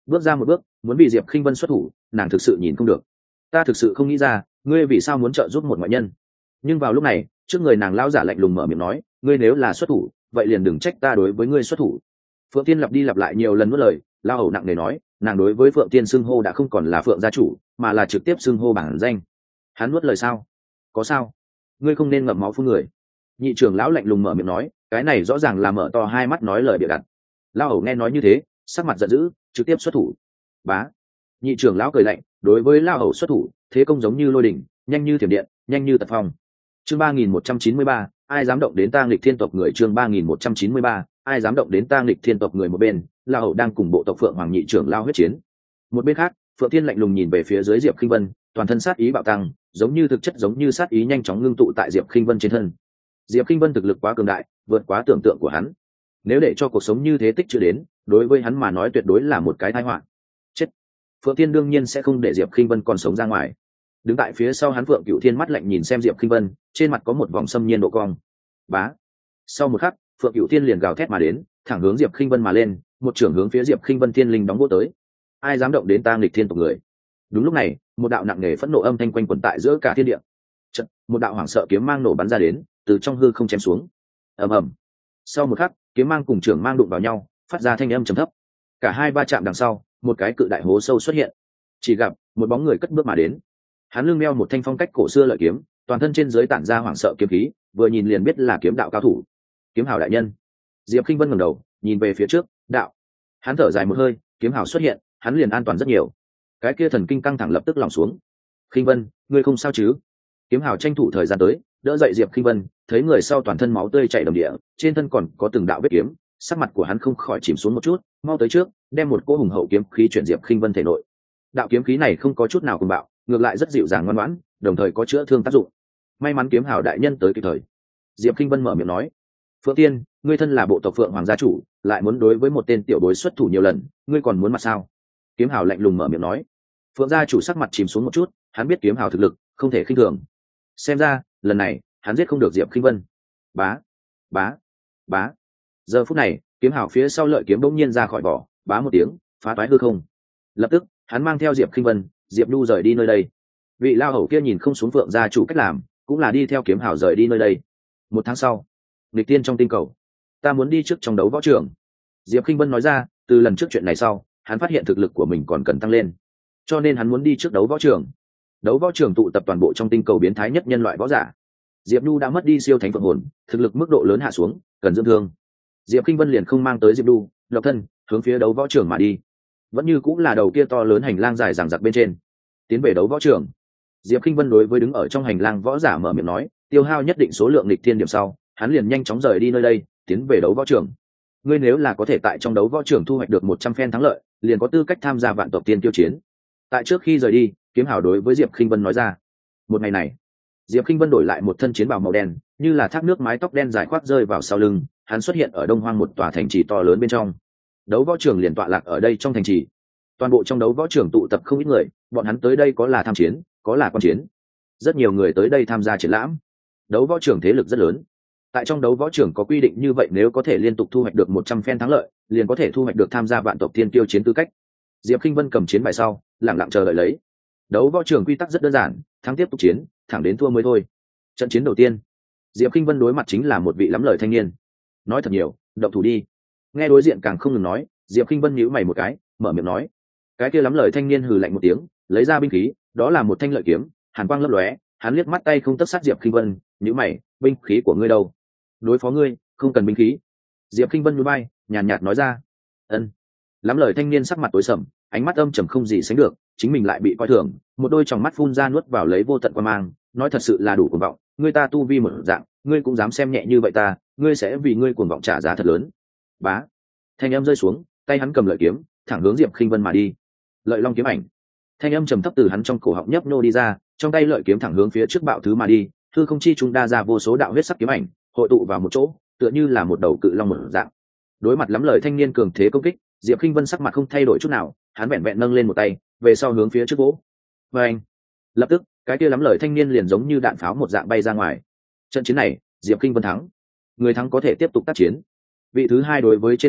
bước ra một bước muốn bị diệp khinh vân xuất thủ, nàng thực sự nhìn không được. Ta thực sự không nghĩ ra ngươi vì sao muốn trợ giúp một ngoại nhân. Nhưng vào lúc này trước người nàng lão giả lạnh lùng mở miệng nói, ngươi nếu là xuất thủ vậy liền đừng trách ta đối với ngươi xuất thủ. Phượng Tiên lặp đi lặp lại nhiều lần nuốt lời, lao hầu nặng nề nói, nàng đối với Phượng Tiên xưng hô đã không còn là Phượng gia chủ mà là trực tiếp xưng hô bản danh. Hắn nuốt lời sao? Có sao? Ngươi không nên ngậm máu phun người. Nhị trưởng lão lạnh lùng mở miệng nói, cái này rõ ràng là mở to hai mắt nói lời bịa đặt. Lao hầu nghe nói như thế sắc mặt giận dữ, trực tiếp xuất thủ. Bá. Nhị trưởng lão cười lạnh, đối với lao hầu xuất thủ thế công giống như lôi đỉnh, nhanh như thiểm điện, nhanh như tật phong. Chương ba nghìn một trăm chín mươi ba, ai dám động đến ta nghịch thiên tộc người. Chương ba nghìn một trăm chín mươi ba, ai dám động đến ta nghịch thiên tộc người. Một bên lao hầu đang cùng bộ tộc Phượng Hoàng nhị trưởng lao huyết chiến, một bên khác Phượng Thiên lạnh lùng nhìn về phía dưới Diệp Khinh Vân, toàn thân sát ý bạo tăng, giống như thực chất giống như sát ý nhanh chóng ngưng tụ tại Diệp Khinh Vân trên thân. Diệp Khinh Vân thực lực quá cường đại, vượt quá tưởng tượng của hắn. Nếu để cho cuộc sống như thế tích chưa đến, đối với hắn mà nói tuyệt đối là một cái tai họa. Chết. Phượng Thiên đương nhiên sẽ không để Diệp Khinh Vân còn sống ra ngoài. Đứng tại phía sau hắn Phượng Cửu Thiên mắt lạnh nhìn xem Diệp Khinh Vân, trên mặt có một vòng xâm nhiên độ cong. Bá. Sau một khắc, Phượng Cửu Thiên liền gào thét mà đến, thẳng hướng Diệp Khinh Vân mà lên, một trưởng hướng phía Diệp Khinh Vân thiên linh đóng vô tới. Ai dám động đến ta nghịch thiên tộc người. Đúng lúc này một đạo nặng nề phẫn nộ âm thanh quanh quẩn tại giữa cả thiên địa. Chợt, một đạo hoảng sợ kiếm mang nổ bắn ra đến, từ trong hư không chém xuống. Ầm ầm. Sau một khắc, kiếm mang cùng trưởng mang đụng vào nhau, phát ra thanh âm trầm thấp. Cả hai va chạm đằng sau, một cái cự đại hố sâu xuất hiện. Chỉ gặp một bóng người cất bước mà đến. Hắn lưng đeo một thanh phong cách cổ xưa lợi kiếm, toàn thân trên dưới tản ra hoảng sợ kiếm khí, vừa nhìn liền biết là kiếm đạo cao thủ. Kiếm hào đại nhân. Diệp Khinh Vân ngẩng đầu, nhìn về phía trước, đạo. Hắn thở dài một hơi, kiếm hào xuất hiện, hắn liền an toàn rất nhiều. Cái kia thần kinh căng thẳng lập tức lòng xuống. Khinh Vân, ngươi không sao chứ? Kiếm hào tranh thủ thời gian tới, đỡ dậy Diệp Khinh Vân, thấy người sau toàn thân máu tươi chảy đầm địa, trên thân còn có từng đạo vết kiếm, sắc mặt của hắn không khỏi chìm xuống một chút, mau tới trước, đem một cỗ hùng hậu kiếm khí chuyển Diệp Khinh Vân thể nội. Đạo kiếm khí này không có chút nào cuồng bạo, ngược lại rất dịu dàng ngoan ngoãn, đồng thời có chữa thương tác dụng. May mắn kiếm hào đại nhân tới kịp thời. Diệp Khinh Vân mở miệng nói, Phượng Tiên, ngươi thân là bộ tộc Phượng Hoàng gia chủ, lại muốn đối với một tên tiểu bối xuất thủ nhiều lần, ngươi còn muốn mặt sao? Kiếm hào lạnh lùng mở miệng nói. Phượng gia chủ sắc mặt chìm xuống một chút, hắn biết kiếm hào thực lực không thể khinh thường. Xem ra lần này hắn giết không được Diệp Khinh Vân. Bá, bá, bá. Giờ phút này kiếm hào phía sau lợi kiếm bỗng nhiên ra khỏi vỏ, bá một tiếng phá toái hư không. Lập tức hắn mang theo Diệp Khinh Vân, Diệp Nhu rời đi nơi đây. Vị lao hầu kia nhìn không xuống Phượng gia chủ cách làm, cũng là đi theo kiếm hào rời đi nơi đây. Một tháng sau, nghịch tiên trong tinh cầu, ta muốn đi trước trong đấu võ trường. Diệp Khinh Vân nói ra, từ lần trước chuyện này sau hắn phát hiện thực lực của mình còn cần tăng lên, cho nên hắn muốn đi trước đấu võ trường. Đấu võ trường tụ tập toàn bộ trong tinh cầu biến thái nhất nhân loại võ giả. Diệp Nhu đã mất đi siêu thánh phượng hồn, thực lực mức độ lớn hạ xuống, cần dưỡng thương. Diệp Khinh Vân liền không mang tới Diệp Nhu, độc thân hướng phía đấu võ trường mà đi. Vẫn như cũng là đầu kia to lớn hành lang dài dằng dặc bên trên, tiến về đấu võ trường. Diệp Khinh Vân đối với đứng ở trong hành lang võ giả mở miệng nói, tiêu hao nhất định số lượng nghịch thiên điểm sau, hắn liền nhanh chóng rời đi nơi đây, tiến về đấu võ trường. Ngươi nếu là có thể tại trong đấu võ trường thu hoạch được một trăm phen thắng lợi, liền có tư cách tham gia vạn tộc tiên tiêu chiến. Tại trước khi rời đi, kiếm hào đối với Diệp Khinh Vân nói ra. Một ngày này, Diệp Khinh Vân đổi lại một thân chiến bào màu đen, như là thác nước mái tóc đen dài khoác rơi vào sau lưng, hắn xuất hiện ở Đông Hoang một tòa thành trì to lớn bên trong. Đấu võ trường liền tọa lạc ở đây trong thành trì. Toàn bộ trong đấu võ trường tụ tập không ít người, bọn hắn tới đây có là tham chiến, có là quan chiến. Rất nhiều người tới đây tham gia triển lãm. Đấu võ trường thế lực rất lớn. Tại trong đấu võ trường có quy định như vậy, nếu có thể liên tục thu hoạch được một trăm phen thắng lợi, liền có thể thu hoạch được tham gia vạn tộc tiên tiêu chiến tư cách. Diệp Khinh Vân cầm chiến bài sau, lặng lặng chờ đợi lấy. Đấu võ trường quy tắc rất đơn giản, thắng tiếp tục chiến, thẳng đến thua mới thôi. Trận chiến đầu tiên, Diệp Khinh Vân đối mặt chính là một vị lắm lời thanh niên. Nói thật nhiều, động thủ đi. Nghe đối diện càng không ngừng nói, Diệp Khinh Vân nhíu mày một cái, mở miệng nói. Cái kia lắm lời thanh niên hừ lạnh một tiếng, lấy ra binh khí, đó là một thanh lợi kiếm, hàn quang lấp lóe, hắn liếc mắt tay không tấc sát Diệp Khinh Vân, nhíu mày, binh khí của ngươi đâu? Đối phó ngươi, không cần binh khí. Diệp Khinh Vân nhún vai, nhàn nhạt nói ra. Ân. Lắm lời thanh niên sắc mặt tối sầm, ánh mắt âm trầm không gì sánh được, chính mình lại bị coi thường, một đôi tròng mắt phun ra nuốt vào lấy vô tận quan mang, nói thật sự là đủ cuồng vọng, ngươi ta tu vi một dạng, ngươi cũng dám xem nhẹ như vậy ta, ngươi sẽ vì ngươi cuồng vọng trả giá thật lớn. Bá. Thanh âm rơi xuống, tay hắn cầm lợi kiếm, thẳng hướng Diệp Khinh Vân mà đi. Lợi Long kiếm ảnh. Thanh âm trầm thấp từ hắn trong cổ họng nhấp nô đi ra, trong tay lợi kiếm thẳng hướng phía trước bạo thứ mà đi, hư không chi trung đa ra vô số đạo huyết sắc kiếm ảnh, hội tụ vào một chỗ, tựa như là một đầu cự long mở dạng. Đối mặt lắm lời thanh niên cường thế công kích, Diệp Khinh Vân sắc mặt không thay đổi chút nào, hắn vẹn vẹn nâng lên một tay, về sau hướng phía trước vỗ. Và anh, lập tức, cái kia lắm lời thanh niên liền giống như đạn pháo một dạng bay ra ngoài. Trận chiến này, Diệp Khinh Vân thắng. Người thắng có thể tiếp tục tác chiến. Vị thứ hai đối với trên tay trước,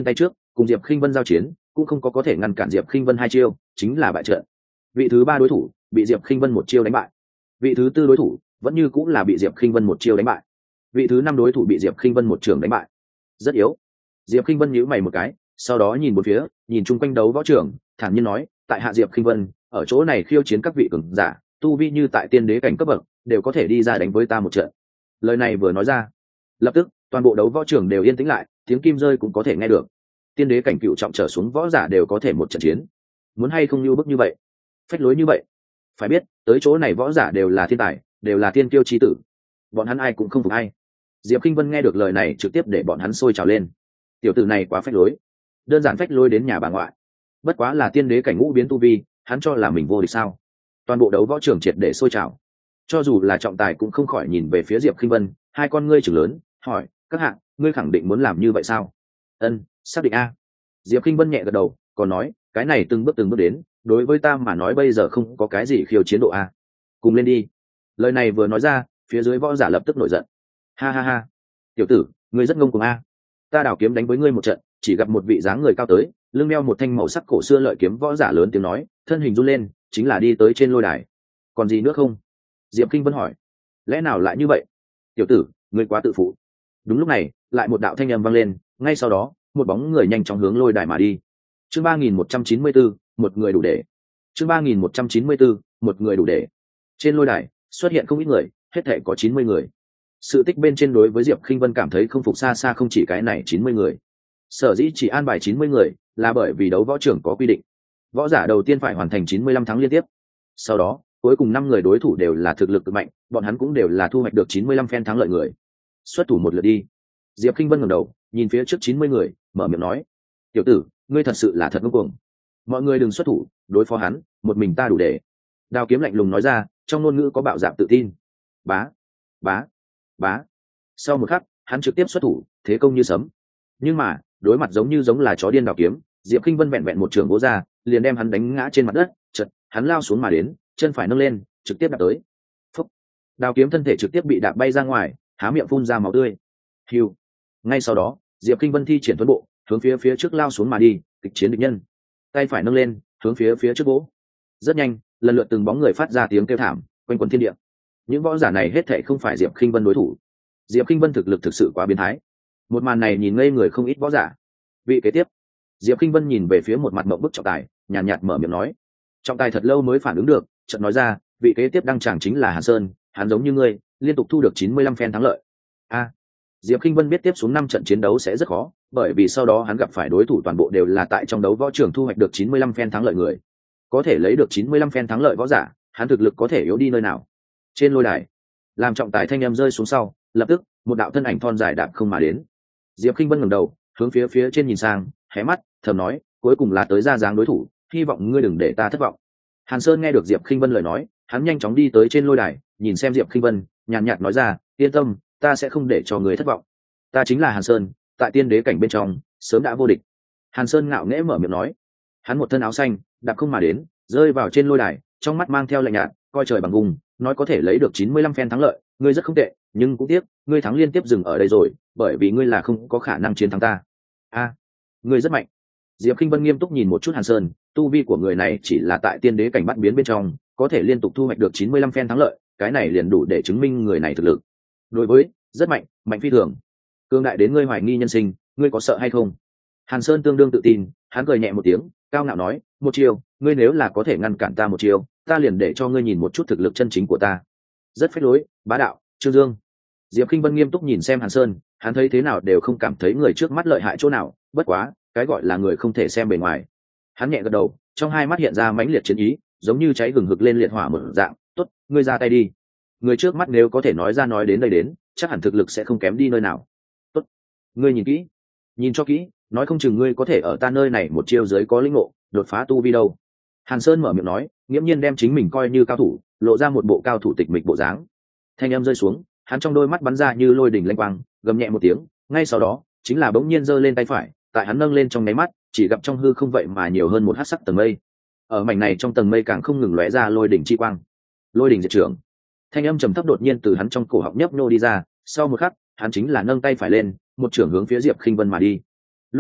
cùng diệp khinh vân giao chiến cũng không có có thể ngăn cản diệp khinh vân hai chiêu, chính là bại trận. Vị thứ ba đối thủ bị diệp khinh vân một chiêu đánh bại. Vị thứ tư đối thủ vẫn như cũng là bị diệp khinh vân một chiêu đánh bại. Vị thứ năm đối thủ bị diệp khinh vân một trường đánh bại. Rất yếu. Diệp khinh vân nhíu mày một cái, sau đó nhìn một phía, nhìn chung quanh đấu võ trường, thản nhiên nói, tại hạ diệp khinh vân ở chỗ này khiêu chiến các vị cường giả, tu vi như tại tiên đế cảnh cấp bậc đều có thể đi ra đánh với ta một trận. Lời này vừa nói ra, lập tức toàn bộ đấu võ trường đều yên tĩnh lại, tiếng kim rơi cũng có thể nghe được. Tiên đế cảnh cựu trọng trở xuống võ giả đều có thể một trận chiến, muốn hay không như bức như vậy, phách lối như vậy. Phải biết tới chỗ này võ giả đều là thiên tài, đều là tiên kiêu chi tử, bọn hắn ai cũng không phục ai. Diệp Kinh Vân nghe được lời này trực tiếp để bọn hắn sôi trào lên. Tiểu tử này quá phách lối, đơn giản phách lối đến nhà bà ngoại. Bất quá là tiên đế cảnh ngũ biến tu vi, hắn cho là mình vô địch sao? Toàn bộ đấu võ trường triệt để sôi trào, cho dù là trọng tài cũng không khỏi nhìn về phía Diệp Kinh Vân, hai con ngươi trừng lớn, hỏi, các hạng, ngươi khẳng định muốn làm như vậy sao? Ân, xác định a. Diệp Kinh Vân nhẹ gật đầu, còn nói, cái này từng bước từng bước đến, đối với ta mà nói bây giờ không có cái gì khiêu chiến độ a. Cùng lên đi. Lời này vừa nói ra, phía dưới võ giả lập tức nổi giận. Ha ha ha, tiểu tử, ngươi rất ngông cuồng a. Ta đảo kiếm đánh với ngươi một trận, chỉ gặp một vị dáng người cao tới, lưng đeo một thanh màu sắc cổ xưa lợi kiếm võ giả lớn tiếng nói, thân hình run lên, chính là đi tới trên lôi đài. Còn gì nữa không? Diệp Kinh Vân hỏi. Lẽ nào lại như vậy? Tiểu tử, ngươi quá tự phụ. Đúng lúc này, lại một đạo thanh âm vang lên, ngay sau đó, một bóng người nhanh chóng hướng lôi đài mà đi. Chương ba nghìn một trăm chín mươi tư, một người đủ để. Chương ba nghìn một trăm chín mươi tư, một người đủ để. Trên lôi đài xuất hiện không ít người, hết thảy có chín mươi người. Sự tích bên trên đối với Diệp Khinh Vân cảm thấy không phục xa xa không chỉ cái này chín mươi người. Sở dĩ chỉ an bài chín mươi người là bởi vì đấu võ trưởng có quy định, võ giả đầu tiên phải hoàn thành chín mươi lăm tháng liên tiếp. Sau đó, cuối cùng năm người đối thủ đều là thực lực cực mạnh, bọn hắn cũng đều là thu hoạch được chín mươi lăm phen thắng lợi người. Xuất thủ một lượt đi. Diệp Khinh Vân ngẩng đầu, nhìn phía trước chín mươi người, mở miệng nói: "Tiểu tử, ngươi thật sự là thật ngông cuồng. Mọi người đừng xuất thủ, đối phó hắn, một mình ta đủ để." Đao Kiếm lạnh lùng nói ra, trong ngôn ngữ có bạo dạn tự tin. Bá, bá, bá. Sau một khắc, hắn trực tiếp xuất thủ, thế công như sấm. Nhưng mà, đối mặt giống như giống là chó điên Đao Kiếm, Diệp Khinh Vân vẹn vẹn một trường vỗ ra, liền đem hắn đánh ngã trên mặt đất, chợt, hắn lao xuống mà đến, chân phải nâng lên, trực tiếp đạp tới. Phốc. Đao Kiếm thân thể trực tiếp bị đạp bay ra ngoài, há miệng phun ra máu tươi. Hưu. Ngay sau đó, Diệp Kinh Vân thi triển tuấn bộ, hướng phía phía trước lao xuống mà đi, kịch chiến địch nhân. Tay phải nâng lên, hướng phía phía trước vỗ. Rất nhanh, lần lượt từng bóng người phát ra tiếng kêu thảm, quanh quẩn thiên địa. Những võ giả này hết thảy không phải Diệp Kinh Vân đối thủ. Diệp Kinh Vân thực lực thực sự quá biến thái. Một màn này nhìn ngây người không ít võ giả. Vị kế tiếp, Diệp Kinh Vân nhìn về phía một mặt mộng bức trọng tài, nhàn nhạt, nhạt mở miệng nói. Trọng tài thật lâu mới phản ứng được, chợt nói ra, vị kế tiếp đăng tràng chính là Hàn Sơn, hắn giống như ngươi, liên tục thu được chín mươi lăm phen thắng lợi. A. Diệp Kinh Vân biết tiếp xuống năm trận chiến đấu sẽ rất khó, bởi vì sau đó hắn gặp phải đối thủ toàn bộ đều là tại trong đấu võ trường thu hoạch được chín mươi lăm phen thắng lợi người. Có thể lấy được chín mươi lăm phen thắng lợi võ giả, hắn thực lực có thể yếu đi nơi nào. Trên lôi đài, làm trọng tài thanh em rơi xuống sau, lập tức, một đạo thân ảnh thon dài đạp không mà đến. Diệp Kinh Vân ngẩng đầu, hướng phía phía trên nhìn sang, hé mắt, thầm nói, cuối cùng là tới ra dáng đối thủ, hy vọng ngươi đừng để ta thất vọng. Hàn Sơn nghe được Diệp Kinh Vân lời nói, hắn nhanh chóng đi tới trên lôi đài, nhìn xem Diệp Kinh Vân, nhàn nhạt nói ra, yên tâm, ta sẽ không để cho người thất vọng. Ta chính là Hàn Sơn, tại tiên đế cảnh bên trong, sớm đã vô địch. Hàn Sơn ngạo nghễ mở miệng nói. Hắn một thân áo xanh, đạp không mà đến, rơi vào trên lôi đài, trong mắt mang theo lạnh nhạt, coi trời bằng vùng, nói có thể lấy được chín mươi lăm phen thắng lợi, ngươi rất không tệ, nhưng cũng tiếc, ngươi thắng liên tiếp dừng ở đây rồi, bởi vì ngươi là không có khả năng chiến thắng ta. A, ngươi rất mạnh. Diệp Kinh Vân nghiêm túc nhìn một chút Hàn Sơn, tu vi của người này chỉ là tại tiên đế cảnh bắt biến bên trong, có thể liên tục thu hoạch được chín mươi lăm phen thắng lợi, cái này liền đủ để chứng minh người này thực lực. Đối với, rất mạnh, mạnh phi thường. Cương đại đến ngươi hoài nghi nhân sinh, ngươi có sợ hay không? Hàn Sơn tương đương tự tin, hắn cười nhẹ một tiếng, cao ngạo nói, một chiêu, ngươi nếu là có thể ngăn cản ta một chiêu, ta liền để cho ngươi nhìn một chút thực lực chân chính của ta. Rất phách lối, bá đạo, Trương Dương. Diệp Kinh Vân nghiêm túc nhìn xem Hàn Sơn, hắn thấy thế nào đều không cảm thấy người trước mắt lợi hại chỗ nào, bất quá, cái gọi là người không thể xem bề ngoài. Hắn nhẹ gật đầu, trong hai mắt hiện ra mãnh liệt chiến ý, giống như cháy gừng hực lên liệt hỏa mở dạng, "Tốt, ngươi ra tay đi." Người trước mắt nếu có thể nói ra nói đến đây đến, chắc hẳn thực lực sẽ không kém đi nơi nào. "Tốt, ngươi nhìn kỹ, nhìn cho kỹ, nói không chừng ngươi có thể ở ta nơi này một chiêu dưới có linh ngộ, đột phá tu vi đâu." Hàn Sơn mở miệng nói, nghiễm nhiên đem chính mình coi như cao thủ, lộ ra một bộ cao thủ tịch mịch bộ dáng. Thanh âm rơi xuống, hắn trong đôi mắt bắn ra như lôi đỉnh lanh quang, gầm nhẹ một tiếng, ngay sau đó, chính là bỗng nhiên giơ lên tay phải, tại hắn nâng lên trong nháy mắt, chỉ gặp trong hư không vậy mà nhiều hơn một hắc sắc tầng mây. Ở mảnh này trong tầng mây càng không ngừng lóe ra lôi đỉnh chi quang. Lôi đỉnh diệt trưởng. Thanh âm trầm thấp đột nhiên từ hắn trong cổ họng nhấp nhô đi ra, sau một khắc, hắn chính là nâng tay phải lên, một trưởng hướng phía Diệp Khinh Vân mà đi. Lúc này,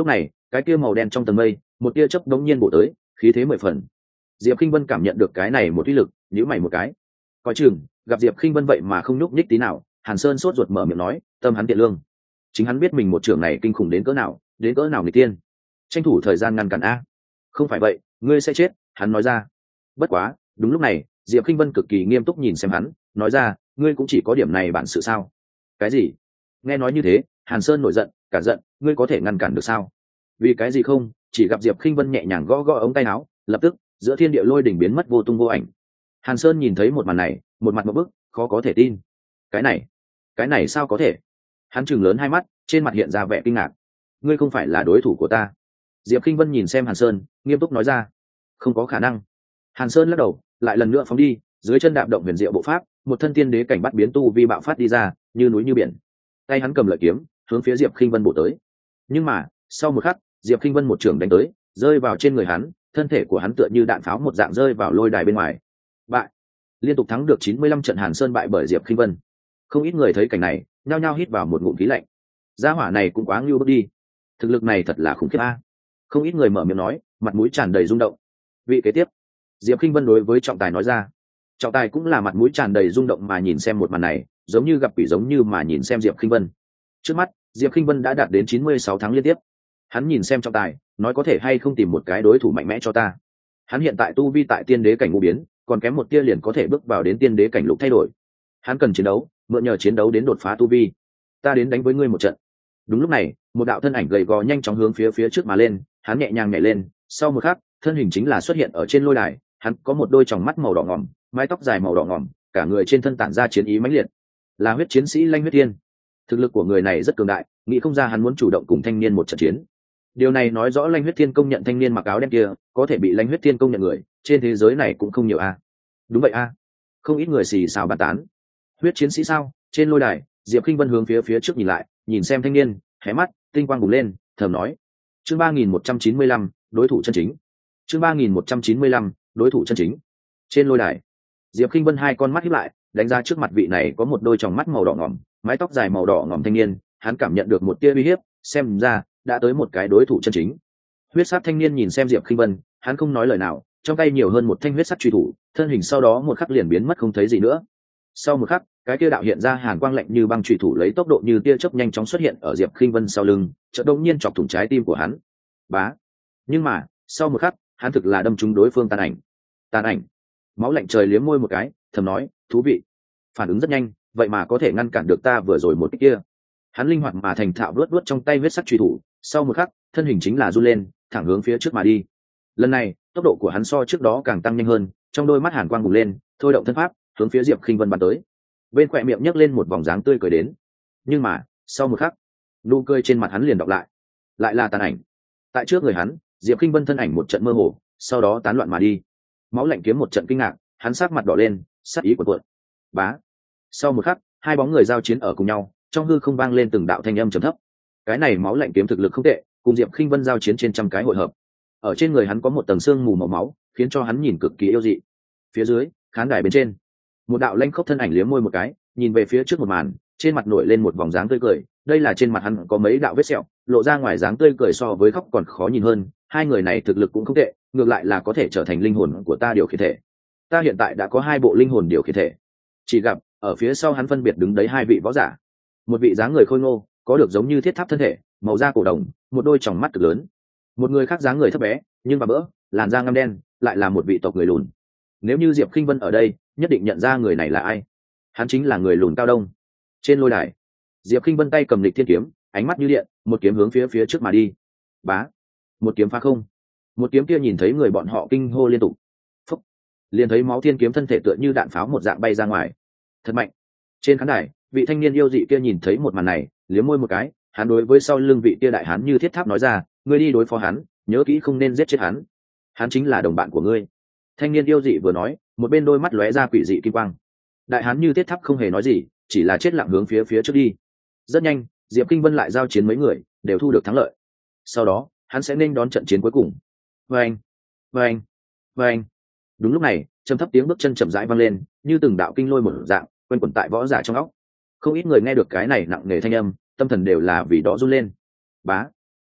cái kia màu đen trong tầng mây một tia chớp đống nhiên bổ tới, khí thế mười phần. Diệp Khinh Vân cảm nhận được cái này một uy lực, nhíu mày một cái. Coi chừng, gặp Diệp Khinh Vân vậy mà không nhúc nhích tí nào, Hàn Sơn sốt ruột mở miệng nói, tâm hắn tiện lương. Chính hắn biết mình một trưởng này kinh khủng đến cỡ nào, đến cỡ nào người tiên. Tranh thủ thời gian ngăn cản a. Không phải vậy, ngươi sẽ chết, hắn nói ra. Bất quá, đúng lúc này, Diệp Khinh Vân cực kỳ nghiêm túc nhìn xem hắn, nói ra, ngươi cũng chỉ có điểm này bản sự sao? Cái gì? Nghe nói như thế, Hàn Sơn nổi giận, cả giận, ngươi có thể ngăn cản được sao? Vì cái gì không? Chỉ gặp Diệp Khinh Vân nhẹ nhàng gõ gõ ống tay áo, lập tức, giữa thiên địa lôi đỉnh biến mất vô tung vô ảnh. Hàn Sơn nhìn thấy một màn này, một mặt ngộp bức, khó có thể tin. Cái này, cái này sao có thể? Hắn trừng lớn hai mắt, trên mặt hiện ra vẻ kinh ngạc. Ngươi không phải là đối thủ của ta. Diệp Khinh Vân nhìn xem Hàn Sơn, nghiêm túc nói ra. Không có khả năng. Hàn Sơn lắc đầu, lại lần nữa phóng đi, dưới chân đạp động huyền diệu bộ pháp, một thân tiên đế cảnh bắt biến tu vi bạo phát đi ra, như núi như biển. Tay hắn cầm lợi kiếm, hướng phía Diệp Khinh Vân bổ tới. Nhưng mà, sau một khắc, Diệp Khinh Vân một trường đánh tới, rơi vào trên người hắn, thân thể của hắn tựa như đạn pháo một dạng rơi vào lôi đài bên ngoài. Bại. Liên tục thắng được chín mươi lăm trận, Hàn Sơn bại bởi Diệp Khinh Vân. Không ít người thấy cảnh này, nhao nhao hít vào một ngụm khí lạnh. Gia hỏa này cũng quá ngưu bức đi. Thực lực này thật là khủng khiếp a. Không ít người mở miệng nói, mặt mũi tràn đầy rung động. Vị kế tiếp, Diệp Khinh Vân đối với Trọng Tài nói ra. Trọng Tài cũng là mặt mũi tràn đầy rung động mà nhìn xem một màn này, giống như gặp quỷ giống như mà nhìn xem Diệp Khinh Vân. Trước mắt, Diệp Khinh Vân đã đạt đến chín mươi sáu tháng liên tiếp. Hắn nhìn xem Trọng Tài, nói có thể hay không tìm một cái đối thủ mạnh mẽ cho ta. Hắn hiện tại tu vi tại tiên đế cảnh ngũ biến, còn kém một tia liền có thể bước vào đến tiên đế cảnh lục thay đổi. Hắn cần chiến đấu, mượn nhờ chiến đấu đến đột phá tu vi. Ta đến đánh với ngươi một trận. Đúng lúc này, một đạo thân ảnh gầy gò nhanh chóng hướng phía phía trước mà lên, hắn nhẹ nhàng nhảy lên, sau một khắc, thân hình chính là xuất hiện ở trên lôi đài. Hắn có một đôi tròng mắt màu đỏ ngòm, mái tóc dài màu đỏ ngòm, cả người trên thân tản ra chiến ý mãnh liệt. Là huyết chiến sĩ Lanh Huyết Thiên. Thực lực của người này rất cường đại, nghĩ không ra hắn muốn chủ động cùng thanh niên một trận chiến. Điều này nói rõ Lanh Huyết Thiên công nhận thanh niên mặc áo đen kia, có thể bị Lanh Huyết Thiên công nhận người, trên thế giới này cũng không nhiều a. Đúng vậy a. Không ít người xì xào bàn tán. Huyết chiến sĩ sao? Trên lôi đài, Diệp Khinh Vân hướng phía phía trước nhìn lại, nhìn xem thanh niên, hé mắt, tinh quang bùng lên, thầm nói: chương ba nghìn một trăm chín mươi lăm, đối thủ chân chính. chương ba nghìn một trăm chín mươi lăm, đối thủ chân chính. Trên lôi đài, Diệp Khinh Vân hai con mắt híp lại, đánh ra trước mặt vị này có một đôi tròng mắt màu đỏ ngòm, mái tóc dài màu đỏ ngòm thanh niên, hắn cảm nhận được một tia uy hiếp, xem ra đã tới một cái đối thủ chân chính. Huyết sát thanh niên nhìn xem Diệp Khinh Vân, hắn không nói lời nào, trong tay nhiều hơn một thanh huyết sắc truy thủ, thân hình sau đó một khắc liền biến mất không thấy gì nữa. Sau một khắc, cái kia đạo hiện ra hàn quang lạnh như băng truy thủ lấy tốc độ như tia chớp nhanh chóng xuất hiện ở Diệp Khinh Vân sau lưng, chợt đột nhiên chọc thủng trái tim của hắn. Bá. Nhưng mà, sau một khắc, hắn thực là đâm trúng đối phương tàn ảnh. Tàn ảnh. Máu lạnh trời liếm môi một cái, thầm nói, thú vị. Phản ứng rất nhanh, vậy mà có thể ngăn cản được ta vừa rồi một cái kia. Hắn linh hoạt mà thành thạo vuốt vuốt trong tay huyết sắc truy thủ, sau một khắc, thân hình chính là run lên, thẳng hướng phía trước mà đi. Lần này, tốc độ của hắn so trước đó càng tăng nhanh hơn, trong đôi mắt hàn quang bùng lên, thôi động thân pháp, hướng phía Diệp Khinh Vân bắn tới. Bên khóe miệng nhếch lên một vòng dáng tươi cười đến. Nhưng mà, sau một khắc, nụ cười trên mặt hắn liền đọc lại. Lại là tàn ảnh. Tại trước người hắn, Diệp Khinh Vân thân ảnh một trận mơ hồ, sau đó tán loạn mà đi. Máu lạnh kiếm một trận kinh ngạc, hắn sắc mặt đỏ lên, sắc ý của cuộn. Bá. Sau một khắc, hai bóng người giao chiến ở cùng nhau, trong hư không vang lên từng đạo thanh âm trầm thấp. Cái này máu lạnh kiếm thực lực không tệ, cùng Diệp Khinh Vân giao chiến trên trăm cái hội hợp. Ở trên người hắn có một tầng xương mù màu máu, khiến cho hắn nhìn cực kỳ yêu dị. Phía dưới, khán đài bên trên, một đạo lanh khốc thân ảnh liếm môi một cái, nhìn về phía trước một màn, trên mặt nổi lên một vòng dáng tươi cười. Đây là trên mặt hắn có mấy đạo vết sẹo, lộ ra ngoài dáng tươi cười so với khóc còn khó nhìn hơn. Hai người này thực lực cũng không tệ, ngược lại là có thể trở thành linh hồn của ta điều khiển thể. Ta hiện tại đã có hai bộ linh hồn điều khiển thể. Chỉ gặp ở phía sau hắn phân biệt đứng đấy hai vị võ giả. Một vị dáng người khôi ngô, có được giống như thiết tháp thân thể, màu da cổ đồng, một đôi tròng mắt cực lớn. Một người khác dáng người thấp bé, nhưng mà bỡ, làn da ngăm đen, lại là một vị tộc người lùn. Nếu như Diệp Khinh Vân ở đây, nhất định nhận ra người này là ai. Hắn chính là người lùn Cao Đông. Trên lôi đài, Diệp Khinh Vân tay cầm Lịch Thiên kiếm, ánh mắt như điện, một kiếm hướng phía phía trước mà đi. Bá, một kiếm phá không. Một kiếm kia nhìn thấy người bọn họ kinh hô liên tục. Phúc, liền thấy máu thiên kiếm thân thể tựa như đạn pháo một dạng bay ra ngoài. Thật mạnh. Trên khán đài, vị thanh niên yêu dị kia nhìn thấy một màn này, liếm môi một cái, hắn đối với sau lưng vị kia đại hán như thiết tháp nói ra, ngươi đi đối phó hắn, nhớ kỹ không nên giết chết hắn. Hắn chính là đồng bạn của ngươi. Thanh niên yêu dị vừa nói, một bên đôi mắt lóe ra quỷ dị kim quang. Đại hán như thiết tháp không hề nói gì, chỉ là chết lặng hướng phía phía trước đi. Rất nhanh, Diệp Kinh Vân lại giao chiến mấy người, đều thu được thắng lợi. Sau đó, hắn sẽ nên đón trận chiến cuối cùng. Vâng, vâng, vâng. Đúng lúc này, trầm thấp tiếng bước chân chậm rãi vang lên, như từng đạo kinh lôi một dạng, quanh quẩn tại võ giả trong óc. Không ít người nghe được cái này nặng nề thanh âm, tâm thần đều là vì đó run lên. Bá.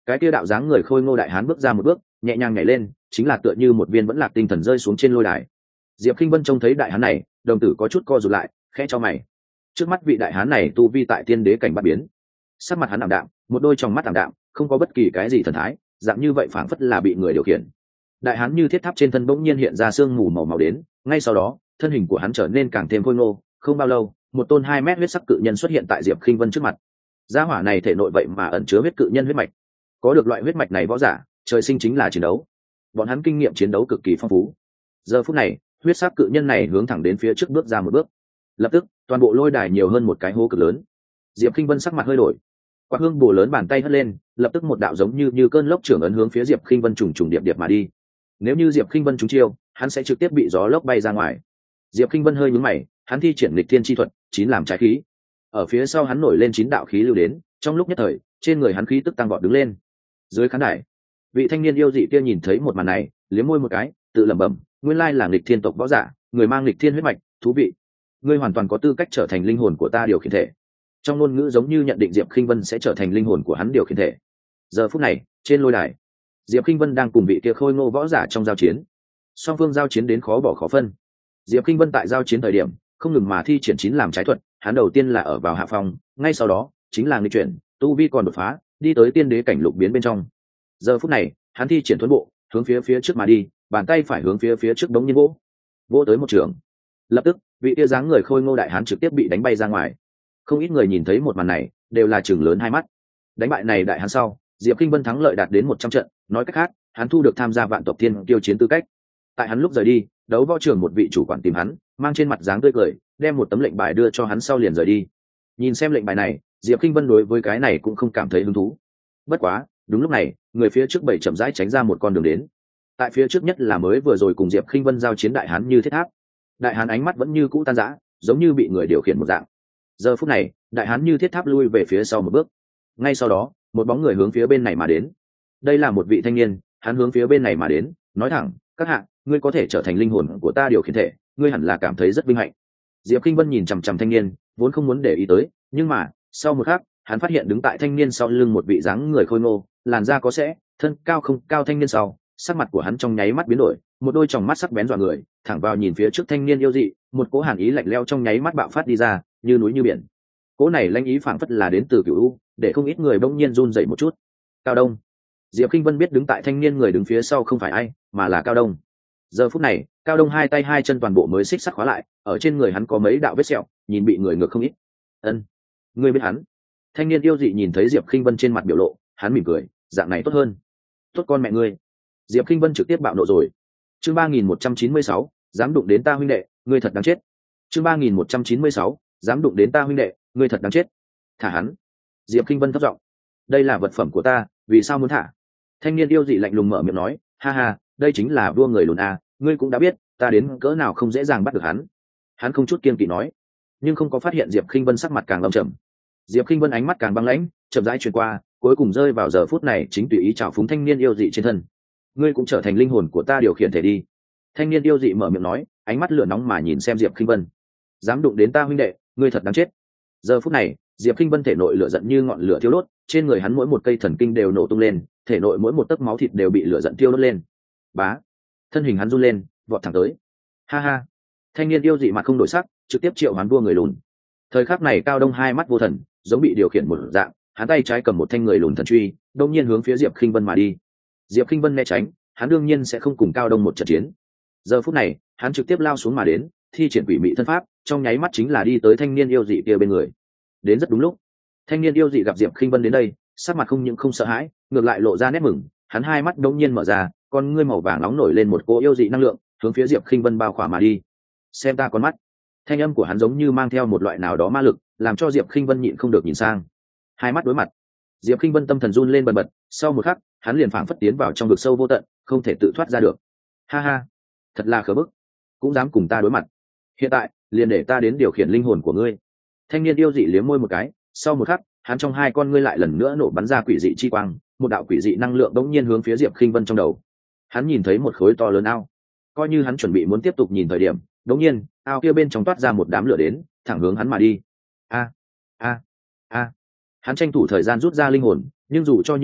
cái kia đạo dáng người khôi ngô đại hán bước ra một bước, nhẹ nhàng nhảy lên, chính là tựa như một viên vẫn lạc tinh thần rơi xuống trên lôi đài. Diệp Kinh Vân trông thấy đại hán này, đồng tử có chút co rụt lại, khẽ cho mày. Trước mắt vị đại hán này tu vi tại tiên đế cảnh bát biến, sắc mặt hắn ảm đạm, một đôi trong mắt ảm đạm, không có bất kỳ cái gì thần thái, dạng như vậy phảng phất là bị người điều khiển. Đại hán như thiết tháp trên thân bỗng nhiên hiện ra sương mù màu màu đến, ngay sau đó, thân hình của hắn trở nên càng thêm khôi ngô, không bao lâu, một tôn hai mét huyết sắc cự nhân xuất hiện tại Diệp Kinh Vân trước mặt. Gia hỏa này thể nội vậy mà ẩn chứa huyết cự nhân huyết mạch. Có được loại huyết mạch này võ giả, trời sinh chính là chiến đấu. Bọn hắn kinh nghiệm chiến đấu cực kỳ phong phú. Giờ phút này, huyết sắc cự nhân này hướng thẳng đến phía trước bước ra một bước. Lập tức, toàn bộ lôi đài nhiều hơn một cái hố cực lớn. Diệp Kinh Vân sắc mặt hơi đổi. Quạt hương bổ lớn bàn tay hất lên, lập tức một đạo giống như như cơn lốc trưởng ấn hướng phía Diệp Kinh Vân trùng trùng điệp điệp mà đi. Nếu như Diệp Kinh Vân trúng chiêu, hắn sẽ trực tiếp bị gió lốc bay ra ngoài. Diệp Kinh Vân hơi nhướng mày, hắn thi triển nghịch thiên chi thuật, chín làm trái khí. Ở phía sau hắn nổi lên chín đạo khí lưu đến, trong lúc nhất thời, trên người hắn khí tức tăng vọt đứng lên. Dưới khán đài, vị thanh niên yêu dị kia nhìn thấy một màn này, liếm môi một cái, tự lẩm bẩm, nguyên lai là nghịch thiên tộc võ giả, người mang nghịch thiên huyết mạch, thú vị. Ngươi hoàn toàn có tư cách trở thành linh hồn của ta điều khiển thể. Trong ngôn ngữ giống như nhận định Diệp Kinh Vân sẽ trở thành linh hồn của hắn điều khiển thể. Giờ phút này, trên lôi đài, Diệp Kinh Vân đang cùng vị kia khôi ngô võ giả trong giao chiến. Song phương giao chiến đến khó bỏ khó phân. Diệp Kinh Vân tại giao chiến thời điểm, không ngừng mà thi triển chín làm trái thuật, hắn đầu tiên là ở vào hạ phòng, ngay sau đó chính là nghịch chuyển, tu vi còn đột phá, đi tới tiên đế cảnh lục biến bên trong. Giờ phút này, hắn thi triển thuần bộ, hướng phía phía trước mà đi, bàn tay phải hướng phía phía trước đống nhiên vỗ, vỗ tới một trường. Lập tức, vị kia dáng người khôi ngô đại hán trực tiếp bị đánh bay ra ngoài. Không ít người nhìn thấy một màn này, đều là chừng lớn hai mắt. Đánh bại này đại hán sau, Diệp Kinh Vân thắng lợi đạt đến một trăm trận, nói cách khác, hắn thu được tham gia vạn tộc thiên tiêu chiến tư cách. Tại hắn lúc rời đi, đấu võ trường một vị chủ quản tìm hắn, mang trên mặt dáng tươi cười, đem một tấm lệnh bài đưa cho hắn sau liền rời đi. Nhìn xem lệnh bài này, Diệp Kinh Vân đối với cái này cũng không cảm thấy hứng thú. Bất quá, đúng lúc này, người phía trước bảy chậm rãi tránh ra một con đường đến. Tại phía trước nhất là mới vừa rồi cùng Diệp Kinh Vân giao chiến đại hán như thiết tháp. Đại hán ánh mắt vẫn như cũ tan rã, giống như bị người điều khiển một dạng. Giờ phút này, đại hán như thiết tháp lui về phía sau một bước. Ngay sau đó, một bóng người hướng phía bên này mà đến. Đây là một vị thanh niên, hắn hướng phía bên này mà đến, nói thẳng, các hạ, ngươi có thể trở thành linh hồn của ta điều khiển thể, ngươi hẳn là cảm thấy rất vinh hạnh. Diệp Kinh Vân nhìn chằm chằm thanh niên, vốn không muốn để ý tới, nhưng mà, sau một khắc, hắn phát hiện đứng tại thanh niên sau lưng một vị dáng người khôi ngô, làn da có sẽ, thân cao không cao thanh niên sau, sắc mặt của hắn trong nháy mắt biến đổi, một đôi tròng mắt sắc bén dọa người, thẳng vào nhìn phía trước thanh niên yêu dị, một cỗ hàn ý lạnh lẽo trong nháy mắt bạo phát đi ra, như núi như biển. Cỗ này lãnh ý phảng phất là đến từ cửu u, để không ít người bỗng nhiên run rẩy một chút. Cao Đông. Diệp Kinh Vân biết đứng tại thanh niên người đứng phía sau không phải ai, mà là Cao Đông. Giờ phút này, Cao Đông hai tay hai chân toàn bộ mới xích sắt khóa lại, ở trên người hắn có mấy đạo vết sẹo, nhìn bị người ngược không ít. Ân, ngươi biết hắn? Thanh niên yêu dị nhìn thấy Diệp Kinh Vân trên mặt biểu lộ, hắn mỉm cười, dạng này tốt hơn. Tốt con mẹ ngươi. Diệp Kinh Vân trực tiếp bạo nộ rồi. Chương ba nghìn một trăm chín mươi sáu, dám đụng đến ta huynh đệ, ngươi thật đáng chết. Chương ba nghìn một trăm chín mươi sáu, dám đụng đến ta huynh đệ, ngươi thật đáng chết. Thả hắn. Diệp Kinh Vân thấp giọng. Đây là vật phẩm của ta, vì sao muốn thả? Thanh niên yêu dị lạnh lùng mở miệng nói, ha ha, đây chính là vua người lùn a, ngươi cũng đã biết, ta đến cỡ nào không dễ dàng bắt được hắn. Hắn không chút kiên kỵ nói, nhưng không có phát hiện Diệp Kinh Vân sắc mặt càng lâm trầm. Diệp Kinh Vân ánh mắt càng băng lãnh, chậm rãi truyền qua, cuối cùng rơi vào giờ phút này chính tùy ý trào phúng thanh niên yêu dị trên thân. Ngươi cũng trở thành linh hồn của ta điều khiển thể đi. Thanh niên yêu dị mở miệng nói, ánh mắt lửa nóng mà nhìn xem Diệp Kinh Vân. Dám đụng đến ta huynh đệ, ngươi thật đáng chết. Giờ phút này, Diệp Kinh Vân thể nội lửa giận như ngọn lửa thiêu đốt, trên người hắn mỗi một cây thần kinh đều nổ tung lên, thể nội mỗi một tấc máu thịt đều bị lửa giận thiêu đốt lên. Bá, thân hình hắn run lên, vọt thẳng tới. Ha ha. Thanh niên yêu dị mặt không đổi sắc, trực tiếp triệu hoán vua người lùn. Thời khắc này Cao Đông hai mắt vô thần, giống bị điều khiển một dạng, hắn tay trái cầm một thanh người lùn thần truy, đột nhiên hướng phía Diệp Kinh Vân mà đi. Diệp Kinh Vân né tránh, hắn đương nhiên sẽ không cùng Cao Đông một trận chiến. Giờ phút này, hắn trực tiếp lao xuống mà đến, thi triển quỷ mị thân pháp, trong nháy mắt chính là đi tới thanh niên yêu dị kia bên người. Đến rất đúng lúc, thanh niên yêu dị gặp Diệp Kinh Vân đến đây, sắc mặt không những không sợ hãi, ngược lại lộ ra nét mừng, hắn hai mắt đột nhiên mở ra, con ngươi màu vàng nóng nổi lên một cỗ yêu dị năng lượng, hướng phía Diệp Kinh Vân bao khỏa mà đi. Xem ta con mắt. Thanh âm của hắn giống như mang theo một loại nào đó ma lực, làm cho Diệp Kinh Vân nhịn không được nhìn sang. Hai mắt đối mặt, Diệp Kinh Vân tâm thần run lên bần bật, sau một khắc, hắn liền phảng phất tiến vào trong vực sâu vô tận, không thể tự thoát ra được. Ha ha, thật là khờ bức, cũng dám cùng ta đối mặt. Hiện tại, liền để ta đến điều khiển linh hồn của ngươi. Thanh niên yêu dị liếm môi một cái, sau một khắc, hắn trong hai con ngươi lại lần nữa nổ bắn ra quỷ dị chi quang, một đạo quỷ dị năng lượng đống nhiên hướng phía Diệp Kinh Vân trong đầu. Hắn nhìn thấy một khối to lớn ao, coi như hắn chuẩn bị muốn tiếp tục nhìn thời điểm, đống nhiên, ao kia bên trong toát ra một đám lửa đến, thẳng hướng hắn mà đi. A, a, a. Hắn tranh thủ thời gian rút ra linh hồn, nhưng dù cho như thế,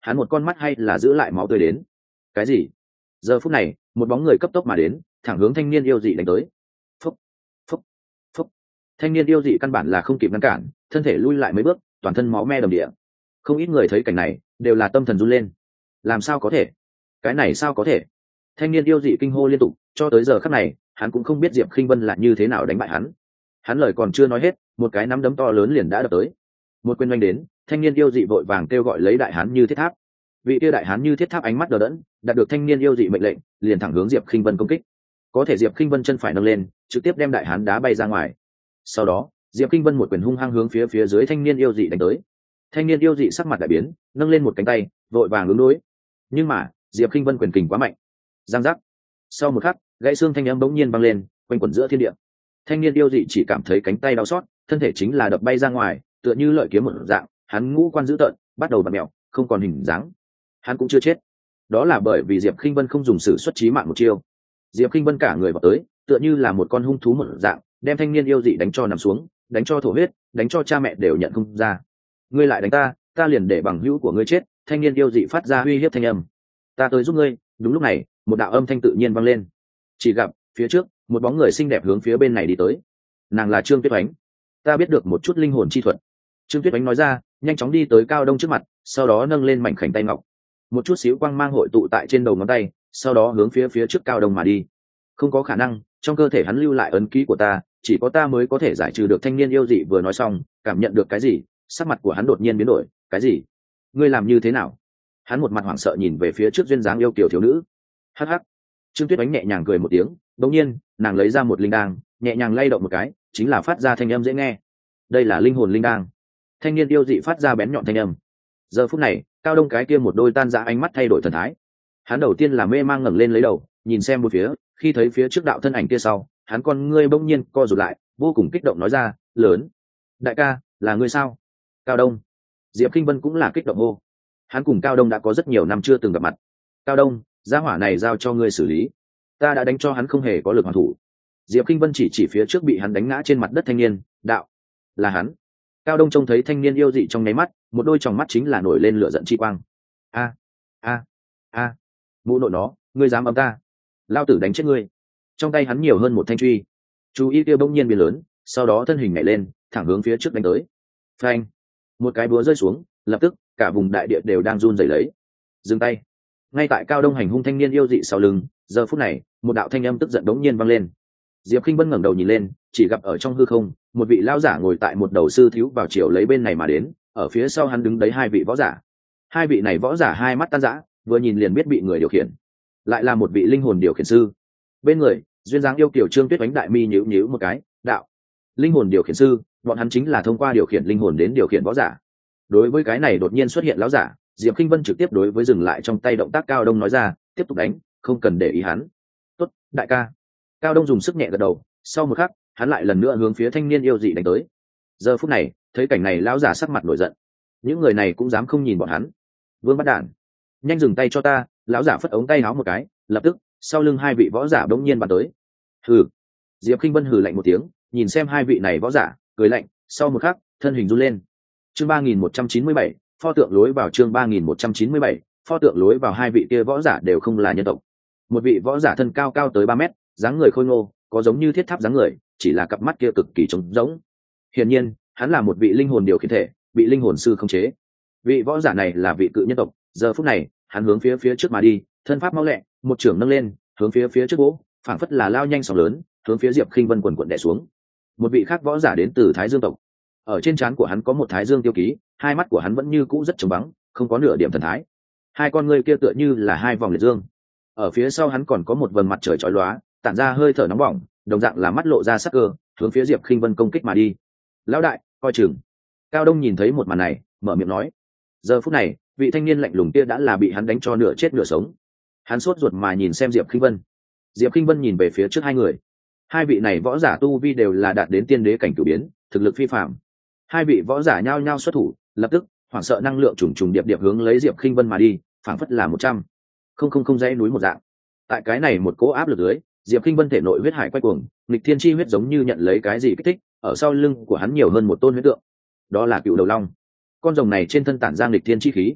hắn một con mắt hay là giữ lại máu tươi đến. Cái gì? Giờ phút này một bóng người cấp tốc mà đến, thẳng hướng thanh niên yêu dị đánh tới. Phúc, phúc, phúc. Thanh niên yêu dị căn bản là không kịp ngăn cản, thân thể lui lại mấy bước, toàn thân máu me đầm địa. Không ít người thấy cảnh này đều là tâm thần run lên. Làm sao có thể? Cái này sao có thể? Thanh niên yêu dị kinh hô liên tục, cho tới giờ khắc này hắn cũng không biết Diệp Khinh Vân là như thế nào đánh bại hắn. Hắn lời còn chưa nói hết, một cái nắm đấm to lớn liền đã đập tới. Một quyền oanh đến, thanh niên yêu dị vội vàng kêu gọi lấy đại hán như thiết tháp. Vị kia đại hán như thiết tháp ánh mắt đờ đẫn, đạt được thanh niên yêu dị mệnh lệnh, liền thẳng hướng Diệp Khinh Vân công kích. Có thể Diệp Khinh Vân chân phải nâng lên, trực tiếp đem đại hán đá bay ra ngoài. Sau đó, Diệp Khinh Vân một quyền hung hăng hướng phía phía dưới thanh niên yêu dị đánh tới. Thanh niên yêu dị sắc mặt đại biến, nâng lên một cánh tay, vội vàng ứng đối. Nhưng mà, Diệp Khinh Vân quyền kình quá mạnh. Giang giác. Sau một khắc, gãy xương thanh âm bỗng nhiên vang lên, quanh quẩn giữa thiên địa. Thanh niên yêu dị chỉ cảm thấy cánh tay đau xót, thân thể chính là đập bay ra ngoài, tựa như lợi kiếm một dạng, hắn ngũ quan dữ tợn, bắt đầu bặm mèo, không còn hình dáng. Hắn cũng chưa chết. Đó là bởi vì Diệp Khinh Vân không dùng sự xuất chí mạng một chiêu. Diệp Khinh Vân cả người vào tới, tựa như là một con hung thú một dạng, đem thanh niên yêu dị đánh cho nằm xuống, đánh cho thổ huyết, đánh cho cha mẹ đều nhận không ra. Ngươi lại đánh ta, ta liền để bằng hữu của ngươi chết. Thanh niên yêu dị phát ra uy hiếp thanh âm. Ta tới giúp ngươi. Đúng lúc này, một đạo âm thanh tự nhiên vang lên. Chỉ gặp phía trước một bóng người xinh đẹp hướng phía bên này đi tới. Nàng là Trương Tuyết Oánh. Ta biết được một chút linh hồn chi thuật. Trương Tuyết Oánh nói ra, nhanh chóng đi tới Cao Đông trước mặt, sau đó nâng lên mảnh khảnh tay ngọc, một chút xíu quang mang hội tụ tại trên đầu ngón tay, sau đó hướng phía phía trước Cao Đông mà đi. Không có khả năng, trong cơ thể hắn lưu lại ấn ký của ta, chỉ có ta mới có thể giải trừ được. Thanh niên yêu dị vừa nói xong, cảm nhận được cái gì, sắc mặt của hắn đột nhiên biến đổi. Cái gì? Ngươi làm như thế nào? Hắn một mặt hoảng sợ nhìn về phía trước duyên dáng yêu kiều thiếu nữ. Hắc hắc. Trương Tuyết Oánh nhẹ nhàng cười một tiếng, đột nhiên nàng lấy ra một linh đan, nhẹ nhàng lay động một cái, chính là phát ra thanh âm dễ nghe. Đây là linh hồn linh đan. Thanh niên yêu dị phát ra bén nhọn thanh âm. Giờ phút này, Cao Đông cái kia một đôi tan rã ánh mắt thay đổi thần thái. Hắn đầu tiên là mê mang ngẩng lên lấy đầu, nhìn xem một phía, khi thấy phía trước đạo thân ảnh kia sau, hắn con ngươi bỗng nhiên co rụt lại, vô cùng kích động nói ra, "Lớn, đại ca, là ngươi sao?" Cao Đông. Diệp Khinh Vân cũng là kích động hô. Hắn cùng Cao Đông đã có rất nhiều năm chưa từng gặp mặt. "Cao Đông, gia hỏa này giao cho ngươi xử lý. Ta đã đánh cho hắn không hề có lực hoàn thủ." Diệp Khinh Vân chỉ chỉ phía trước bị hắn đánh ngã trên mặt đất thanh niên, "Đạo, là hắn." Cao Đông trông thấy thanh niên yêu dị trong nháy mắt, một đôi tròng mắt chính là nổi lên lửa giận chi quang. "A, a, a, mụ nội nó, ngươi dám ấm ta, lao tử đánh chết ngươi." Trong tay hắn nhiều hơn một thanh truy. Chú ý kia bỗng nhiên biến lớn, sau đó thân hình nhảy lên, thẳng hướng phía trước đánh tới. Phanh! Một cái búa rơi xuống, lập tức cả vùng đại địa đều đang run rẩy lấy. Dừng tay! Ngay tại Cao Đông hành hung thanh niên yêu dị sau lưng, giờ phút này, một đạo thanh âm tức giận đống nhiên vang lên. Diệp Khinh Vân ngẩng đầu nhìn lên, chỉ gặp ở trong hư không, một vị lão giả ngồi tại một đầu sư thiếu vào chiều lấy bên này mà đến, ở phía sau hắn đứng đấy hai vị võ giả. Hai vị này võ giả hai mắt tan rã, vừa nhìn liền biết bị người điều khiển. Lại là một vị linh hồn điều khiển sư. Bên người, duyên dáng yêu kiều Trương Tuyết Oánh đại mi nhíu nhíu một cái, "Đạo, linh hồn điều khiển sư, bọn hắn chính là thông qua điều khiển linh hồn đến điều khiển võ giả." Đối với cái này đột nhiên xuất hiện lão giả, Diệp Khinh Vân trực tiếp đối với dừng lại trong tay động tác Cao Đông nói ra, "Tiếp tục đánh, không cần để ý hắn." "Tốt, đại ca." Cao Đông dùng sức nhẹ gật đầu, sau một khắc, hắn lại lần nữa hướng phía thanh niên yêu dị đánh tới. Giờ phút này, thấy cảnh này lão giả sắc mặt nổi giận. Những người này cũng dám không nhìn bọn hắn. "Vương bắt đản, nhanh dừng tay cho ta!" Lão giả phất ống tay áo một cái, lập tức, sau lưng hai vị võ giả bỗng nhiên bắn tới. "Hừ." Diệp Khinh Vân hừ lạnh một tiếng, nhìn xem hai vị này võ giả, cười lạnh, sau một khắc, thân hình run lên. Chương ba nghìn một trăm chín mươi bảy, pho tượng lối vào. Chương ba nghìn một trăm chín mươi bảy, pho tượng lối vào. Hai vị kia võ giả đều không là nhân tộc. Một vị võ giả thân cao cao tới ba mét, dáng người khôi ngô, có giống như thiết tháp dáng người, chỉ là cặp mắt kia cực kỳ trống rỗng. Hiển nhiên, hắn là một vị linh hồn điều khiển thể, bị linh hồn sư khống chế. Vị võ giả này là vị cự nhân tộc, giờ phút này, hắn hướng phía phía trước mà đi, thân pháp mau lẹ, một trưởng nâng lên, hướng phía phía trước gỗ, phảng phất là lao nhanh sóng lớn, hướng phía Diệp Khinh Vân quần quần đè xuống. Một vị khác võ giả đến từ Thái Dương tộc, ở trên trán của hắn có một Thái Dương tiêu ký, hai mắt của hắn vẫn như cũ rất trống vắng, không có nửa điểm thần thái. Hai con ngươi kia tựa như là hai vòng liệt dương. Ở phía sau hắn còn có một vầng mặt trời chói lóa, tản ra hơi thở nóng bỏng, đồng dạng là mắt lộ ra sắc cơ, hướng phía Diệp Khinh Vân công kích mà đi. "Lão đại, coi chừng." Cao Đông nhìn thấy một màn này, mở miệng nói. Giờ phút này, vị thanh niên lạnh lùng kia đã là bị hắn đánh cho nửa chết nửa sống. Hắn sốt ruột mà nhìn xem Diệp Khinh Vân. Diệp Khinh Vân nhìn về phía trước hai người. Hai vị này võ giả tu vi đều là đạt đến tiên đế cảnh cửu biến, thực lực phi phàm. Hai vị võ giả nhao nhao xuất thủ, lập tức, hoảng sợ năng lượng trùng trùng điệp điệp hướng lấy Diệp Khinh Vân mà đi, phảng phất là một trăm không không không dãy núi một dạng. Tại cái này một cỗ áp lực dưới, Diệp Khinh Vân thể nội huyết hải quay cuồng, nghịch thiên chi huyết giống như nhận lấy cái gì kích thích, ở sau lưng của hắn nhiều hơn một tôn huyết tượng. Đó là cựu đầu long. Con rồng này trên thân tản ra nghịch thiên chi khí.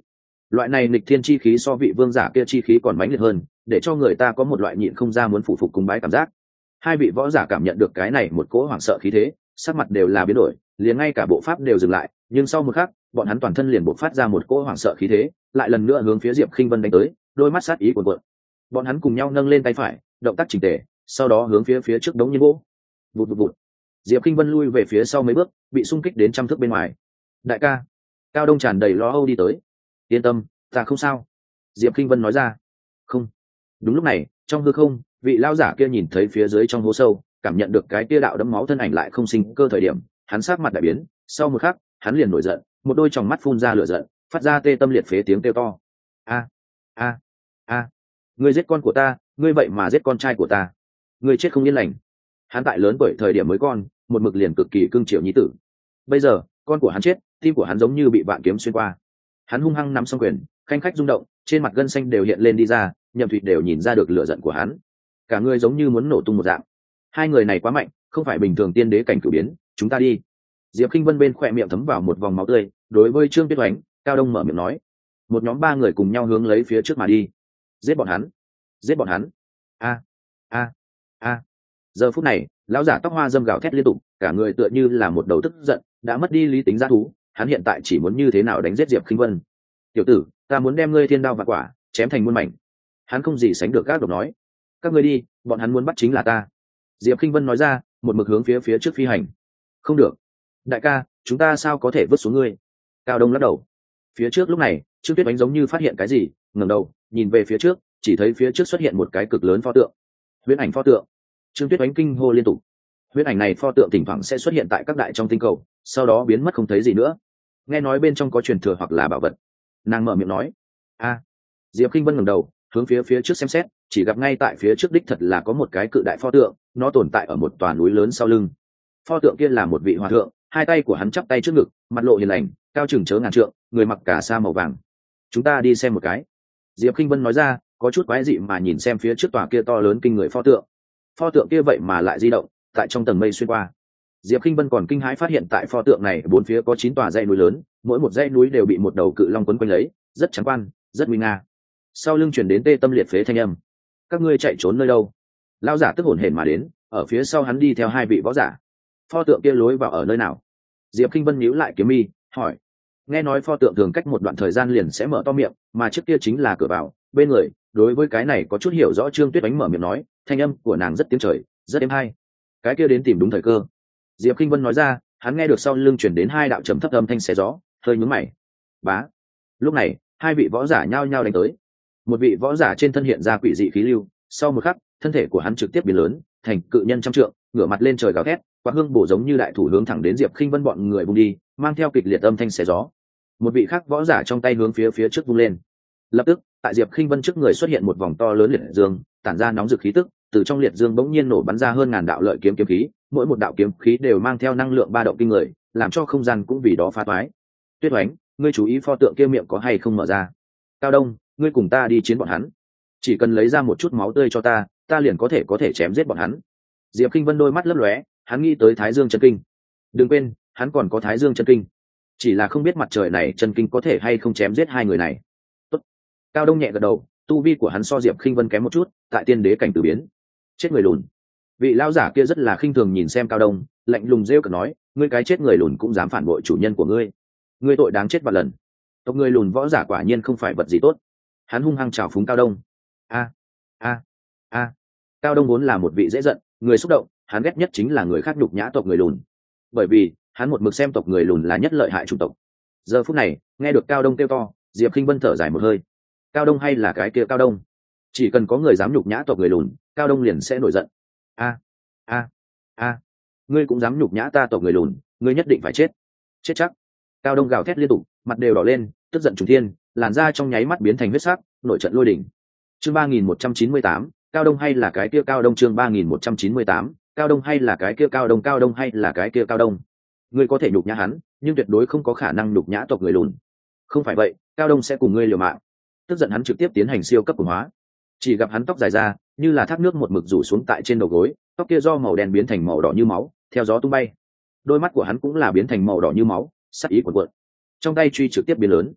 Loại này nghịch thiên chi khí so vị vương giả kia chi khí còn mãnh liệt hơn, để cho người ta có một loại nhịn không ra muốn phụ phục cùng bái cảm giác. Hai vị võ giả cảm nhận được cái này một cỗ hoảng sợ khí thế, sắc mặt đều là biến đổi, liền ngay cả bộ pháp đều dừng lại, nhưng sau một khắc, bọn hắn toàn thân liền bộc phát ra một cỗ hoảng sợ khí thế, lại lần nữa hướng phía Diệp Khinh Vân đánh tới, đôi mắt sát ý cuồn cuộn. Bọn hắn cùng nhau nâng lên tay phải, động tác chỉnh tề, sau đó hướng phía phía trước đống nhiên gỗ. Vụt vụt vụt. Diệp Khinh Vân lui về phía sau mấy bước, bị xung kích đến trăm thước bên ngoài. Đại ca. Cao Đông tràn đầy lo âu đi tới. Yên tâm, ta không sao. Diệp Khinh Vân nói ra. Không. Đúng lúc này, trong hư không, vị lão giả kia nhìn thấy phía dưới trong hố sâu, cảm nhận được cái kia đạo đấm máu thân ảnh lại không sinh cơ thời điểm, hắn sắc mặt đại biến, sau một khắc, hắn liền nổi giận, một đôi tròng mắt phun ra lửa giận, phát ra tê tâm liệt phế tiếng kêu to. A, a, a, ngươi giết con của ta, ngươi vậy mà giết con trai của ta, ngươi chết không yên lành. Hắn tại lớn bởi thời điểm mới con, một mực liền cực kỳ cưng chiều nhi tử. Bây giờ, con của hắn chết, tim của hắn giống như bị vạn kiếm xuyên qua. Hắn hung hăng nắm song quyền, khanh khách rung động, trên mặt gân xanh đều hiện lên đi ra, Nhậm Thụy đều nhìn ra được lửa giận của hắn. Cả người giống như muốn nổ tung một dạng. Hai người này quá mạnh, không phải bình thường tiên đế cảnh cửu biến, chúng ta đi. Diệp Khinh Vân bên khỏe miệng thấm vào một vòng máu tươi, đối với Trương Tuyết Oánh, Cao Đông mở miệng nói. Một nhóm ba người cùng nhau hướng lấy phía trước mà đi. Giết bọn hắn, giết bọn hắn. A, a, a. Giờ phút này, lão giả tóc hoa dâm gào thét liên tục, cả người tựa như là một đầu tức giận, đã mất đi lý tính dã thú, hắn hiện tại chỉ muốn như thế nào đánh giết Diệp Khinh Vân. Tiểu tử, ta muốn đem ngươi thiên đao và quả, chém thành muôn mảnh. Hắn không gì sánh được gác độc nói. Các ngươi đi, bọn hắn muốn bắt chính là ta. Diệp Khinh Vân nói ra, một mực hướng phía phía trước phi hành. Không được. Đại ca, chúng ta sao có thể vứt xuống ngươi? Cao Đông lắc đầu. Phía trước lúc này, Trương Tuyết Oánh giống như phát hiện cái gì, ngẩng đầu, nhìn về phía trước, chỉ thấy phía trước xuất hiện một cái cực lớn pho tượng. Huyễn ảnh pho tượng. Trương Tuyết Oánh kinh hô liên tục. Huyễn ảnh này pho tượng thỉnh thoảng sẽ xuất hiện tại các đại trong tinh cầu, sau đó biến mất không thấy gì nữa. Nghe nói bên trong có truyền thừa hoặc là bảo vật. Nàng mở miệng nói. A. Diệp Khinh Vân ngẩng đầu, hướng phía phía trước xem xét, chỉ gặp ngay tại phía trước đích thật là có một cái cự đại pho tượng, nó tồn tại ở một tòa núi lớn sau lưng. Pho tượng kia là một vị hòa thượng, hai tay của hắn chắp tay trước ngực, mặt lộ hiền lành, cao chừng chớ ngàn trượng, người mặc cả sa màu vàng. Chúng ta đi xem một cái. Diệp Khinh Vân nói ra, có chút quái dị mà nhìn xem phía trước tòa kia to lớn kinh người pho tượng. Pho tượng kia vậy mà lại di động, tại trong tầng mây xuyên qua. Diệp Khinh Vân còn kinh hãi phát hiện tại pho tượng này bốn phía có chín tòa dãy núi lớn, mỗi một dãy núi đều bị một đầu cự long quấn quanh lấy, rất trắng quan, rất nguy nga. Sau lưng truyền đến tê tâm liệt phế thanh âm. Các ngươi chạy trốn nơi đâu? Lão giả tức hổn hển mà đến, ở phía sau hắn đi theo hai vị võ giả. Pho tượng kia lối vào ở nơi nào? Diệp Khinh Vân nhíu lại kiếm mi, hỏi. Nghe nói pho tượng thường cách một đoạn thời gian liền sẽ mở to miệng, mà trước kia chính là cửa vào, bên người, đối với cái này có chút hiểu rõ Trương Tuyết Oánh mở miệng nói, thanh âm của nàng rất tiếng trời, rất êm hay. Cái kia đến tìm đúng thời cơ. Diệp Khinh Vân nói ra, hắn nghe được sau lưng truyền đến hai đạo trầm thấp âm thanh xé gió, hơi nhướng mày. Bá. Lúc này, hai vị võ giả nhao nhao đánh tới. Một vị võ giả trên thân hiện ra quỷ dị khí lưu, sau một khắc, thân thể của hắn trực tiếp biến lớn, thành cự nhân trăm trượng, ngửa mặt lên trời gào thét, quạt hương bổ giống như đại thủ hướng thẳng đến Diệp Khinh Vân bọn người vung đi, mang theo kịch liệt âm thanh xé gió. Một vị khác võ giả trong tay hướng phía phía trước vung lên. Lập tức, tại Diệp Khinh Vân trước người xuất hiện một vòng to lớn liệt dương, tản ra nóng rực khí tức, từ trong liệt dương bỗng nhiên nổ bắn ra hơn ngàn đạo lợi kiếm kiếm khí, mỗi một đạo kiếm khí đều mang theo năng lượng ba động kinh người, làm cho không gian cũng vì đó phá toái. Tuyết Oánh, ngươi chú ý pho tượng kia miệng có hay không mở ra. Cao Đông, ngươi cùng ta đi chiến bọn hắn. Chỉ cần lấy ra một chút máu tươi cho ta, ta liền có thể có thể chém giết bọn hắn. Diệp Khinh Vân đôi mắt lấp lóe, hắn nghĩ tới Thái Dương chân kinh. Đừng quên, hắn còn có Thái Dương chân kinh. Chỉ là không biết mặt trời này chân kinh có thể hay không chém giết hai người này. Tốt. Cao Đông nhẹ gật đầu, tu vi của hắn so Diệp Khinh Vân kém một chút, tại tiên đế cảnh tử biến. Chết người lùn. Vị lão giả kia rất là khinh thường nhìn xem Cao Đông, lạnh lùng rêu cợt nói, ngươi cái chết người lùn cũng dám phản bội chủ nhân của ngươi. Ngươi tội đáng chết vạn lần. Tộc người lùn võ giả quả nhiên không phải vật gì tốt. Hắn hung hăng chào phúng Cao Đông. A a a. Cao Đông vốn là một vị dễ giận, người xúc động, hắn ghét nhất chính là người khác nhục nhã tộc người lùn. Bởi vì, hắn một mực xem tộc người lùn là nhất lợi hại chủng tộc. Giờ phút này, nghe được Cao Đông kêu to, Diệp Khinh Vân thở dài một hơi. Cao Đông hay là cái kia Cao Đông? Chỉ cần có người dám nhục nhã tộc người lùn, Cao Đông liền sẽ nổi giận. A a a, ngươi cũng dám nhục nhã ta tộc người lùn, ngươi nhất định phải chết. Chết chắc. Cao Đông gào thét liên tục, mặt đều đỏ lên, tức giận trùng thiên, làn da trong nháy mắt biến thành huyết sắc, nổi trận lôi đỉnh. Chương ba nghìn một trăm chín mươi tám, Cao Đông hay là cái kia Cao Đông? Chương ba nghìn một trăm chín mươi tám, Cao Đông hay là cái kia Cao Đông? Cao Đông hay là cái kia Cao Đông? Ngươi có thể nhục nhã hắn, nhưng tuyệt đối không có khả năng nhục nhã tộc người lùn. Không phải vậy, Cao Đông sẽ cùng ngươi liều mạng. Tức giận hắn trực tiếp tiến hành siêu cấp cường hóa. Chỉ gặp hắn tóc dài ra, như là thác nước một mực rủ xuống tại trên đầu gối, tóc kia do màu đen biến thành màu đỏ như máu, theo gió tung bay. Đôi mắt của hắn cũng là biến thành màu đỏ như máu, sắc ý cuồn cuộn. Trong tay truy trực tiếp biến lớn.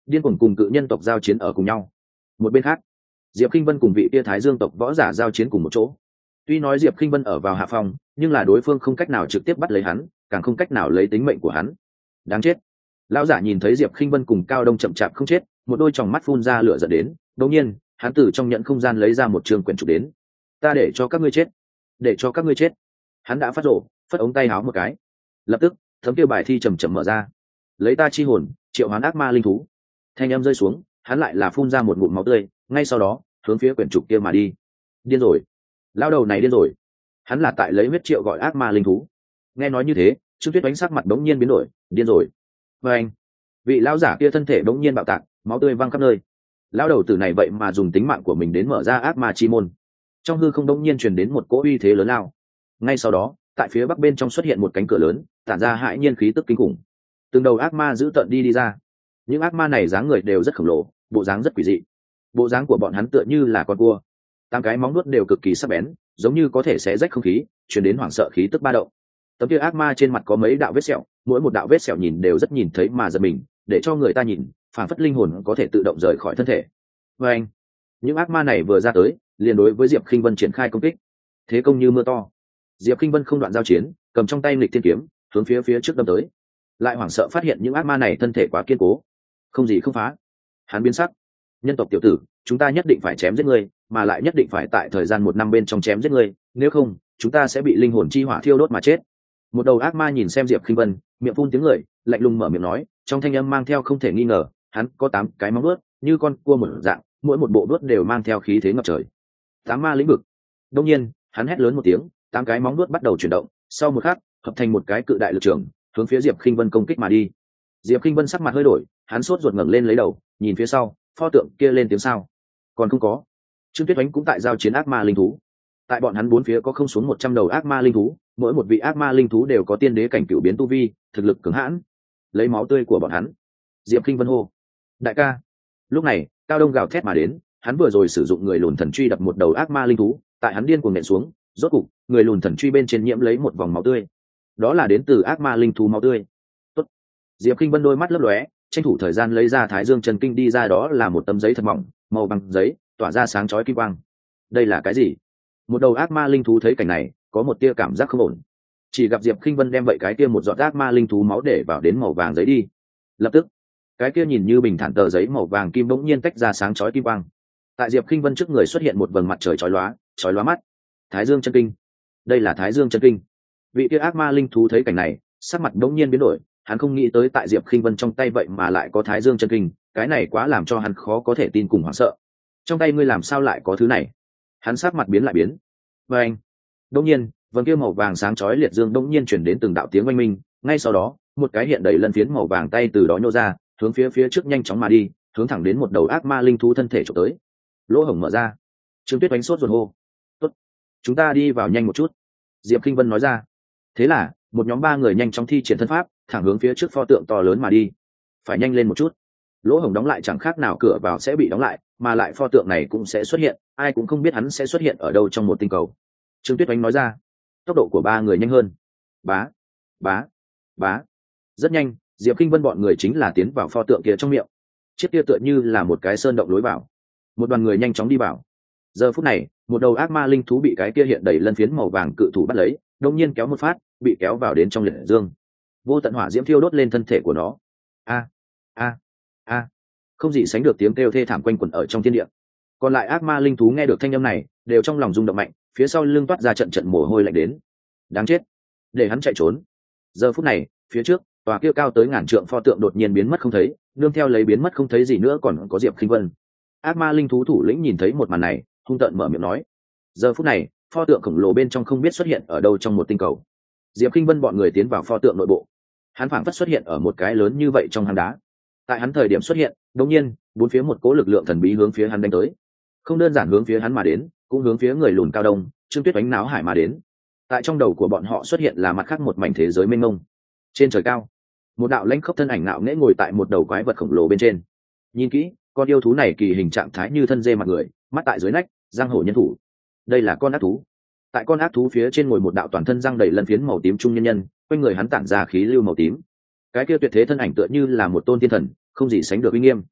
điên cuồng cùng cự nhân tộc giao chiến ở cùng nhau. Một bên khác, Diệp Kinh Vân cùng vị tia Thái Dương tộc võ giả giao chiến cùng một chỗ. Tuy nói Diệp Kinh Vân ở vào hạ phòng, nhưng là đối phương không cách nào trực tiếp bắt lấy hắn, càng không cách nào lấy tính mệnh của hắn. Đáng chết. Lão giả nhìn thấy Diệp Kinh Vân cùng Cao Đông chậm chạp không chết, một đôi tròng mắt phun ra lửa giận đến, đột nhiên, hắn từ trong nhận không gian lấy ra một trường quyển trục đến. Ta để cho các ngươi chết, để cho các ngươi chết. Hắn đã phát rồ, phất ống tay áo một cái. Lập tức, tấm kia bài thi chậm chậm mở ra. Lấy ta chi hồn, triệu hoán ác ma linh thú. Thanh âm rơi xuống, hắn lại là phun ra một ngụm máu tươi, ngay sau đó, hướng phía quyển trục kia mà đi. Điên rồi. Lão đầu này điên rồi. Hắn là tại lấy huyết triệu gọi ác ma linh thú. Nghe nói như thế, Trương Tuyết đánh sắc mặt đống nhiên biến đổi, điên rồi. Và anh, vị lão giả kia thân thể đống nhiên bạo tạc, máu tươi văng khắp nơi. Lão đầu tử này vậy mà dùng tính mạng của mình đến mở ra ác ma chi môn. Trong hư không đống nhiên truyền đến một cỗ uy thế lớn lao. Ngay sau đó, tại phía bắc bên trong xuất hiện một cánh cửa lớn, tản ra hãi nhiên khí tức kinh khủng. Từng đầu ác ma giữ tận đi đi ra. Những ác ma này dáng người đều rất khổng lồ, bộ dáng rất quỷ dị. Bộ dáng của bọn hắn tựa như là con cua, tám cái móng nuốt đều cực kỳ sắc bén, giống như có thể xé rách không khí, truyền đến hoảng sợ khí tức ba động. Tấm kia ác ma trên mặt có mấy đạo vết sẹo, mỗi một đạo vết sẹo nhìn đều rất nhìn thấy mà giật mình, để cho người ta nhìn, phản phất linh hồn có thể tự động rời khỏi thân thể. Và anh, những ác ma này vừa ra tới, liền đối với Diệp Kinh Vân triển khai công kích. Thế công như mưa to. Diệp Kinh Vân không đoạn giao chiến, cầm trong tay nghịch thiên kiếm, hướng phía phía trước đâm tới. Lại hoảng sợ phát hiện những ác ma này thân thể quá kiên cố, không gì không phá. Hắn biến sắc. Nhân tộc tiểu tử, chúng ta nhất định phải chém giết ngươi, mà lại nhất định phải tại thời gian một năm bên trong chém giết ngươi, nếu không, chúng ta sẽ bị linh hồn chi hỏa thiêu đốt mà chết. Một đầu ác ma nhìn xem Diệp Kinh Vân, miệng phun tiếng người, lạnh lùng mở miệng nói, trong thanh âm mang theo không thể nghi ngờ, hắn có tám cái móng vuốt, như con cua một dạng, mỗi một bộ vuốt đều mang theo khí thế ngập trời. Tám ma lĩnh vực. Đương nhiên, hắn hét lớn một tiếng, tám cái móng vuốt bắt đầu chuyển động, sau một khắc, hợp thành một cái cự đại lực trường, hướng phía Diệp Kinh Vân công kích mà đi. Diệp Kinh Vân sắc mặt hơi đổi, hắn sốt ruột ngẩng lên lấy đầu, nhìn phía sau, pho tượng kia lên tiếng sao? Còn không có. Trương Tuyết Oánh cũng tại giao chiến ác ma linh thú. Tại bọn hắn bốn phía có không xuống một trăm đầu ác ma linh thú, mỗi một vị ác ma linh thú đều có tiên đế cảnh cửu biến tu vi, thực lực cường hãn. Lấy máu tươi của bọn hắn, Diệp Kinh Vân hô: "Đại ca!" Lúc này, Cao Đông gào thét mà đến, hắn vừa rồi sử dụng người lùn thần truy đập một đầu ác ma linh thú, tại hắn điên cuồng nện xuống, rốt cục, người lùn thần truy bên trên nhiễm lấy một vòng máu tươi. Đó là đến từ ác ma linh thú máu tươi. Tốt. Diệp Kinh Vân đôi mắt lấp lóe, tranh thủ thời gian lấy ra Thái Dương Chân Kinh đi ra, đó là một tấm giấy thật mỏng, màu bằng giấy, tỏa ra sáng chói kim quang. Đây là cái gì? Một đầu ác ma linh thú thấy cảnh này, có một tia cảm giác không ổn. Chỉ gặp Diệp Kinh Vân đem vậy cái kia một giọt ác ma linh thú máu để vào đến màu vàng giấy đi. Lập tức, cái kia nhìn như bình thản tờ giấy màu vàng kim bỗng nhiên tách ra sáng chói kim quang. Tại Diệp Kinh Vân trước người xuất hiện một vầng mặt trời chói lóa, chói lóa mắt. Thái Dương Chân Kinh. Đây là Thái Dương Chân Kinh. Vị kia ác ma linh thú thấy cảnh này, sắc mặt bỗng nhiên biến đổi, hắn không nghĩ tới tại Diệp Kinh Vân trong tay vậy mà lại có Thái Dương Chân Kinh, cái này quá làm cho hắn khó có thể tin cùng hoảng sợ. Trong tay ngươi làm sao lại có thứ này? Hắn sắc mặt biến lại biến. Và anh, đột nhiên, vầng kia màu vàng sáng chói liệt dương đột nhiên truyền đến từng đạo tiếng oanh minh, ngay sau đó, một cái hiện đầy lân phiến màu vàng tay từ đó nhô ra, hướng phía phía trước nhanh chóng mà đi, hướng thẳng đến một đầu ác ma linh thú thân thể chụp tới. Lỗ hổng mở ra. Trương Tuyết đánh sốt ruột hô: "Tốt, chúng ta đi vào nhanh một chút." Diệp Kinh Vân nói ra. Thế là, một nhóm ba người nhanh chóng thi triển thân pháp, thẳng hướng phía trước pho tượng to lớn mà đi. Phải nhanh lên một chút. Lỗ hổng đóng lại chẳng khác nào cửa vào sẽ bị đóng lại, mà lại pho tượng này cũng sẽ xuất hiện, ai cũng không biết hắn sẽ xuất hiện ở đâu trong một tinh cầu. Trương Tuyết Oánh nói ra. Tốc độ của ba người nhanh hơn. Bá, bá, bá. Rất nhanh, Diệp Kinh Vân bọn người chính là tiến vào pho tượng kia trong miệng. Chiếc kia tựa như là một cái sơn động lối vào. Một đoàn người nhanh chóng đi vào. Giờ phút này, một đầu ác ma linh thú bị cái kia hiện đầy lân phiến màu vàng cự thủ bắt lấy, đột nhiên kéo một phát, bị kéo vào đến trong liệt dương. Vô tận hỏa diễm thiêu đốt lên thân thể của nó. A, a, a. Không gì sánh được tiếng kêu thê thảm quanh quẩn ở trong thiên địa. Còn lại ác ma linh thú nghe được thanh âm này, đều trong lòng rung động mạnh, phía sau lưng toát ra trận trận mồ hôi lạnh đến. Đáng chết, để hắn chạy trốn. Giờ phút này, phía trước, tòa kia cao tới ngàn trượng pho tượng đột nhiên biến mất không thấy, nương theo lấy biến mất không thấy gì nữa còn có Diệp Kinh Vân. Ác ma linh thú thủ lĩnh nhìn thấy một màn này, hung tợn mở miệng nói. Giờ phút này, pho tượng khổng lồ bên trong không biết xuất hiện ở đâu trong một tinh cầu. Diệp Kinh Vân bọn người tiến vào pho tượng nội bộ. Hắn phảng phất xuất hiện ở một cái lớn như vậy trong hang đá. Tại hắn thời điểm xuất hiện, đột nhiên, bốn phía một cỗ lực lượng thần bí hướng phía hắn đánh tới. Không đơn giản hướng phía hắn mà đến, cũng hướng phía người lùn Cao Đông, Trương Tuyết Oánh náo hải mà đến. Tại trong đầu của bọn họ xuất hiện là mặt khác một mảnh thế giới mênh mông. Trên trời cao, một đạo lãnh khốc thân ảnh nạo nghễ ngồi tại một đầu quái vật khổng lồ bên trên. Nhìn kỹ, con yêu thú này kỳ hình trạng thái như thân dê mặt người, mắt tại dưới nách, răng hổ nhân thủ. Đây là con ác thú. Tại con ác thú phía trên ngồi một đạo toàn thân răng đầy lân phiến màu tím trung nhân nhân, quanh người hắn tản ra khí lưu màu tím. Cái kia tuyệt thế thân ảnh tựa như là một tôn thiên thần, không gì sánh được uy nghiêm,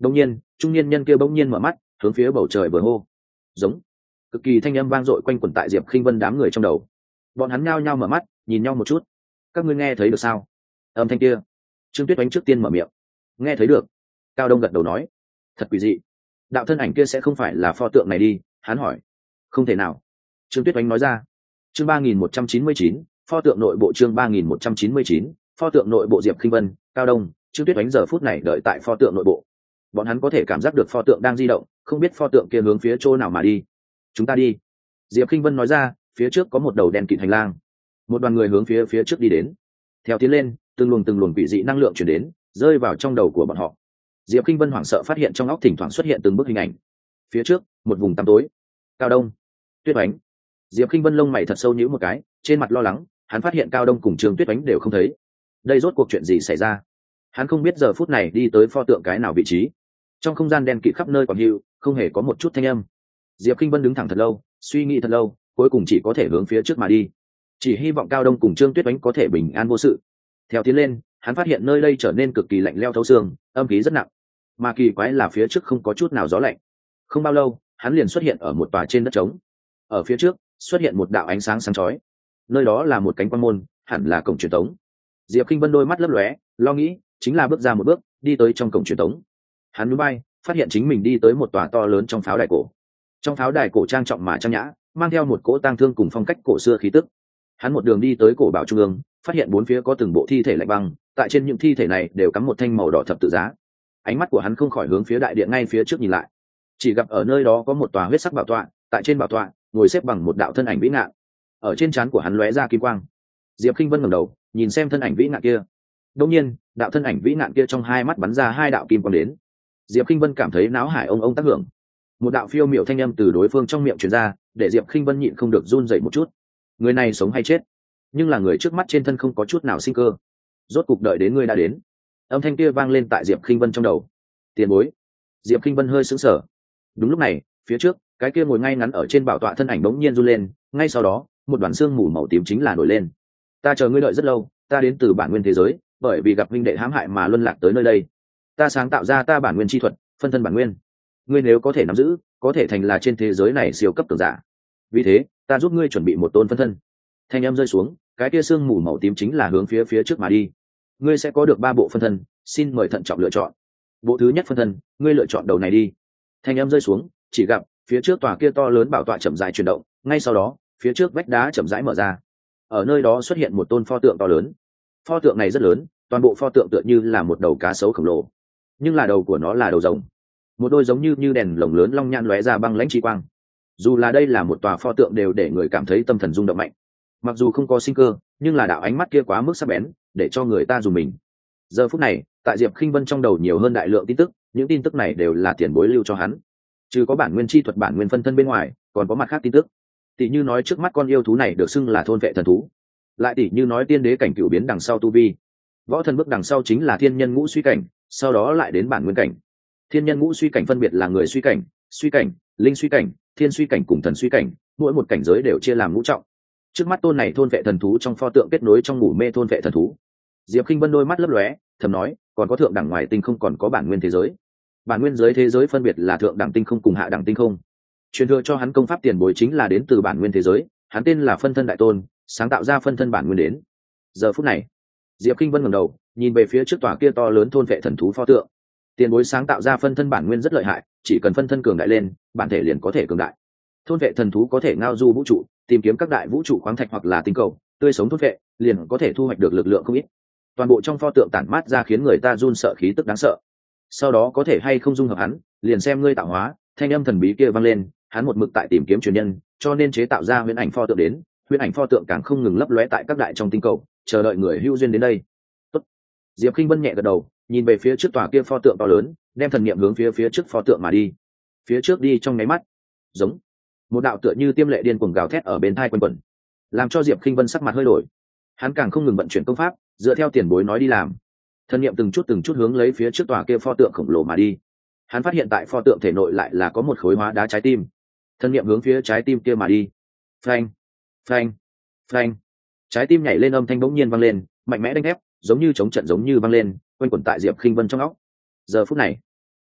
Đông nhiên trung niên nhân kia bỗng nhiên mở mắt hướng phía bầu trời vừa hô giống. Cực kỳ thanh âm vang dội quanh quẩn tại Diệp Khinh Vân đám người trong đầu. Bọn hắn nhao nhao mở mắt nhìn nhau một chút. Các ngươi nghe thấy được sao? Âm thanh kia. Trương Tuyết Oánh trước tiên mở miệng. Nghe thấy được. Cao Đông gật đầu nói. Thật quỷ dị. Đạo thân ảnh kia sẽ không phải là pho tượng này đi? Hắn hỏi. Không thể nào. Trương Tuyết Oánh nói ra. Chương ba nghìn một trăm chín mươi chín, pho tượng nội bộ. Chương ba nghìn một trăm chín mươi chín, pho tượng nội bộ. Diệp Khinh Vân, Cao Đông, Trương Tuyết Oánh giờ phút này đợi tại pho tượng nội bộ. Bọn hắn có thể cảm giác được pho tượng đang di động, không biết pho tượng kia hướng phía chỗ nào mà đi. Chúng ta đi. Diệp Khinh Vân nói ra. Phía trước có một đầu đen kịt hành lang, một đoàn người hướng phía phía trước đi đến. Theo tiến lên, từng luồng từng luồng quỷ dị năng lượng chuyển đến, rơi vào trong đầu của bọn họ. Diệp Khinh Vân hoảng sợ phát hiện trong óc thỉnh thoảng xuất hiện từng bức hình ảnh. Phía trước một vùng tăm tối. Cao Đông, Tuyết Oánh. Diệp Khinh Vân lông mày thật sâu nhíu một cái, trên mặt lo lắng. Hắn phát hiện Cao Đông cùng Trương Tuyết Oánh đều không thấy. Đây rốt cuộc chuyện gì xảy ra? Hắn không biết giờ phút này đi tới pho tượng cái nào vị trí. Trong không gian đen kịt khắp nơi còn hữu, không hề có một chút thanh âm. Diệp Khinh Vân đứng thẳng thật lâu, suy nghĩ thật lâu, cuối cùng chỉ có thể hướng phía trước mà đi, chỉ hy vọng Cao Đông cùng Trương Tuyết Oánh có thể bình an vô sự. Theo tiến lên, hắn phát hiện nơi đây trở nên cực kỳ lạnh lẽo thấu xương, âm khí rất nặng, mà kỳ quái là phía trước không có chút nào gió lạnh. Không bao lâu, hắn liền xuất hiện ở một tòa trên đất trống. Ở phía trước xuất hiện một đạo ánh sáng sáng chói, nơi đó là một cánh quan môn, hẳn là cổng truyền tống. Diệp Khinh Vân đôi mắt lấp lóe, lo nghĩ, chính là bước ra một bước, đi tới trong cổng truyền tống. Hắn nhún vai, phát hiện chính mình đi tới một tòa to lớn trong pháo đài cổ. Trong pháo đài cổ trang trọng mà trang nhã, mang theo một cỗ tang thương cùng phong cách cổ xưa khí tức. Hắn một đường đi tới cổ bảo trung ương, phát hiện bốn phía có từng bộ thi thể lạnh băng, tại trên những thi thể này đều cắm một thanh màu đỏ thập tự giá. Ánh mắt của hắn không khỏi hướng phía đại điện ngay phía trước nhìn lại, chỉ gặp ở nơi đó có một tòa huyết sắc bảo tọa, tại trên bảo tọa ngồi xếp bằng một đạo thân ảnh vĩ ngạn, ở trên trán của hắn lóe ra kim quang. Diệp Khinh Vân ngẩng đầu nhìn xem thân ảnh vĩ ngạn kia. Đột nhiên đạo thân ảnh vĩ ngạn kia trong hai mắt bắn ra hai đạo kim quang đến. Diệp Khinh Vân cảm thấy náo hải ông ông tác hưởng, một đạo phiêu miểu thanh âm từ đối phương trong miệng truyền ra, để Diệp Khinh Vân nhịn không được run rẩy một chút. Người này sống hay chết? Nhưng là người trước mắt trên thân không có chút nào sinh cơ. Rốt cục đợi đến ngươi đã đến. Âm thanh kia vang lên tại Diệp Khinh Vân trong đầu. Tiền bối. Diệp Khinh Vân hơi sững sờ. Đúng lúc này, phía trước, cái kia ngồi ngay ngắn ở trên bảo tọa thân ảnh bỗng nhiên run lên, ngay sau đó, một đoàn xương mù màu tím chính là nổi lên. Ta chờ ngươi đợi rất lâu, ta đến từ bản nguyên thế giới, bởi vì gặp huynh đệ hãm hại mà luân lạc tới nơi đây. Ta sáng tạo ra ta bản nguyên chi thuật, phân thân bản nguyên. Ngươi nếu có thể nắm giữ, có thể thành là trên thế giới này siêu cấp cường giả. Vì thế, ta giúp ngươi chuẩn bị một tôn phân thân. Thanh âm rơi xuống, cái kia xương mù màu tím chính là hướng phía phía trước mà đi. Ngươi sẽ có được ba bộ phân thân, xin mời thận trọng lựa chọn. Bộ thứ nhất phân thân, ngươi lựa chọn đầu này đi. Thanh âm rơi xuống, chỉ gặp phía trước tòa kia to lớn bảo tọa chậm rãi chuyển động, ngay sau đó, phía trước vách đá chậm rãi mở ra. Ở nơi đó xuất hiện một tôn pho tượng to lớn. Pho tượng này rất lớn, toàn bộ pho tượng tựa như là một đầu cá sấu khổng lồ, nhưng là đầu của nó là đầu rồng. Một đôi giống như như đèn lồng lớn long nhãn lóe ra băng lãnh chi quang. Dù là đây là một tòa pho tượng đều để người cảm thấy tâm thần rung động mạnh. Mặc dù không có sinh cơ, nhưng là đạo ánh mắt kia quá mức sắc bén, để cho người ta dùng mình. Giờ phút này, tại Diệp Khinh Vân trong đầu nhiều hơn đại lượng tin tức, những tin tức này đều là tiền bối lưu cho hắn. Trừ có bản nguyên chi thuật bản nguyên phân thân bên ngoài, còn có mặt khác tin tức. Tỷ như nói trước mắt con yêu thú này được xưng là thôn vệ thần thú, lại tỷ như nói tiên đế cảnh cửu biến đằng sau tu vi, võ thần bước đằng sau chính là thiên nhân ngũ suy cảnh, sau đó lại đến bản nguyên cảnh. Thiên nhân ngũ suy cảnh phân biệt là người suy cảnh, suy cảnh, linh suy cảnh, thiên suy cảnh cùng thần suy cảnh, mỗi một cảnh giới đều chia làm ngũ trọng. Trước mắt tôn này thôn vệ thần thú trong pho tượng kết nối trong ngủ mê thôn vệ thần thú. Diệp Khinh Vân đôi mắt lấp lóe, thầm nói, còn có thượng đẳng ngoài tinh không, còn có bản nguyên thế giới. Bản nguyên giới thế giới phân biệt là thượng đẳng tinh không cùng hạ đẳng tinh không. Truyền thừa cho hắn công pháp tiền bối chính là đến từ bản nguyên thế giới, hắn tên là phân thân đại tôn, sáng tạo ra phân thân bản nguyên đến. Giờ phút này, Diệp Khinh Vân ngẩng đầu, nhìn về phía trước tòa kia to lớn thôn vệ thần thú pho tượng. Tiền bối sáng tạo ra phân thân bản nguyên rất lợi hại, chỉ cần phân thân cường đại lên, bản thể liền có thể cường đại. Thôn vệ thần thú có thể ngao du vũ trụ, tìm kiếm các đại vũ trụ khoáng thạch hoặc là tinh cầu, tươi sống thôn vệ, liền có thể thu hoạch được lực lượng không ít. Toàn bộ trong pho tượng tản mát ra khiến người ta run sợ khí tức đáng sợ. Sau đó có thể hay không dung hợp hắn, liền xem ngươi tạo hóa. Thanh âm thần bí kia vang lên, hắn một mực tại tìm kiếm truyền nhân, cho nên chế tạo ra huyễn ảnh pho tượng đến. Huyễn ảnh pho tượng càng không ngừng lấp lóe tại các đại trong tinh cầu, chờ đợi người hữu duyên đến đây. Tốt. Diệp Khinh Vân nhẹ gật đầu, nhìn về phía trước tòa kia pho tượng to lớn, đem thần niệm hướng phía phía trước pho tượng mà đi. Phía trước đi trong nháy mắt, giống một đạo tựa như tiêm lệ điên cuồng gào thét ở bên tai quanh quẩn, làm cho Diệp Khinh Vân sắc mặt hơi đổi. Hắn càng không ngừng vận chuyển công pháp, dựa theo tiền bối nói đi làm. Thần niệm từng chút từng chút hướng lấy phía trước tòa kia pho tượng khổng lồ mà đi. Hắn phát hiện tại pho tượng thể nội lại là có một khối hóa đá trái tim. Thần niệm hướng phía trái tim kia mà đi. Phanh, phanh, phanh. Trái tim nhảy lên, âm thanh bỗng nhiên vang lên, mạnh mẽ đánh thép, giống như chống trận giống như vang lên, quanh quẩn tại Diệp Khinh Vân trong óc. Giờ phút này,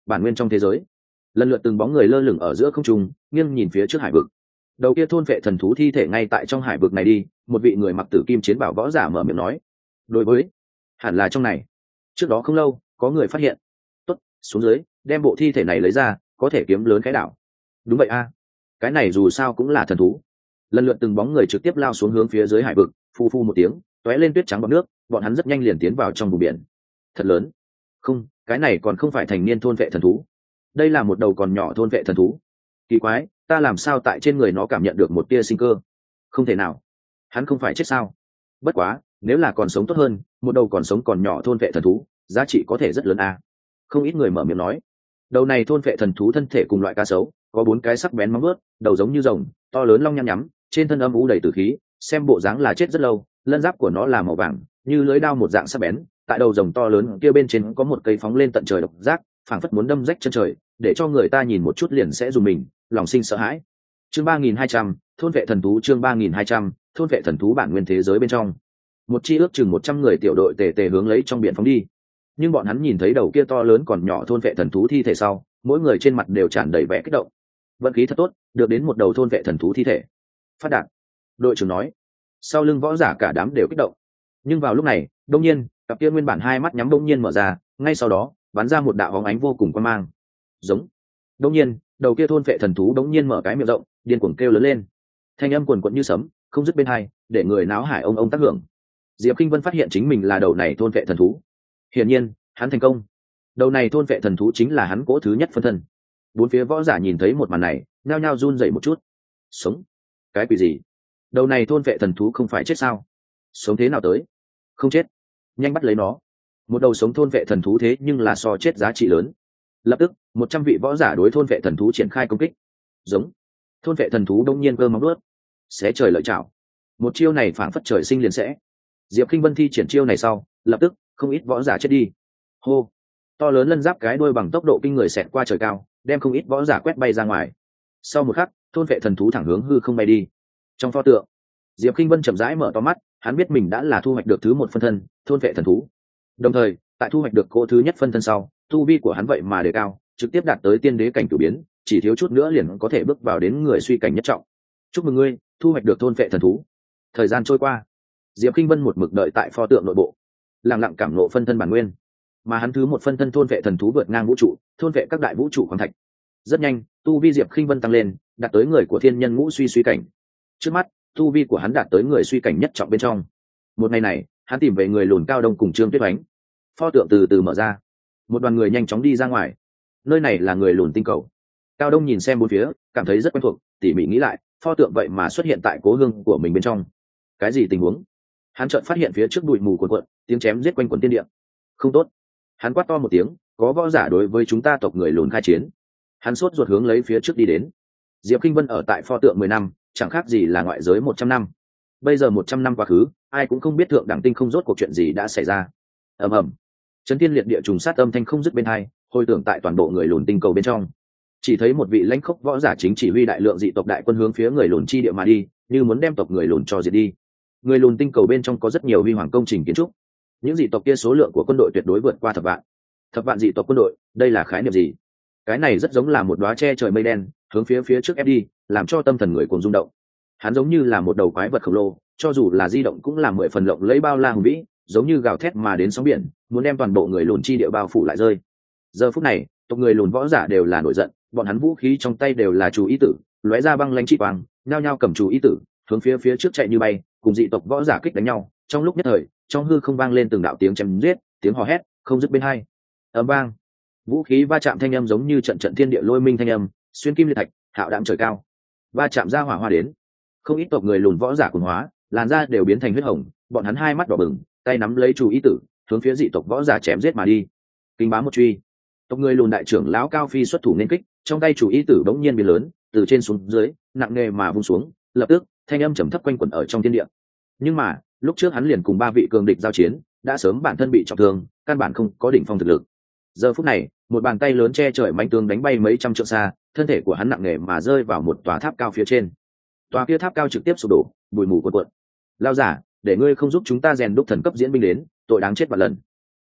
bản nguyên trong thế giới. Lần lượt từng bóng người lơ lửng ở giữa không trung, nghiêng nhìn phía trước hải vực. Đầu kia thôn vệ thần thú thi thể ngay tại trong hải vực này đi, một vị người mặc tử kim chiến bảo võ giả mở miệng nói. Đối với, hẳn là trong này. Trước đó không lâu, có người phát hiện. Tốt, xuống dưới, đem bộ thi thể này lấy ra, có thể kiếm lớn cái đảo. Đúng vậy a, cái này dù sao cũng là thần thú. Lần lượt từng bóng người trực tiếp lao xuống hướng phía dưới hải vực, phu phu một tiếng, tóe lên tuyết trắng bọt nước, bọn hắn rất nhanh liền tiến vào trong vùng biển. Thật lớn. Không, cái này còn không phải thành niên thôn vệ thần thú. Đây là một đầu còn nhỏ thôn vệ thần thú. Kỳ quái, ta làm sao tại trên người nó cảm nhận được một tia sinh cơ? Không thể nào, hắn không phải chết sao? Bất quá, nếu là còn sống tốt hơn, một đầu còn sống còn nhỏ thôn vệ thần thú, giá trị có thể rất lớn a. Không ít người mở miệng nói. Đầu này thôn vệ thần thú thân thể cùng loại cá sấu, có bốn cái sắc bén móng vuốt, đầu giống như rồng, to lớn long nhăm nhắm, trên thân âm u đầy tử khí, xem bộ dáng là chết rất lâu. Lân giáp của nó là màu vàng, như lưỡi dao một dạng sắc bén. Tại đầu rồng to lớn kia bên trên có một cây phóng lên tận trời độc giác, phảng phất muốn đâm rách chân trời, để cho người ta nhìn một chút liền sẽ dùng mình, lòng sinh sợ hãi. Chương ba nghìn hai trăm, thôn vệ thần thú. Chương ba nghìn hai trăm, thôn vệ thần thú bản nguyên thế giới bên trong. Một chi ước chừng một trăm người tiểu đội tề tề hướng lấy trong biển phóng đi. Nhưng bọn hắn nhìn thấy đầu kia to lớn còn nhỏ thôn vệ thần thú thi thể sau, mỗi người trên mặt đều tràn đầy vẻ kích động. Vận khí thật tốt, được đến một đầu thôn vệ thần thú thi thể. Phát đạt. Đội trưởng nói. Sau lưng võ giả cả đám đều kích động. Nhưng vào lúc này, đông nhiên, cặp kia nguyên bản hai mắt nhắm đông nhiên mở ra, ngay sau đó, bắn ra một đạo bóng ánh vô cùng quan mang. Giống. Đông nhiên, đầu kia thôn vệ thần thú đống nhiên mở cái miệng rộng, điên cuồng kêu lớn lên. Thanh âm quần quật như sấm, không dứt bên hai, để người náo hải ông ông tác hưởng. Diệp Kinh Vân phát hiện chính mình là đầu này thôn vệ thần thú. Hiển nhiên, hắn thành công. Đầu này thôn vệ thần thú chính là hắn cỗ thứ nhất phân thân. Bốn phía võ giả nhìn thấy một màn này, nhao nhao run rẩy một chút. Sống? Cái quỷ gì? Đầu này thôn vệ thần thú không phải chết sao? Sống thế nào tới? Không chết. Nhanh bắt lấy nó. Một đầu sống thôn vệ thần thú thế nhưng là so chết giá trị lớn. Lập tức, một trăm vị võ giả đối thôn vệ thần thú triển khai công kích. Giống. Thôn vệ thần thú đông nhiên cơ móng đuốt, xé trời lợi chảo. Một chiêu này phảng phất trời sinh liền sẽ. Diệp Kinh Vân thi triển chiêu này sau, lập tức không ít võ giả chết đi. Hô. To lớn lân giáp cái đuôi bằng tốc độ kinh người xẹt qua trời cao, đem không ít võ giả quét bay ra ngoài. Sau một khắc, thôn vệ thần thú thẳng hướng hư không bay đi. Trong pho tượng, Diệp Kinh Vân chậm rãi mở to mắt, hắn biết mình đã là thu hoạch được thứ một phân thân, thôn vệ thần thú. Đồng thời, tại thu hoạch được cỗ thứ nhất phân thân sau, tu vi của hắn vậy mà đề cao, trực tiếp đạt tới tiên đế cảnh cửu biến, chỉ thiếu chút nữa liền có thể bước vào đến người suy cảnh nhất trọng. Chúc mừng ngươi, thu hoạch được thôn vệ thần thú. Thời gian trôi qua, Diệp Kinh Vân một mực đợi tại pho tượng nội bộ, lặng lặng cảm ngộ phân thân bản nguyên. Mà hắn thứ một phân thân thôn vệ thần thú vượt ngang vũ trụ, thôn vệ các đại vũ trụ khoáng thạch. Rất nhanh, tu vi Diệp Kinh Vân tăng lên, đạt tới người của thiên nhân ngũ suy suy cảnh. Trước mắt, tu vi của hắn đạt tới người suy cảnh nhất trọng bên trong. Một ngày này, hắn tìm về người lùn Cao Đông cùng Trương Tuyết Oánh. Pho tượng từ từ mở ra, một đoàn người nhanh chóng đi ra ngoài. Nơi này là người lùn tinh cầu. Cao Đông nhìn xem bốn phía, cảm thấy rất quen thuộc, tỉ mỉ nghĩ lại, pho tượng vậy mà xuất hiện tại cố hương của mình bên trong. Cái gì tình huống? Hắn chợt phát hiện phía trước bụi mù cuồn cuộn, tiếng chém giết quanh quần tiên địa. Không tốt! Hắn quát to một tiếng, có võ giả đối với chúng ta tộc người lùn khai chiến. Hắn sốt ruột hướng lấy phía trước đi đến. Diệp Kinh Vân ở tại pho tượng mười năm, chẳng khác gì là ngoại giới một trăm năm. Bây giờ một trăm năm quá khứ, ai cũng không biết thượng đẳng tinh không rốt cuộc chuyện gì đã xảy ra. Ầm ầm. Chấn thiên liệt địa trùng sát âm thanh không dứt bên hai, hồi tưởng tại toàn bộ người lùn tinh cầu bên trong. Chỉ thấy một vị lãnh khốc võ giả chính chỉ huy đại lượng dị tộc đại quân hướng phía người lùn chi địa mà đi, như muốn đem tộc người lùn cho diệt đi. Người lùn tinh cầu bên trong có rất nhiều huy hoàng công trình kiến trúc. Những dị tộc kia số lượng của quân đội tuyệt đối vượt qua thập vạn. Thập vạn dị tộc quân đội, đây là khái niệm gì? Cái này rất giống là một đóa che trời mây đen, hướng phía phía trước ép đi, làm cho tâm thần người cuồng rung động. Hắn giống như là một đầu quái vật khổng lồ, cho dù là di động cũng là mười phần lộng lấy bao la hùng vĩ, giống như gào thét mà đến sóng biển, muốn đem toàn bộ người lùn chi địa bao phủ lại rơi. Giờ phút này, tộc người lùn võ giả đều là nổi giận, bọn hắn vũ khí trong tay đều là chú ý tử, lóe ra băng lãnh chi quang, nhao nhao cầm chú ý tử, hướng phía phía trước chạy như bay, cùng dị tộc võ giả kích đánh nhau. Trong lúc nhất thời, trong hư không vang lên từng đạo tiếng chém giết, tiếng hò hét, không dứt bên hai. Ầm vang, vũ khí va chạm thanh âm giống như trận trận thiên địa lôi minh thanh âm, xuyên kim liệt thạch, hạo đạm trời cao. Va chạm ra hỏa hoa đến, không ít tộc người lùn võ giả cuồng hóa, làn da đều biến thành huyết hồng, bọn hắn hai mắt đỏ bừng, tay nắm lấy chú ý tử, hướng phía dị tộc võ giả chém giết mà đi. Kinh bá một truy, tộc người lùn đại trưởng lão Cao Phi xuất thủ nên kích, trong tay chú ý tử bỗng nhiên biến lớn, từ trên xuống dưới, nặng nề mà vung xuống, lập tức thanh âm trầm thấp quanh quẩn ở trong thiên địa. Nhưng mà lúc trước hắn liền cùng ba vị cường địch giao chiến, đã sớm bản thân bị trọng thương, căn bản không có đỉnh phong thực lực. Giờ phút này, một bàn tay lớn che trời mãnh tướng đánh bay mấy trăm trượng xa, thân thể của hắn nặng nề mà rơi vào một tòa tháp cao phía trên. Tòa kia tháp cao trực tiếp sụp đổ, bụi mù cuồn cuộn. Lao giả, để ngươi không giúp chúng ta rèn đúc thần cấp diễn binh đến, tội đáng chết vạn lần.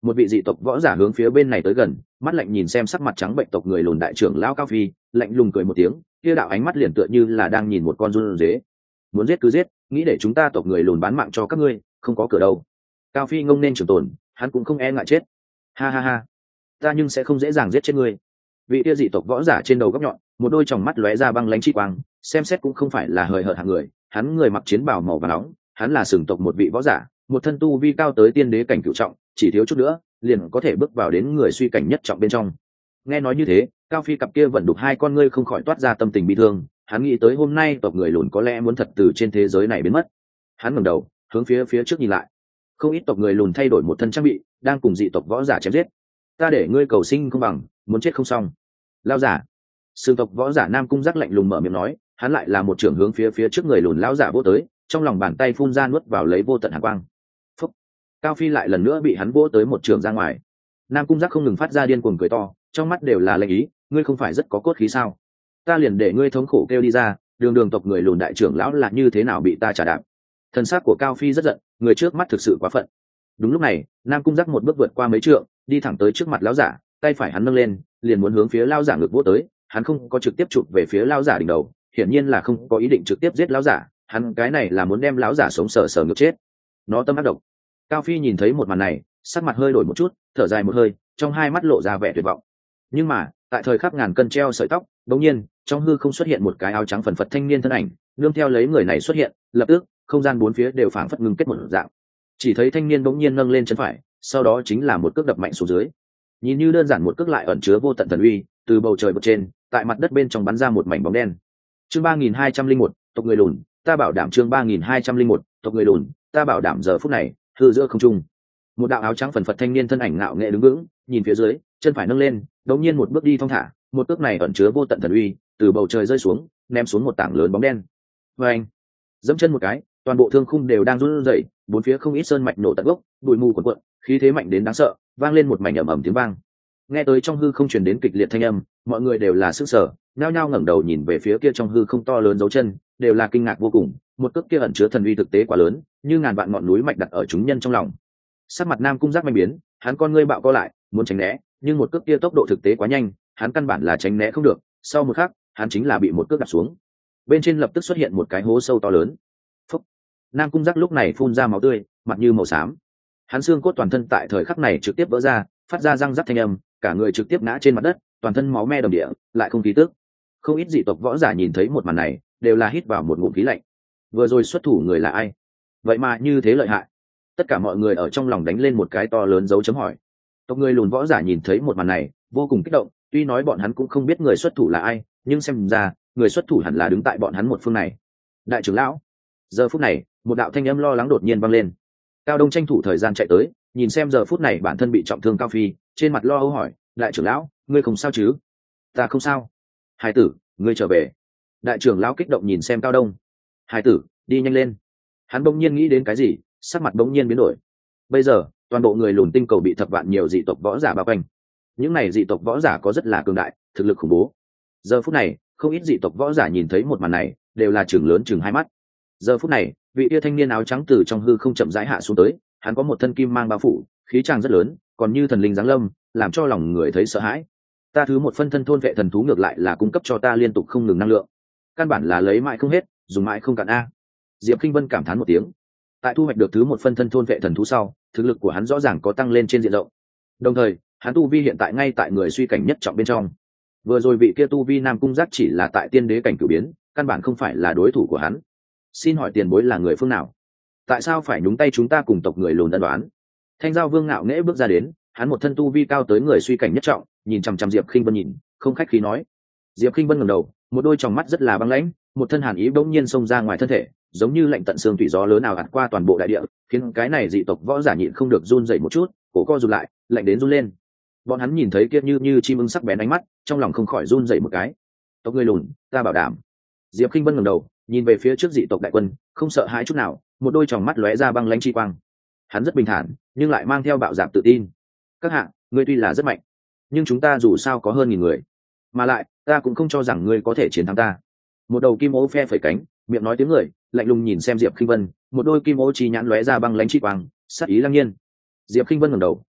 một vị dị tộc võ giả hướng phía bên này tới gần, mắt lạnh nhìn xem sắc mặt trắng bệnh tộc người lùn đại trưởng lão Cao Phi, lạnh lùng cười một tiếng, kia đạo ánh mắt liền tựa như là đang nhìn một con run dế. Muốn giết cứ giết, nghĩ để chúng ta tộc người lùn bán mạng cho các ngươi, không có cửa đâu. Cao Phi ngông nên trường tồn, hắn cũng không e ngại chết. Ha ha ha, ta nhưng sẽ không dễ dàng giết chết ngươi. Vị kia dị tộc võ giả trên đầu góc nhọn, một đôi tròng mắt lóe ra băng lãnh chi quang, xem xét cũng không phải là hời hợt hạng người, hắn người mặc chiến bào màu vàng nóng, hắn là sừng tộc một vị võ giả, một thân tu vi cao tới tiên đế cảnh cửu trọng, chỉ thiếu chút nữa liền có thể bước vào đến người suy cảnh nhất trọng bên trong. Nghe nói như thế, Cao Phi cặp kia vẫn đục hai con ngươi không khỏi toát ra tâm tình bi thương, hắn nghĩ tới hôm nay tộc người lùn có lẽ muốn thật từ trên thế giới này biến mất. Hắn ngẩng đầu hướng phía phía trước nhìn lại, không ít tộc người lùn thay đổi một thân trang bị, đang cùng dị tộc võ giả chém giết. Ta để ngươi cầu sinh không bằng, muốn chết không xong. Lão giả, sương tộc võ giả Nam Cung Giác lạnh lùng mở miệng nói, hắn lại là một trưởng hướng phía phía trước người lùn lão giả vỗ tới, trong lòng bàn tay phun ra nuốt vào lấy vô tận hàn quang. Phúc. Cao Phi lại lần nữa bị hắn vỗ tới một trường ra ngoài. Nam Cung Giác không ngừng phát ra điên cuồng cười to, trong mắt đều là lệnh ý, ngươi không phải rất có cốt khí sao? Ta liền để ngươi thống khổ kêu đi ra, đường đường tộc người lùn đại trưởng lão là như thế nào bị ta trả đạp. Thân xác của Cao Phi rất giận, người trước mắt thực sự quá phận. Đúng lúc này, Nam Cung Giác một bước vượt qua mấy trượng, đi thẳng tới trước mặt lão giả, tay phải hắn nâng lên, liền muốn hướng phía lão giả ngực vỗ tới, hắn không có trực tiếp chụp về phía lão giả đỉnh đầu, hiển nhiên là không có ý định trực tiếp giết lão giả, hắn cái này là muốn đem lão giả sống sờ sờ ngược chết. Nó tâm ác độc. Cao Phi nhìn thấy một màn này, sắc mặt hơi đổi một chút, thở dài một hơi, trong hai mắt lộ ra vẻ tuyệt vọng. Nhưng mà, tại thời khắc ngàn cân treo sợi tóc, đột nhiên, trong hư không xuất hiện một cái áo trắng phần phật thanh niên thân ảnh, nương theo lấy người này xuất hiện, lập tức, không gian bốn phía đều phảng phất ngưng kết một dạng. Chỉ thấy thanh niên bỗng nhiên nâng lên chân phải, sau đó chính là một cước đập mạnh xuống dưới. Nhìn như đơn giản một cước lại ẩn chứa vô tận thần uy, từ bầu trời bật trên, tại mặt đất bên trong bắn ra một mảnh bóng đen. Chương ba nghìn hai trăm linh một, tộc người lùn, ta bảo đảm chương ba nghìn hai trăm linh một, tộc người lùn, ta bảo đảm giờ phút này, hư giữa không trung. Một đạo áo trắng phần phật thanh niên thân ảnh ngạo nghệ đứng vững, nhìn phía dưới, chân phải nâng lên, đột nhiên một bước đi thong thả, một cước này ẩn chứa vô tận thần uy, từ bầu trời rơi xuống, ném xuống một tảng lớn bóng đen. Oeng! Dẫm chân một cái, toàn bộ thương khung đều đang run rẩy, bốn phía không ít sơn mạch nổ tận gốc, bụi mù cuồn cuộn, khí thế mạnh đến đáng sợ, vang lên một mảnh ầm ầm tiếng vang. Nghe tới trong hư không truyền đến kịch liệt thanh âm, mọi người đều là sức sở, nhao nhao ngẩng đầu nhìn về phía kia trong hư không to lớn dấu chân, đều là kinh ngạc vô cùng, một cước kia ẩn chứa thần uy thực tế quá lớn, như ngàn vạn ngọn núi mạch đặt ở chúng nhân trong lòng. Sắc mặt Nam Cung Giác manh biến, hắn con ngươi bạo co lại, muốn tránh né, nhưng một cước kia tốc độ thực tế quá nhanh, hắn căn bản là tránh né không được, sau một khắc, hắn chính là bị một cước đạp xuống. Bên trên lập tức xuất hiện một cái hố sâu to lớn. Phúc. Nam Cung Giác lúc này phun ra máu tươi, mặt như màu xám. Hắn xương cốt toàn thân tại thời khắc này trực tiếp vỡ ra, phát ra răng rắc thanh âm, cả người trực tiếp ngã trên mặt đất, toàn thân máu me đầm địa, lại không khí tức. Không ít dị tộc võ giả nhìn thấy một màn này, đều là hít vào một ngụm khí lạnh. Vừa rồi xuất thủ người là ai? Vậy mà như thế lợi hại. Tất cả mọi người ở trong lòng đánh lên một cái to lớn dấu chấm hỏi. Tộc người lùn võ giả nhìn thấy một màn này, vô cùng kích động, tuy nói bọn hắn cũng không biết người xuất thủ là ai, nhưng xem ra, người xuất thủ hẳn là đứng tại bọn hắn một phương này. Đại trưởng lão. Giờ phút này, một đạo thanh âm lo lắng đột nhiên vang lên. Cao Đông tranh thủ thời gian chạy tới, nhìn xem giờ phút này bản thân bị trọng thương Cao Phi, trên mặt lo âu hỏi, đại trưởng lão, ngươi không sao chứ? Ta không sao. Hải tử, ngươi trở về. Đại trưởng lão kích động nhìn xem Cao Đông. Hải tử, đi nhanh lên. Hắn bỗng nhiên nghĩ đến cái gì, sắc mặt bỗng nhiên biến đổi. Bây giờ, toàn bộ người lùn tinh cầu bị thập vạn nhiều dị tộc võ giả bao quanh. Những này dị tộc võ giả có rất là cường đại, thực lực khủng bố. Giờ phút này, không ít dị tộc võ giả nhìn thấy một màn này, đều là trừng lớn trừng hai mắt. Giờ phút này, vị tia thanh niên áo trắng từ trong hư không chậm rãi hạ xuống tới, hắn có một thân kim mang bao phủ, khí tràng rất lớn, còn như thần linh giáng lâm, làm cho lòng người thấy sợ hãi. Ta thứ một phân thân thôn vệ thần thú ngược lại là cung cấp cho ta liên tục không ngừng năng lượng, căn bản là lấy mãi không hết, dùng mãi không cạn a. Diệp Kinh Vân cảm thán một tiếng. Tại thu hoạch được thứ một phân thân thôn vệ thần thú sau, thực lực của hắn rõ ràng có tăng lên trên diện rộng. Đồng thời, hắn tu vi hiện tại ngay tại người suy cảnh nhất trọng bên trong. Vừa rồi vị kia tu vi Nam Cung Giác chỉ là tại tiên đế cảnh cửu biến, căn bản không phải là đối thủ của hắn. Xin hỏi tiền bối là người phương nào? Tại sao phải nhúng tay chúng ta cùng tộc người lùn ân đoán? Thanh Giao Vương ngạo nghễ bước ra đến, hắn một thân tu vi cao tới người suy cảnh nhất trọng, nhìn chằm chằm Diệp Khinh Vân nhìn, không khách khí nói. Diệp Khinh Vân ngẩng đầu, một đôi tròng mắt rất là băng lãnh, một thân hàn ý bỗng nhiên xông ra ngoài thân thể, giống như lạnh tận xương thủy gió lớn nào ạt qua toàn bộ đại địa, khiến cái này dị tộc võ giả nhịn không được run rẩy một chút, cổ co rụt lại, lạnh đến run lên. Bọn hắn nhìn thấy kia như như chim ưng sắc bén ánh mắt, trong lòng không khỏi run rẩy một cái. Tộc người lùn, ta bảo đảm. Diệp Khinh Vân ngẩng đầu, nhìn về phía trước dị tộc đại quân, không sợ hãi chút nào, một đôi tròng mắt lóe ra băng lãnh chi quang. Hắn rất bình thản, nhưng lại mang theo bạo dạn tự tin. Các hạ, ngươi tuy là rất mạnh, nhưng chúng ta dù sao có hơn nghìn người, mà lại, ta cũng không cho rằng ngươi có thể chiến thắng ta. Một đầu kim ô phe phẩy cánh, miệng nói tiếng người, lạnh lùng nhìn xem Diệp Khinh Vân, một đôi kim ô chi nhãn lóe ra băng lãnh chi quang, sát ý lăng nhiên. Diệp Khinh Vân ngẩng đầu,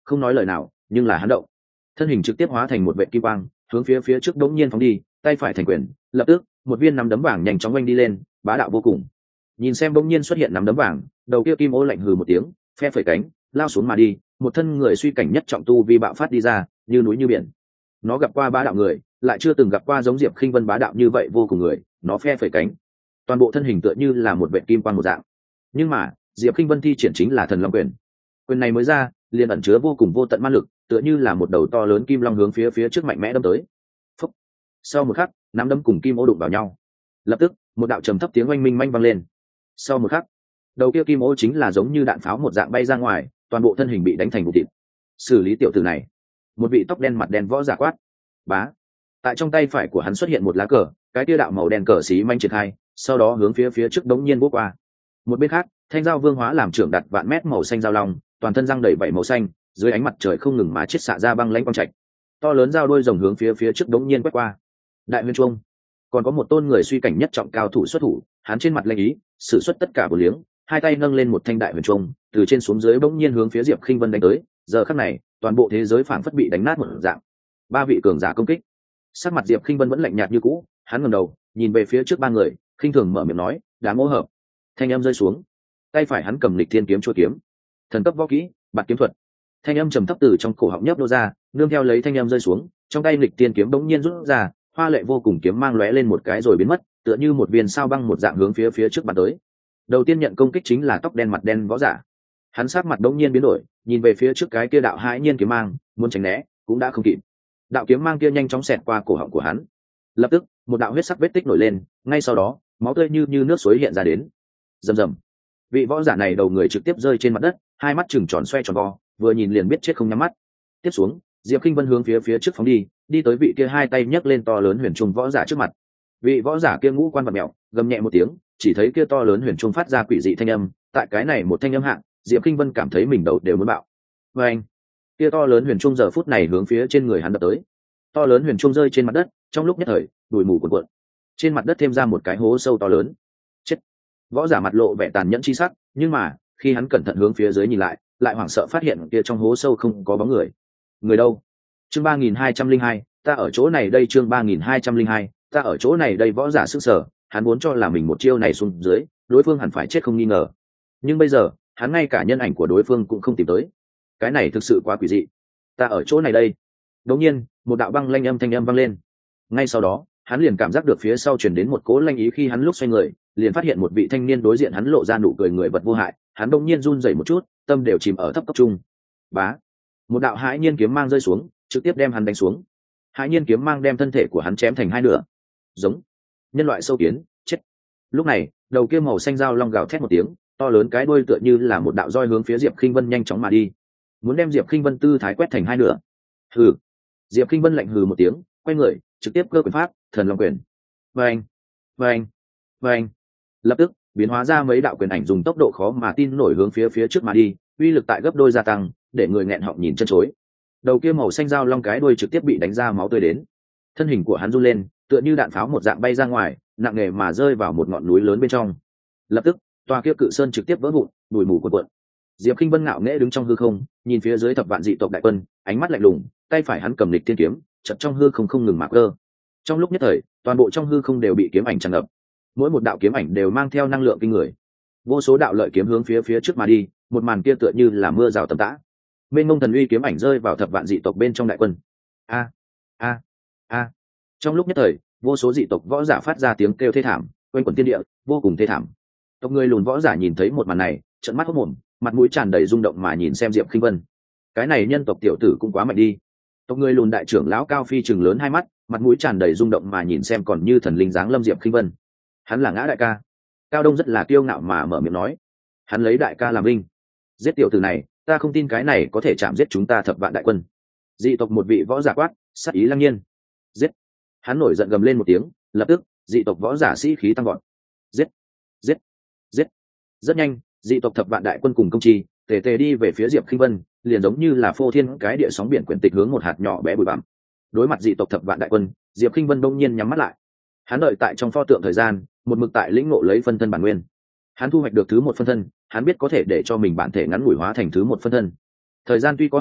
không nói lời nào, nhưng là hắn động, thân hình trực tiếp hóa thành một vệ kim quang, hướng phía phía trước đống nhiên phóng đi, tay phải thành quyền, lập tức một viên nắm đấm vàng nhanh chóng oanh đi lên, bá đạo vô cùng. Nhìn xem đống nhiên xuất hiện nắm đấm vàng, đầu kia kim ô lạnh hừ một tiếng, phe phẩy cánh, lao xuống mà đi, một thân người suy cảnh nhất trọng tu vi bạo phát đi ra, như núi như biển. Nó gặp qua bá đạo người, lại chưa từng gặp qua giống Diệp Khinh Vân bá đạo như vậy vô cùng người, nó phe phẩy cánh, toàn bộ thân hình tựa như là một vệ kim quang một dạng. Nhưng mà Diệp Khinh Vân thi triển chính là thần long quyền, quyền này mới ra liền ẩn chứa vô cùng vô tận ma lực, tựa như là một đầu to lớn kim long hướng phía phía trước mạnh mẽ đâm tới. Phúc. Sau một khắc, nắm đấm cùng kim ô đụng vào nhau, lập tức một đạo trầm thấp tiếng oanh minh manh vang lên. Sau một khắc, đầu kia kim ô chính là giống như đạn pháo một dạng bay ra ngoài, toàn bộ thân hình bị đánh thành vụn thịt. Xử lý tiểu tử này. Một vị tóc đen mặt đen võ giả quát. Bá. Tại trong tay phải của hắn xuất hiện một lá cờ, cái tia đạo màu đen cờ xí manh triển khai, sau đó hướng phía phía trước đống nhiên bốc qua. Một bên khác, thanh giao vương hóa làm trưởng đặt vạn mét màu xanh giao long, toàn thân răng đầy vảy màu xanh, dưới ánh mặt trời không ngừng mà chết xạ ra băng lãnh quang trạch. To lớn giao đôi rồng hướng phía phía trước đống nhiên quét qua. Đại huyền trung, còn có một tôn người suy cảnh nhất trọng cao thủ xuất thủ, hắn trên mặt lanh ý, sử xuất tất cả bổ liếng, hai tay nâng lên một thanh đại huyền trung, từ trên xuống dưới bỗng nhiên hướng phía Diệp Khinh Vân đánh tới. Giờ khắc này, toàn bộ thế giới phảng phất bị đánh nát một dạng. Ba vị cường giả công kích. Sắc mặt Diệp Khinh Vân vẫn lạnh nhạt như cũ, hắn ngẩng đầu, nhìn về phía trước ba người, khinh thường mở miệng nói, "Đám ô hợp." Thanh âm rơi xuống, tay phải hắn cầm Lịch Thiên kiếm chua kiếm, thần cấp võ kỹ, bạt kiếm thuật. Thanh âm trầm thấp từ trong cổ họng nhấp nô ra, nương theo lấy thanh âm rơi xuống, trong tay Lịch Thiên kiếm bỗng nhiên rút ra, hoa lệ vô cùng kiếm mang lóe lên một cái rồi biến mất, tựa như một viên sao băng một dạng hướng phía phía trước bắn tới. Đầu tiên nhận công kích chính là tóc đen mặt đen võ giả. Hắn sắc mặt bỗng nhiên biến đổi, nhìn về phía trước cái kia đạo hãi nhiên kiếm mang, muốn tránh né, cũng đã không kịp. Đạo kiếm mang kia nhanh chóng xẹt qua cổ họng của hắn. Lập tức, một đạo huyết sắc vết tích nổi lên, ngay sau đó, máu tươi như như nước suối hiện ra đến. Rầm rầm. Vị võ giả này đầu người trực tiếp rơi trên mặt đất, hai mắt trừng tròn xoe tròn vo, vừa nhìn liền biết chết không nhắm mắt. Tiếp xuống, Diệp Khinh Vân hướng phía phía trước phóng đi, đi tới vị kia hai tay nhấc lên to lớn huyền trung võ giả trước mặt. Vị võ giả kia ngũ quan vật mèo, gầm nhẹ một tiếng, chỉ thấy kia to lớn huyền trung phát ra quỷ dị thanh âm, tại cái này một thanh âm hạng, Diệp Khinh Vân cảm thấy mình đầu đều muốn bạo. Và anh, kia to lớn huyền trung giờ phút này hướng phía trên người hắn đập tới. To lớn huyền trung rơi trên mặt đất, trong lúc nhất thời, bụi mù cuộn cuộn. Trên mặt đất thêm ra một cái hố sâu to lớn. Chết. Võ giả mặt lộ vẻ tàn nhẫn chi sắc, nhưng mà, khi hắn cẩn thận hướng phía dưới nhìn lại, lại hoảng sợ phát hiện kia trong hố sâu không có bóng người. Người đâu? Chương ba nghìn hai trăm linh hai, ta ở chỗ này đây chương ba nghìn hai trăm linh hai, ta ở chỗ này đây võ giả sức sở, hắn muốn cho là mình một chiêu này xuống dưới, đối phương hẳn phải chết không nghi ngờ. Nhưng bây giờ, hắn ngay cả nhân ảnh của đối phương cũng không tìm tới. Cái này thực sự quá quỷ dị. Ta ở chỗ này đây. Đột nhiên, một đạo băng lanh âm thanh âm vang lên. Ngay sau đó, hắn liền cảm giác được phía sau truyền đến một cỗ lanh ý, khi hắn lúc xoay người, liền phát hiện một vị thanh niên đối diện hắn lộ ra nụ cười người vật vô hại, hắn đột nhiên run rẩy một chút, tâm đều chìm ở thấp cấp trung. Bá, một đạo hãi nhiên kiếm mang rơi xuống, trực tiếp đem hắn đánh xuống. Hãi nhiên kiếm mang đem thân thể của hắn chém thành hai nửa. Giống nhân loại sâu kiến, chết. Lúc này, đầu kia màu xanh dao long gào thét một tiếng, to lớn cái đuôi tựa như là một đạo roi hướng phía Diệp Khinh Vân nhanh chóng mà đi, muốn đem Diệp Khinh Vân tư thái quét thành hai nửa. Hừ. Diệp Khinh Vân lạnh hừ một tiếng, quay người, trực tiếp cơ quyền pháp, thần long quyền. Vâng, vâng, vâng. Lập tức, biến hóa ra mấy đạo quyền ảnh dùng tốc độ khó mà tin nổi hướng phía phía trước mà đi, uy lực tại gấp đôi gia tăng, để người nghẹn họng nhìn chân chối. Đầu kia màu xanh dao long cái đuôi trực tiếp bị đánh ra máu tươi đến. Thân hình của hắn run lên, tựa như đạn pháo một dạng bay ra ngoài, nặng nề mà rơi vào một ngọn núi lớn bên trong. Lập tức, tòa kia cự sơn trực tiếp vỡ vụn, bụi mù cuộn cuộn. Diệp Khinh Vân ngạo nghễ đứng trong hư không, nhìn phía dưới thập vạn dị tộc đại quân, ánh mắt lạnh lùng, tay phải hắn cầm Lịch Thiên kiếm, chật trong hư không không ngừng mạc cơ. Trong lúc nhất thời, toàn bộ trong hư không đều bị kiếm ảnh tràn ngập. Mỗi một đạo kiếm ảnh đều mang theo năng lượng kinh người. Vô số đạo lợi kiếm hướng phía phía trước mà đi, một màn kia tựa như là mưa rào tầm tã. Mênh mông thần uy kiếm ảnh rơi vào thập vạn dị tộc bên trong đại quân. A a a. Trong lúc nhất thời, vô số dị tộc võ giả phát ra tiếng kêu thê thảm, quanh quẩn thiên địa, vô cùng thê thảm. Tộc người lùn võ giả nhìn thấy một màn này, trợn mắt hốt mồm, mặt mũi tràn đầy rung động mà nhìn xem Diệp Khinh Vân. Cái này nhân tộc tiểu tử cũng quá mạnh đi. Tộc người lùn đại trưởng lão Cao Phi trừng lớn hai mắt, mặt mũi tràn đầy rung động mà nhìn xem còn như thần linh dáng lâm Diệp Khinh Vân. Hắn là Ngã đại ca. Cao Đông rất là kiêu ngạo mà mở miệng nói, hắn lấy đại ca làm vinh. Giết tiểu tử này, ta không tin cái này có thể chạm giết chúng ta thập vạn đại quân. Dị tộc một vị võ giả quát, sát ý lăng nhiên. Giết. Hắn nổi giận gầm lên một tiếng, lập tức, dị tộc võ giả sĩ khí tăng vọt. Giết, giết, giết. Rất nhanh, dị tộc thập vạn đại quân cùng công chi, tề tề đi về phía Diệp Khinh Vân, liền giống như là phô thiên cái địa sóng biển quyển tịch hướng một hạt nhỏ bé bụi bặm. Đối mặt dị tộc thập vạn đại quân, Diệp Khinh Vân đông nhiên nhắm mắt lại. Hắn đợi tại trong pho tượng thời gian, một mực tại lĩnh ngộ lấy phân thân bản nguyên. Hắn thu hoạch được thứ một phân thân, hắn biết có thể để cho mình bản thể ngắn ngủi hóa thành thứ một phân thân. Thời gian tuy có hạn,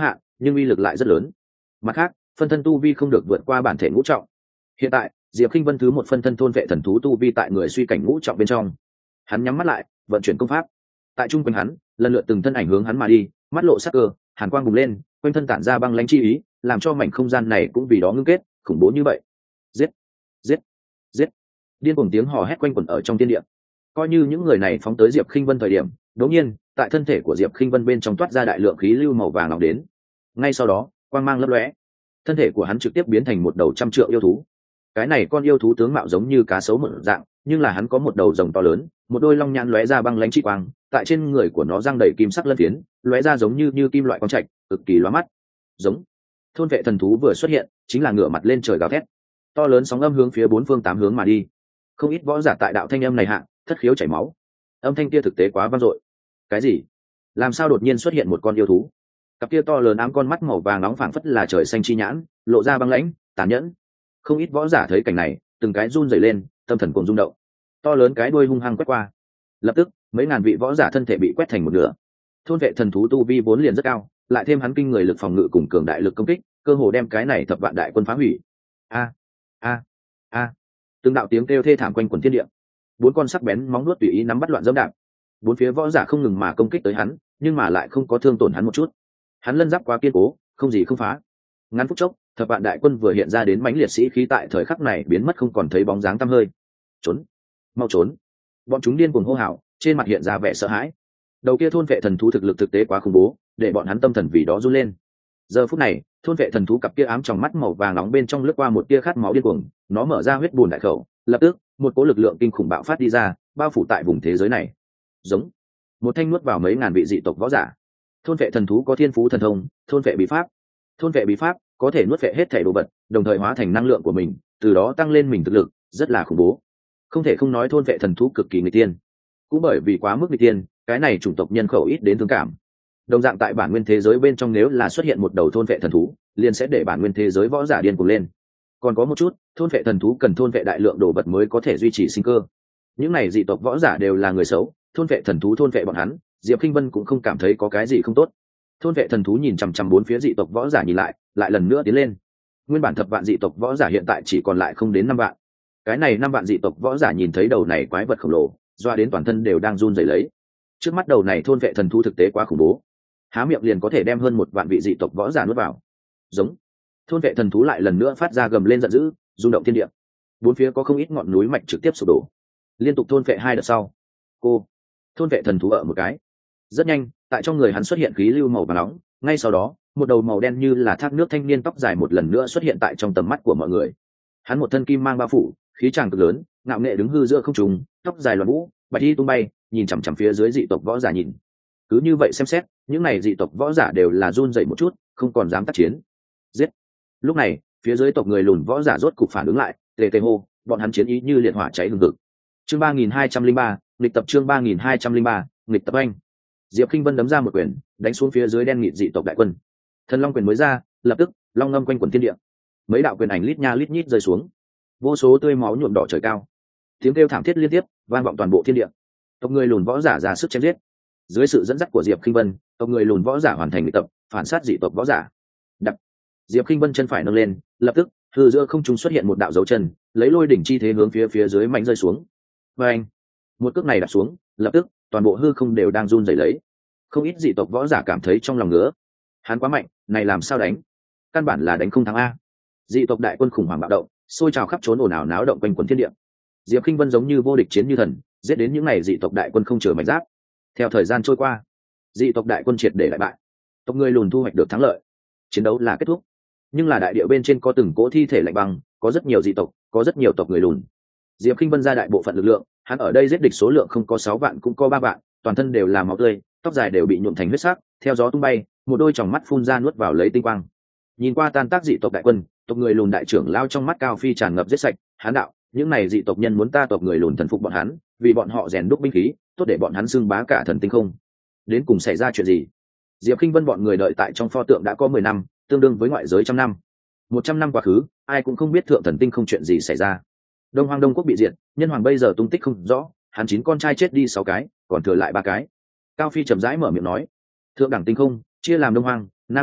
nhưng uy lực lại rất lớn. Mặt khác, phân thân tu vi không được vượt qua bản thể ngũ trọng. Hiện tại Diệp Khinh Vân thứ một phân thân thôn vệ thần thú tu vi tại người suy cảnh ngũ trọng bên trong. Hắn nhắm mắt lại, vận chuyển công pháp. Tại trung quanh hắn, lần lượt từng thân ảnh hướng hắn mà đi, mắt lộ sắc cơ, hàn quang bùng lên, quanh thân tản ra băng lãnh chi ý, làm cho mảnh không gian này cũng vì đó ngưng kết, khủng bố như vậy. Giết, giết, giết! Điên cuồng tiếng hò hét quanh quẩn ở trong thiên địa. Coi như những người này phóng tới Diệp Khinh Vân thời điểm, đột nhiên, tại thân thể của Diệp Khinh Vân bên trong toát ra đại lượng khí lưu màu vàng nóng đến. Ngay sau đó, quang mang lấp lóe, thân thể của hắn trực tiếp biến thành một đầu trăm trượng yêu thú. Cái này con yêu thú tướng mạo giống như cá sấu một dạng, nhưng là hắn có một đầu rồng to lớn, một đôi long nhãn lóe ra băng lãnh chi quang, tại trên người của nó răng đầy kim sắc lân phiến, lóe ra giống như như kim loại quang trạch, cực kỳ lóa mắt. Giống. Thôn vệ thần thú vừa xuất hiện, chính là ngửa mặt lên trời gào thét. To lớn sóng âm hướng phía bốn phương tám hướng mà đi. Không ít võ giả tại đạo thanh âm này hạ, thất khiếu chảy máu. Âm thanh kia thực tế quá vang dội. Cái gì? Làm sao đột nhiên xuất hiện một con yêu thú? Cặp kia to lớn ám con mắt màu vàng nóng phảng phất là trời xanh chi nhãn, lộ ra băng lãnh, tàn nhẫn. Không ít võ giả thấy cảnh này, từng cái run rẩy lên, tâm thần cuồng rung động. To lớn cái đuôi hung hăng quét qua. Lập tức, mấy ngàn vị võ giả thân thể bị quét thành một nửa. Thôn vệ thần thú tu vi vốn liền rất cao, lại thêm hắn kinh người lực phòng ngự cùng cường đại lực công kích, cơ hồ đem cái này thập vạn đại quân phá hủy. A a a! Từng đạo tiếng kêu thê thảm quanh quần thiên địa. Bốn con sắc bén móng vuốt tùy ý nắm bắt loạn dẫm đạp. Bốn phía võ giả không ngừng mà công kích tới hắn, nhưng mà lại không có thương tổn hắn một chút. Hắn lân giáp quá kiên cố, không gì không phá. Ngắn phút chốc, thập vạn đại quân vừa hiện ra đến mãnh liệt sĩ khí tại thời khắc này biến mất không còn thấy bóng dáng tăm hơi. Trốn, mau trốn! Bọn chúng điên cuồng hô hào, trên mặt hiện ra vẻ sợ hãi. Đầu kia thôn vệ thần thú thực lực thực tế quá khủng bố, để bọn hắn tâm thần vì đó run lên. Giờ phút này, thôn vệ thần thú cặp kia ám trong mắt màu vàng nóng bên trong lướt qua một tia khát máu điên cuồng, nó mở ra huyết bùn đại khẩu, lập tức, một cỗ lực lượng kinh khủng bạo phát đi ra, bao phủ tại vùng thế giới này. Giống, một thanh nuốt vào mấy ngàn vị dị tộc võ giả. Thôn vệ thần thú có thiên phú thần thông, thôn vệ bí pháp. Thôn vệ bí pháp có thể nuốt vệ hết thể đồ vật, đồng thời hóa thành năng lượng của mình, từ đó tăng lên mình thực lực, rất là khủng bố. Không thể không nói thôn vệ thần thú cực kỳ người tiên. Cũng bởi vì quá mức người tiên, cái này chủng tộc nhân khẩu ít đến thương cảm. Đồng dạng tại bản nguyên thế giới bên trong nếu là xuất hiện một đầu thôn vệ thần thú, liền sẽ để bản nguyên thế giới võ giả điên cuồng lên. Còn có một chút, thôn vệ thần thú cần thôn vệ đại lượng đồ vật mới có thể duy trì sinh cơ. Những này dị tộc võ giả đều là người xấu, thôn vệ thần thú thôn vệ bọn hắn, Diệp Khinh Vân cũng không cảm thấy có cái gì không tốt. Thôn vệ thần thú nhìn chằm chằm bốn phía dị tộc võ giả nhìn lại, lại lần nữa tiến lên. Nguyên bản thập vạn dị tộc võ giả hiện tại chỉ còn lại không đến năm vạn. Cái này năm vạn dị tộc võ giả nhìn thấy đầu này quái vật khổng lồ, doa đến toàn thân đều đang run rẩy lấy. Trước mắt đầu này thôn vệ thần thú thực tế quá khủng bố, há miệng liền có thể đem hơn một vạn vị dị tộc võ giả nuốt vào. Giống. Thôn vệ thần thú lại lần nữa phát ra gầm lên giận dữ, rung động thiên địa. Bốn phía có không ít ngọn núi mạch trực tiếp sụp đổ. Liên tục thôn vệ hai đợt sau, cô thôn vệ thần thú ở một cái. Rất nhanh, tại trong người hắn xuất hiện khí lưu màu vàng nóng, ngay sau đó, một đầu màu đen như là thác nước thanh niên tóc dài một lần nữa xuất hiện tại trong tầm mắt của mọi người. Hắn một thân kim mang bao phủ, khí tràng cực lớn, ngạo nghệ đứng hư giữa không trung, tóc dài loạn vũ, bạch y tung bay, nhìn chằm chằm phía dưới dị tộc võ giả nhìn. Cứ như vậy xem xét, những này dị tộc võ giả đều là run rẩy một chút, không còn dám tác chiến. Giết! Lúc này, phía dưới tộc người lùn võ giả rốt cục phản ứng lại, tề tề hô, bọn hắn chiến ý như liệt hỏa cháy hừng hực. Chương ba nghìn hai trăm linh ba, nghịch tập chương ba nghìn hai trăm linh ba, nghịch tập anh. Diệp Khinh Vân đấm ra một quyền, đánh xuống phía dưới đen nghịt dị tộc đại quân. Thần Long quyền mới ra, lập tức, long ngâm quanh quần thiên địa. Mấy đạo quyền ảnh lít nha lít nhít rơi xuống. Vô số tươi máu nhuộm đỏ trời cao. Tiếng kêu thảm thiết liên tiếp vang vọng toàn bộ thiên địa. Tộc người lùn võ giả ra sức chém giết. Dưới sự dẫn dắt của Diệp Khinh Vân, tộc người lùn võ giả hoàn thành nghịch tập, phản sát dị tộc võ giả. Đập. Diệp Khinh Vân chân phải nâng lên, lập tức, hư giữa không trung xuất hiện một đạo dấu chân, lấy lôi đỉnh chi thế hướng phía phía dưới mạnh rơi xuống. Và anh, một cước này đặt xuống, lập tức, toàn bộ hư không đều đang run rẩy lấy. Không ít dị tộc võ giả cảm thấy trong lòng ngứa. Hắn quá mạnh, này làm sao đánh? Căn bản là đánh không thắng a. Dị tộc đại quân khủng hoảng bạo động, xôi trào khắp trốn ồn ào náo động quanh quần thiên địa. Diệp Khinh Vân giống như vô địch chiến như thần, giết đến những này dị tộc đại quân không chừa mảnh giáp. Theo thời gian trôi qua, dị tộc đại quân triệt để đại bại, tộc người lùn thu hoạch được thắng lợi. Chiến đấu là kết thúc, nhưng là đại địa bên trên có từng cỗ thi thể lạnh băng, có rất nhiều dị tộc, có rất nhiều tộc người lùn. Diệp Khinh Vân ra đại bộ phận lực lượng, hắn ở đây giết địch số lượng không có sáu vạn cũng có ba vạn, toàn thân đều là máu tươi, tóc dài đều bị nhuộm thành huyết sắc, theo gió tung bay, một đôi tròng mắt phun ra nuốt vào lấy tinh quang. Nhìn qua tan tác dị tộc đại quân, tộc người lùn đại trưởng lao trong mắt cao phi tràn ngập giết sạch, hắn đạo, những này dị tộc nhân muốn ta tộc người lùn thần phục bọn hắn, vì bọn họ rèn đúc binh khí, tốt để bọn hắn xưng bá cả thần tinh không. Đến cùng xảy ra chuyện gì? Diệp Khinh Vân bọn người đợi tại trong pho tượng đã có mười năm, tương đương với ngoại giới trăm năm. Một trăm năm quá khứ, ai cũng không biết thượng thần tinh không chuyện gì xảy ra. Đông Hoang Đông quốc bị diệt, nhân hoàng bây giờ tung tích không rõ, hắn chín con trai chết đi sáu cái, còn thừa lại ba cái. Cao phi chậm rãi mở miệng nói, thượng đẳng tinh không chia làm Đông Hoang, Nam Linh,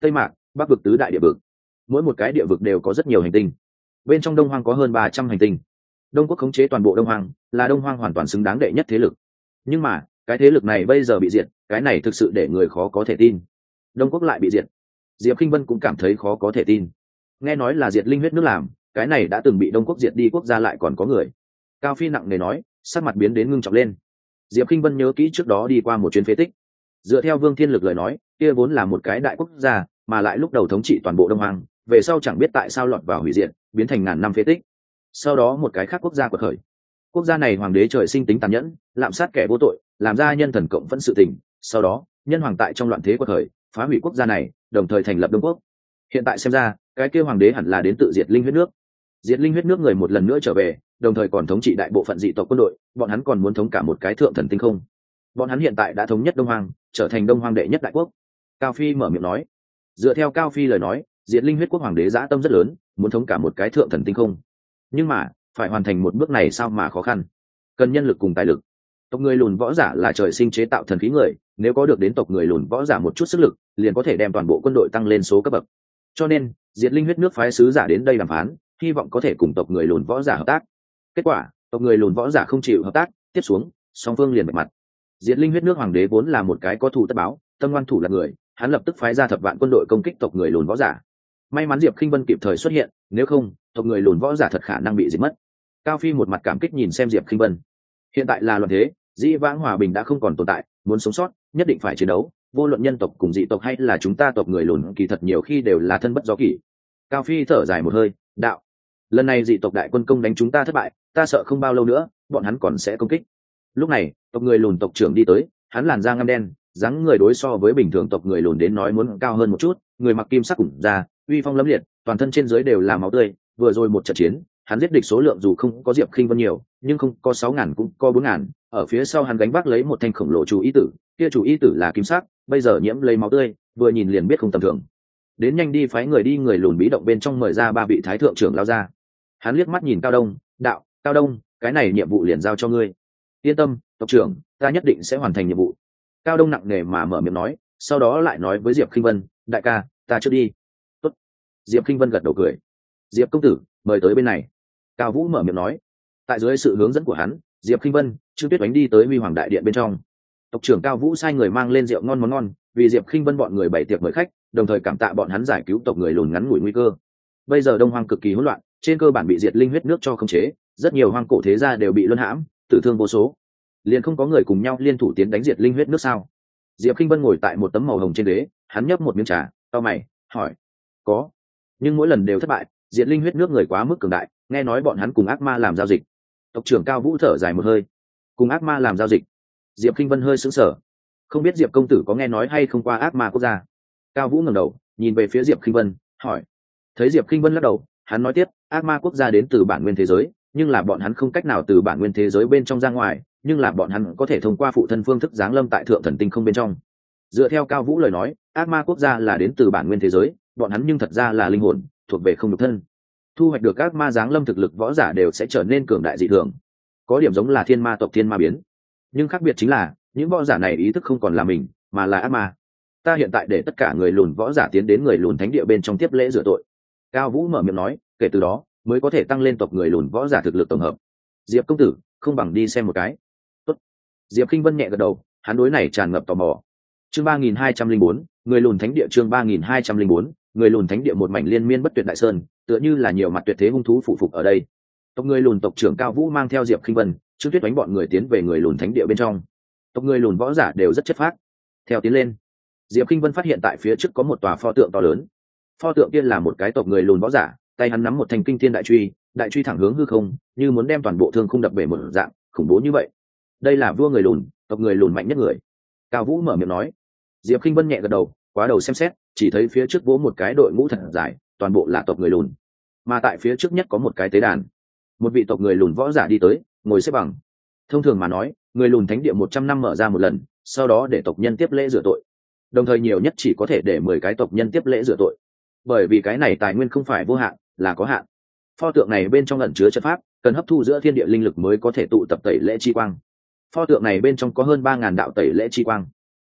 tây mạc, bắc vực tứ đại địa vực. Mỗi một cái địa vực đều có rất nhiều hành tinh. Bên trong Đông Hoang có hơn ba trăm hành tinh. Đông quốc khống chế toàn bộ Đông Hoang, là Đông Hoang hoàn toàn xứng đáng đệ nhất thế lực. Nhưng mà, cái thế lực này bây giờ bị diệt, cái này thực sự để người khó có thể tin. Đông quốc lại bị diệt. Diệp Kinh Vân cũng cảm thấy khó có thể tin. Nghe nói là diệt linh huyết nước làm, cái này đã từng bị Đông quốc diệt đi quốc gia lại còn có người. Cao Phi nặng nề nói, sắc mặt biến đến ngưng trọng lên. Diệp Kinh Vân nhớ kỹ trước đó đi qua một chuyến phế tích. Dựa theo Vương Thiên Lực lời nói, kia vốn là một cái đại quốc gia, mà lại lúc đầu thống trị toàn bộ Đông Hoang, về sau chẳng biết tại sao lọt vào hủy diệt, biến thành ngàn năm phế tích. Sau đó một cái khác quốc gia quật khởi. Quốc gia này hoàng đế trời sinh tính tàn nhẫn, lạm sát kẻ vô tội, làm ra nhân thần cộng phẫn sự tình. Sau đó, nhân hoàng tại trong loạn thế quật khởi, phá hủy quốc gia này, đồng thời thành lập Đông quốc. Hiện tại xem ra, cái kia hoàng đế hẳn là đến tự diệt linh huyết nước. Diệt linh huyết nước người một lần nữa trở về, đồng thời còn thống trị đại bộ phận dị tộc quân đội, bọn hắn còn muốn thống cả một cái thượng thần tinh không. Bọn hắn hiện tại đã thống nhất Đông Hoang, trở thành Đông Hoang đệ nhất đại quốc. Cao Phi mở miệng nói. Dựa theo Cao Phi lời nói, diệt linh huyết quốc hoàng đế dã tâm rất lớn, muốn thống cả một cái thượng thần tinh không. Nhưng mà, phải hoàn thành một bước này sao mà khó khăn. Cần nhân lực cùng tài lực. Tộc người lùn võ giả là trời sinh chế tạo thần khí người, nếu có được đến tộc người lùn võ giả một chút sức lực, liền có thể đem toàn bộ quân đội tăng lên số cấp bậc. Cho nên, diệt linh huyết nước phái sứ giả đến đây đàm phán, hy vọng có thể cùng tộc người lùn võ giả hợp tác. Kết quả, tộc người lùn võ giả không chịu hợp tác, tiếp xuống, song phương liền bạch mặt. Diệt linh huyết nước hoàng đế vốn là một cái có thù tất báo, tâm ngoan thủ là người, hắn lập tức phái ra thập vạn quân đội công kích tộc người lùn võ giả. May mắn Diệp Khinh Vân kịp thời xuất hiện, nếu không, tộc người lùn võ giả thật khả năng bị diệt mất. Cao Phi một mặt cảm kích nhìn xem Diệp Khinh Vân. Hiện tại là loạn thế, dĩ vãng hòa bình đã không còn tồn tại, muốn sống sót, nhất định phải chiến đấu, vô luận nhân tộc cùng dị tộc hay là chúng ta tộc người lùn, kỳ thật nhiều khi đều là thân bất do kỷ. Cao Phi thở dài một hơi, đạo: lần này dị tộc đại quân công đánh chúng ta thất bại, ta sợ không bao lâu nữa, bọn hắn còn sẽ công kích. Lúc này, tộc người lùn tộc trưởng đi tới, hắn làn da ngăm đen, dáng người đối so với bình thường tộc người lùn đến nói muốn cao hơn một chút, người mặc kim sắc củng da, uy phong lẫm liệt, toàn thân trên dưới đều là máu tươi. Vừa rồi một trận chiến, hắn giết địch số lượng dù không có Diệp Khinh Vân nhiều, nhưng không có sáu ngàn cũng có bốn ngàn. Ở phía sau hắn gánh vác lấy một thanh khổng lồ chủ ý tử, kia chủ ý tử là kim sắc, bây giờ nhiễm lấy máu tươi, vừa nhìn liền biết không tầm thường. Đến nhanh đi phái người đi người lùn bí động bên trong mời ra ba vị thái thượng trưởng lao ra. Hắn liếc mắt nhìn Cao Đông, đạo: Cao Đông, cái này nhiệm vụ liền giao cho ngươi. Yên tâm, tộc trưởng, ta nhất định sẽ hoàn thành nhiệm vụ. Cao Đông nặng nề mà mở miệng nói, sau đó lại nói với Diệp Khinh Vân: đại ca, ta trước đi. Tốt. Diệp Khinh Vân gật đầu cười. Diệp công tử, mời tới bên này. Cao Vũ mở miệng nói. Tại dưới sự hướng dẫn của hắn, Diệp Khinh Vân, Trương Tuyết Oánh đi tới Huy Hoàng đại điện bên trong. Tộc trưởng Cao Vũ sai người mang lên rượu ngon món ngon, vì Diệp Khinh Vân bọn người bày tiệc mời khách, đồng thời cảm tạ bọn hắn giải cứu tộc người lùn ngắn ngủi nguy cơ. Bây giờ Đông Hoang cực kỳ hỗn loạn, trên cơ bản bị diệt linh huyết nước cho khống chế, rất nhiều hoang cổ thế gia đều bị luân hãm, tử thương vô số. Liền không có người cùng nhau liên thủ tiến đánh diệt linh huyết nước sao? Diệp Khinh Vân ngồi tại một tấm màu hồng trên ghế, hắn nhấp một miếng trà, cau mày, hỏi: có, nhưng mỗi lần đều thất bại, diệt linh huyết nước người quá mức cường đại, nghe nói bọn hắn cùng ác ma làm giao dịch. Tộc trưởng Cao Vũ thở dài một hơi. Cùng ác ma làm giao dịch? Diệp Khinh Vân hơi sững sờ, không biết Diệp công tử có nghe nói hay không qua ác ma quốc gia. Cao Vũ ngẩng đầu nhìn về phía Diệp Khinh Vân, hỏi. Thấy Diệp Khinh Vân lắc đầu, hắn nói tiếp: ác ma quốc gia đến từ bản nguyên thế giới, nhưng là bọn hắn không cách nào từ bản nguyên thế giới bên trong ra ngoài, nhưng là bọn hắn có thể thông qua phụ thân phương thức giáng lâm tại thượng thần tinh không bên trong. Dựa theo Cao Vũ lời nói, ác ma quốc gia là đến từ bản nguyên thế giới, bọn hắn nhưng thật ra là linh hồn, thuộc về không nhục thân. Thu hoạch được ác ma giáng lâm thực lực võ giả đều sẽ trở nên cường đại dị thường, có điểm giống là thiên ma tộc thiên ma biến, nhưng khác biệt chính là những võ giả này ý thức không còn là mình, mà là ác ma. Ta hiện tại để tất cả người lùn võ giả tiến đến người lùn thánh địa bên trong tiếp lễ rửa tội. Cao Vũ mở miệng nói, kể từ đó mới có thể tăng lên tộc người lùn võ giả thực lực tổng hợp. Diệp công tử, không bằng đi xem một cái. Tốt. Diệp Khinh Vân nhẹ gật đầu, hắn đối này tràn ngập tò mò. Chương ba nghìn hai trăm linh bốn, người lùn thánh địa. Chương ba nghìn hai trăm linh bốn, người lùn thánh địa. Một mảnh liên miên bất tuyệt đại sơn, tựa như là nhiều mặt tuyệt thế hung thú phụ phục ở đây. Tộc người lùn tộc trưởng Cao Vũ mang theo Diệp Khinh Vân, Trương Tuyết đánh bọn người tiến về người lùn thánh địa bên trong. Tộc người lùn võ giả đều rất chất phác. Theo tiến lên, Diệp Khinh Vân phát hiện tại phía trước có một tòa pho tượng to lớn. Pho tượng kia là một cái tộc người lùn võ giả, tay hắn nắm một thanh kinh thiên đại truy, đại truy thẳng hướng hư không, như muốn đem toàn bộ thương khung đập bể một dạng, khủng bố như vậy. Đây là vua người lùn, tộc người lùn mạnh nhất người. Cao Vũ mở miệng nói. Diệp Khinh Vân nhẹ gật đầu, quá đầu xem xét, chỉ thấy phía trước vỗ một cái đội ngũ thật dài, toàn bộ là tộc người lùn. Mà tại phía trước nhất có một cái tế đàn. Một vị tộc người lùn võ giả đi tới, ngồi xếp bằng. Thông thường mà nói, người lùn thánh địa một trăm năm mở ra một lần, sau đó để tộc nhân tiếp lễ rửa tội. Đồng thời nhiều nhất chỉ có thể để mười cái tộc nhân tiếp lễ rửa tội. Bởi vì cái này tài nguyên không phải vô hạn, là có hạn. Pho tượng này bên trong ẩn chứa chất pháp, cần hấp thu giữa thiên địa linh lực mới có thể tụ tập tẩy lễ chi quang. Pho tượng này bên trong có hơn ba ngàn đạo tẩy lễ chi quang.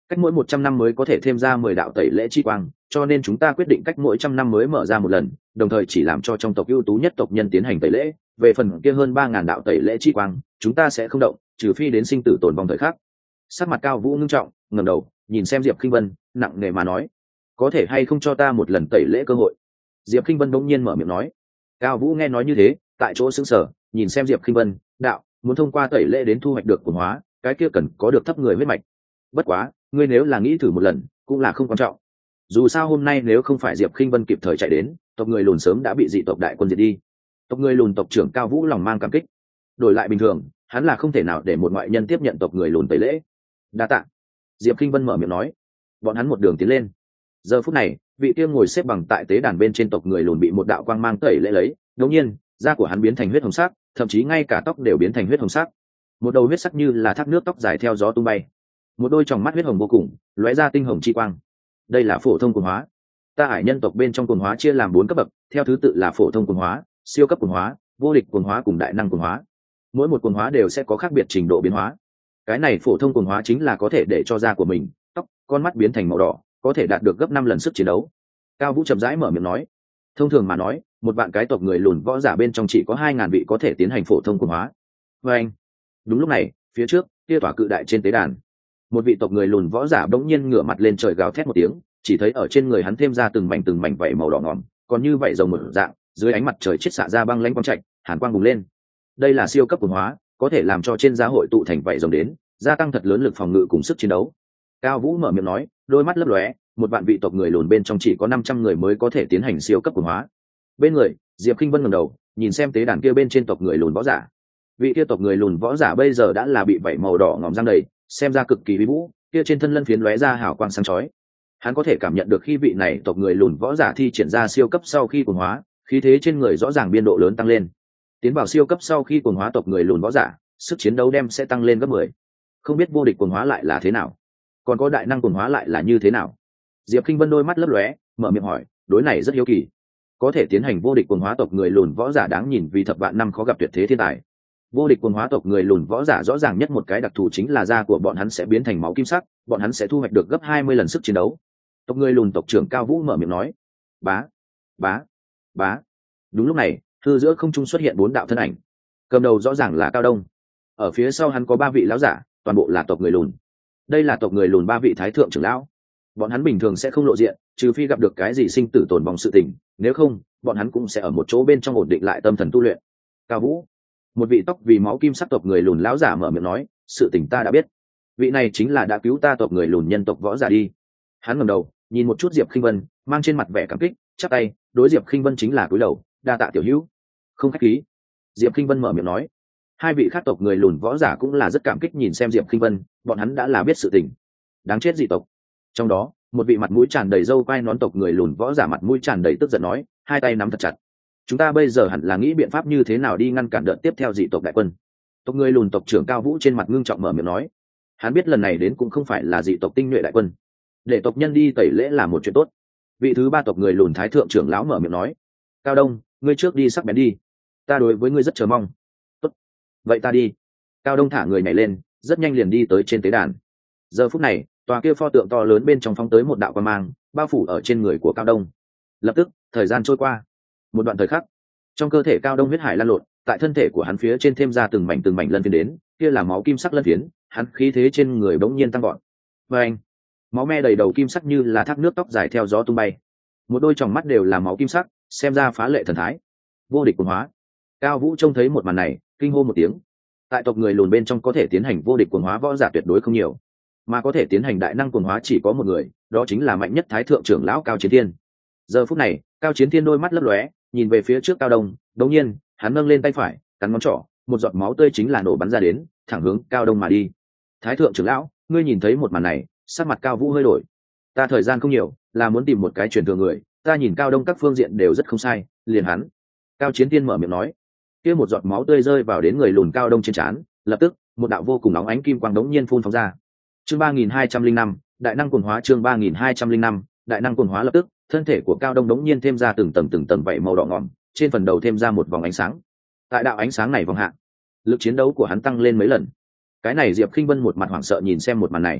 cách mỗi một trăm năm mới có thể thêm ra mười đạo tẩy lễ chi quang, cho nên chúng ta quyết định cách mỗi trăm năm mới mở ra một lần, đồng thời chỉ làm cho trong tộc ưu tú nhất tộc nhân tiến hành tẩy lễ. Về phần kia hơn ba ngàn đạo tẩy lễ chi quang, chúng ta sẽ không động, trừ phi đến sinh tử tồn vong thời khắc. Sắc mặt Cao Vũ ngưng trọng, ngẩng đầu nhìn xem Diệp Khinh Vân, nặng nề mà nói: có thể hay không cho ta một lần tẩy lễ cơ hội? Diệp Khinh Vân bỗng nhiên mở miệng nói. Cao Vũ nghe nói như thế, tại chỗ sững sờ, nhìn xem Diệp Khinh Vân, đạo: muốn thông qua tẩy lễ đến thu hoạch được cuồng hóa, cái kia cần có được thấp người huyết mạch. Bất quá, ngươi nếu là nghĩ thử một lần, cũng là không quan trọng. Dù sao hôm nay nếu không phải Diệp Khinh Vân kịp thời chạy đến, tộc người lùn sớm đã bị dị tộc đại quân diệt đi. Tộc người lùn tộc trưởng Cao Vũ lòng mang cảm kích. Đổi lại bình thường, hắn là không thể nào để một ngoại nhân tiếp nhận tộc người lùn tẩy lễ. Đa tạ. Diệp Khinh Vân mở miệng nói. Bọn hắn một đường tiến lên. Giờ phút này, vị kia ngồi xếp bằng tại tế đàn bên trên tộc người lùn bị một đạo quang mang tẩy lễ lấy, đột nhiên, da của hắn biến thành huyết hồng sắc, thậm chí ngay cả tóc đều biến thành huyết hồng sắc. Một đầu huyết sắc như là thác nước tóc dài theo gió tung bay. Một đôi tròng mắt huyết hồng vô cùng, lóe ra tinh hồng chi quang. Đây là phổ thông cuồng hóa. Ta Hải nhân tộc bên trong cuồng hóa chia làm bốn cấp bậc, theo thứ tự là phổ thông cuồng hóa, siêu cấp cuồng hóa, vô địch cuồng hóa cùng đại năng cuồng hóa. Mỗi một cuồng hóa đều sẽ có khác biệt trình độ biến hóa. Cái này phổ thông cuồng hóa chính là có thể để cho da của mình, tóc, con mắt biến thành màu đỏ, có thể đạt được gấp năm lần sức chiến đấu. Cao Vũ chậm rãi mở miệng nói. Thông thường mà nói, một vạn cái tộc người lùn võ giả bên trong chỉ có hai ngàn vị có thể tiến hành phổ thông cuồng hóa. Và anh, đúng lúc này, phía trước, kia tỏa cự đại trên tế đàn, một vị tộc người lùn võ giả bỗng nhiên ngửa mặt lên trời gào thét một tiếng, chỉ thấy ở trên người hắn thêm ra từng mảnh từng mảnh vảy màu đỏ ngòm, còn như vảy rồng một dạng, dưới ánh mặt trời chiết xạ ra băng lãnh quang trạch, hàn quang bùng lên. Đây là siêu cấp cuồng hóa, có thể làm cho trên giá hội tụ thành vảy rồng đến, gia tăng thật lớn lực phòng ngự cùng sức chiến đấu. Cao Vũ mở miệng nói, đôi mắt lấp lóe, một vạn vị tộc người lùn bên trong chỉ có năm trăm người mới có thể tiến hành siêu cấp cuồng hóa. Bên người, Diệp Khinh Vân ngẩng đầu, nhìn xem tế đàn kia bên trên tộc người lùn võ giả. Vị kia tộc người lùn võ giả bây giờ đã là bị vảy màu đỏ ngòm răng đầy, xem ra cực kỳ uy vũ, kia trên thân lân phiến lóe ra hào quang sáng chói. Hắn có thể cảm nhận được khi vị này tộc người lùn võ giả thi triển ra siêu cấp sau khi cuồng hóa, khí thế trên người rõ ràng biên độ lớn tăng lên. Tiến vào siêu cấp sau khi cuồng hóa tộc người lùn võ giả, sức chiến đấu đem sẽ tăng lên gấp mười. Không biết vô địch cuồng hóa lại là thế nào, còn có đại năng cuồng hóa lại là như thế nào? Diệp Khinh Vân đôi mắt lấp lóe, mở miệng hỏi, đối này rất hiếu kỳ. Có thể tiến hành vô địch cuồng hóa tộc người lùn võ giả đáng nhìn vì thập vạn năm khó gặp tuyệt thế thiên tài. Vô địch cuồng hóa tộc người lùn võ giả rõ ràng nhất một cái đặc thù chính là da của bọn hắn sẽ biến thành máu kim sắc, bọn hắn sẽ thu hoạch được gấp hai mươi lần sức chiến đấu. Tộc người lùn tộc trưởng Cao Vũ mở miệng nói. Bá, bá, bá. Đúng lúc này, hư giữa không trung xuất hiện bốn đạo thân ảnh. Cầm đầu rõ ràng là Cao Đông. Ở phía sau hắn có ba vị lão giả, toàn bộ là tộc người lùn. Đây là tộc người lùn ba vị thái thượng trưởng lão. Bọn hắn bình thường sẽ không lộ diện, trừ phi gặp được cái gì sinh tử tồn vong sự tình, nếu không, bọn hắn cũng sẽ ở một chỗ bên trong ổn định lại tâm thần tu luyện. Cao Vũ, một vị tóc vì máu kim sắc tộc người lùn lão giả mở miệng nói, sự tình ta đã biết. Vị này chính là đã cứu ta tộc người lùn nhân tộc võ giả đi. Hắn ngẩng đầu, nhìn một chút Diệp Khinh Vân, mang trên mặt vẻ cảm kích, chắp tay, đối Diệp Khinh Vân chính là cúi đầu, đa tạ tiểu hữu. Không khách khí. Diệp Khinh Vân mở miệng nói. Hai vị khác tộc người lùn võ giả cũng là rất cảm kích nhìn xem Diệp Khinh Vân, bọn hắn đã là biết sự tình. Đáng chết dị tộc. Trong đó, một vị mặt mũi tràn đầy râu quai nón tộc người lùn võ giả mặt mũi tràn đầy tức giận nói, hai tay nắm thật chặt. Chúng ta bây giờ hẳn là nghĩ biện pháp như thế nào đi ngăn cản đợt tiếp theo dị tộc đại quân. Tộc người lùn tộc trưởng Cao Vũ trên mặt ngưng trọng mở miệng nói, hắn biết lần này đến cũng không phải là dị tộc tinh nhuệ đại quân, để tộc nhân đi tẩy lễ là một chuyện tốt. Vị thứ ba tộc người lùn thái thượng trưởng lão mở miệng nói, Cao Đông, ngươi trước đi sắc bén đi, ta đối với ngươi rất chờ mong. Tốt, vậy ta đi. Cao Đông thả người nhảy lên, rất nhanh liền đi tới trên tế đàn. Giờ phút này, tòa kia pho tượng to lớn bên trong phóng tới một đạo quang mang, bao phủ ở trên người của Cao Đông. Lập tức, thời gian trôi qua. Một đoạn thời khắc, trong cơ thể Cao Đông huyết hải lan lộn, tại thân thể của hắn phía trên thêm ra từng mảnh từng mảnh lân phiến đến, kia là máu kim sắc lân phiến, hắn khí thế trên người bỗng nhiên tăng gọn. Và anh, máu me đầy đầu kim sắc như là thác nước tóc dài theo gió tung bay. Một đôi tròng mắt đều là máu kim sắc, xem ra phá lệ thần thái. Vô địch cuồng hóa. Cao Vũ trông thấy một màn này, kinh hô một tiếng. Tại tộc người lùn bên trong có thể tiến hành vô địch cuồng hóa võ giả tuyệt đối không nhiều, mà có thể tiến hành đại năng cuồng hóa chỉ có một người, đó chính là mạnh nhất thái thượng trưởng lão Cao Chiến Thiên. Giờ phút này, Cao Chiến Thiên đôi mắt lấp lóe, nhìn về phía trước Cao Đông, đột nhiên, hắn nâng lên tay phải, cắn ngón trỏ, một giọt máu tươi chính là nổ bắn ra đến, thẳng hướng Cao Đông mà đi. Thái thượng trưởng lão, ngươi nhìn thấy một màn này, sắc mặt Cao Vũ hơi đổi. Ta thời gian không nhiều, là muốn tìm một cái truyền thừa người, ta nhìn Cao Đông các phương diện đều rất không sai, liền hắn. Cao Chiến Thiên mở miệng nói. Kia một giọt máu tươi rơi vào đến người lùn Cao Đông trên trán, lập tức, một đạo vô cùng nóng ánh kim quang đống nhiên phun phóng ra. Chương ba nghìn hai trăm linh năm, đại năng cuồng hóa. Chương ba nghìn hai trăm linh năm, đại năng cuồng hóa. Lập tức, thân thể của Cao Đông đống nhiên thêm ra từng tầng từng tầng vảy màu đỏ ngòm, trên phần đầu thêm ra một vòng ánh sáng. Tại đạo ánh sáng này vòng hạ, lực chiến đấu của hắn tăng lên mấy lần. Cái này Diệp Khinh Vân một mặt hoảng sợ nhìn xem một màn này.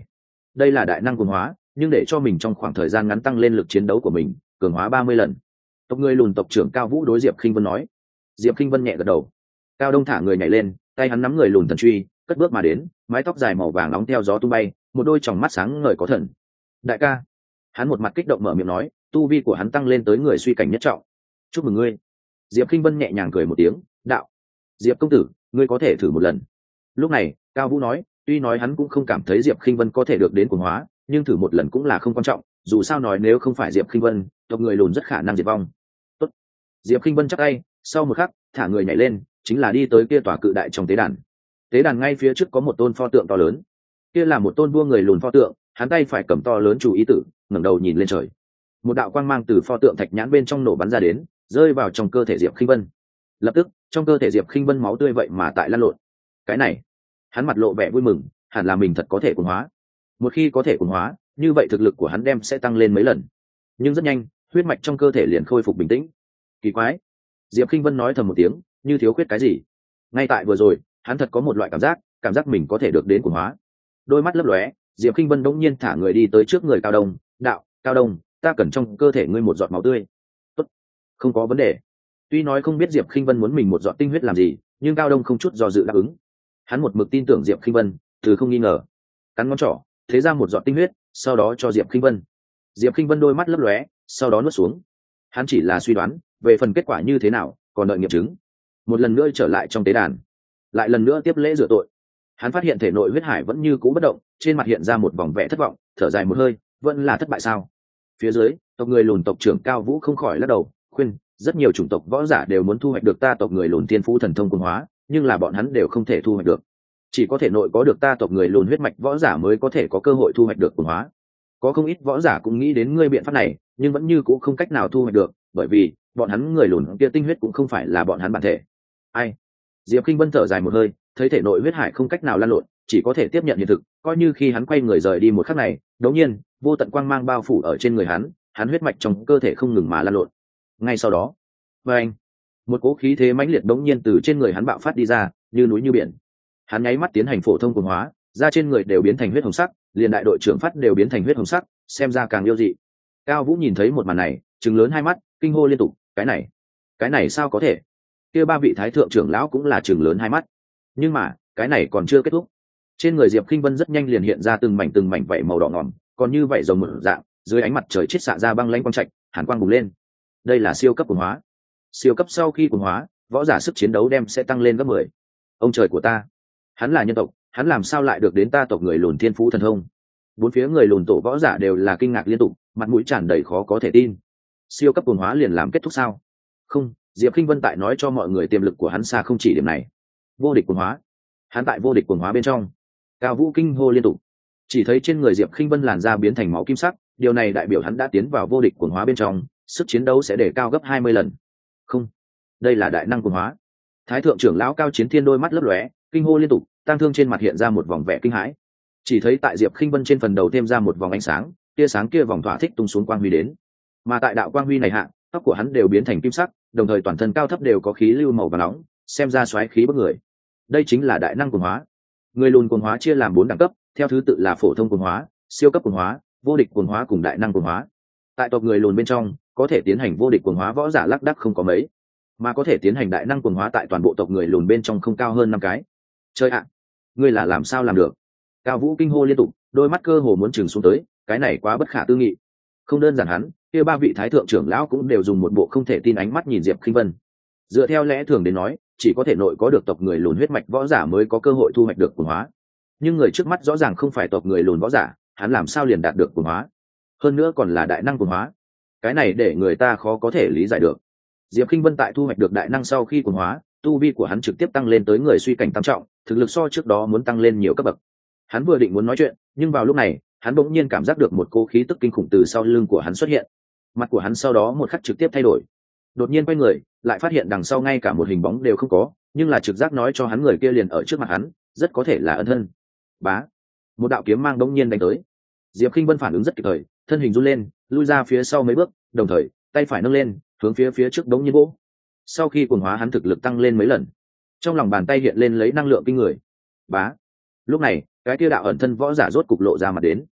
đây là đại năng cuồng hóa, nhưng để cho mình trong khoảng thời gian ngắn tăng lên lực chiến đấu của mình, cường hóa ba mươi lần. Tộc người lùn tộc trưởng Cao Vũ đối Diệp Khinh Vân nói. Diệp Khinh Vân nhẹ gật đầu. Cao Đông thả người nhảy lên, tay hắn nắm người lùn thần truy, cất bước mà đến, mái tóc dài màu vàng nóng theo gió tung bay, một đôi tròng mắt sáng ngời có thần. Đại ca, hắn một mặt kích động mở miệng nói, tu vi của hắn tăng lên tới người suy cảnh nhất trọng. Chúc mừng ngươi. Diệp Khinh Vân nhẹ nhàng cười một tiếng, đạo: Diệp công tử, ngươi có thể thử một lần. Lúc này Cao Vũ nói, tuy nói hắn cũng không cảm thấy Diệp Khinh Vân có thể được đến cuồng hóa, nhưng thử một lần cũng là không quan trọng, dù sao nói nếu không phải Diệp Khinh Vân, tộc người lùn rất khả năng diệt vong. Tốt. Diệp Khinh Vân chắp tay, sau một khắc thả người nhảy lên, chính là đi tới kia tòa cự đại trong tế đàn. Tế đàn ngay phía trước có một tôn pho tượng to lớn, kia là một tôn vua người lùn pho tượng, hắn tay phải cầm to lớn chủ ý tử, ngẩng đầu nhìn lên trời. Một đạo quang mang từ pho tượng thạch nhãn bên trong nổ bắn ra đến, rơi vào trong cơ thể Diệp Khinh Vân. Lập tức trong cơ thể Diệp Khinh Vân máu tươi vậy mà tại lăn lộn. Cái này, hắn mặt lộ vẻ vui mừng, hẳn là mình thật có thể cuồng hóa. Một khi có thể cuồng hóa, như vậy thực lực của hắn đem sẽ tăng lên mấy lần. Nhưng rất nhanh, huyết mạch trong cơ thể liền khôi phục bình tĩnh. Kỳ quái, Diệp Khinh Vân nói thầm một tiếng, như thiếu khuyết cái gì. Ngay tại vừa rồi, hắn thật có một loại cảm giác, cảm giác mình có thể được đến cuồng hóa. Đôi mắt lấp lóe, Diệp Khinh Vân đống nhiên thả người đi tới trước người Cao Đông, đạo: Cao Đông, ta cần trong cơ thể ngươi một giọt máu tươi. Tốt, không có vấn đề. Tuy nói không biết Diệp Khinh Vân muốn mình một giọt tinh huyết làm gì, nhưng Cao Đông không chút do dự đáp ứng. Hắn một mực tin tưởng Diệp Khinh Vân, từ không nghi ngờ. Cắn ngón trỏ, thế ra một giọt tinh huyết, sau đó cho Diệp Khinh Vân. Diệp Khinh Vân đôi mắt lấp lóe, sau đó nuốt xuống. Hắn chỉ là suy đoán, về phần kết quả như thế nào, còn đợi nghiệm chứng. Một lần nữa trở lại trong tế đàn, lại lần nữa tiếp lễ rửa tội. Hắn phát hiện thể nội huyết hải vẫn như cũ bất động, trên mặt hiện ra một vòng vẻ thất vọng, thở dài một hơi, vẫn là thất bại sao? Phía dưới, tộc người lùn tộc trưởng Cao Vũ không khỏi lắc đầu, khuyên, rất nhiều chủng tộc võ giả đều muốn thu hoạch được ta tộc người lùn thiên phú thần thông cuồng hóa, nhưng là bọn hắn đều không thể thu hoạch được. Chỉ có thể nội có được ta tộc người lùn huyết mạch võ giả mới có thể có cơ hội thu hoạch được cuồng hóa. Có không ít võ giả cũng nghĩ đến ngươi biện pháp này, nhưng vẫn như cũ không cách nào thu hoạch được, bởi vì bọn hắn người lùn kia tinh huyết cũng không phải là bọn hắn bản thể. Ai? Diệp Khinh Vân thở dài một hơi, thấy thể nội huyết hải không cách nào lan lộn, chỉ có thể tiếp nhận hiện thực, coi như khi hắn quay người rời đi một khắc này, đột nhiên, vô tận quang mang bao phủ ở trên người hắn, hắn huyết mạch trong cơ thể không ngừng mà lan lộn. Ngay sau đó, anh, một cỗ khí thế mãnh liệt đống nhiên từ trên người hắn bạo phát đi ra, như núi như biển. Hắn nháy mắt tiến hành phổ thông cuồng hóa, da trên người đều biến thành huyết hồng sắc, liền đại đội trưởng phát đều biến thành huyết hồng sắc, xem ra càng yêu dị. Cao Vũ nhìn thấy một màn này, trừng lớn hai mắt, kinh hô liên tục, cái này, cái này sao có thể? Kia ba vị thái thượng trưởng lão cũng là trừng lớn hai mắt. Nhưng mà, cái này còn chưa kết thúc. Trên người Diệp Khinh Vân rất nhanh liền hiện ra từng mảnh từng mảnh vảy màu đỏ ngòm, còn như vảy rồng một dạng, dưới ánh mặt trời chiết xạ ra băng lãnh quang trạch, hàn quang bùng lên. Đây là siêu cấp cuồng hóa. Siêu cấp sau khi cuồng hóa, võ giả sức chiến đấu đem sẽ tăng lên gấp mười. Ông trời của ta, hắn là nhân tộc, hắn làm sao lại được đến ta tộc người lùn thiên phú thần thông? Bốn phía người lùn tổ võ giả đều là kinh ngạc liên tục, mặt mũi tràn đầy khó có thể tin. Siêu cấp cuồng hóa liền làm kết thúc sao? Không, Diệp Khinh Vân tại nói cho mọi người tiềm lực của hắn xa không chỉ điểm này. Vô địch cuồng hóa. Hắn tại vô địch cuồng hóa bên trong. Cao Vũ kinh hô liên tục. Chỉ thấy trên người Diệp Khinh Vân làn da biến thành máu kim sắc, điều này đại biểu hắn đã tiến vào vô địch cuồng hóa bên trong, sức chiến đấu sẽ đề cao gấp hai mươi lần. Không, đây là đại năng cuồng hóa. Thái thượng trưởng lão Cao Chiến Thiên đôi mắt lấp lóe, kinh hô liên tục, tang thương trên mặt hiện ra một vòng vẻ kinh hãi. Chỉ thấy tại Diệp Khinh Vân trên phần đầu thêm ra một vòng ánh sáng, tia sáng kia vòng thỏa thích tung xuống quang huy đến. Mà tại đạo quang huy này hạ, tóc của hắn đều biến thành kim sắc, đồng thời toàn thân cao thấp đều có khí lưu màu vàng nóng, xem ra xoáy khí bức người. Đây chính là đại năng cuồng hóa. Người lùn cuồng hóa chia làm bốn đẳng cấp, theo thứ tự là phổ thông cuồng hóa, siêu cấp cuồng hóa, vô địch cuồng hóa cùng đại năng cuồng hóa. Tại tộc người lùn bên trong, có thể tiến hành vô địch cuồng hóa võ giả lác đác không có mấy, mà có thể tiến hành đại năng cuồng hóa tại toàn bộ tộc người lùn bên trong không cao hơn năm cái. Chơi ạ, ngươi là làm sao làm được? Cao Vũ kinh hô liên tục, đôi mắt cơ hồ muốn trừng xuống tới, cái này quá bất khả tư nghị. Không đơn giản hắn, kia ba vị thái thượng trưởng lão cũng đều dùng một bộ không thể tin ánh mắt nhìn Diệp Khinh Vân. Dựa theo lẽ thường đến nói, chỉ có thể nội có được tộc người lùn huyết mạch võ giả mới có cơ hội thu hoạch được cuồng hóa. Nhưng người trước mắt rõ ràng không phải tộc người lùn võ giả, hắn làm sao liền đạt được cuồng hóa? Hơn nữa còn là đại năng cuồng hóa. Cái này để người ta khó có thể lý giải được. Diệp Khinh Vân tại thu hoạch được đại năng sau khi cuồng hóa, tu vi của hắn trực tiếp tăng lên tới người suy cảnh tam trọng, thực lực so trước đó muốn tăng lên nhiều cấp bậc. Hắn vừa định muốn nói chuyện, nhưng vào lúc này, hắn bỗng nhiên cảm giác được một cỗ khí tức kinh khủng từ sau lưng của hắn xuất hiện. Mặt của hắn sau đó một khắc trực tiếp thay đổi. Đột nhiên quay người, lại phát hiện đằng sau ngay cả một hình bóng đều không có, nhưng là trực giác nói cho hắn người kia liền ở trước mặt hắn, rất có thể là ân thân. Bá, một đạo kiếm mang bỗng nhiên đánh tới. Diệp Khinh Vân phản ứng rất kịp thời, thân hình run lên, lui ra phía sau mấy bước, đồng thời tay phải nâng lên, hướng phía phía trước bỗng nhiên vỗ. Sau khi cuồng hóa hắn thực lực tăng lên mấy lần, trong lòng bàn tay hiện lên lấy năng lượng kinh người. Bá, lúc này cái kia đạo ẩn thân võ giả rốt cục lộ ra mặt đến.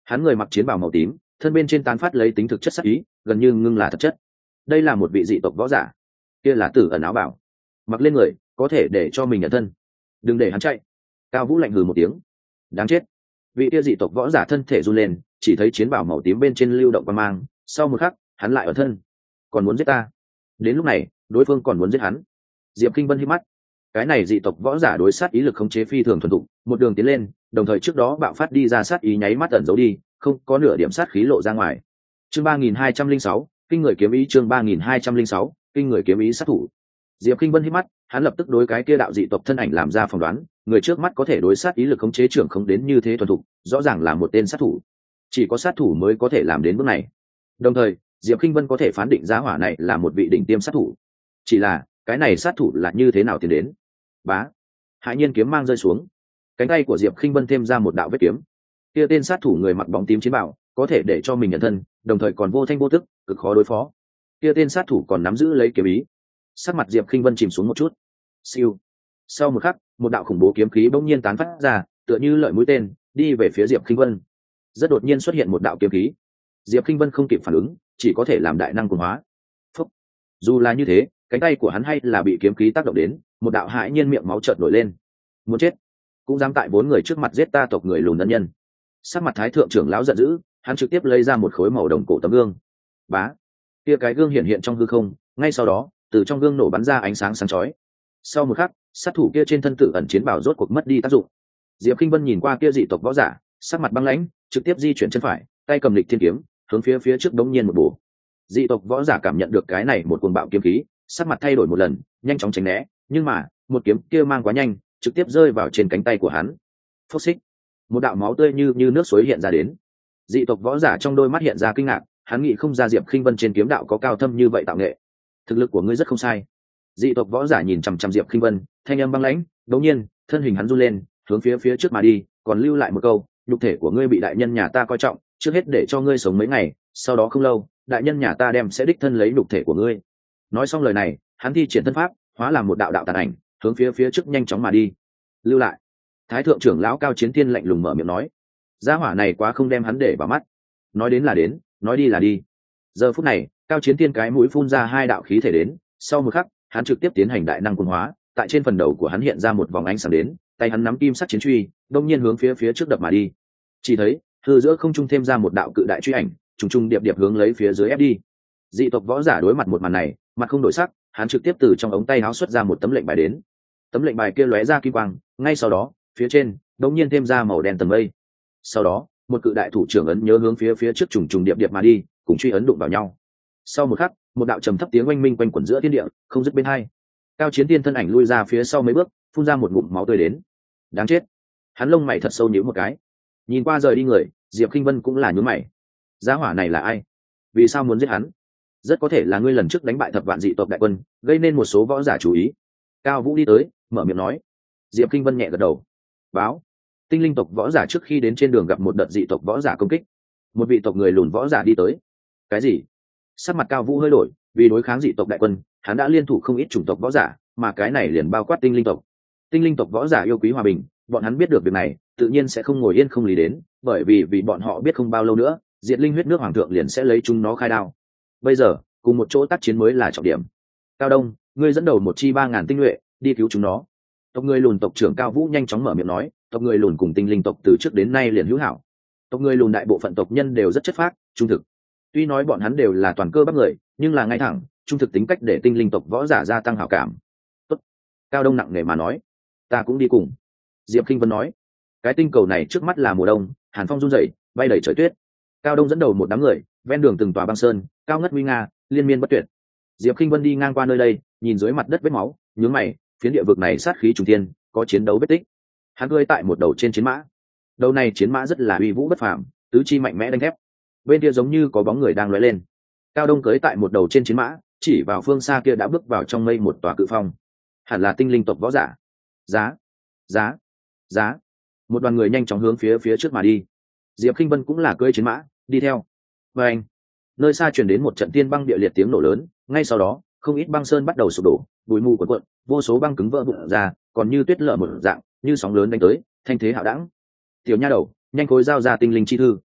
Hắn người mặc chiến bào màu tím, thân bên trên tán phát lấy tính thực chất sắc ý, gần như ngưng là thật chất. Đây là một vị dị tộc võ giả, kia là tử ẩn áo bảo, mặc lên người có thể để cho mình nhận thân. Đừng để hắn chạy. Cao Vũ lạnh hừ một tiếng. Đáng chết. Vị kia dị tộc võ giả thân thể run lên, chỉ thấy chiến bào màu tím bên trên lưu động qua mang, sau một khắc hắn lại ở thân, còn muốn giết ta. Đến lúc này đối phương còn muốn giết hắn. Diệp Kinh Vân hí mắt. Cái này dị tộc võ giả đối sát ý lực khống chế phi thường thuần thục, một đường tiến lên, đồng thời trước đó bạo phát đi ra sát ý nháy mắt ẩn giấu đi, không có nửa điểm sát khí lộ ra ngoài. Chương ba nghìn hai trăm linh sáu, kinh người kiếm ý. Chương ba nghìn hai trăm linh sáu, kinh người kiếm ý sát thủ. Diệp Kinh Vân hí mắt, hắn lập tức đối cái kia đạo dị tộc thân ảnh làm ra phỏng đoán, người trước mắt có thể đối sát ý lực khống chế trưởng không đến như thế thuần thục, rõ ràng là một tên sát thủ. Chỉ có sát thủ mới có thể làm đến bước này. Đồng thời, Diệp Kinh Vân có thể phán định giá hỏa này là một vị đỉnh tiêm sát thủ. Chỉ là, cái này sát thủ là như thế nào tiến đến? Bá, Hải Nhiên kiếm mang rơi xuống, cánh tay của Diệp Kinh Vân thêm ra một đạo vết kiếm. Kia tên sát thủ người mặc bóng tím chiến bào, có thể để cho mình nhận thân, đồng thời còn vô thanh vô tức, cực khó đối phó. Kia tên sát thủ còn nắm giữ lấy kiếm ý. Sắc mặt Diệp Kinh Vân chìm xuống một chút. Siêu. Sau một khắc, một đạo khủng bố kiếm khí bỗng nhiên tán phát ra, tựa như lợi mũi tên, đi về phía Diệp Kinh Vân. Rất đột nhiên xuất hiện một đạo kiếm khí. Diệp Kinh Vân không kịp phản ứng, chỉ có thể làm đại năng cuồng hóa. Phúc. Dù là như thế, cánh tay của hắn hay là bị kiếm khí tác động đến, một đạo hãi nhiên miệng máu chợt nổi lên. Muốn chết, cũng dám tại bốn người trước mặt giết ta tộc người lùn ân nhân. Sắc mặt Thái thượng trưởng lão giận dữ, hắn trực tiếp lấy ra một khối màu đồng cổ tấm gương. Bá, kia cái gương hiện hiện trong hư không, ngay sau đó, từ trong gương nổ bắn ra ánh sáng sáng chói. Sau một khắc, sát thủ kia trên thân tự ẩn chiến bảo rốt cuộc mất đi tác dụng. Diệp Kinh Vân nhìn qua kia dị tộc võ giả, sắc mặt băng lãnh, trực tiếp di chuyển chân phải, tay cầm lịch thiên kiếm, hướng phía phía trước đống nhiên một bổ. Dị tộc võ giả cảm nhận được cái này một cuồng bạo kiếm khí, sắc mặt thay đổi một lần, nhanh chóng tránh né, nhưng mà một kiếm kia mang quá nhanh, trực tiếp rơi vào trên cánh tay của hắn. Phốc xích, một đạo máu tươi như như nước suối hiện ra đến. Dị tộc võ giả trong đôi mắt hiện ra kinh ngạc, hắn nghĩ không ra Diệp Kinh Vân trên kiếm đạo có cao thâm như vậy tạo nghệ. Thực lực của ngươi rất không sai. Dị tộc võ giả nhìn chằm chằm Diệp Kinh Vân, thanh âm băng lãnh, đột nhiên, thân hình hắn run lên, hướng phía phía trước mà đi, còn lưu lại một câu, nhục thể của ngươi bị đại nhân nhà ta coi trọng, trước hết để cho ngươi sống mấy ngày, sau đó không lâu, đại nhân nhà ta đem sẽ đích thân lấy nhục thể của ngươi. Nói xong lời này, hắn thi triển thân pháp, hóa làm một đạo đạo tàn ảnh, hướng phía phía trước nhanh chóng mà đi. Lưu lại. Thái thượng trưởng lão Cao Chiến Thiên lạnh lùng mở miệng nói, gia hỏa này quá không đem hắn để vào mắt. Nói đến là đến, nói đi là đi. Giờ phút này, Cao Chiến Thiên cái mũi phun ra hai đạo khí thể đến, sau một khắc, hắn trực tiếp tiến hành đại năng cuồng hóa, tại trên phần đầu của hắn hiện ra một vòng ánh sáng đến, tay hắn nắm kim sắc chiến truy, đông nhiên hướng phía phía trước đập mà đi. Chỉ thấy, hư giữa không trung thêm ra một đạo cự đại truy ảnh, trùng trùng điệp điệp hướng lấy phía dưới ép đi. Dị tộc võ giả đối mặt một màn này, mặt không đổi sắc, hắn trực tiếp từ trong ống tay áo xuất ra một tấm lệnh bài đến. Tấm lệnh bài kia lóe ra kim quang, ngay sau đó, phía trên đột nhiên thêm ra màu đen tầng mây. Sau đó, một cự đại thủ trưởng ấn nhớ hướng phía phía trước trùng trùng điệp điệp mà đi, cùng truy ấn đụng vào nhau. Sau một khắc, một đạo trầm thấp tiếng oanh minh quanh quẩn giữa thiên địa, không dứt bên hai. Cao Chiến Thiên thân ảnh lui ra phía sau mấy bước, phun ra một ngụm máu tươi đến. Đáng chết. Hắn lông mày thật sâu nhíu một cái. Nhìn qua rời đi người, Diệp Kinh Vân cũng là nhíu mày. Giá hỏa này là ai? Vì sao muốn giết hắn? Rất có thể là ngươi lần trước đánh bại thập vạn dị tộc đại quân, gây nên một số võ giả chú ý. Cao Vũ đi tới, mở miệng nói. Diệp Kinh Vân nhẹ gật đầu. Báo. Tinh linh tộc võ giả trước khi đến trên đường gặp một đợt dị tộc võ giả công kích. Một vị tộc người lùn võ giả đi tới. Cái gì? Sắc mặt Cao Vũ hơi đổi, vì đối kháng dị tộc đại quân, hắn đã liên thủ không ít chủng tộc võ giả, mà cái này liền bao quát tinh linh tộc. Tinh linh tộc võ giả yêu quý hòa bình, bọn hắn biết được việc này, tự nhiên sẽ không ngồi yên không lý đến, bởi vì vì bọn họ biết không bao lâu nữa, diệt linh huyết nước hoàng thượng liền sẽ lấy chúng nó khai đao. Bây giờ, cùng một chỗ tác chiến mới là trọng điểm. Cao Đông, ngươi dẫn đầu một chi ba ngàn tinh nhuệ, đi cứu chúng nó. Tộc người lùn tộc trưởng Cao Vũ nhanh chóng mở miệng nói, tộc người lùn cùng tinh linh tộc từ trước đến nay liền hữu hảo. Tộc người lùn đại bộ phận tộc nhân đều rất chất phác, trung thực. Tuy nói bọn hắn đều là toàn cơ bắp người, nhưng là ngay thẳng, trung thực tính cách để tinh linh tộc võ giả gia tăng hảo cảm. Tốt. Cao Đông nặng nề mà nói, ta cũng đi cùng. Diệp Kinh Vân nói, cái tinh cầu này trước mắt là mùa đông, hàn phong run rẩy, bay đầy trời tuyết. Cao Đông dẫn đầu một đám người, ven đường từng tòa băng sơn, cao ngất nguy nga, liên miên bất tuyệt. Diệp Kinh Vân đi ngang qua nơi đây, nhìn dưới mặt đất vết máu, nhướng mày, phiến địa vực này sát khí trùng thiên, có chiến đấu vết tích. Hắn gơi tại một đầu trên chiến mã. Đầu này chiến mã rất là uy vũ bất phàm, tứ chi mạnh mẽ đánh thép. Bên kia giống như có bóng người đang lóe lên. Cao Đông cưỡi tại một đầu trên chiến mã, chỉ vào phương xa kia đã bước vào trong mây một tòa cự phong. Hẳn là tinh linh tộc võ giả. Giá, giá, giá. Một đoàn người nhanh chóng hướng phía phía trước mà đi. Diệp Kinh Vân cũng là cưỡi chiến mã, đi theo. Và anh, nơi xa truyền đến một trận tiên băng địa liệt tiếng nổ lớn, ngay sau đó, không ít băng sơn bắt đầu sụp đổ, bụi mù cuộn cuộn, vô số băng cứng vỡ vụn ra, còn như tuyết lở một dạng, như sóng lớn đánh tới, thanh thế hạo đẳng. Tiểu nha đầu, nhanh khối giao ra tinh linh chi thư.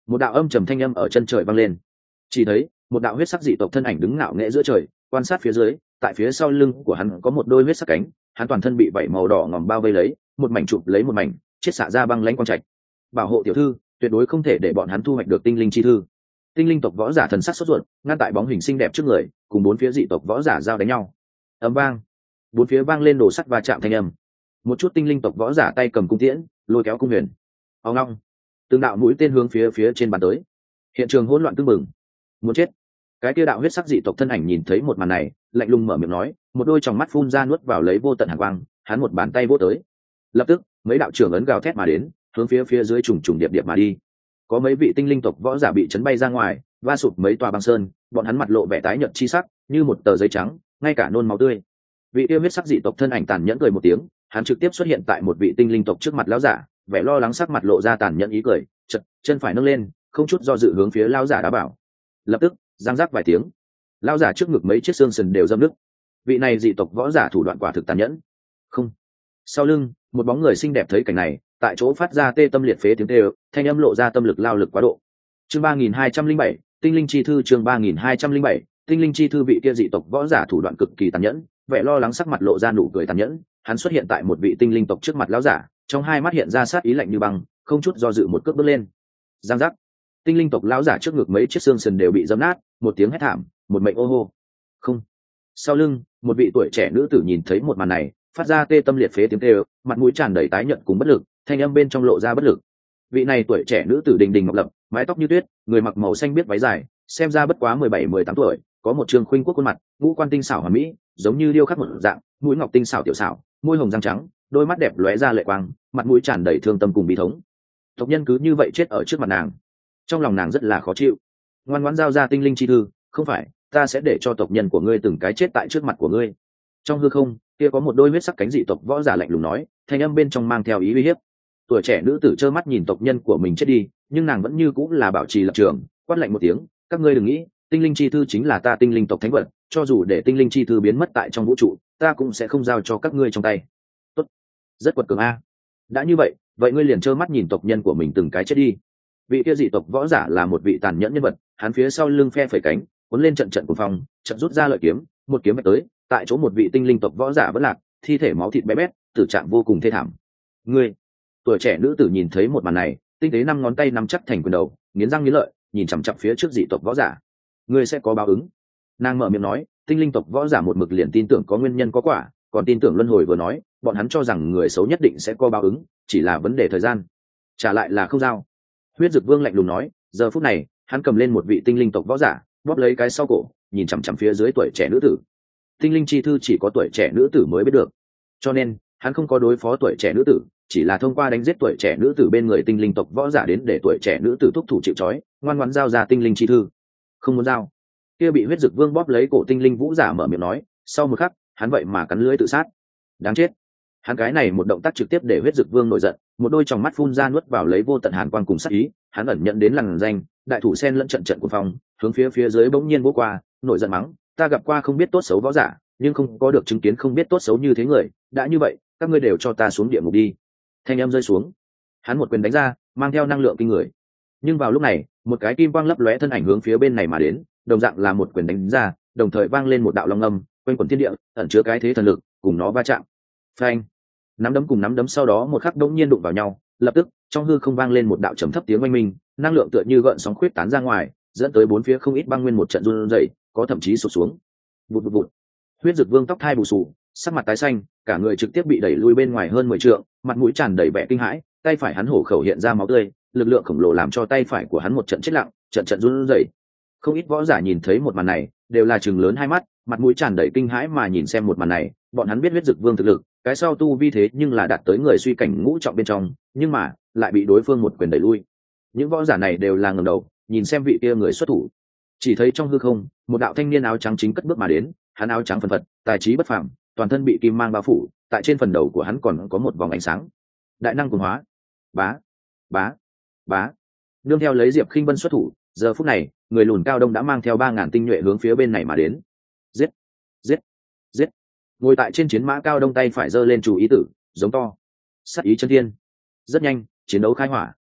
một đạo âm trầm thanh âm ở chân trời vang lên. Chỉ thấy một đạo huyết sắc dị tộc thân ảnh đứng ngạo nghễ giữa trời, quan sát phía dưới, tại phía sau lưng của hắn có một đôi huyết sắc cánh, hắn toàn thân bị vảy màu đỏ ngòm bao vây lấy, một mảnh chụp lấy một mảnh, chiết xạ ra băng lãnh quang trạch. Bảo hộ tiểu thư, tuyệt đối không thể để bọn hắn thu hoạch được tinh linh chi thư. Tinh linh tộc võ giả thần sắc sốt ruột, ngăn tại bóng hình xinh đẹp trước người, cùng bốn phía dị tộc võ giả giao đánh nhau. Ầm vang, bốn phía vang lên đồ sắt va chạm thanh âm. Một chút tinh linh tộc võ giả tay cầm cung tiễn, lôi kéo cung huyền. Ong long, từng đạo mũi tên hướng phía phía trên bàn tới. Hiện trường hỗn loạn tưng bừng. Muốn chết. Cái kia đạo huyết sắc dị tộc thân ảnh nhìn thấy một màn này, lạnh lùng mở miệng nói, một đôi tròng mắt phun ra nuốt vào lấy vô tận hàn quang, hắn một bàn tay vỗ tới. Lập tức, mấy đạo trưởng ấn gào thét mà đến, hướng phía phía dưới trùng trùng điệp điệp mà đi. Có mấy vị tinh linh tộc võ giả bị chấn bay ra ngoài, va sụp mấy tòa băng sơn, bọn hắn mặt lộ vẻ tái nhợt chi sắc, như một tờ giấy trắng, ngay cả nôn máu tươi. Vị yêu huyết sắc dị tộc thân ảnh tàn nhẫn cười một tiếng, hắn trực tiếp xuất hiện tại một vị tinh linh tộc trước mặt lão giả, vẻ lo lắng sắc mặt lộ ra tàn nhẫn ý cười, chật, chân phải nâng lên, không chút do dự hướng phía lão giả đá bảo. Lập tức, giang giác vài tiếng, lão giả trước ngực mấy chiếc xương sườn đều dâm nứt. Vị này dị tộc võ giả thủ đoạn quả thực tàn nhẫn. Không. Sau lưng, một bóng người xinh đẹp thấy cảnh này, tại chỗ phát ra tê tâm liệt phế tiếng kêu, thanh âm lộ ra tâm lực lao lực quá độ. Chương ba nghìn hai trăm linh bảy, tinh linh chi thư. Chương ba nghìn hai trăm linh bảy, tinh linh chi thư. Vị kia dị tộc võ giả thủ đoạn cực kỳ tàn nhẫn, vẻ lo lắng sắc mặt lộ ra nụ cười tàn nhẫn, hắn xuất hiện tại một vị tinh linh tộc trước mặt lão giả, trong hai mắt hiện ra sát ý lạnh như băng, không chút do dự một cước bước lên. Giang giác, tinh linh tộc lão giả trước ngực mấy chiếc xương sườn đều bị dẫm nát, một tiếng hét thảm, một mệnh ô hô. Không. Sau lưng, một vị tuổi trẻ nữ tử nhìn thấy một màn này, phát ra tê tâm liệt phế tiếng kêu, mặt mũi tràn đầy tái nhợt cùng bất lực, thanh âm bên trong lộ ra bất lực. Vị này tuổi trẻ nữ tử đình đình ngọc lập, mái tóc như tuyết, người mặc màu xanh biết váy dài, xem ra bất quá mười bảy mười tám tuổi, có một trường khuynh quốc khuôn mặt, ngũ quan tinh xảo hoàn mỹ, giống như điêu khắc một dạng, mũi ngọc tinh xảo tiểu xảo, môi hồng răng trắng, đôi mắt đẹp lóe ra lệ quang, mặt mũi tràn đầy thương tâm cùng bi thống. Tộc nhân cứ như vậy chết ở trước mặt nàng, trong lòng nàng rất là khó chịu. Ngoan ngoãn giao ra tinh linh chi thư, không phải, ta sẽ để cho tộc nhân của ngươi từng cái chết tại trước mặt của ngươi. Trong hư không, kia có một đôi huyết sắc cánh dị tộc võ giả lạnh lùng nói, thanh âm bên trong mang theo ý uy hiếp. Tuổi trẻ nữ tử trơ mắt nhìn tộc nhân của mình chết đi, nhưng nàng vẫn như cũng là bảo trì lập trường, quát lạnh một tiếng, các ngươi đừng nghĩ, tinh linh chi thư chính là ta tinh linh tộc thánh vật, cho dù để tinh linh chi thư biến mất tại trong vũ trụ, ta cũng sẽ không giao cho các ngươi trong tay. Tốt, rất quật cường a. Đã như vậy, vậy ngươi liền trơ mắt nhìn tộc nhân của mình từng cái chết đi. Vị kia dị tộc võ giả là một vị tàn nhẫn nhân vật, hắn phía sau lưng phe phẩy cánh, cuốn lên trận trận cuồng phong, trận rút ra lợi kiếm, một kiếm vạch tới, tại chỗ một vị tinh linh tộc võ giả vẫn lạc, thi thể máu thịt bé bét, tử trạng vô cùng thê thảm. Ngươi, tuổi trẻ nữ tử nhìn thấy một màn này, tinh tế năm ngón tay nắm chắc thành quyền đầu, nghiến răng nghiến lợi, nhìn chằm chằm phía trước dị tộc võ giả. Ngươi sẽ có báo ứng. Nàng mở miệng nói, tinh linh tộc võ giả một mực liền tin tưởng có nguyên nhân có quả, còn tin tưởng luân hồi vừa nói, bọn hắn cho rằng người xấu nhất định sẽ có báo ứng, chỉ là vấn đề thời gian. Trả lại là không giao. Huyết Dực Vương lạnh lùng nói, giờ phút này, hắn cầm lên một vị tinh linh tộc võ giả, bóp lấy cái sau cổ, nhìn chằm chằm phía dưới tuổi trẻ nữ tử. Tinh linh chi thư chỉ có tuổi trẻ nữ tử mới biết được, cho nên hắn không có đối phó tuổi trẻ nữ tử, chỉ là thông qua đánh giết tuổi trẻ nữ tử bên người tinh linh tộc võ giả đến để tuổi trẻ nữ tử thúc thủ chịu trói, ngoan ngoãn giao ra tinh linh chi thư. Không muốn giao. Kia bị Huyết Dực Vương bóp lấy cổ tinh linh vũ giả mở miệng nói, sau một khắc, hắn vậy mà cắn lưỡi tự sát. Đáng chết. Hắn cái này một động tác trực tiếp để Huyết Dực Vương nổi giận, một đôi tròng mắt phun ra nuốt vào lấy vô tận hàn quang cùng sát ý, hắn ẩn nhận đến lằn danh, đại thủ sen lẫn trận trận của phong, hướng phía phía dưới bỗng nhiên vỗ qua, nổi giận mắng, ta gặp qua không biết tốt xấu võ giả, nhưng không có được chứng kiến không biết tốt xấu như thế người, đã như vậy, các ngươi đều cho ta xuống địa ngục đi. Thanh âm rơi xuống, hắn một quyền đánh ra, mang theo năng lượng kinh người. Nhưng vào lúc này, một cái kim quang lấp lóe thân ảnh hướng phía bên này mà đến, đồng dạng là một quyền đánh ra, đồng thời vang lên một đạo long âm, quanh quẩn thiên địa, ẩn chứa cái thế thần lực, cùng nó va chạm. Phanh! Nắm đấm cùng nắm đấm sau đó một khắc đống nhiên đụng vào nhau, lập tức, trong hư không vang lên một đạo trầm thấp tiếng oanh minh, năng lượng tựa như gợn sóng khuyết tán ra ngoài, dẫn tới bốn phía không ít băng nguyên một trận run rẩy, có thậm chí sụp xuống. Vụt vụt vụt. Huyết Dực Vương tóc thai bù xù, sắc mặt tái xanh, cả người trực tiếp bị đẩy lui bên ngoài hơn mười trượng, mặt mũi tràn đầy vẻ kinh hãi, tay phải hắn hổ khẩu hiện ra máu tươi, lực lượng khổng lồ làm cho tay phải của hắn một trận chết lặng, trận trận run rẩy. Không ít võ giả nhìn thấy một màn này, đều là trừng lớn hai mắt, mặt mũi tràn đầy kinh hãi mà nhìn xem một màn này, bọn hắn biết Huyết Dực Vương thực lực, cái sau tu vi thế nhưng là đạt tới người suy cảnh ngũ trọng bên trong, nhưng mà lại bị đối phương một quyền đẩy lui. Những võ giả này đều là ngẩng đầu, nhìn xem vị kia người xuất thủ. Chỉ thấy trong hư không, một đạo thanh niên áo trắng chính cất bước mà đến, hắn áo trắng phần phật, tài trí bất phàm, toàn thân bị kim mang bao phủ, tại trên phần đầu của hắn còn có một vòng ánh sáng. Đại năng cuồng hóa. Bá, bá, bá. Nương theo lấy Diệp Khinh Vân xuất thủ, giờ phút này, người lùn cao đông đã mang theo ba ngàn tinh nhuệ hướng phía bên này mà đến. Giết, giết, giết. Ngồi tại trên chiến mã cao đông tay phải giơ lên chủ ý tử, giống to. Sát ý chân thiên. Rất nhanh, chiến đấu khai hỏa.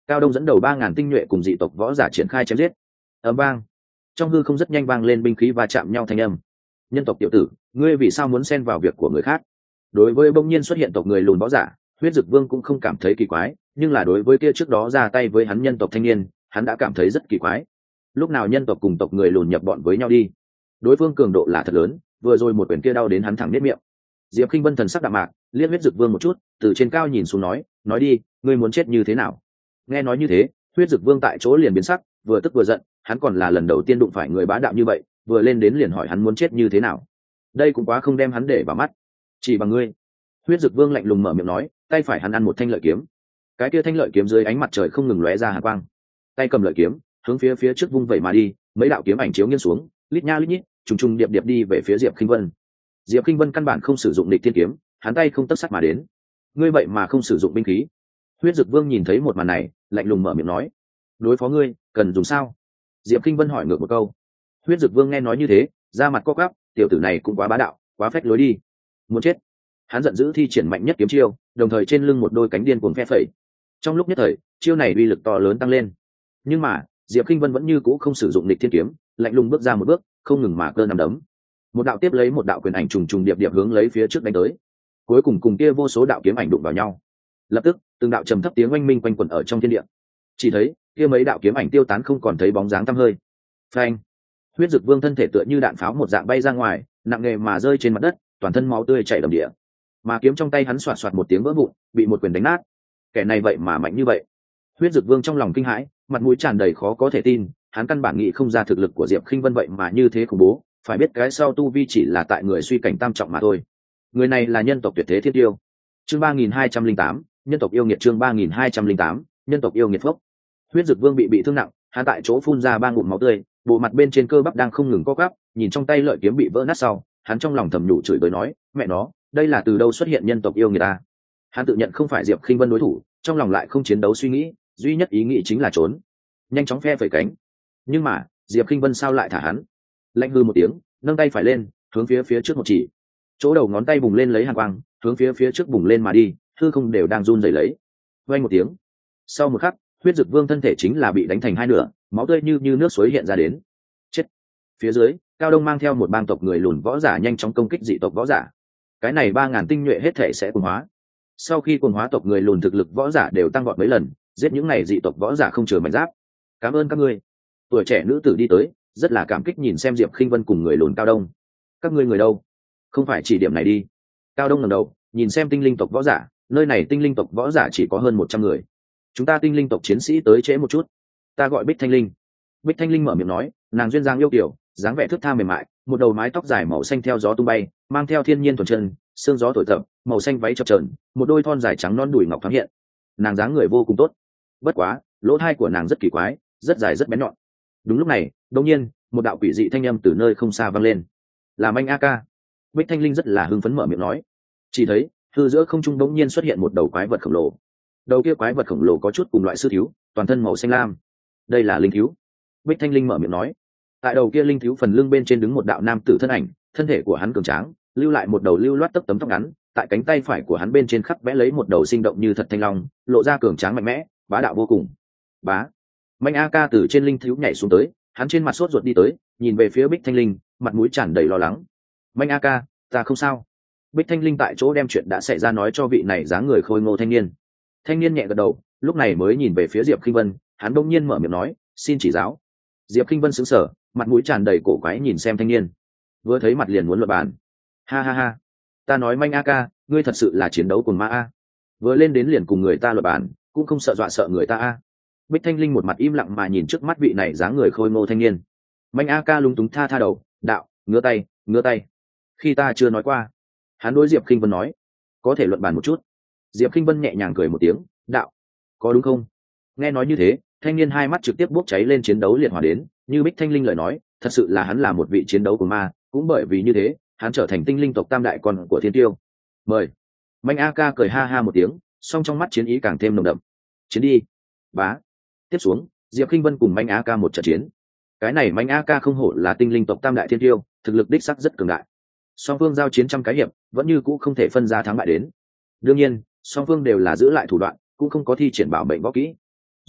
Cao Đông dẫn đầu ba ngàn tinh nhuệ cùng dị tộc võ giả triển khai chém giết. Ầm vang, trong hư không rất nhanh vang lên binh khí va chạm nhau thanh âm. Nhân tộc tiểu tử, ngươi vì sao muốn xen vào việc của người khác? Đối với bỗng nhiên xuất hiện tộc người lùn võ giả, Huyết Dực Vương cũng không cảm thấy kỳ quái, nhưng là đối với kia trước đó ra tay với hắn nhân tộc thanh niên, hắn đã cảm thấy rất kỳ quái. Lúc nào nhân tộc cùng tộc người lùn nhập bọn với nhau đi? Đối phương cường độ là thật lớn, vừa rồi một quyền kia đau đến hắn thẳng nết miệng. Diệp Kinh Vân thần sắc đạm mạc, liếc Huyết Dực Vương một chút, từ trên cao nhìn xuống nói, nói đi, ngươi muốn chết như thế nào? Nghe nói như thế, Huyết Dực Vương tại chỗ liền biến sắc, vừa tức vừa giận, hắn còn là lần đầu tiên đụng phải người bá đạo như vậy, vừa lên đến liền hỏi hắn muốn chết như thế nào. Đây cũng quá không đem hắn để vào mắt. Chỉ bằng ngươi. Huyết Dực Vương lạnh lùng mở miệng nói, tay phải hắn ăn một thanh lợi kiếm. Cái kia thanh lợi kiếm dưới ánh mặt trời không ngừng lóe ra hàn quang. Tay cầm lợi kiếm, hướng phía phía trước vung vẩy mà đi, mấy đạo kiếm ảnh chiếu nghiêng xuống, lít nha lít nhít, trùng trùng điệp điệp đi về phía Diệp Kinh Vân. Diệp Kinh Vân căn bản không sử dụng Địch Thiên kiếm, hắn tay không tấc sắt mà đến. Ngươi vậy mà không sử dụng binh khí? Huyết Dực Vương nhìn thấy một màn này, lạnh lùng mở miệng nói, đối phó ngươi, cần dùng sao? Diệp Kinh Vân hỏi ngược một câu. Huyết Dực Vương nghe nói như thế, da mặt co quắp, tiểu tử này cũng quá bá đạo, quá phách lối đi. Muốn chết. Hắn giận dữ thi triển mạnh nhất kiếm chiêu, đồng thời trên lưng một đôi cánh điên cuồng phe phẩy. Trong lúc nhất thời, chiêu này uy lực to lớn tăng lên. Nhưng mà, Diệp Kinh Vân vẫn như cũ không sử dụng Địch Thiên kiếm, lạnh lùng bước ra một bước, không ngừng mà cơ nằm đấm. Một đạo tiếp lấy một đạo quyền ảnh trùng trùng điệp điệp hướng lấy phía trước đánh tới. Cuối cùng cùng kia vô số đạo kiếm ảnh đụng vào nhau. Lập tức, từng đạo trầm thấp tiếng oanh minh quanh quẩn ở trong thiên địa. Chỉ thấy, kia mấy đạo kiếm ảnh tiêu tán không còn thấy bóng dáng tăm hơi. Phanh! Huyết Dực Vương thân thể tựa như đạn pháo một dạng bay ra ngoài, nặng nề mà rơi trên mặt đất, toàn thân máu tươi chảy đầm địa. Mà kiếm trong tay hắn xoạt xoạt một tiếng vỡ vụn, bị một quyền đánh nát. Kẻ này vậy mà mạnh như vậy. Huyết Dực Vương trong lòng kinh hãi, mặt mũi tràn đầy khó có thể tin, hắn căn bản nghĩ không ra thực lực của Diệp Khinh Vân vậy mà như thế khủng bố, phải biết cái sau tu vi chỉ là tại người suy cảnh tam trọng mà thôi. Người này là nhân tộc tuyệt thế thiên tiêu. Chương ba nghìn hai trăm linh tám, nhân tộc yêu nghiệt chương ba nghìn hai trăm linh tám, nhân tộc yêu nghiệt phốc. Huyết Dực Vương bị bị thương nặng, hắn tại chỗ phun ra ba ngụm máu tươi, bộ mặt bên trên cơ bắp đang không ngừng co quắp, nhìn trong tay lợi kiếm bị vỡ nát sau, hắn trong lòng thầm nhủ chửi bới nói, mẹ nó, đây là từ đâu xuất hiện nhân tộc yêu người ta? Hắn tự nhận không phải Diệp Khinh Vân đối thủ, trong lòng lại không chiến đấu suy nghĩ, duy nhất ý nghĩ chính là trốn, nhanh chóng phe phẩy cánh. Nhưng mà, Diệp Khinh Vân sao lại thả hắn? Lạnh hư một tiếng, nâng tay phải lên, hướng phía phía trước một chỉ. Chỗ đầu ngón tay bùng lên lấy hàn quang, hướng phía phía trước bùng lên mà đi, hư không đều đang run rẩy lấy. Vang một tiếng. Sau một khắc, Huyết Dực Vương thân thể chính là bị đánh thành hai nửa, máu tươi như như nước suối hiện ra đến. Chết. Phía dưới, Cao Đông mang theo một bang tộc người lùn võ giả nhanh chóng công kích dị tộc võ giả. Cái này ba ngàn tinh nhuệ hết thể sẽ cuồng hóa. Sau khi cuồng hóa tộc người lùn thực lực võ giả đều tăng vọt mấy lần, giết những này dị tộc võ giả không chừa mảnh giáp. Cảm ơn các ngươi. Tuổi trẻ nữ tử đi tới, rất là cảm kích nhìn xem Diệp Khinh Vân cùng người lùn Cao Đông. Các ngươi người đâu? Không phải chỉ điểm này đi. Cao Đông ngẩng đầu, nhìn xem tinh linh tộc võ giả, nơi này tinh linh tộc võ giả chỉ có hơn một trăm người. Chúng ta tinh linh tộc chiến sĩ tới trễ một chút. Ta gọi Bích Thanh Linh. Bích Thanh Linh mở miệng nói, nàng duyên dáng yêu kiều, dáng vẻ thướt tha mềm mại, một đầu mái tóc dài màu xanh theo gió tung bay, mang theo thiên nhiên thuần chân, sương gió thổi tập, màu xanh váy chập chờn, một đôi thon dài trắng non đùi ngọc thoáng hiện. Nàng dáng người vô cùng tốt. Bất quá, lỗ tai của nàng rất kỳ quái, rất dài rất bén nhọn. Đúng lúc này, đột nhiên, một đạo quỷ dị thanh âm từ nơi không xa vang lên. Là Manh A Ca. Bích Thanh Linh rất là hưng phấn mở miệng nói. Chỉ thấy, từ giữa không trung đột nhiên xuất hiện một đầu quái vật khổng lồ. Đầu kia quái vật khổng lồ có chút cùng loại sư thiếu, toàn thân màu xanh lam. Đây là linh thiếu. Bích Thanh Linh mở miệng nói. Tại đầu kia linh thiếu phần lưng bên trên đứng một đạo nam tử thân ảnh, thân thể của hắn cường tráng, lưu lại một đầu lưu loát tấp tấm tóc ngắn, tại cánh tay phải của hắn bên trên khắc vẽ lấy một đầu sinh động như thật thanh long, lộ ra cường tráng mạnh mẽ, bá đạo vô cùng. Bá. Manh A Ca từ trên linh thiếu nhảy xuống tới, hắn trên mặt sốt ruột đi tới, nhìn về phía Bích Thanh Linh, mặt mũi tràn đầy lo lắng. Manh A Ca, ta không sao. Bích Thanh Linh tại chỗ đem chuyện đã xảy ra nói cho vị này dáng người khôi ngô thanh niên. Thanh niên nhẹ gật đầu, lúc này mới nhìn về phía Diệp Khinh Vân, hắn bỗng nhiên mở miệng nói, xin chỉ giáo. Diệp Khinh Vân sững sờ, mặt mũi tràn đầy cổ quái nhìn xem thanh niên, vừa thấy mặt liền muốn luận bàn. Ha ha ha, ta nói Manh A Ca, ngươi thật sự là chiến đấu cùng ma a, vừa lên đến liền cùng người ta luận bàn, cũng không sợ dọa sợ người ta a. Bích Thanh Linh một mặt im lặng mà nhìn trước mắt vị này dáng người khôi ngô thanh niên. Manh A Ca lúng túng tha tha đầu, đạo, ngứa tay, ngứa tay. Khi ta chưa nói qua. Hắn đối Diệp Khinh Vân nói, có thể luận bàn một chút. Diệp Khinh Vân nhẹ nhàng cười một tiếng, đạo, có đúng không? Nghe nói như thế, thanh niên hai mắt trực tiếp bốc cháy lên chiến đấu liệt hỏa đến, như Bích Thanh Linh lời nói, thật sự là hắn là một vị chiến đấu của ma, cũng bởi vì như thế, hắn trở thành tinh linh tộc tam đại con của thiên tiêu. Mời. Manh A Ca cười ha ha một tiếng, song trong mắt chiến ý càng thêm nồng đậm. Chiến đi. Bá. Tiếp xuống, Diệp Khinh Vân cùng Manh A Ca một trận chiến. Cái này Manh A Ca không hổ là tinh linh tộc tam đại thiên tiêu, thực lực đích sắc rất cường đại. Song phương giao chiến trăm cái hiệp, vẫn như cũ không thể phân ra thắng bại đến. Đương nhiên, song phương đều là giữ lại thủ đoạn, cũng không có thi triển bảo mệnh võ kỹ.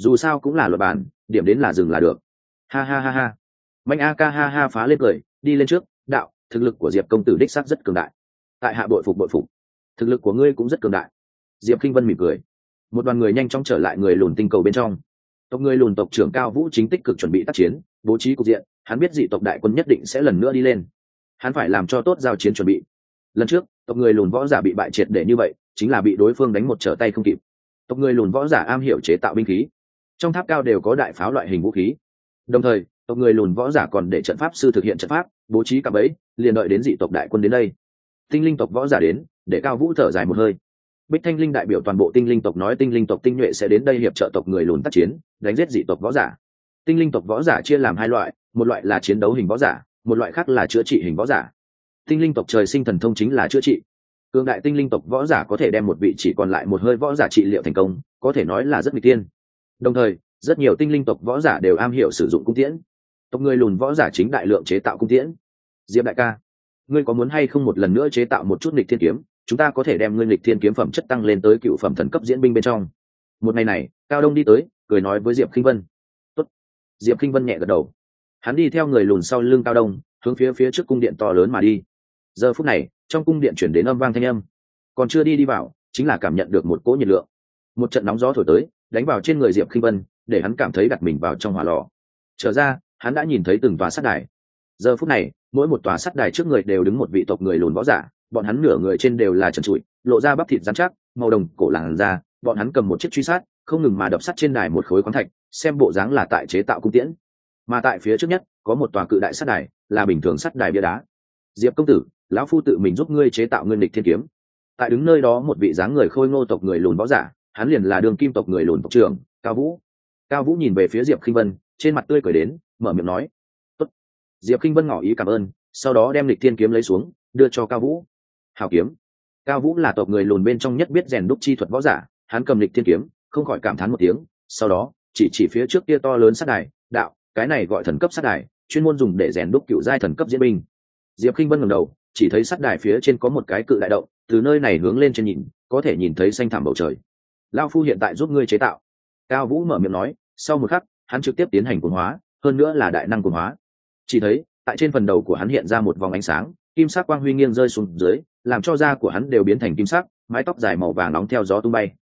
dù sao cũng là luật bản, điểm đến là dừng là được. Ha ha ha ha. Mạnh a ca ha ha phá lên cười, đi lên trước, đạo, thực lực của Diệp công tử đích xác rất cường đại. Tại hạ bội phục bội phục. Thực lực của ngươi cũng rất cường đại. Diệp Kinh Vân mỉm cười. Một đoàn người nhanh chóng trở lại người lùn tinh cầu bên trong. Tộc người lùn tộc trưởng Cao Vũ chính tích cực chuẩn bị tác chiến, bố trí cục diện, hắn biết dị tộc đại quân nhất định sẽ lần nữa đi lên. Hắn phải làm cho tốt giao chiến chuẩn bị. Lần trước, tộc người lùn võ giả bị bại triệt để như vậy, chính là bị đối phương đánh một trở tay không kịp. Tộc người lùn võ giả am hiểu chế tạo binh khí, trong tháp cao đều có đại pháo loại hình vũ khí. Đồng thời, tộc người lùn võ giả còn để trận pháp sư thực hiện trận pháp, bố trí cạm bẫy, liền đợi đến dị tộc đại quân đến đây. Tinh linh tộc võ giả đến, để Cao Vũ thở dài một hơi. Bích Thanh Linh đại biểu toàn bộ tinh linh tộc nói tinh linh tộc tinh nhuệ sẽ đến đây hiệp trợ tộc người lùn tác chiến, đánh giết dị tộc võ giả. Tinh linh tộc võ giả chia làm hai loại, một loại là chiến đấu hình võ giả, một loại khác là chữa trị hình võ giả. Tinh linh tộc trời sinh thần thông chính là chữa trị. Cường đại tinh linh tộc võ giả có thể đem một vị chỉ còn lại một hơi võ giả trị liệu thành công, có thể nói là rất nguy tiên. Đồng thời, rất nhiều tinh linh tộc võ giả đều am hiểu sử dụng cung tiễn. Tộc người lùn võ giả chính đại lượng chế tạo cung tiễn. Diệp đại ca, ngươi có muốn hay không một lần nữa chế tạo một chút nghịch thiên kiếm, chúng ta có thể đem ngươi nghịch thiên kiếm phẩm chất tăng lên tới cựu phẩm thần cấp diễn binh bên trong. Một ngày này, Cao Đông đi tới, cười nói với Diệp Kinh Vân. Tốt. Diệp Kinh Vân nhẹ gật đầu. Hắn đi theo người lùn sau lưng Cao Đông, hướng phía phía trước cung điện to lớn mà đi. Giờ phút này, trong cung điện chuyển đến âm vang thanh âm. Còn chưa đi đi vào, chính là cảm nhận được một cỗ nhiệt lượng. Một trận nóng gió thổi tới, đánh vào trên người Diệp Kinh Vân, để hắn cảm thấy đặt mình vào trong hỏa lò. Trở ra, hắn đã nhìn thấy từng tòa sắt đài. Giờ phút này, mỗi một tòa sắt đài trước người đều đứng một vị tộc người lùn võ giả, bọn hắn nửa người trên đều là trần trụi, lộ ra bắp thịt rắn chắc, màu đồng cổ làn da, bọn hắn cầm một chiếc truy sát, không ngừng mà đập sắt trên đài một khối khoáng thạch, xem bộ dáng là tại chế tạo cung tiễn. Mà tại phía trước nhất, có một tòa cự đại sắt đài, là bình thường sắt đài bia đá. Diệp công tử, lão phu tự mình giúp ngươi chế tạo nguyên lịch thiên kiếm. Tại đứng nơi đó một vị dáng người khôi ngô tộc người lùn võ giả, hắn liền là đường kim tộc người lùn tộc trưởng Cao Vũ. Cao Vũ nhìn về phía Diệp Kinh Vân, trên mặt tươi cười đến, mở miệng nói: "Tốt." Diệp Kinh Vân ngỏ ý cảm ơn, sau đó đem lịch thiên kiếm lấy xuống, đưa cho Cao Vũ. Hảo kiếm. Cao Vũ là tộc người lùn bên trong nhất biết rèn đúc chi thuật võ giả, hắn cầm lịch thiên kiếm, không khỏi cảm thán một tiếng, sau đó chỉ chỉ phía trước kia to lớn sắt đài, đạo: "Cái này gọi thần cấp sắt đài, chuyên môn dùng để rèn đúc cựu giai thần cấp diễn binh." Diệp Kinh Vân ngẩng đầu, chỉ thấy sắt đài phía trên có một cái cự đại động, từ nơi này hướng lên trên nhìn, có thể nhìn thấy xanh thẳm bầu trời. "Lão phu hiện tại giúp ngươi chế tạo." Cao Vũ mở miệng nói, sau một khắc, hắn trực tiếp tiến hành cuồng hóa, hơn nữa là đại năng cuồng hóa. Chỉ thấy, tại trên phần đầu của hắn hiện ra một vòng ánh sáng, kim sắc quang huy nghiêng rơi xuống dưới, làm cho da của hắn đều biến thành kim sắc, mái tóc dài màu vàng nóng theo gió tung bay.